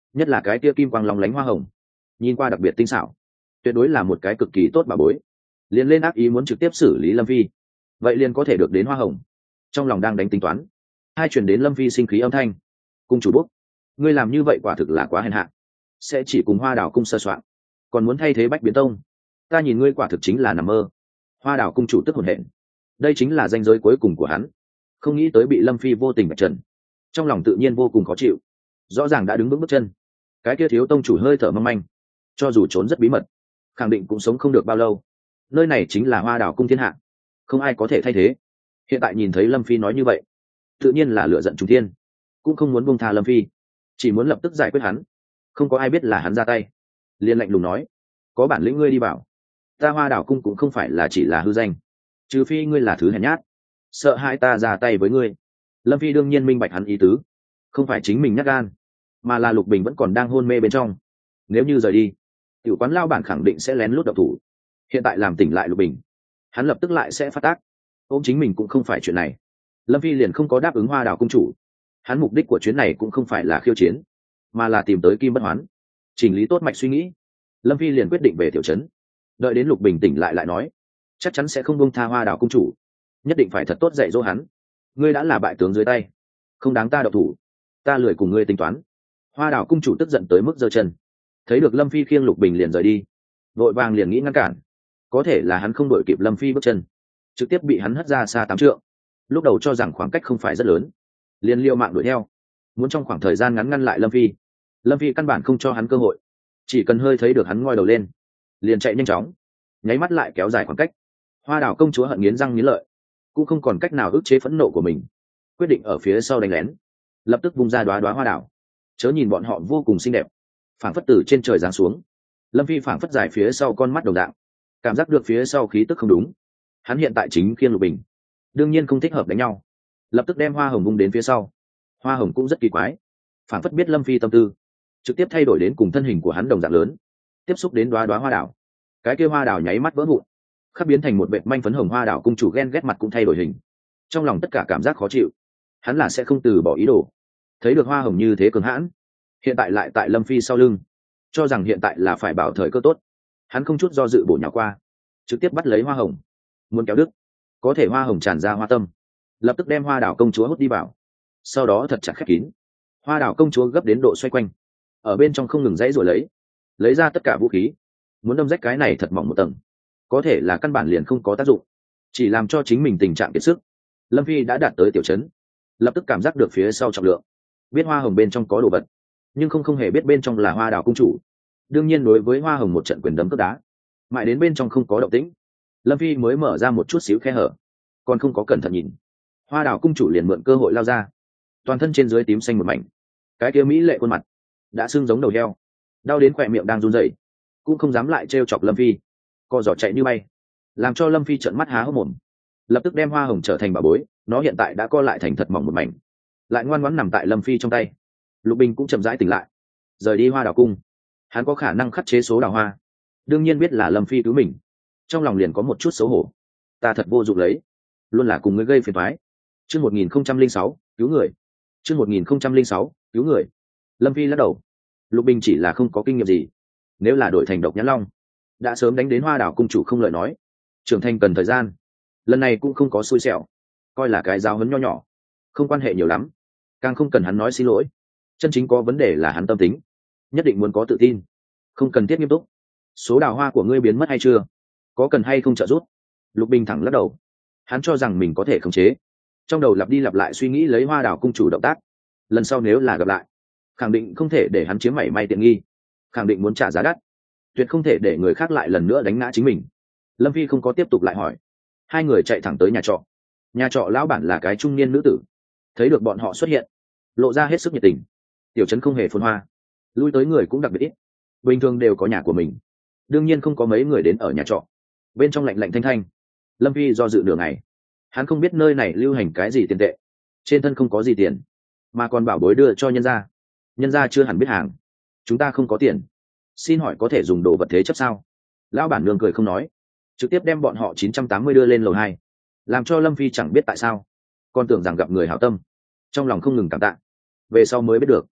nhất là cái tia kim quang long lánh hoa hồng, nhìn qua đặc biệt tinh xảo, tuyệt đối là một cái cực kỳ tốt bà bối. Liền lên ác ý muốn trực tiếp xử lý lâm phi, vậy liền có thể được đến hoa hồng. Trong lòng đang đánh tính toán, hai chuyển đến lâm phi sinh khí âm thanh: cung chủ bút, ngươi làm như vậy quả thực là quá hèn hạ, sẽ chỉ cùng Hoa Đảo cung sơ soạn, còn muốn thay thế Bách Biến Tông, ta nhìn ngươi quả thực chính là nằm mơ. Hoa Đảo cung chủ tức hổn hển, đây chính là danh giới cuối cùng của hắn, không nghĩ tới bị lâm phi vô tình vạch trần, trong lòng tự nhiên vô cùng khó chịu. Rõ ràng đã đứng vững bước chân, cái kia thiếu tông chủ hơi thở mong manh, cho dù trốn rất bí mật, khẳng định cũng sống không được bao lâu. Nơi này chính là Hoa Đảo cung thiên hạ, không ai có thể thay thế. Hiện tại nhìn thấy lâm phi nói như vậy, tự nhiên là lựa giận trung thiên, cũng không muốn buông tha lâm phi, chỉ muốn lập tức giải quyết hắn. Không có ai biết là hắn ra tay, liền lạnh lùng nói: có bản lĩnh ngươi đi bảo, ta Hoa Đảo cung cũng không phải là chỉ là hư danh, trừ phi ngươi là thứ hèn nhát, sợ hai ta ra tay với ngươi. Lâm phi đương nhiên minh bạch hắn ý tứ, không phải chính mình nhát gan, mà là Lục Bình vẫn còn đang hôn mê bên trong. Nếu như rời đi, tiểu quán lao bản khẳng định sẽ lén lút độc thủ. Hiện tại làm tỉnh lại Lục Bình, hắn lập tức lại sẽ phát tác. Ôm chính mình cũng không phải chuyện này, lâm phi liền không có đáp ứng Hoa Đảo cung chủ. Hắn mục đích của chuyến này cũng không phải là khiêu chiến, mà là tìm tới Kim Bất Hoán. Chỉnh lý tốt mạch suy nghĩ, lâm phi liền quyết định về tiểu trấn, đợi đến Lục Bình tỉnh lại lại nói. Chắc chắn sẽ không buông tha Hoa Đảo cung chủ, nhất định phải thật tốt dạy dỗ hắn. Ngươi đã là bại tướng dưới tay, không đáng ta độc thủ, ta lười cùng ngươi tính toán. Hoa Đảo cung chủ tức giận tới mức giơ chân, thấy được lâm phi khiêng Lục Bình liền rời đi, vội vàng liền nghĩ ngăn cản, có thể là hắn không đội kịp lâm phi bước chân, trực tiếp bị hắn hất ra xa tám trượng. Lúc đầu cho rằng khoảng cách không phải rất lớn, liền liều mạng đuổi theo, muốn trong khoảng thời gian ngắn ngăn lại lâm phi. Lâm phi căn bản không cho hắn cơ hội, chỉ cần hơi thấy được hắn ngoi đầu lên, liền chạy nhanh chóng, nháy mắt lại kéo dài khoảng cách. Hoa Đảo công chúa hận nghiến răng nghiến lợi, cũng không còn cách nào ức chế phẫn nộ của mình, quyết định ở phía sau đánh lén, lập tức vung ra đoá đoá hoa đảo. Chớ nhìn bọn họ vô cùng xinh đẹp, phảng phất từ trên trời giáng xuống. Lâm phi phảng phất dài phía sau con mắt đồng dạng, cảm giác được phía sau khí tức không đúng. Hắn hiện tại chính khiêng Lục Bình, đương nhiên không thích hợp đánh nhau, lập tức đem hoa hồng vung đến phía sau. Hoa hồng cũng rất kỳ quái, phảng phất biết lâm phi tâm tư, trực tiếp thay đổi đến cùng thân hình của hắn đồng dạng lớn, tiếp xúc đến đoá đoá hoa đảo, cái kia hoa đảo nháy mắt vỡ vụn, khắc biến thành một vệt manh phấn hồng. Hoa Đảo cung chủ ghen ghét mặt cũng thay đổi hình, trong lòng tất cả cảm giác khó chịu. Hắn là sẽ không từ bỏ ý đồ, thấy được hoa hồng như thế cường hãn, hiện tại lại tại lâm phi sau lưng, cho rằng hiện tại là phải bảo thời cơ tốt. Hắn không chút do dự bổ nhào qua, trực tiếp bắt lấy hoa hồng, muốn kéo đứt, có thể hoa hồng tràn ra hoa tâm, lập tức đem Hoa Đảo công chúa hút đi vào, sau đó thật chặt khép kín. Hoa Đảo công chúa gấp đến độ xoay quanh, ở bên trong không ngừng dãy rồi lấy lấy ra tất cả vũ khí, muốn đâm rách cái này thật mỏng một tầng, có thể là căn bản liền không có tác dụng, chỉ làm cho chính mình tình trạng kiệt sức. Lâm phi đã đạt tới tiểu trấn, lập tức cảm giác được phía sau trọng lượng, biết hoa hồng bên trong có đồ vật, nhưng không không hề biết bên trong là Hoa Đảo cung chủ. Đương nhiên đối với hoa hồng một trận quyền đấm cướp đá, mãi đến bên trong không có động tĩnh, Lâm phi mới mở ra một chút xíu khe hở, còn không có cẩn thận nhìn, Hoa Đảo cung chủ liền mượn cơ hội lao ra, toàn thân trên dưới tím xanh một mảnh, cái kia mỹ lệ khuôn mặt đã sưng giống đầu heo, đau đến khỏe miệng đang run rẩy, cũng không dám lại trêu chọc Lâm phi, co giỏ chạy như bay, làm cho Lâm phi trợn mắt há hốc mồm. Lập tức đem hoa hồng trở thành bảo bối, nó hiện tại đã co lại thành thật mỏng một mảnh, lại ngoan ngoãn nằm tại Lâm phi trong tay. Lục Bình cũng chậm rãi tỉnh lại, rời đi Hoa Đảo cung, hắn có khả năng khắc chế số đào hoa, đương nhiên biết là Lâm phi cứu mình, trong lòng liền có một chút xấu hổ. Ta thật vô dụng lấy, luôn là cùng ngươi gây phiền toái. Chương một nghìn không trăm linh sáu cứu người. Chương một nghìn không trăm linh sáu cứu người. Lâm phi lắc đầu, Lục Bình chỉ là không có kinh nghiệm gì, nếu là đổi thành Độc Nhãn Long, đã sớm đánh đến Hoa Đảo cung chủ không lời nói. Trưởng thành cần thời gian, lần này cũng không có xui xẻo, coi là cái giáo huấn nho nhỏ, không quan hệ nhiều lắm, càng không cần hắn nói xin lỗi. Chân chính có vấn đề là hắn tâm tính, nhất định muốn có tự tin, không cần thiết nghiêm túc. Số đào hoa của ngươi biến mất hay chưa, có cần hay không trợ giúp? Lục Bình thẳng lắc đầu, hắn cho rằng mình có thể khống chế, trong đầu lặp đi lặp lại suy nghĩ lấy Hoa Đảo cung chủ động tác, lần sau nếu là gặp lại, khẳng định không thể để hắn chiếm mảy may tiện nghi, khẳng định muốn trả giá đắt, tuyệt không thể để người khác lại lần nữa đánh ngã chính mình. Lâm phi không có tiếp tục lại hỏi, hai người chạy thẳng tới nhà trọ. Nhà trọ lão bản là cái trung niên nữ tử, thấy được bọn họ xuất hiện, lộ ra hết sức nhiệt tình. Tiểu trấn không hề phồn hoa, lui tới người cũng đặc biệt ít, bình thường đều có nhà của mình, đương nhiên không có mấy người đến ở nhà trọ. Bên trong lạnh lạnh thanh thanh, Lâm phi do dự nửa ngày, hắn không biết nơi này lưu hành cái gì tiền tệ, trên thân không có gì tiền, mà còn bảo bối đưa cho nhân gia, nhân gia chưa hẳn biết hàng. Chúng ta không có tiền, xin hỏi có thể dùng đồ vật thế chấp sao? Lão bản nương cười không nói, trực tiếp đem bọn họ chín trăm tám mươi đưa lên lầu hai, làm cho Lâm phi chẳng biết tại sao, còn tưởng rằng gặp người hảo tâm, trong lòng không ngừng cảm tạ. Về sau mới biết được,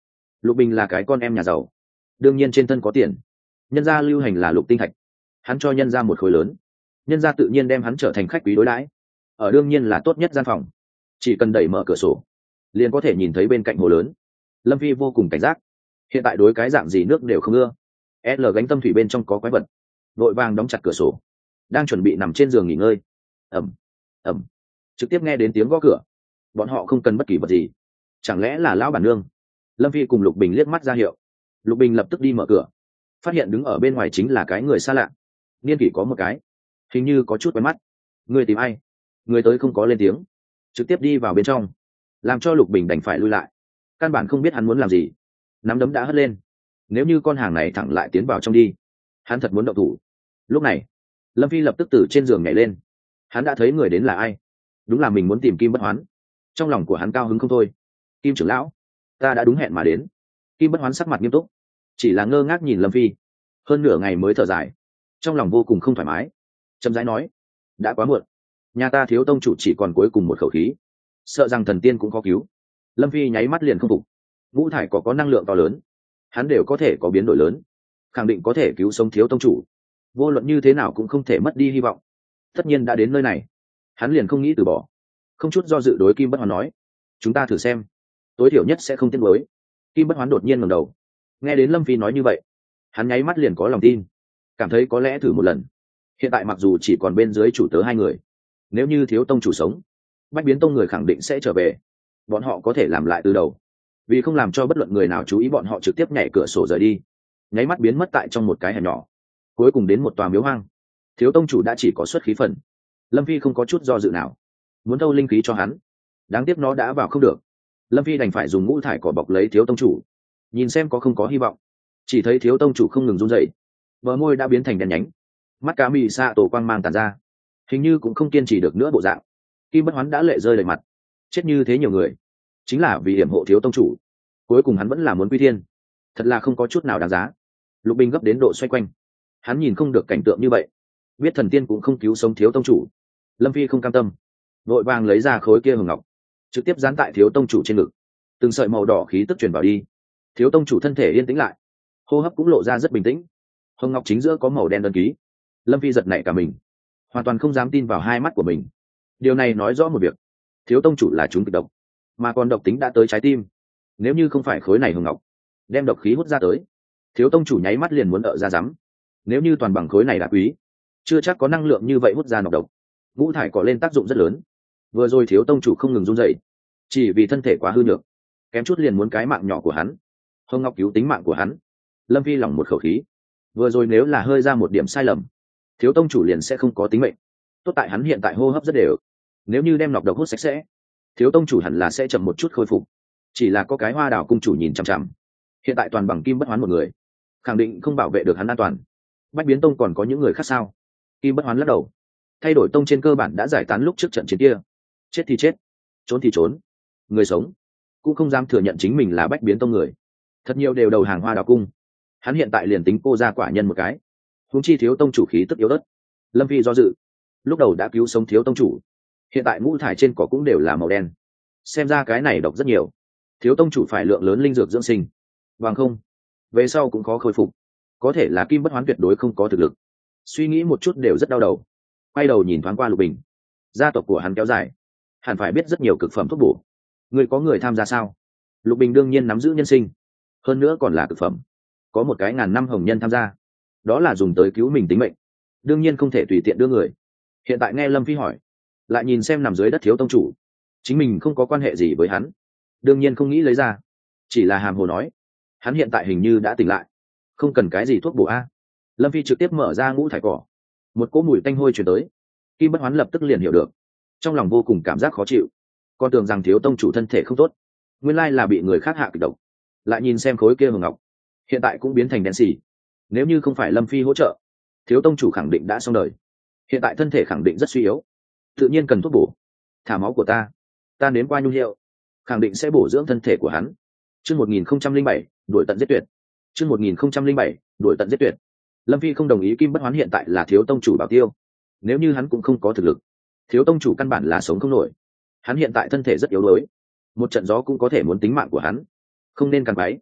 Lục Bình là cái con em nhà giàu, đương nhiên trên thân có tiền. Nhân gia lưu hành là lục tinh thạch, hắn cho nhân gia một khối lớn, nhân gia tự nhiên đem hắn trở thành khách quý đối đãi, ở đương nhiên là tốt nhất gian phòng, chỉ cần đẩy mở cửa sổ liền có thể nhìn thấy bên cạnh hồ lớn. Lâm Phi vô cùng cảnh giác, hiện tại đối cái dạng gì nước đều không ưa. L gánh tâm thủy bên trong có quái vật, vội vàng đóng chặt cửa sổ, đang chuẩn bị nằm trên giường nghỉ ngơi. Ẩm ẩm, trực tiếp nghe đến tiếng gõ cửa. Bọn họ không cần bất kỳ vật gì, chẳng lẽ là lão bản nương? Lâm Phi cùng Lục Bình liếc mắt ra hiệu. Lục Bình lập tức đi mở cửa, phát hiện đứng ở bên ngoài chính là cái người xa lạ, niên kỷ có một cái, hình như có chút quen mắt. Người tìm ai? Người tới không có lên tiếng, trực tiếp đi vào bên trong, làm cho Lục Bình đành phải lui lại. Căn bản không biết hắn muốn làm gì, nắm đấm đã hất lên. Nếu như con hàng này thẳng lại tiến vào trong đi, hắn thật muốn động thủ. Lúc này Lâm Phi lập tức từ trên giường nhảy lên, hắn đã thấy người đến là ai. Đúng là mình muốn tìm Kim Bất Hoán. Trong lòng của hắn cao hứng không thôi. Kim trưởng lão, ta đã đúng hẹn mà đến. Kim Bất Hoán sắc mặt nghiêm túc, chỉ là ngơ ngác nhìn Lâm Phi, hơn nửa ngày mới thở dài, trong lòng vô cùng không thoải mái, chậm rãi nói: đã quá muộn, nhà ta thiếu tông chủ chỉ còn cuối cùng một khẩu khí, sợ rằng thần tiên cũng có cứu. Lâm Phi nháy mắt liền không phục. Ngũ thải có có năng lượng to lớn, hắn đều có thể có biến đổi lớn, khẳng định có thể cứu sống thiếu tông chủ. Vô luận như thế nào cũng không thể mất đi hy vọng. Tất nhiên đã đến nơi này, hắn liền không nghĩ từ bỏ. Không chút do dự đối Kim Bất Hoán nói: chúng ta thử xem, tối thiểu nhất sẽ không tiếc nuối. Kim Bất Hoán đột nhiên ngẩng đầu, nghe đến Lâm Phi nói như vậy, hắn nháy mắt liền có lòng tin, cảm thấy có lẽ thử một lần. Hiện tại mặc dù chỉ còn bên dưới chủ tớ hai người, nếu như thiếu tông chủ sống, Bách Biến Tông người khẳng định sẽ trở về, bọn họ có thể làm lại từ đầu. Vì không làm cho bất luận người nào chú ý, bọn họ trực tiếp nhảy cửa sổ rời đi, nháy mắt biến mất tại trong một cái hẻm nhỏ, cuối cùng đến một tòa miếu hoang. Thiếu tông chủ đã chỉ có xuất khí phần, Lâm Phi không có chút do dự nào, muốn thâu linh khí cho hắn, đáng tiếc nó đã vào không được. Lâm Phi đành phải dùng ngũ thải cỏ bọc lấy thiếu tông chủ, nhìn xem có không có hy vọng. Chỉ thấy thiếu tông chủ không ngừng run dậy, bờ môi đã biến thành đen nhánh, mắt cá mì xạ tổ quang mang tàn ra, hình như cũng không kiên trì được nữa bộ dạng. Kim Bất Hoán đã lệ rơi đầy mặt, chết như thế nhiều người, chính là vì hiểm hộ thiếu tông chủ, cuối cùng hắn vẫn là muốn quy thiên, thật là không có chút nào đáng giá. Lục Bình gấp đến độ xoay quanh, hắn nhìn không được cảnh tượng như vậy, biết thần tiên cũng không cứu sống thiếu tông chủ. Lâm Phi không cam tâm, vội vàng lấy ra khối kia hồng ngọc, trực tiếp dán tại thiếu tông chủ trên ngực. Từng sợi màu đỏ khí tức truyền vào đi, thiếu tông chủ thân thể yên tĩnh lại, hô hấp cũng lộ ra rất bình tĩnh. Hồng ngọc chính giữa có màu đen đơn ký. Lâm Phi giật nảy cả mình, hoàn toàn không dám tin vào hai mắt của mình. Điều này nói rõ một việc, thiếu tông chủ là trúng kịch độc, mà còn độc tính đã tới trái tim. Nếu như không phải khối này hồng ngọc đem độc khí hút ra tới, thiếu tông chủ nháy mắt liền muốn ợ ra rắm. Nếu như toàn bằng khối này đã quý, chưa chắc có năng lượng như vậy hút ra nọc độc. Ngũ thải có lên tác dụng rất lớn. Vừa rồi thiếu tông chủ không ngừng run dậy, chỉ vì thân thể quá hư nhược, kém chút liền muốn cái mạng nhỏ của hắn. Hồng ngọc cứu tính mạng của hắn. Lâm Phi lỏng một khẩu khí, vừa rồi nếu là hơi ra một điểm sai lầm, thiếu tông chủ liền sẽ không có tính mệnh. Tốt tại hắn hiện tại hô hấp rất đều, nếu như đem nọc độc hút sạch sẽ, thiếu tông chủ hẳn là sẽ chậm một chút khôi phục. Chỉ là có cái Hoa Đào cung chủ nhìn chằm chằm, hiện tại toàn bằng Kim Bất Hoán một người, khẳng định không bảo vệ được hắn an toàn. Bách Biến Tông còn có những người khác sao? Kim Bất Hoán lắc đầu, thay đổi tông trên cơ bản đã giải tán lúc trước trận chiến kia, chết thì chết, trốn thì trốn, người sống cũng không dám thừa nhận chính mình là Bách Biến Tông người. Thật nhiều đều đầu hàng Hoa Đào cung, hắn hiện tại liền tính cô ra quả nhân một cái, huống chi thiếu tông chủ khí tức yếu ớt. Lâm Phi do dự, lúc đầu đã cứu sống thiếu tông chủ, hiện tại ngũ thải trên cỏ cũng đều là màu đen, xem ra cái này độc rất nhiều. Thiếu tông chủ phải lượng lớn linh dược dưỡng sinh, bằng không về sau cũng khó khôi phục. Có thể là Kim Bất Hoán tuyệt đối không có thực lực. Suy nghĩ một chút đều rất đau đầu, quay đầu nhìn thoáng qua Lục Bình. Gia tộc của hắn kéo dài, hẳn phải biết rất nhiều cực phẩm thuốc bổ. Người có người tham gia sao? Lục Bình đương nhiên nắm giữ nhân sinh, hơn nữa còn là cực phẩm. Có một cái ngàn năm hồng nhân tham gia, đó là dùng tới cứu mình tính mệnh, đương nhiên không thể tùy tiện đưa người. Hiện tại nghe Lâm Phi hỏi, lại nhìn xem nằm dưới đất thiếu tông chủ, chính mình không có quan hệ gì với hắn, đương nhiên không nghĩ lấy ra, chỉ là hàm hồ nói hắn hiện tại hình như đã tỉnh lại, không cần cái gì thuốc bổ a. Lâm Phi trực tiếp mở ra ngũ thải cỏ, một cỗ mùi tanh hôi chuyển tới. Kim Bất Hoán lập tức liền hiểu được, trong lòng vô cùng cảm giác khó chịu, con tưởng rằng thiếu tông chủ thân thể không tốt, nguyên lai là bị người khác hạ kịch độc. Lại nhìn xem khối kia hồng ngọc, hiện tại cũng biến thành đen xì. Nếu như không phải Lâm Phi hỗ trợ, thiếu tông chủ khẳng định đã xong đời. Hiện tại thân thể khẳng định rất suy yếu, tự nhiên cần thuốc bổ. Thả máu của ta, ta nếm qua nhung hiệu, khẳng định sẽ bổ dưỡng thân thể của hắn. Chương một nghìn không trăm linh bảy, đuổi tận giết tuyệt. Chương một nghìn không trăm linh bảy, đuổi tận giết tuyệt. Lâm Phi không đồng ý Kim Bất Hoán hiện tại là thiếu tông chủ bảo tiêu. Nếu như hắn cũng không có thực lực, thiếu tông chủ căn bản là sống không nổi. Hắn hiện tại thân thể rất yếu đuối, một trận gió cũng có thể muốn tính mạng của hắn, không nên càng bái.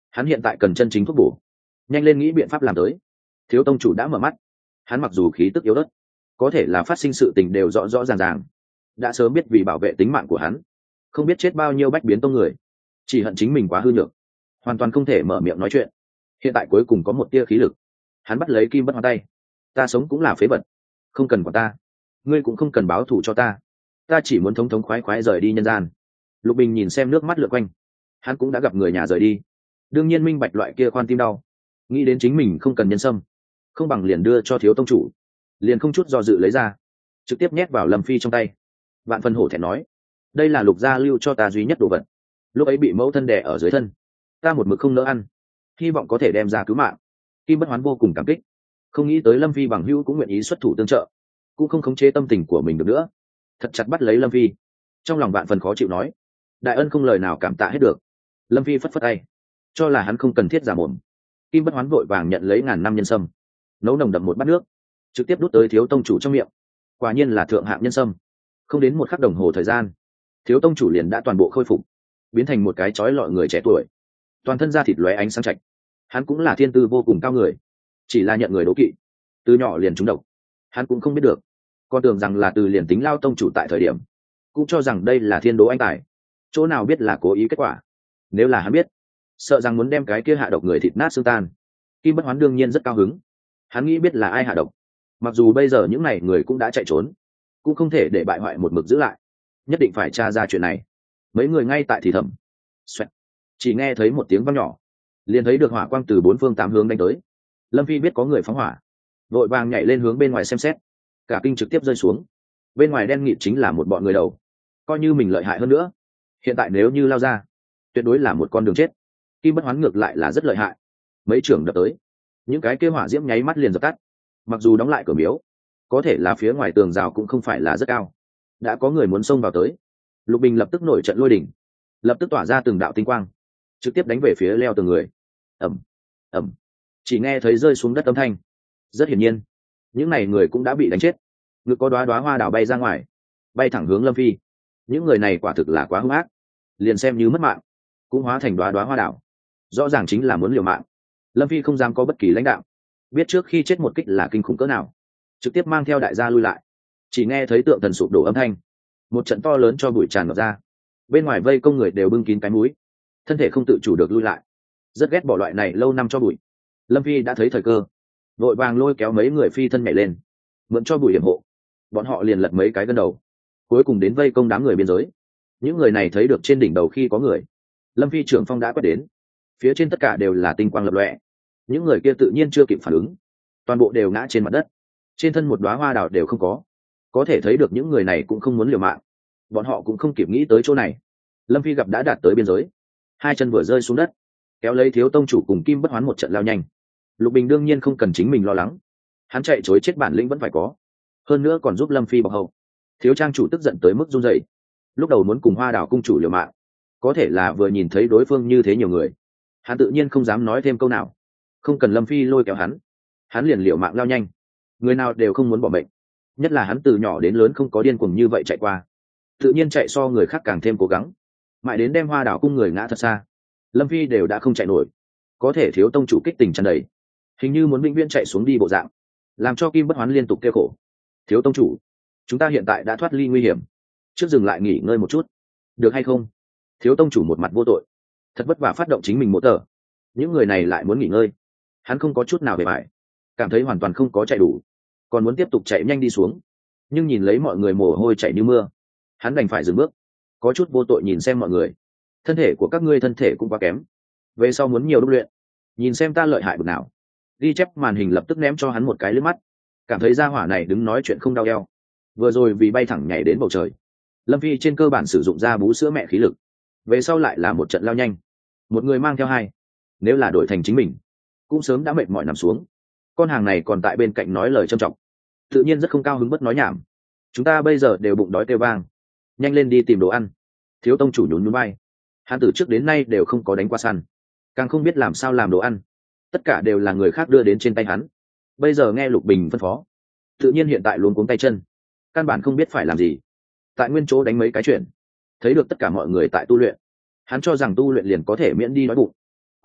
hắn hiện tại cần chân chính thuốc bổ, nhanh lên nghĩ biện pháp làm tới. Thiếu tông chủ đã mở mắt, hắn mặc dù khí tức yếu ớt, có thể là phát sinh sự tình đều rõ rõ ràng ràng, đã sớm biết vì bảo vệ tính mạng của hắn không biết chết bao nhiêu bách biến tông người, chỉ hận chính mình quá hư nhược, hoàn toàn không thể mở miệng nói chuyện. Hiện tại cuối cùng có một tia khí lực, hắn bắt lấy Kim Bất Hoán tay. Ta sống cũng là phế vật, không cần quản ta, ngươi cũng không cần báo thù cho ta, ta chỉ muốn thống thống khoái khoái rời đi nhân gian. Lục Bình nhìn xem nước mắt lượn quanh, hắn cũng đã gặp người nhà rời đi, đương nhiên minh bạch loại kia khoan tim đau, nghĩ đến chính mình không cần nhân sâm, không bằng liền đưa cho thiếu tông chủ, liền không chút do dự lấy ra, trực tiếp nhét vào Lâm Phi trong tay. Vạn phần hổ thẹn nói, đây là Lục gia lưu cho ta duy nhất đồ vật, lúc ấy bị mẫu thân đẻ ở dưới thân, ta một mực không nỡ ăn, hy vọng có thể đem ra cứu mạng. Kim Bất Hoán vô cùng cảm kích, không nghĩ tới Lâm Phi bằng hữu cũng nguyện ý xuất thủ tương trợ, cũng không khống chế tâm tình của mình được nữa, thật chặt bắt lấy Lâm Phi, trong lòng vạn phần khó chịu nói, đại ân không lời nào cảm tạ hết được. Lâm Phi phất phất tay, cho là hắn không cần thiết giả mồm. Kim Bất Hoán vội vàng nhận lấy ngàn năm nhân sâm, nấu nồng đậm một bát nước, trực tiếp đút tới thiếu tông chủ trong miệng. Quả nhiên là thượng hạng nhân sâm, không đến một khắc đồng hồ thời gian, thiếu tông chủ liền đã toàn bộ khôi phục, biến thành một cái chói lọi người trẻ tuổi, toàn thân da thịt lóe ánh sáng chạch. Hắn cũng là thiên tư vô cùng cao người, chỉ là nhận người đố kỵ, từ nhỏ liền trúng độc, hắn cũng không biết được, còn tưởng rằng là từ liền tính lao tông chủ tại thời điểm, cũng cho rằng đây là thiên đố anh tài, chỗ nào biết là cố ý kết quả. Nếu là hắn biết, sợ rằng muốn đem cái kia hạ độc người thịt nát xương tan. Kim Bất Hoán đương nhiên rất cao hứng, hắn nghĩ biết là ai hạ độc, mặc dù bây giờ những này người cũng đã chạy trốn, cũng không thể để bại hoại một mực giữ lại, nhất định phải tra ra chuyện này. Mấy người ngay tại thì thầm, xoẹt, chỉ nghe thấy một tiếng vang nhỏ, liền thấy được hỏa quang từ bốn phương tám hướng đánh tới. Lâm Phi biết có người phóng hỏa, vội vàng nhảy lên hướng bên ngoài xem xét, cả kinh trực tiếp rơi xuống. Bên ngoài đen nghịt chính là một bọn người đầu, coi như mình lợi hại hơn nữa, hiện tại nếu như lao ra, tuyệt đối là một con đường chết. Kim Bất Hoán ngược lại là rất lợi hại, mấy trưởng đập tới, những cái kia hỏa diễm nháy mắt liền dập tắt. Mặc dù đóng lại cửa miếu, có thể là phía ngoài tường rào cũng không phải là rất cao, đã có người muốn xông vào tới. Lục Bình lập tức nổi trận lôi đỉnh, lập tức tỏa ra từng đạo tinh quang, trực tiếp đánh về phía leo tường người. Ẩm, Ẩm, chỉ nghe thấy rơi xuống đất âm thanh. Rất hiển nhiên, những này người cũng đã bị đánh chết. Ngực có đóa đóa hoa đảo bay ra ngoài, bay thẳng hướng Lâm Phi. Những người này quả thực là quá hung ác, liền xem như mất mạng cũng hóa thành đóa đóa hoa đảo, rõ ràng chính là muốn liều mạng. Lâm Phi không dám có bất kỳ lãnh đạo, biết trước khi chết một kích là kinh khủng cỡ nào, trực tiếp mang theo đại gia lui lại. Chỉ nghe thấy tượng thần sụp đổ âm thanh, một trận to lớn cho bụi tràn ngập ra, bên ngoài vây công người đều bưng kín cái mũi, thân thể không tự chủ được lui lại. Rất ghét bỏ loại này lâu năm cho bụi. Lâm Phi đã thấy thời cơ, vội vàng lôi kéo mấy người phi thân nhảy lên, mượn cho bụi hiểm hộ, bọn họ liền lật mấy cái gân đầu, cuối cùng đến vây công đám người biên giới. Những người này thấy được trên đỉnh đầu khi có người, Lâm Phi trưởng phong đã quét đến, phía trên tất cả đều là tinh quang lập lòe. Những người kia tự nhiên chưa kịp phản ứng, toàn bộ đều ngã trên mặt đất, trên thân một đóa hoa đào đều không có. Có thể thấy được những người này cũng không muốn liều mạng, bọn họ cũng không kịp nghĩ tới chỗ này. Lâm Phi gặp đã đạt tới biên giới, hai chân vừa rơi xuống đất, kéo lấy thiếu tông chủ cùng Kim Bất Hoán một trận lao nhanh. Lục Bình đương nhiên không cần chính mình lo lắng, hắn chạy chối chết bản lĩnh vẫn phải có, hơn nữa còn giúp Lâm Phi bọc hậu. Thiếu trang chủ tức giận tới mức run rẩy, lúc đầu muốn cùng Hoa Đào cung chủ liều mạng, có thể là vừa nhìn thấy đối phương như thế nhiều người, hắn tự nhiên không dám nói thêm câu nào. Không cần Lâm Phi lôi kéo hắn, hắn liền liều mạng lao nhanh. Người nào đều không muốn bỏ bệnh, nhất là hắn từ nhỏ đến lớn không có điên cuồng như vậy chạy qua, tự nhiên chạy so người khác càng thêm cố gắng, mãi đến đem Hoa Đào cung người ngã thật xa, Lâm Phi đều đã không chạy nổi. Có thể thiếu tông chủ kích tình tràn đầy, hình như muốn vĩnh viễn chạy xuống đi bộ dạng, làm cho Kim Bất Hoán liên tục kêu khổ. Thiếu tông chủ, chúng ta hiện tại đã thoát ly nguy hiểm, trước dừng lại nghỉ ngơi một chút, được hay không? Thiếu tông chủ một mặt vô tội, thật vất vả phát động chính mình một tờ, những người này lại muốn nghỉ ngơi, hắn không có chút nào về bại, cảm thấy hoàn toàn không có chạy đủ, còn muốn tiếp tục chạy nhanh đi xuống. Nhưng nhìn lấy mọi người mồ hôi chảy như mưa, hắn đành phải dừng bước, có chút vô tội nhìn xem mọi người. Thân thể của các ngươi thân thể cũng quá kém, về sau muốn nhiều đúc luyện, nhìn xem ta lợi hại bực nào. Ghi chép màn hình lập tức ném cho hắn một cái liếc mắt, cảm thấy gia hỏa này đứng nói chuyện không đau eo. Vừa rồi vì bay thẳng nhảy đến bầu trời, Lâm Phi trên cơ bản sử dụng ra bú sữa mẹ khí lực, về sau lại là một trận lao nhanh, một người mang theo hai, nếu là đổi thành chính mình cũng sớm đã mệt mỏi nằm xuống. Con hàng này còn tại bên cạnh nói lời trâm trọng, tự nhiên rất không cao hứng, bất nói nhảm. Chúng ta bây giờ đều bụng đói kêu vang, nhanh lên đi tìm đồ ăn. Thiếu tông chủ nhún nhún vai, hắn từ trước đến nay đều không có đánh qua săn, càng không biết làm sao làm đồ ăn, tất cả đều là người khác đưa đến trên tay hắn. Bây giờ nghe Lục Bình phân phó, tự nhiên hiện tại luống cuống tay chân, căn bản không biết phải làm gì, tại nguyên chỗ đánh mấy cái chuyện. Thấy được tất cả mọi người tại tu luyện, hắn cho rằng tu luyện liền có thể miễn đi đói bụng,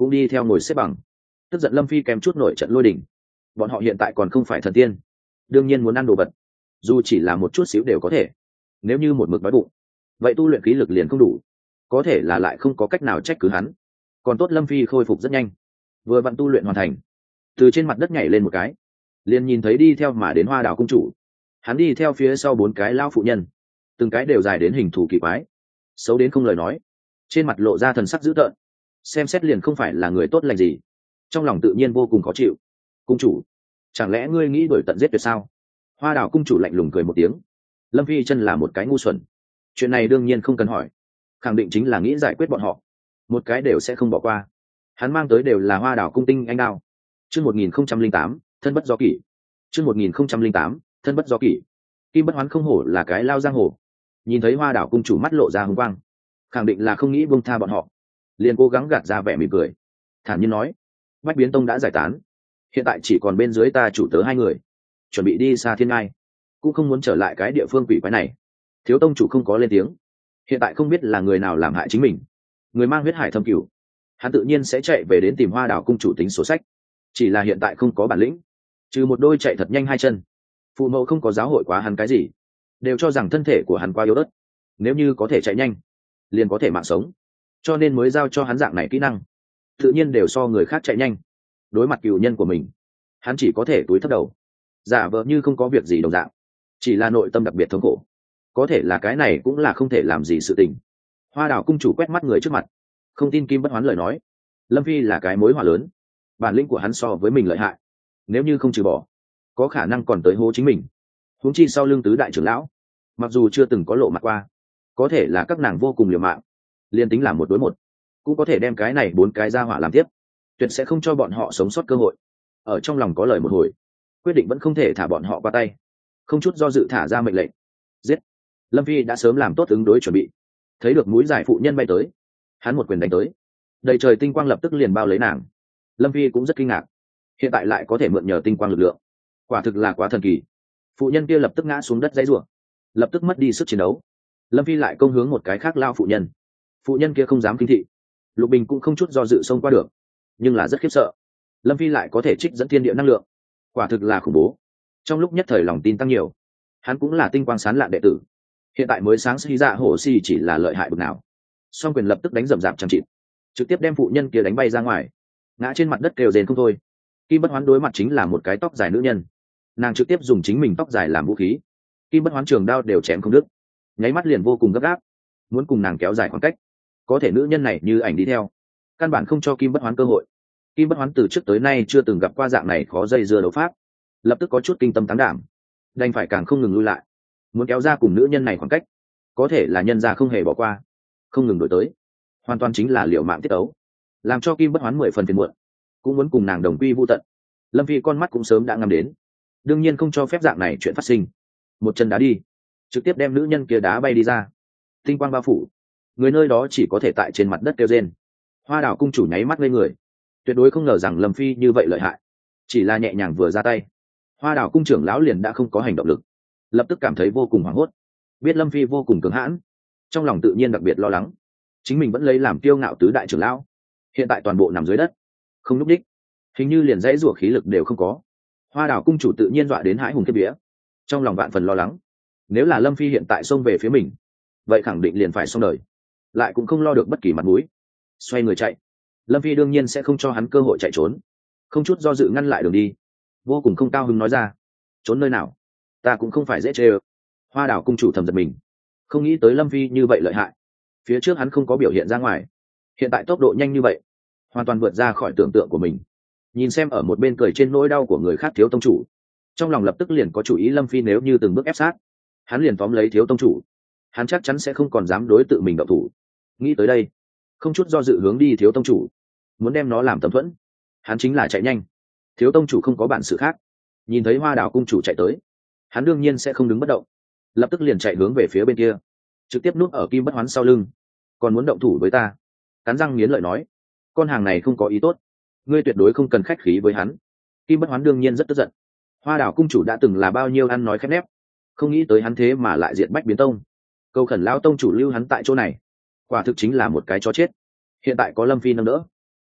cũng đi theo ngồi xếp bằng. Tức giận lâm phi kém chút nổi trận lôi đình. Bọn họ hiện tại còn không phải thần tiên, đương nhiên muốn ăn đồ vật, dù chỉ là một chút xíu đều có thể. Nếu như một mực đói bụng, vậy tu luyện khí lực liền không đủ, có thể là lại không có cách nào trách cứ hắn. Còn tốt lâm phi khôi phục rất nhanh, vừa vặn tu luyện hoàn thành, từ trên mặt đất nhảy lên một cái, liền nhìn thấy đi theo mà đến Hoa Đào cung chủ. Hắn đi theo phía sau bốn cái lao phụ nhân, từng cái đều dài đến hình thù kỳ quái, xấu đến không lời nói, trên mặt lộ ra thần sắc dữ tợn, xem xét liền không phải là người tốt lành gì. Trong lòng tự nhiên vô cùng khó chịu. Cung chủ, chẳng lẽ ngươi nghĩ đuổi tận giết tuyệt sao? Hoa Đào cung chủ lạnh lùng cười một tiếng. Lâm phi chân là một cái ngu xuẩn, chuyện này đương nhiên không cần hỏi, khẳng định chính là nghĩ giải quyết bọn họ, một cái đều sẽ không bỏ qua. Hắn mang tới đều là Hoa Đào cung tinh anh đao. Chương một nghìn không trăm linh tám, thân bất do kỷ. Chương một nghìn không trăm linh tám, thân bất do kỷ. Kim Bất Hoán không hổ là cái lao giang hồ, nhìn thấy Hoa Đào cung chủ mắt lộ ra hung quang, khẳng định là không nghĩ buông tha bọn họ, liền cố gắng gạt ra vẻ mỉm cười, thản nhiên nói: Bách Biến Tông đã giải tán, hiện tại chỉ còn bên dưới ta chủ tớ hai người, chuẩn bị đi xa thiên ngai, cũng không muốn trở lại cái địa phương quỷ quái này. Thiếu tông chủ không có lên tiếng, hiện tại không biết là người nào làm hại chính mình, người mang huyết hải thâm cửu, hắn tự nhiên sẽ chạy về đến tìm Hoa Đào cung chủ tính sổ sách. Chỉ là hiện tại không có bản lĩnh, trừ một đôi chạy thật nhanh hai chân, phụ mẫu không có giáo hội quá hắn cái gì, đều cho rằng thân thể của hắn quá yếu ớt, nếu như có thể chạy nhanh liền có thể mạng sống, cho nên mới giao cho hắn dạng này kỹ năng, tự nhiên đều so người khác chạy nhanh. Đối mặt cựu nhân của mình, hắn chỉ có thể túi thấp đầu, giả vờ như không có việc gì đồng dạng, chỉ là nội tâm đặc biệt thống khổ. Có thể là cái này cũng là không thể làm gì sự tình. Hoa Đào cung chủ quét mắt người trước mặt, không tin Kim Bất Hoán lời nói. Lâm phi là cái mối họa lớn, bản lĩnh của hắn so với mình lợi hại, nếu như không trừ bỏ, có khả năng còn tới hố chính mình. Huống chi sau lưng tứ đại trưởng lão, mặc dù chưa từng có lộ mặt qua, có thể là các nàng vô cùng liều mạng, liên tính là một đối một cũng có thể đem cái này bốn cái ra hỏa làm tiếp, tuyệt sẽ không cho bọn họ sống sót cơ hội. Ở trong lòng có lời một hồi, quyết định vẫn không thể thả bọn họ qua tay, không chút do dự thả ra mệnh lệnh: giết. Lâm phi đã sớm làm tốt ứng đối chuẩn bị, thấy được mũi dài phụ nhân bay tới, hắn một quyền đánh tới, đầy trời tinh quang lập tức liền bao lấy nàng. Lâm phi cũng rất kinh ngạc, hiện tại lại có thể mượn nhờ tinh quang lực lượng, quả thực là quá thần kỳ. Phụ nhân kia lập tức ngã xuống đất dãy rủa, lập tức mất đi sức chiến đấu. Lâm phi lại công hướng một cái khác lao phụ nhân, phụ nhân kia không dám kinh thị, Lục Bình cũng không chút do dự xông qua được, nhưng là rất khiếp sợ. Lâm phi lại có thể trích dẫn thiên địa năng lượng, quả thực là khủng bố. Trong lúc nhất thời lòng tin tăng nhiều, hắn cũng là tinh quang sáng lạn đệ tử, hiện tại mới sáng suy ra hổ si chỉ là lợi hại bực nào. Song quyền lập tức đánh rầm rạp chẳng chịt, trực tiếp đem phụ nhân kia đánh bay ra ngoài, ngã trên mặt đất kêu rền không thôi. Kim Bất Hoán đối mặt chính là một cái tóc dài nữ nhân, nàng trực tiếp dùng chính mình tóc dài làm vũ khí, Kim Bất Hoán trường đao đều chém không đứt, nháy mắt liền vô cùng gấp gáp, muốn cùng nàng kéo dài khoảng cách. Có thể nữ nhân này như ảnh đi theo, căn bản không cho Kim Bất Hoán cơ hội. Kim Bất Hoán từ trước tới nay chưa từng gặp qua dạng này khó dây dưa đấu pháp, lập tức có chút kinh tâm tán đảm, đành phải càng không ngừng lui lại, muốn kéo ra cùng nữ nhân này khoảng cách. Có thể là nhân gia không hề bỏ qua, không ngừng đổi tới, hoàn toàn chính là liều mạng tiết ấu, làm cho Kim Bất Hoán mười phần phiền muộn, cũng muốn cùng nàng đồng quy vu tận. Lâm phi con mắt cũng sớm đã ngắm đến, đương nhiên không cho phép dạng này chuyện phát sinh, một chân đá đi, trực tiếp đem nữ nhân kia đá bay đi ra. Tinh quang bao phủ, người nơi đó chỉ có thể tại trên mặt đất kêu rên. Hoa Đào cung chủ nháy mắt lên người, tuyệt đối không ngờ rằng Lâm phi như vậy lợi hại, chỉ là nhẹ nhàng vừa ra tay, Hoa Đào cung trưởng lão liền đã không có hành động lực, lập tức cảm thấy vô cùng hoảng hốt. Biết Lâm phi vô cùng cứng hãn, trong lòng tự nhiên đặc biệt lo lắng, chính mình vẫn lấy làm kiêu ngạo tứ đại trưởng lão, hiện tại toàn bộ nằm dưới đất, không núp đích, hình như liền dãy rủa khí lực đều không có. Hoa Đào cung chủ tự nhiên dọa đến hãi hùng kiếp vía, trong lòng vạn phần lo lắng, nếu là Lâm phi hiện tại xông về phía mình, vậy khẳng định liền phải xong đời, lại cũng không lo được bất kỳ mặt mũi, xoay người chạy. Lâm phi đương nhiên sẽ không cho hắn cơ hội chạy trốn, không chút do dự ngăn lại đường đi, vô cùng không cao hứng nói ra: trốn nơi nào, ta cũng không phải dễ chê ơ. Hoa Đào cung chủ thầm giật mình, không nghĩ tới Lâm phi như vậy lợi hại, phía trước hắn không có biểu hiện ra ngoài, hiện tại tốc độ nhanh như vậy, hoàn toàn vượt ra khỏi tưởng tượng của mình. Nhìn xem ở một bên cười trên nỗi đau của người khác thiếu tông chủ, trong lòng lập tức liền có chủ ý. Lâm phi nếu như từng bước ép sát, hắn liền tóm lấy thiếu tông chủ, hắn chắc chắn sẽ không còn dám đối tự mình động thủ. Nghĩ tới đây, không chút do dự hướng đi thiếu tông chủ, muốn đem nó làm tấm thuẫn. Hắn chính là chạy nhanh, thiếu tông chủ không có bản sự khác, nhìn thấy Hoa Đào cung chủ chạy tới, hắn đương nhiên sẽ không đứng bất động, lập tức liền chạy hướng về phía bên kia, trực tiếp núp ở Kim Bất Hoán sau lưng. Còn muốn động thủ với ta? Cắn răng nghiến lợi nói: con hàng này không có ý tốt, ngươi tuyệt đối không cần khách khí với hắn. Kim Bất Hoán đương nhiên rất tức giận, Hoa Đào cung chủ đã từng là bao nhiêu ăn nói khép nép, không nghĩ tới hắn thế mà lại diện Bách Biến Tông, cầu khẩn lao tông chủ lưu hắn tại chỗ này, quả thực chính là một cái chó chết. Hiện tại có Lâm phi nâng đỡ,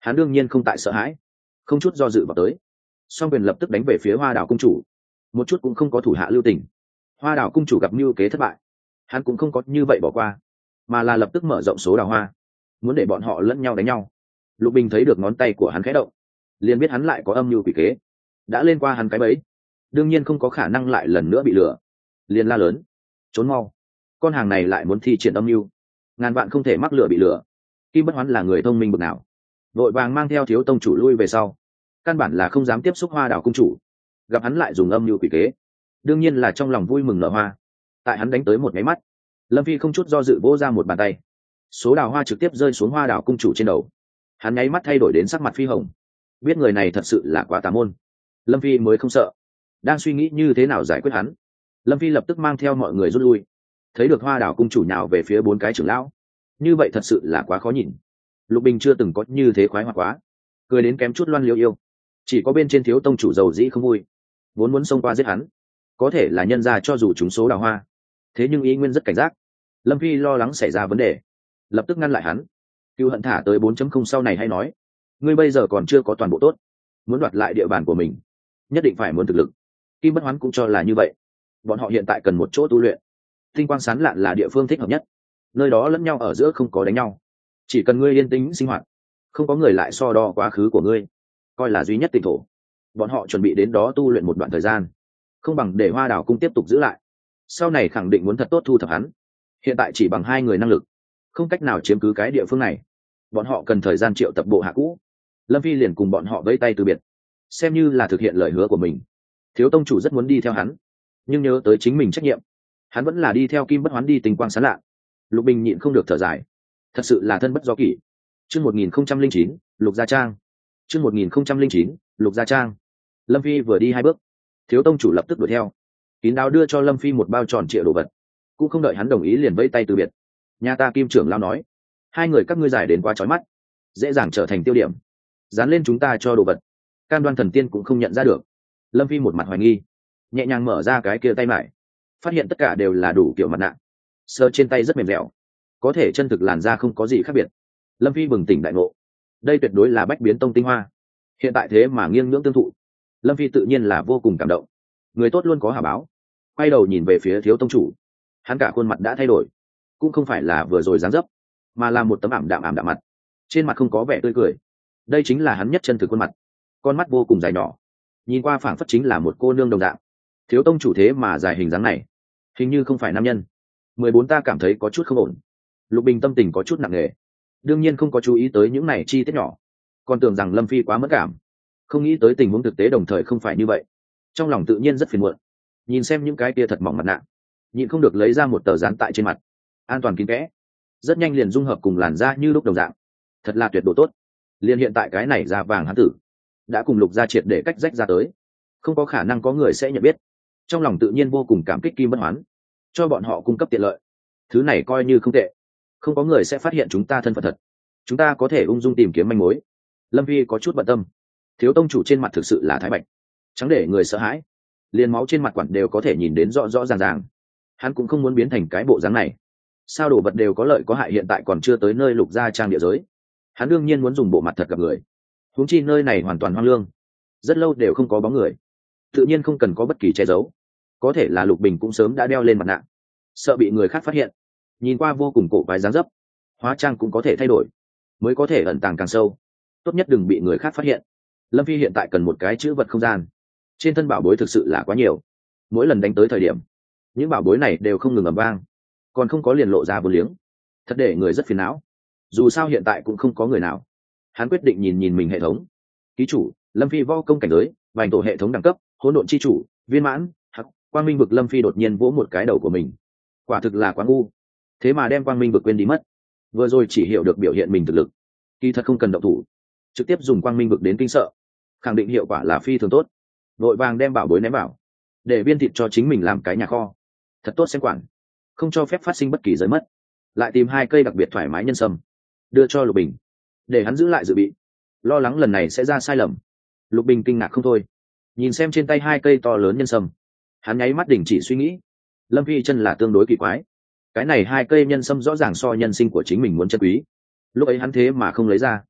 hắn đương nhiên không tại sợ hãi, không chút do dự vào tới, song quyền lập tức đánh về phía hoa đảo cung chủ, một chút cũng không có thủ hạ lưu tình. Hoa đảo cung chủ gặp mưu kế thất bại, hắn cũng không có như vậy bỏ qua, mà là lập tức mở rộng số đào hoa, muốn để bọn họ lẫn nhau đánh nhau. Lục Bình thấy được ngón tay của hắn khẽ động, liền biết hắn lại có âm mưu quỷ kế, đã lên qua hắn cái bẫy, đương nhiên không có khả năng lại lần nữa bị lừa, liền la lớn: trốn mau, con hàng này lại muốn thi triển âm mưu, ngàn vạn không thể mắc lừa bị lừa. Kim Bất Hoán là người thông minh bậc nào, vội vàng mang theo thiếu tông chủ lui về sau, căn bản là không dám tiếp xúc hoa đảo cung chủ. Gặp hắn lại dùng âm mưu quỷ kế, đương nhiên là trong lòng vui mừng nở hoa. Tại hắn đánh tới một máy mắt, Lâm Phi không chút do dự vỗ ra một bàn tay, số đào hoa trực tiếp rơi xuống hoa đảo cung chủ trên đầu. Hắn nháy mắt thay đổi đến sắc mặt phi hồng, biết người này thật sự là quá tà môn. Lâm Phi mới không sợ, đang suy nghĩ như thế nào giải quyết hắn. Lâm Phi lập tức mang theo mọi người rút lui. Thấy được hoa đảo cung chủ nhào về phía bốn cái trưởng lão, như vậy thật sự là quá khó nhìn. Lục Bình chưa từng có như thế khoái hoạt quá, cười đến kém chút loan liêu yêu. Chỉ có bên trên thiếu tông chủ giàu dĩ không vui, vốn muốn xông qua giết hắn, có thể là nhân ra cho dù chúng số đào hoa, thế nhưng ý nguyên rất cảnh giác. Lâm Phi lo lắng xảy ra vấn đề, lập tức ngăn lại hắn. Cựu hận thả tới bốn chấm không sau này hay nói, ngươi bây giờ còn chưa có toàn bộ tốt, muốn đoạt lại địa bàn của mình nhất định phải muốn thực lực. Kim Bất Hoán cũng cho là như vậy, bọn họ hiện tại cần một chỗ tu luyện. Tinh quang sán lạn là địa phương thích hợp nhất, nơi đó lẫn nhau ở giữa không có đánh nhau, chỉ cần ngươi yên tĩnh sinh hoạt, không có người lại so đo quá khứ của ngươi, coi là duy nhất tỉnh thổ. Bọn họ chuẩn bị đến đó tu luyện một đoạn thời gian, không bằng để hoa đảo cung tiếp tục giữ lại, sau này khẳng định muốn thật tốt thu thập hắn. Hiện tại chỉ bằng hai người năng lực, không cách nào chiếm cứ cái địa phương này, bọn họ cần thời gian triệu tập bộ hạ cũ. Lâm Phi liền cùng bọn họ vẫy tay từ biệt, xem như là thực hiện lời hứa của mình. Thiếu tông chủ rất muốn đi theo hắn, nhưng nhớ tới chính mình trách nhiệm, hắn vẫn là đi theo Kim Bất Hoán đi Tinh Quang Sán Lạ. Lục Bình nhịn không được thở dài, thật sự là thân bất do kỷ. Chương một nghìn không trăm linh chín, Lục Gia Trang. Chương một nghìn không trăm linh chín, Lục Gia Trang. Lâm Phi vừa đi hai bước, thiếu tông chủ lập tức đuổi theo, kín đáo đưa cho Lâm Phi một bao tròn trịa đồ vật, cũng không đợi hắn đồng ý liền vẫy tay từ biệt. Nhà ta Kim trưởng lao nói, hai người các ngươi giải đến quá chói mắt, dễ dàng trở thành tiêu điểm, dán lên chúng ta cho đồ vật, cam đoan thần tiên cũng không nhận ra được. Lâm Phi một mặt hoài nghi, nhẹ nhàng mở ra cái kia tay mải, phát hiện tất cả đều là đủ kiểu mặt nạ, sờ trên tay rất mềm dẻo, có thể chân thực làn da không có gì khác biệt. Lâm Phi bừng tỉnh đại ngộ, đây tuyệt đối là Bách Biến Tông tinh hoa, hiện tại thế mà nghiêng ngưỡng tương thụ. Lâm Phi tự nhiên là vô cùng cảm động, người tốt luôn có hả báo. Quay đầu nhìn về phía thiếu tông chủ, hắn cả khuôn mặt đã thay đổi, cũng không phải là vừa rồi dáng dấp, mà là một tấm ảm đạm ảm đạm mặt, trên mặt không có vẻ tươi cười. Đây chính là hắn nhất chân thực khuôn mặt, con mắt vô cùng dài nhỏ, nhìn qua phảng phất chính là một cô nương đồng dạng. Thiếu tông chủ thế mà dài hình dáng này, hình như không phải nam nhân. Mười bốn ta cảm thấy có chút không ổn. Lục Bình tâm tình có chút nặng nề, đương nhiên không có chú ý tới những này chi tiết nhỏ, còn tưởng rằng Lâm Phi quá mất cảm, không nghĩ tới tình huống thực tế đồng thời không phải như vậy. Trong lòng tự nhiên rất phiền muộn, nhìn xem những cái kia thật mỏng mặt nạ, nhịn không được lấy ra một tờ dán tại trên mặt, an toàn kín kẽ, rất nhanh liền dung hợp cùng làn da như lúc đồng dạng, thật là tuyệt độ tốt. Liên hiện tại cái này da vàng hắn tử đã cùng Lục Gia triệt để cách rách ra tới, không có khả năng có người sẽ nhận biết. Trong lòng tự nhiên vô cùng cảm kích Kim Bất Hoán, cho bọn họ cung cấp tiện lợi, thứ này coi như không tệ, không có người sẽ phát hiện chúng ta thân phận thật, chúng ta có thể ung dung tìm kiếm manh mối. Lâm Phi có chút bận tâm, thiếu tông chủ trên mặt thực sự là thái bạch, trắng để người sợ hãi, liền máu trên mặt quản đều có thể nhìn đến rõ rõ ràng ràng. Hắn cũng không muốn biến thành cái bộ dáng này, sao đồ vật đều có lợi có hại, hiện tại còn chưa tới nơi Lục Gia Trang địa giới, hắn đương nhiên muốn dùng bộ mặt thật gặp người. Huống chi nơi này hoàn toàn hoang lương, rất lâu đều không có bóng người, tự nhiên không cần có bất kỳ che giấu. Có thể là Lục Bình cũng sớm đã đeo lên mặt nạ, sợ bị người khác phát hiện, nhìn qua vô cùng cổ quái dáng dấp, hóa trang cũng có thể thay đổi, mới có thể ẩn tàng càng sâu, tốt nhất đừng bị người khác phát hiện. Lâm Phi hiện tại cần một cái chữ vật không gian, trên thân bảo bối thực sự là quá nhiều, mỗi lần đánh tới thời điểm những bảo bối này đều không ngừng ầm vang, còn không có liền lộ ra vô liếng, thật để người rất phiền não. Dù sao hiện tại cũng không có người nào, hắn quyết định nhìn nhìn mình hệ thống. Ký chủ Lâm Phi võ công cảnh giới vành tổ hệ thống đẳng cấp hỗn độn chi chủ viên mãn hắc quang minh vực. Lâm Phi đột nhiên vỗ một cái đầu của mình, quả thực là quá ngu, thế mà đem quang minh vực quên đi mất. Vừa rồi chỉ hiểu được biểu hiện mình thực lực, kỳ thật không cần động thủ, trực tiếp dùng quang minh vực đến kinh sợ, khẳng định hiệu quả là phi thường tốt. Vội vàng đem bảo bối ném vào, để viên thịt cho chính mình làm cái nhà kho, thật tốt xem quản, không cho phép phát sinh bất kỳ giới mất. Lại tìm hai cây đặc biệt thoải mái nhân sâm, đưa cho Lục Bình, để hắn giữ lại dự bị, lo lắng lần này sẽ ra sai lầm. Lục Bình kinh ngạc không thôi, nhìn xem trên tay hai cây to lớn nhân sâm, hắn nháy mắt đình chỉ suy nghĩ. Lâm Phi chân là tương đối kỳ quái, cái này hai cây nhân sâm rõ ràng so nhân sinh của chính mình muốn chân quý, lúc ấy hắn thế mà không lấy ra,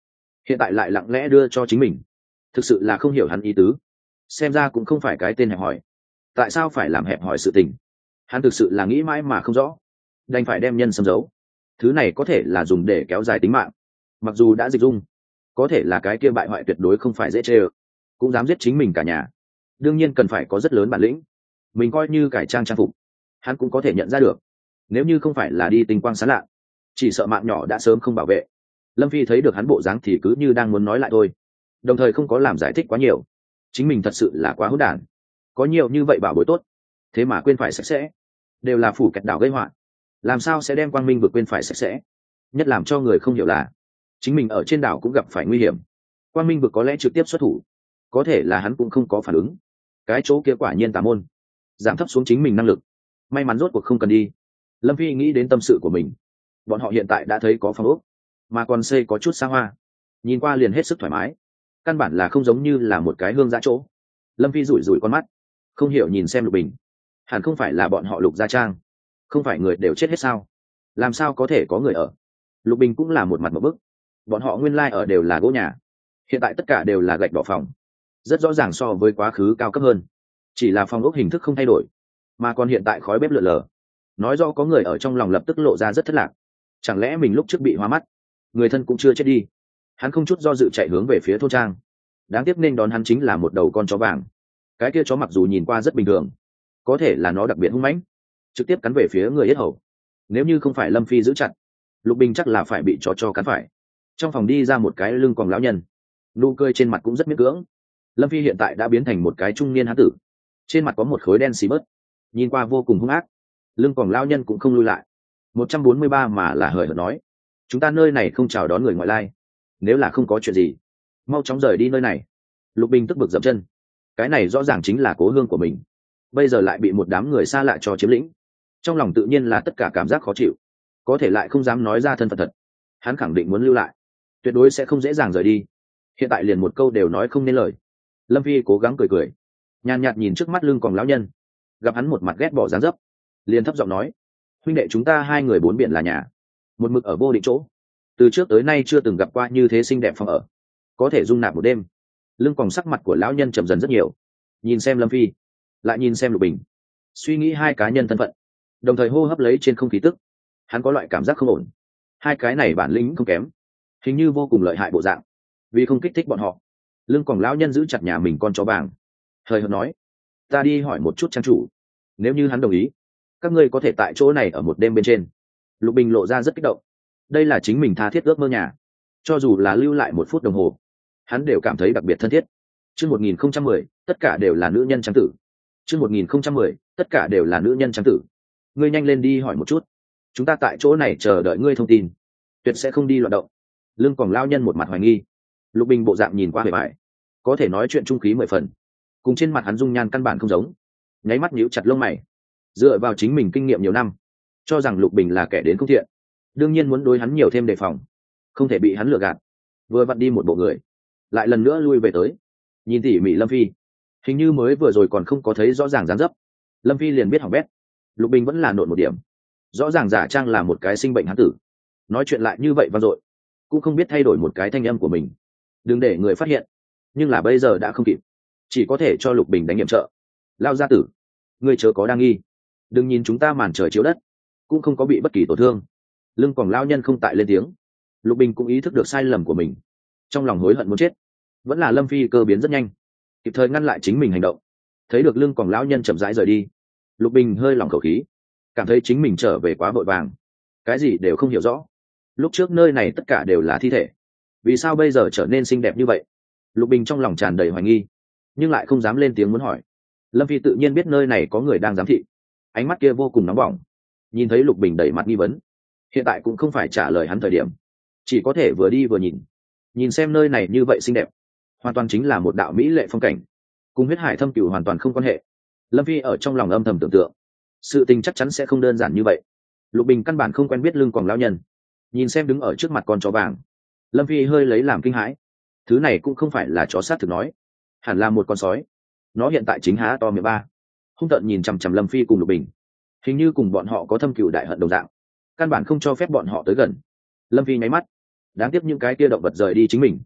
hiện tại lại lặng lẽ đưa cho chính mình, thực sự là không hiểu hắn ý tứ. Xem ra cũng không phải cái tên hẹp hòi, tại sao phải làm hẹp hòi sự tình, hắn thực sự là nghĩ mãi mà không rõ, đành phải đem nhân xâm giấu. Thứ này có thể là dùng để kéo dài tính mạng, mặc dù đã dịch dung, có thể là cái kia bại hoại tuyệt đối không phải dễ chê ơ, cũng dám giết chính mình cả nhà, đương nhiên cần phải có rất lớn bản lĩnh. Mình coi như cải trang trang phục, hắn cũng có thể nhận ra được, nếu như không phải là đi tinh quang sáng lạ, chỉ sợ mạng nhỏ đã sớm không bảo vệ. Lâm Phi thấy được hắn bộ dáng thì cứ như đang muốn nói lại thôi, đồng thời không có làm giải thích quá nhiều. Chính mình thật sự là quá hỗn đản, có nhiều như vậy bảo bối tốt, thế mà quên phải sạch sẽ, đều là phủ kẹt đảo gây họa, làm sao sẽ đem quang minh vượt quên phải sạch sẽ. Nhất làm cho người không hiểu là chính mình ở trên đảo cũng gặp phải nguy hiểm, quang minh vực có lẽ trực tiếp xuất thủ, có thể là hắn cũng không có phản ứng. Cái chỗ kia quả nhiên tà môn, giảm thấp xuống chính mình năng lực, may mắn rốt cuộc không cần đi. Lâm Phi nghĩ đến tâm sự của mình, bọn họ hiện tại đã thấy có phòng ốc, mà còn xây có chút xa hoa, nhìn qua liền hết sức thoải mái, căn bản là không giống như là một cái hương giã chỗ. Lâm Phi rủi rủi con mắt, không hiểu nhìn xem Lục Bình, hẳn không phải là bọn họ Lục gia trang, không phải người đều chết hết sao, làm sao có thể có người ở. Lục Bình cũng là một mặt một bức, bọn họ nguyên lai ở đều là gỗ nhà, hiện tại tất cả đều là gạch đỏ phòng, rất rõ ràng so với quá khứ cao cấp hơn, chỉ là phòng ốc hình thức không thay đổi, mà còn hiện tại khói bếp lượn lờ, nói do có người ở trong lòng lập tức lộ ra rất thất lạc. Chẳng lẽ mình lúc trước bị hoa mắt, người thân cũng chưa chết đi. Hắn không chút do dự chạy hướng về phía thôn trang, đáng tiếc nên đón hắn chính là một đầu con chó vàng. Cái kia chó mặc dù nhìn qua rất bình thường, có thể là nó đặc biệt hung mãnh, trực tiếp cắn về phía người yết hầu. Nếu như không phải Lâm Phi giữ chặt, Lục Bình chắc là phải bị chó cho cắn phải. Trong phòng đi ra một cái lưng còng lão nhân, nụ cười trên mặt cũng rất miễn cưỡng. Lâm Phi hiện tại đã biến thành một cái trung niên hán tử, trên mặt có một khối đen xì bớt, nhìn qua vô cùng hung ác. Lưng còng lão nhân cũng không lui lại, một trăm bốn mươi ba mà là hời hợt nói: chúng ta nơi này không chào đón người ngoại lai, nếu là không có chuyện gì mau chóng rời đi nơi này. Lục Bình tức bực dậm chân, cái này rõ ràng chính là cố hương của mình, bây giờ lại bị một đám người xa lạ cho chiếm lĩnh, trong lòng tự nhiên là tất cả cảm giác khó chịu, có thể lại không dám nói ra thân phận thật. Hắn khẳng định muốn lưu lại, tuyệt đối sẽ không dễ dàng rời đi, hiện tại liền một câu đều nói không nên lời. Lâm Phi cố gắng cười cười, nhàn nhạt nhìn trước mắt lưng còng lão nhân, gặp hắn một mặt ghét bỏ dáng dấp, liền thấp giọng nói: huynh đệ chúng ta hai người bốn biển là nhà, một mực ở vô định chỗ, từ trước tới nay chưa từng gặp qua như thế xinh đẹp phòng ở, có thể dung nạp một đêm. Lưng còng sắc mặt của lão nhân trầm dần rất nhiều, nhìn xem Lâm Phi, lại nhìn xem Lục Bình, suy nghĩ hai cá nhân thân phận, đồng thời hô hấp lấy trên không khí tức. Hắn có loại cảm giác không ổn, hai cái này bản lĩnh không kém, hình như vô cùng lợi hại bộ dạng. Vì không kích thích bọn họ, lưng còng lão nhân giữ chặt nhà mình con chó vàng, hời hợt nói: ta đi hỏi một chút trang chủ, nếu như hắn đồng ý, các ngươi có thể tại chỗ này ở một đêm bên trên. Lục Bình lộ ra rất kích động, đây là chính mình tha thiết ước mơ nhà, cho dù là lưu lại một phút đồng hồ, hắn đều cảm thấy đặc biệt thân thiết. Chương một nghìn không trăm mười, tất cả đều là nữ nhân trắng tử. Chương một nghìn không trăm mười, tất cả đều là nữ nhân trắng tử. Ngươi nhanh lên đi hỏi một chút, chúng ta tại chỗ này chờ đợi ngươi thông tin, tuyệt sẽ không đi loạn động. Lưng còng lao nhân một mặt hoài nghi. Lục Bình bộ dạng nhìn qua bề bài, có thể nói chuyện trung khí mười phần, cùng trên mặt hắn dung nhan căn bản không giống, nháy mắt nhíu chặt lông mày. Dựa vào chính mình kinh nghiệm nhiều năm, cho rằng Lục Bình là kẻ đến không thiện, đương nhiên muốn đối hắn nhiều thêm đề phòng, không thể bị hắn lừa gạt. Vừa vặn đi một bộ người, lại lần nữa lui về tới, nhìn tỉ mỉ Lâm Phi, hình như mới vừa rồi còn không có thấy rõ ràng dáng dấp, Lâm Phi liền biết hỏng bét. Lục Bình vẫn là nộn một điểm, rõ ràng giả trang là một cái sinh bệnh hán tử, nói chuyện lại như vậy vang dội, cũng không biết thay đổi một cái thanh âm của mình, đừng để người phát hiện. Nhưng là bây giờ đã không kịp, chỉ có thể cho Lục Bình đánh nghiệm trợ. Lao gia tử, ngươi chớ có đa nghi, đừng nhìn chúng ta màn trời chiếu đất, cũng không có bị bất kỳ tổn thương. Lưng còng lao nhân không tại lên tiếng. Lục Bình cũng ý thức được sai lầm của mình, trong lòng hối hận muốn chết. Vẫn là Lâm Phi cơ biến rất nhanh, kịp thời ngăn lại chính mình hành động. Thấy được lưng còng lão nhân chậm rãi rời đi, Lục Bình hơi lỏng khẩu khí, cảm thấy chính mình trở về quá vội vàng, cái gì đều không hiểu rõ. Lúc trước nơi này tất cả đều là thi thể, vì sao bây giờ trở nên xinh đẹp như vậy? Lục Bình trong lòng tràn đầy hoài nghi, nhưng lại không dám lên tiếng muốn hỏi. Lâm Phi tự nhiên biết nơi này có người đang giám thị, ánh mắt kia vô cùng nóng bỏng, nhìn thấy Lục Bình đẩy mặt nghi vấn, hiện tại cũng không phải trả lời hắn thời điểm, chỉ có thể vừa đi vừa nhìn, nhìn xem nơi này như vậy xinh đẹp, hoàn toàn chính là một đạo mỹ lệ phong cảnh, cùng huyết hải thâm cửu hoàn toàn không quan hệ. Lâm Phi ở trong lòng âm thầm tưởng tượng, sự tình chắc chắn sẽ không đơn giản như vậy. Lục Bình căn bản không quen biết lưng còng lão nhân, nhìn xem đứng ở trước mặt con chó vàng, Lâm Phi hơi lấy làm kinh hãi. Thứ này cũng không phải là chó sát thực nói, hẳn là một con sói. Nó hiện tại chính há to miệng ba, hung tợn nhìn chằm chằm Lâm Phi cùng Lục Bình, hình như cùng bọn họ có thâm cửu đại hận đồng dạng, căn bản không cho phép bọn họ tới gần. Lâm Phi nháy mắt, đáng tiếc những cái tia động vật rời đi chính mình,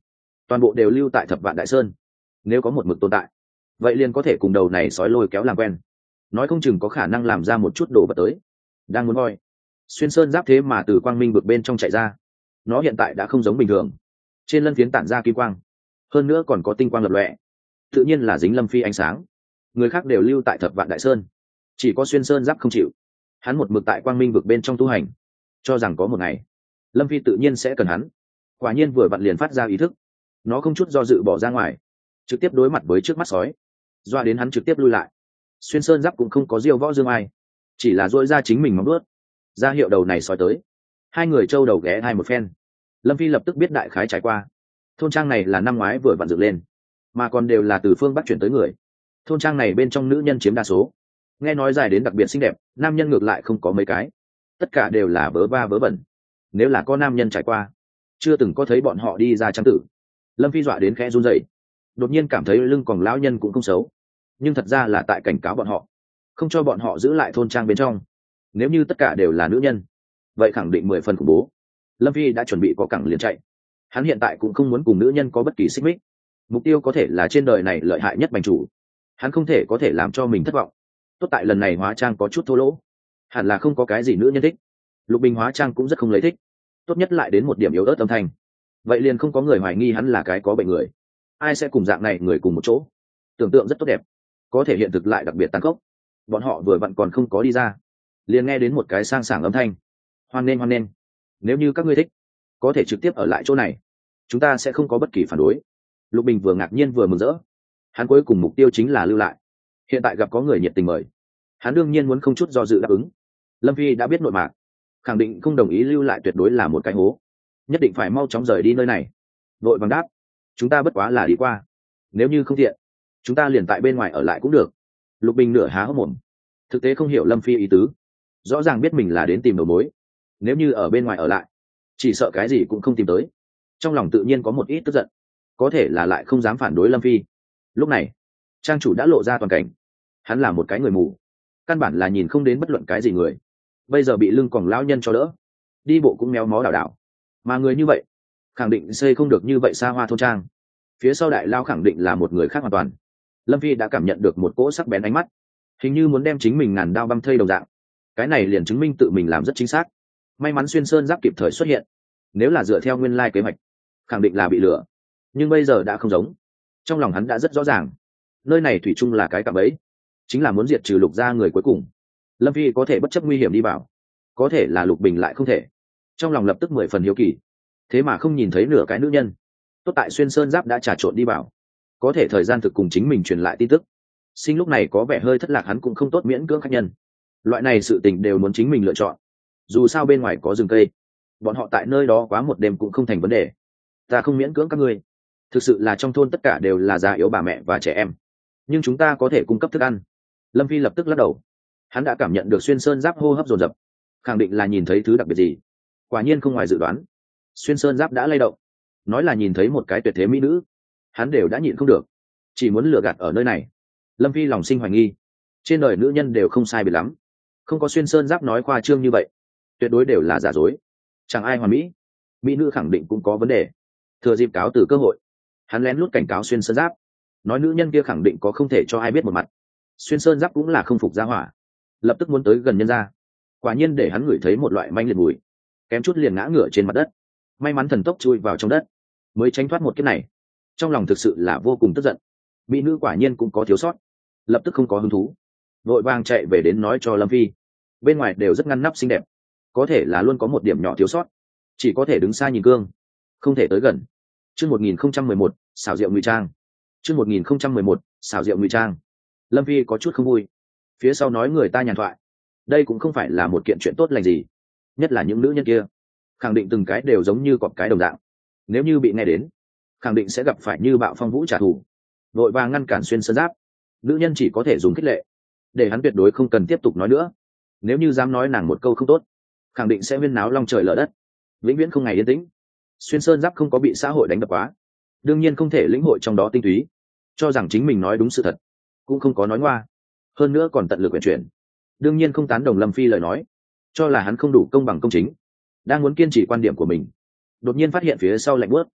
toàn bộ đều lưu tại thập vạn đại sơn. Nếu có một mực tồn tại, vậy liền có thể cùng đầu này sói lôi kéo làm quen, nói không chừng có khả năng làm ra một chút đồ vật tới. Đang muốn voi, xuyên sơn giáp thế mà từ quang minh vực bên trong chạy ra. Nó hiện tại đã không giống bình thường, trên lân phiến tản ra kim quang, hơn nữa còn có tinh quang lập lòe, tự nhiên là dính Lâm Phi ánh sáng. Người khác đều lưu tại thập vạn đại sơn, chỉ có xuyên sơn giáp không chịu. Hắn một mực tại quang minh vực bên trong tu hành, cho rằng có một ngày Lâm Phi tự nhiên sẽ cần hắn. Quả nhiên vừa vặn liền phát ra ý thức, nó không chút do dự bỏ ra ngoài, trực tiếp đối mặt với trước mắt sói, doa đến hắn trực tiếp lui lại. Xuyên sơn giáp cũng không có diêu võ dương ai, chỉ là dội ra chính mình móng đuốt ra hiệu đầu này sói tới. Hai người trâu đầu ghé hai một phen, Lâm Phi lập tức biết đại khái trải qua. Thôn trang này là năm ngoái vừa vặn dựng lên, mà còn đều là từ phương Bắc chuyển tới người. Thôn trang này bên trong nữ nhân chiếm đa số, nghe nói dài đến đặc biệt xinh đẹp, nam nhân ngược lại không có mấy cái, tất cả đều là vớ va vớ vẩn. Nếu là có nam nhân trải qua, chưa từng có thấy bọn họ đi ra trang tử. Lâm Phi dọa đến khẽ run rẩy, đột nhiên cảm thấy lưng còn lão nhân cũng không xấu, nhưng thật ra là tại cảnh cáo bọn họ, không cho bọn họ giữ lại thôn trang bên trong. Nếu như tất cả đều là nữ nhân, vậy khẳng định mười phần khủng bố. Lâm Phi đã chuẩn bị có cẳng liền chạy, hắn hiện tại cũng không muốn cùng nữ nhân có bất kỳ xích mích, mục tiêu có thể là trên đời này lợi hại nhất bành chủ, hắn không thể có thể làm cho mình thất vọng. Tốt tại lần này hóa trang có chút thô lỗ, hẳn là không có cái gì nữ nhân thích. Lục Bình hóa trang cũng rất không lấy thích, tốt nhất lại đến một điểm yếu ớt âm thanh, vậy liền không có người hoài nghi hắn là cái có bệnh người. Ai sẽ cùng dạng này người cùng một chỗ? Tưởng tượng rất tốt đẹp, có thể hiện thực lại đặc biệt tàn khốc. Bọn họ vừa vặn còn không có đi ra, liền nghe đến một cái sang sảng âm thanh: hoan nên hoan nên, nếu như các ngươi thích, có thể trực tiếp ở lại chỗ này, chúng ta sẽ không có bất kỳ phản đối. Lục Bình vừa ngạc nhiên vừa mừng rỡ, hắn cuối cùng mục tiêu chính là lưu lại, hiện tại gặp có người nhiệt tình mời, hắn đương nhiên muốn không chút do dự đáp ứng. Lâm Phi đã biết nội mạc, khẳng định không đồng ý lưu lại, tuyệt đối là một cái hố, nhất định phải mau chóng rời đi nơi này. Vội vàng đáp: chúng ta bất quá là đi qua, nếu như không tiện, chúng ta liền tại bên ngoài ở lại cũng được. Lục Bình nửa há hốc mồm, thực tế không hiểu Lâm Phi ý tứ, rõ ràng biết mình là đến tìm đầu mối, nếu như ở bên ngoài ở lại, chỉ sợ cái gì cũng không tìm tới. Trong lòng tự nhiên có một ít tức giận, có thể là lại không dám phản đối Lâm Phi. Lúc này trang chủ đã lộ ra toàn cảnh, hắn là một cái người mù, căn bản là nhìn không đến bất luận cái gì người, bây giờ bị lưng còng lão nhân cho đỡ, đi bộ cũng méo mó đảo đảo, mà người như vậy khẳng định xây không được như vậy xa hoa thôn trang. Phía sau đại lao khẳng định là một người khác hoàn toàn. Lâm Phi đã cảm nhận được một cỗ sắc bén ánh mắt, hình như muốn đem chính mình ngàn đao băm thây đồng dạng. Cái này liền chứng minh tự mình làm rất chính xác. May mắn xuyên sơn giáp kịp thời xuất hiện, nếu là dựa theo nguyên lai kế hoạch, khẳng định là bị lừa. Nhưng bây giờ đã không giống, trong lòng hắn đã rất rõ ràng, nơi này thủy chung là cái cạm bẫy, chính là muốn diệt trừ Lục gia người cuối cùng. Lâm Phi có thể bất chấp nguy hiểm đi vào, có thể là Lục Bình lại không thể. Trong lòng lập tức mười phần hiếu kỳ, thế mà không nhìn thấy nửa cái nữ nhân. Tốt tại xuyên sơn giáp đã trà trộn đi vào, có thể thời gian thực cùng chính mình truyền lại tin tức. Sinh lúc này có vẻ hơi thất lạc, hắn cũng không tốt miễn cưỡng khách nhân, loại này sự tình đều muốn chính mình lựa chọn. Dù sao bên ngoài có rừng cây, bọn họ tại nơi đó quá một đêm cũng không thành vấn đề. Ta không miễn cưỡng các ngươi, thực sự là trong thôn tất cả đều là già yếu, bà mẹ và trẻ em, nhưng chúng ta có thể cung cấp thức ăn. Lâm Phi lập tức lắc đầu, hắn đã cảm nhận được xuyên sơn giáp hô hấp dồn dập, khẳng định là nhìn thấy thứ đặc biệt gì. Quả nhiên không ngoài dự đoán, xuyên sơn giáp đã lay động, nói là nhìn thấy một cái tuyệt thế mỹ nữ, hắn đều đã nhịn không được, chỉ muốn lừa gạt ở nơi này. Lâm Phi lòng sinh hoài nghi, trên đời nữ nhân đều không sai biệt lắm, không có xuyên sơn giáp nói khoa trương như vậy, tuyệt đối đều là giả dối, chẳng ai hoàn mỹ. Mỹ nữ khẳng định cũng có vấn đề. Thừa dịp cáo từ cơ hội, hắn lén lút cảnh cáo xuyên sơn giáp, nói nữ nhân kia khẳng định có không thể cho ai biết một mặt. Xuyên sơn giáp cũng là không phục gia hỏa, lập tức muốn tới gần nhân ra. Quả nhiên để hắn ngửi thấy một loại manh liệt mùi, kém chút liền ngã ngửa trên mặt đất. May mắn thần tốc chui vào trong đất, mới tránh thoát một kiếp này. Trong lòng thực sự là vô cùng tức giận, mỹ nữ quả nhiên cũng có thiếu sót, lập tức không có hứng thú, vội vàng chạy về đến nói cho Lâm Phi. Bên ngoài đều rất ngăn nắp xinh đẹp, có thể là luôn có một điểm nhỏ thiếu sót, chỉ có thể đứng xa nhìn cương, không thể tới gần. Chương một nghìn không trăm mười một, xảo diệu ngụy trang. Chương một nghìn không trăm mười một, xảo diệu ngụy trang. Lâm Phi có chút không vui, phía sau nói người ta nhàn thoại, đây cũng không phải là một kiện chuyện tốt lành gì, nhất là những nữ nhân kia, khẳng định từng cái đều giống như cọp cái đồng dạng, nếu như bị nghe đến, khẳng định sẽ gặp phải như bạo phong vũ trả thù. Vội vàng ngăn cản xuyên sơn giáp, nữ nhân chỉ có thể dùng khích lệ, để hắn tuyệt đối không cần tiếp tục nói nữa. Nếu như dám nói nàng một câu không tốt, khẳng định sẽ huyên náo long trời lở đất, vĩnh viễn không ngày yên tĩnh. Xuyên sơn giáp không có bị xã hội đánh đập quá, đương nhiên không thể lĩnh hội trong đó tinh túy, cho rằng chính mình nói đúng sự thật, cũng không có nói ngoa, hơn nữa còn tận lực quyển chuyển. Đương nhiên không tán đồng Lâm Phi lời nói, cho là hắn không đủ công bằng công chính, đang muốn kiên trì quan điểm của mình, đột nhiên phát hiện phía sau lạnh bớt,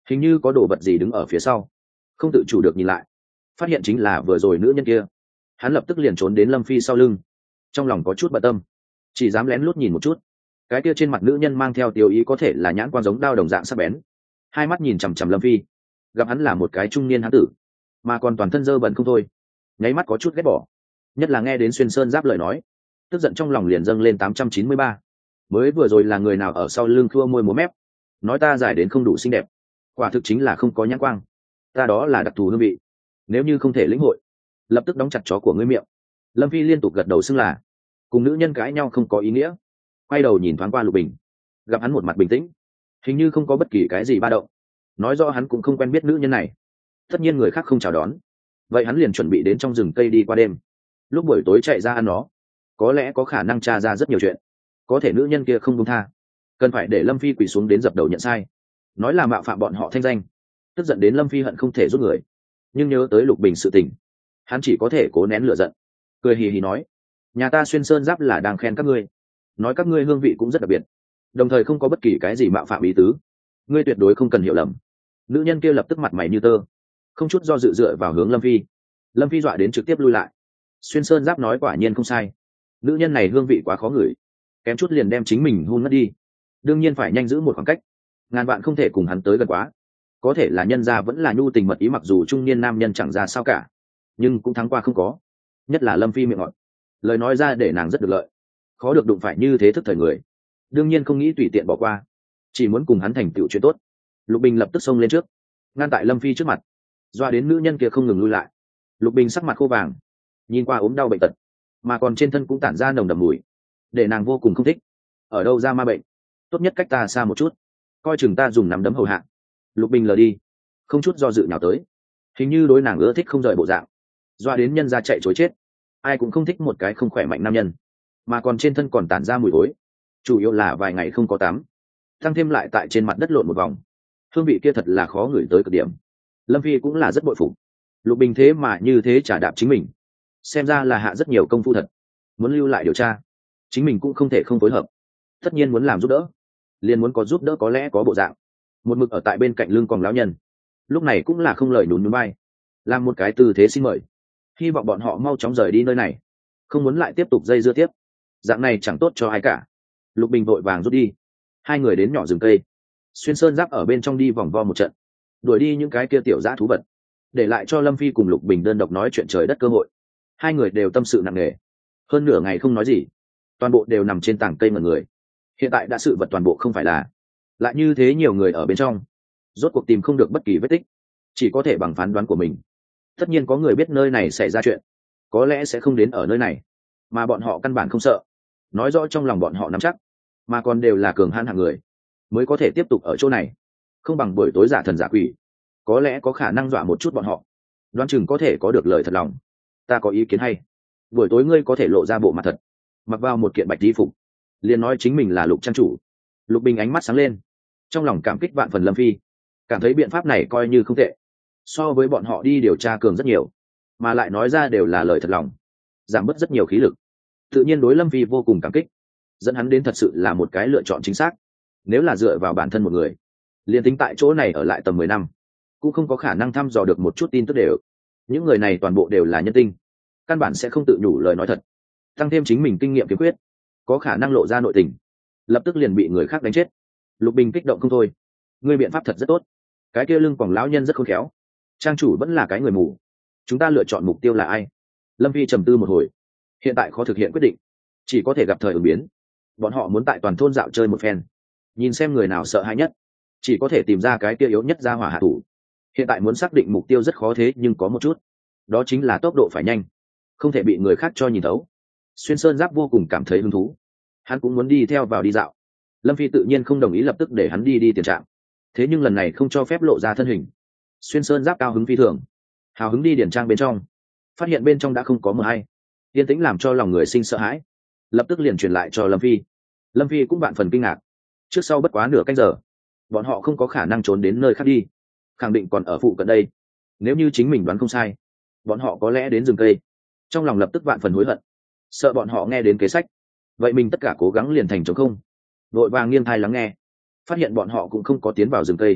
hình như có đồ vật gì đứng ở phía sau, không tự chủ được nhìn lại, phát hiện chính là vừa rồi nữ nhân kia. Hắn lập tức liền trốn đến Lâm Phi sau lưng, trong lòng có chút bận tâm, chỉ dám lén lút nhìn một chút. Cái kia trên mặt nữ nhân mang theo tiêu ý có thể là nhãn quan giống đao đồng dạng sắc bén, hai mắt nhìn chằm chằm Lâm Phi, gặp hắn là một cái trung niên hán tử, mà còn toàn thân dơ bẩn không thôi, nháy mắt có chút ghét bỏ. Nhất là nghe đến Xuyên Sơn Giáp lời nói, tức giận trong lòng liền dâng lên. Tám trăm chín mươi ba, mới vừa rồi là người nào ở sau lưng khua môi múa mép, nói ta dài đến không đủ xinh đẹp, quả thực chính là không có nhãn quang. Ta đó là đặc thù hương vị, nếu như không thể lĩnh hội, lập tức đóng chặt chó của ngươi miệng. Lâm Phi liên tục gật đầu xưng là, cùng nữ nhân cãi nhau không có ý nghĩa. Quay đầu nhìn thoáng qua Lục Bình, gặp hắn một mặt bình tĩnh, hình như không có bất kỳ cái gì ba động, nói rõ hắn cũng không quen biết nữ nhân này. Tất nhiên người khác không chào đón, vậy hắn liền chuẩn bị đến trong rừng cây đi qua đêm, lúc buổi tối chạy ra ăn nó, có lẽ có khả năng tra ra rất nhiều chuyện. Có thể nữ nhân kia không buông tha, cần phải để Lâm Phi quỳ xuống đến dập đầu nhận sai, nói là mạo phạm bọn họ thanh danh. Tức giận đến Lâm Phi hận không thể giúp người, nhưng nhớ tới Lục Bình sự tình, hắn chỉ có thể cố nén lửa giận, cười hì hì nói, nhà ta Xuyên Sơn Giáp là đang khen các ngươi, nói các ngươi hương vị cũng rất đặc biệt, đồng thời không có bất kỳ cái gì mạo phạm ý tứ, ngươi tuyệt đối không cần hiểu lầm. Nữ nhân kia lập tức mặt mày như tơ, không chút do dự dựa vào hướng Lâm Phi. Lâm Phi dọa đến trực tiếp lui lại. Xuyên Sơn Giáp nói quả nhiên không sai, nữ nhân này hương vị quá khó ngửi, kém chút liền đem chính mình hôn mất đi. Đương nhiên phải nhanh giữ một khoảng cách, ngàn bạn không thể cùng hắn tới gần quá. Có thể là nhân gia vẫn là nhu tình mật ý, mặc dù trung niên nam nhân chẳng ra sao cả, nhưng cũng thắng qua không có. Nhất là Lâm Phi miệng ngọt, lời nói ra để nàng rất được lợi, khó được đụng phải như thế thức thời người, đương nhiên không nghĩ tùy tiện bỏ qua, chỉ muốn cùng hắn thành tựu chuyện tốt. Lục Bình lập tức xông lên trước, ngăn tại Lâm Phi trước mặt, doa đến nữ nhân kia không ngừng lui lại. Lục Bình sắc mặt khô vàng, nhìn qua ốm đau bệnh tật, mà còn trên thân cũng tản ra nồng đậm mùi, để nàng vô cùng không thích. Ở đâu ra ma bệnh, tốt nhất cách ta xa một chút, coi chừng ta dùng nắm đấm hầu hạ. Lục Bình lờ đi, không chút do dự nào tới, hình như đối nàng ưa thích không rời bộ dạng, doa đến nhân ra chạy chối chết. Ai cũng không thích một cái không khỏe mạnh nam nhân, mà còn trên thân còn tản ra mùi thối, chủ yếu là vài ngày không có tắm, tăng thêm lại tại trên mặt đất lộn một vòng, hương vị kia thật là khó ngửi tới cực điểm. Lâm Phi cũng là rất bội phục Lục Bình thế mà như thế trả đạp chính mình, xem ra là hạ rất nhiều công phu thật. Muốn lưu lại điều tra, chính mình cũng không thể không phối hợp, tất nhiên muốn làm giúp đỡ, liền muốn có giúp đỡ có lẽ có bộ dạng. Một mực ở tại bên cạnh lưng còn lão nhân, lúc này cũng là không lời nhún nhún bay, làm một cái tư thế xin mời, hy vọng bọn họ mau chóng rời đi nơi này, không muốn lại tiếp tục dây dưa tiếp, dạng này chẳng tốt cho ai cả. Lục Bình vội vàng rút đi. Hai người đến nhỏ rừng cây, Xuyên Sơn Giáp ở bên trong đi vòng vo một trận, đuổi đi những cái kia tiểu dã thú vật, để lại cho Lâm Phi cùng Lục Bình đơn độc nói chuyện trời đất cơ hội. Hai người đều tâm sự nặng nề, hơn nửa ngày không nói gì, toàn bộ đều nằm trên tảng cây ngẩn người. Hiện tại đã sự vật toàn bộ không phải là, lại như thế nhiều người ở bên trong, rốt cuộc tìm không được bất kỳ vết tích, chỉ có thể bằng phán đoán của mình. Tất nhiên có người biết nơi này xảy ra chuyện, có lẽ sẽ không đến ở nơi này, mà bọn họ căn bản không sợ, nói rõ trong lòng bọn họ nắm chắc, mà còn đều là cường hãn hạng người, mới có thể tiếp tục ở chỗ này. Không bằng buổi tối giả thần giả quỷ, có lẽ có khả năng dọa một chút bọn họ, đoán chừng có thể có được lời thật lòng. Ta có ý kiến hay, buổi tối ngươi có thể lộ ra bộ mặt thật, mặc vào một kiện bạch y phục, liền nói chính mình là Lục trang chủ. Lục Bình ánh mắt sáng lên, trong lòng cảm kích vạn phần Lâm Phi, cảm thấy biện pháp này coi như không tệ, so với bọn họ đi điều tra cường rất nhiều, mà lại nói ra đều là lời thật lòng, giảm bớt rất nhiều khí lực. Tự nhiên đối Lâm Phi vô cùng cảm kích, dẫn hắn đến thật sự là một cái lựa chọn chính xác. Nếu là dựa vào bản thân một người, liền tính tại chỗ này ở lại tầm mười năm, cũng không có khả năng thăm dò được một chút tin tức đều. Những người này toàn bộ đều là nhân tinh, căn bản sẽ không tự nhủ lời nói thật, tăng thêm chính mình kinh nghiệm kiếm quyết, có khả năng lộ ra nội tình, lập tức liền bị người khác đánh chết. Lục Bình kích động không thôi, ngươi biện pháp thật rất tốt, cái kia lưng quòng lão nhân rất khôn khéo, trang chủ vẫn là cái người mù, chúng ta lựa chọn mục tiêu là ai? Lâm Phi trầm tư một hồi, hiện tại khó thực hiện quyết định, chỉ có thể gặp thời ứng biến. Bọn họ muốn tại toàn thôn dạo chơi một phen, nhìn xem người nào sợ hãi nhất, chỉ có thể tìm ra cái kia yếu nhất ra hỏa hạ thủ. Hiện tại muốn xác định mục tiêu rất khó, thế nhưng có một chút, đó chính là tốc độ phải nhanh, không thể bị người khác cho nhìn thấu. Xuyên Sơn Giáp vô cùng cảm thấy hứng thú, hắn cũng muốn đi theo vào đi dạo. Lâm Phi tự nhiên không đồng ý lập tức để hắn đi đi tiền trạm, thế nhưng lần này không cho phép lộ ra thân hình. Xuyên Sơn Giáp cao hứng phi thường, hào hứng đi điển trang bên trong, phát hiện bên trong đã không có mờ hay, yên tĩnh làm cho lòng người sinh sợ hãi, lập tức liền truyền lại cho Lâm Phi. Lâm Phi cũng vạn phần kinh ngạc, trước sau bất quá nửa canh giờ, bọn họ không có khả năng trốn đến nơi khác đi, khẳng định còn ở phụ cận đây. Nếu như chính mình đoán không sai, bọn họ có lẽ đến rừng cây. Trong lòng lập tức vạn phần hối hận, sợ bọn họ nghe đến kế sách, vậy mình tất cả cố gắng liền thành trống không. Vội vàng nghiêng thai lắng nghe, phát hiện bọn họ cũng không có tiến vào rừng cây,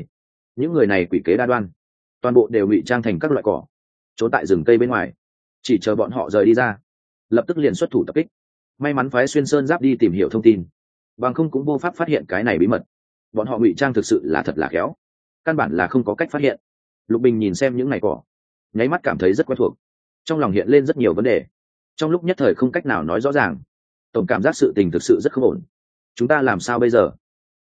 những người này quỷ kế đa đoan, toàn bộ đều ngụy trang thành các loại cỏ, trốn tại rừng cây bên ngoài, chỉ chờ bọn họ rời đi ra, lập tức liền xuất thủ tập kích. May mắn phái xuyên sơn giáp đi tìm hiểu thông tin, bằng không cũng vô pháp phát hiện cái này bí mật. Bọn họ ngụy trang thực sự là thật là khéo, căn bản là không có cách phát hiện. Lục Bình nhìn xem những ngày cỏ, nháy mắt cảm thấy rất quen thuộc, trong lòng hiện lên rất nhiều vấn đề, trong lúc nhất thời không cách nào nói rõ ràng. Tổng cảm giác sự tình thực sự rất không ổn. Chúng ta làm sao bây giờ?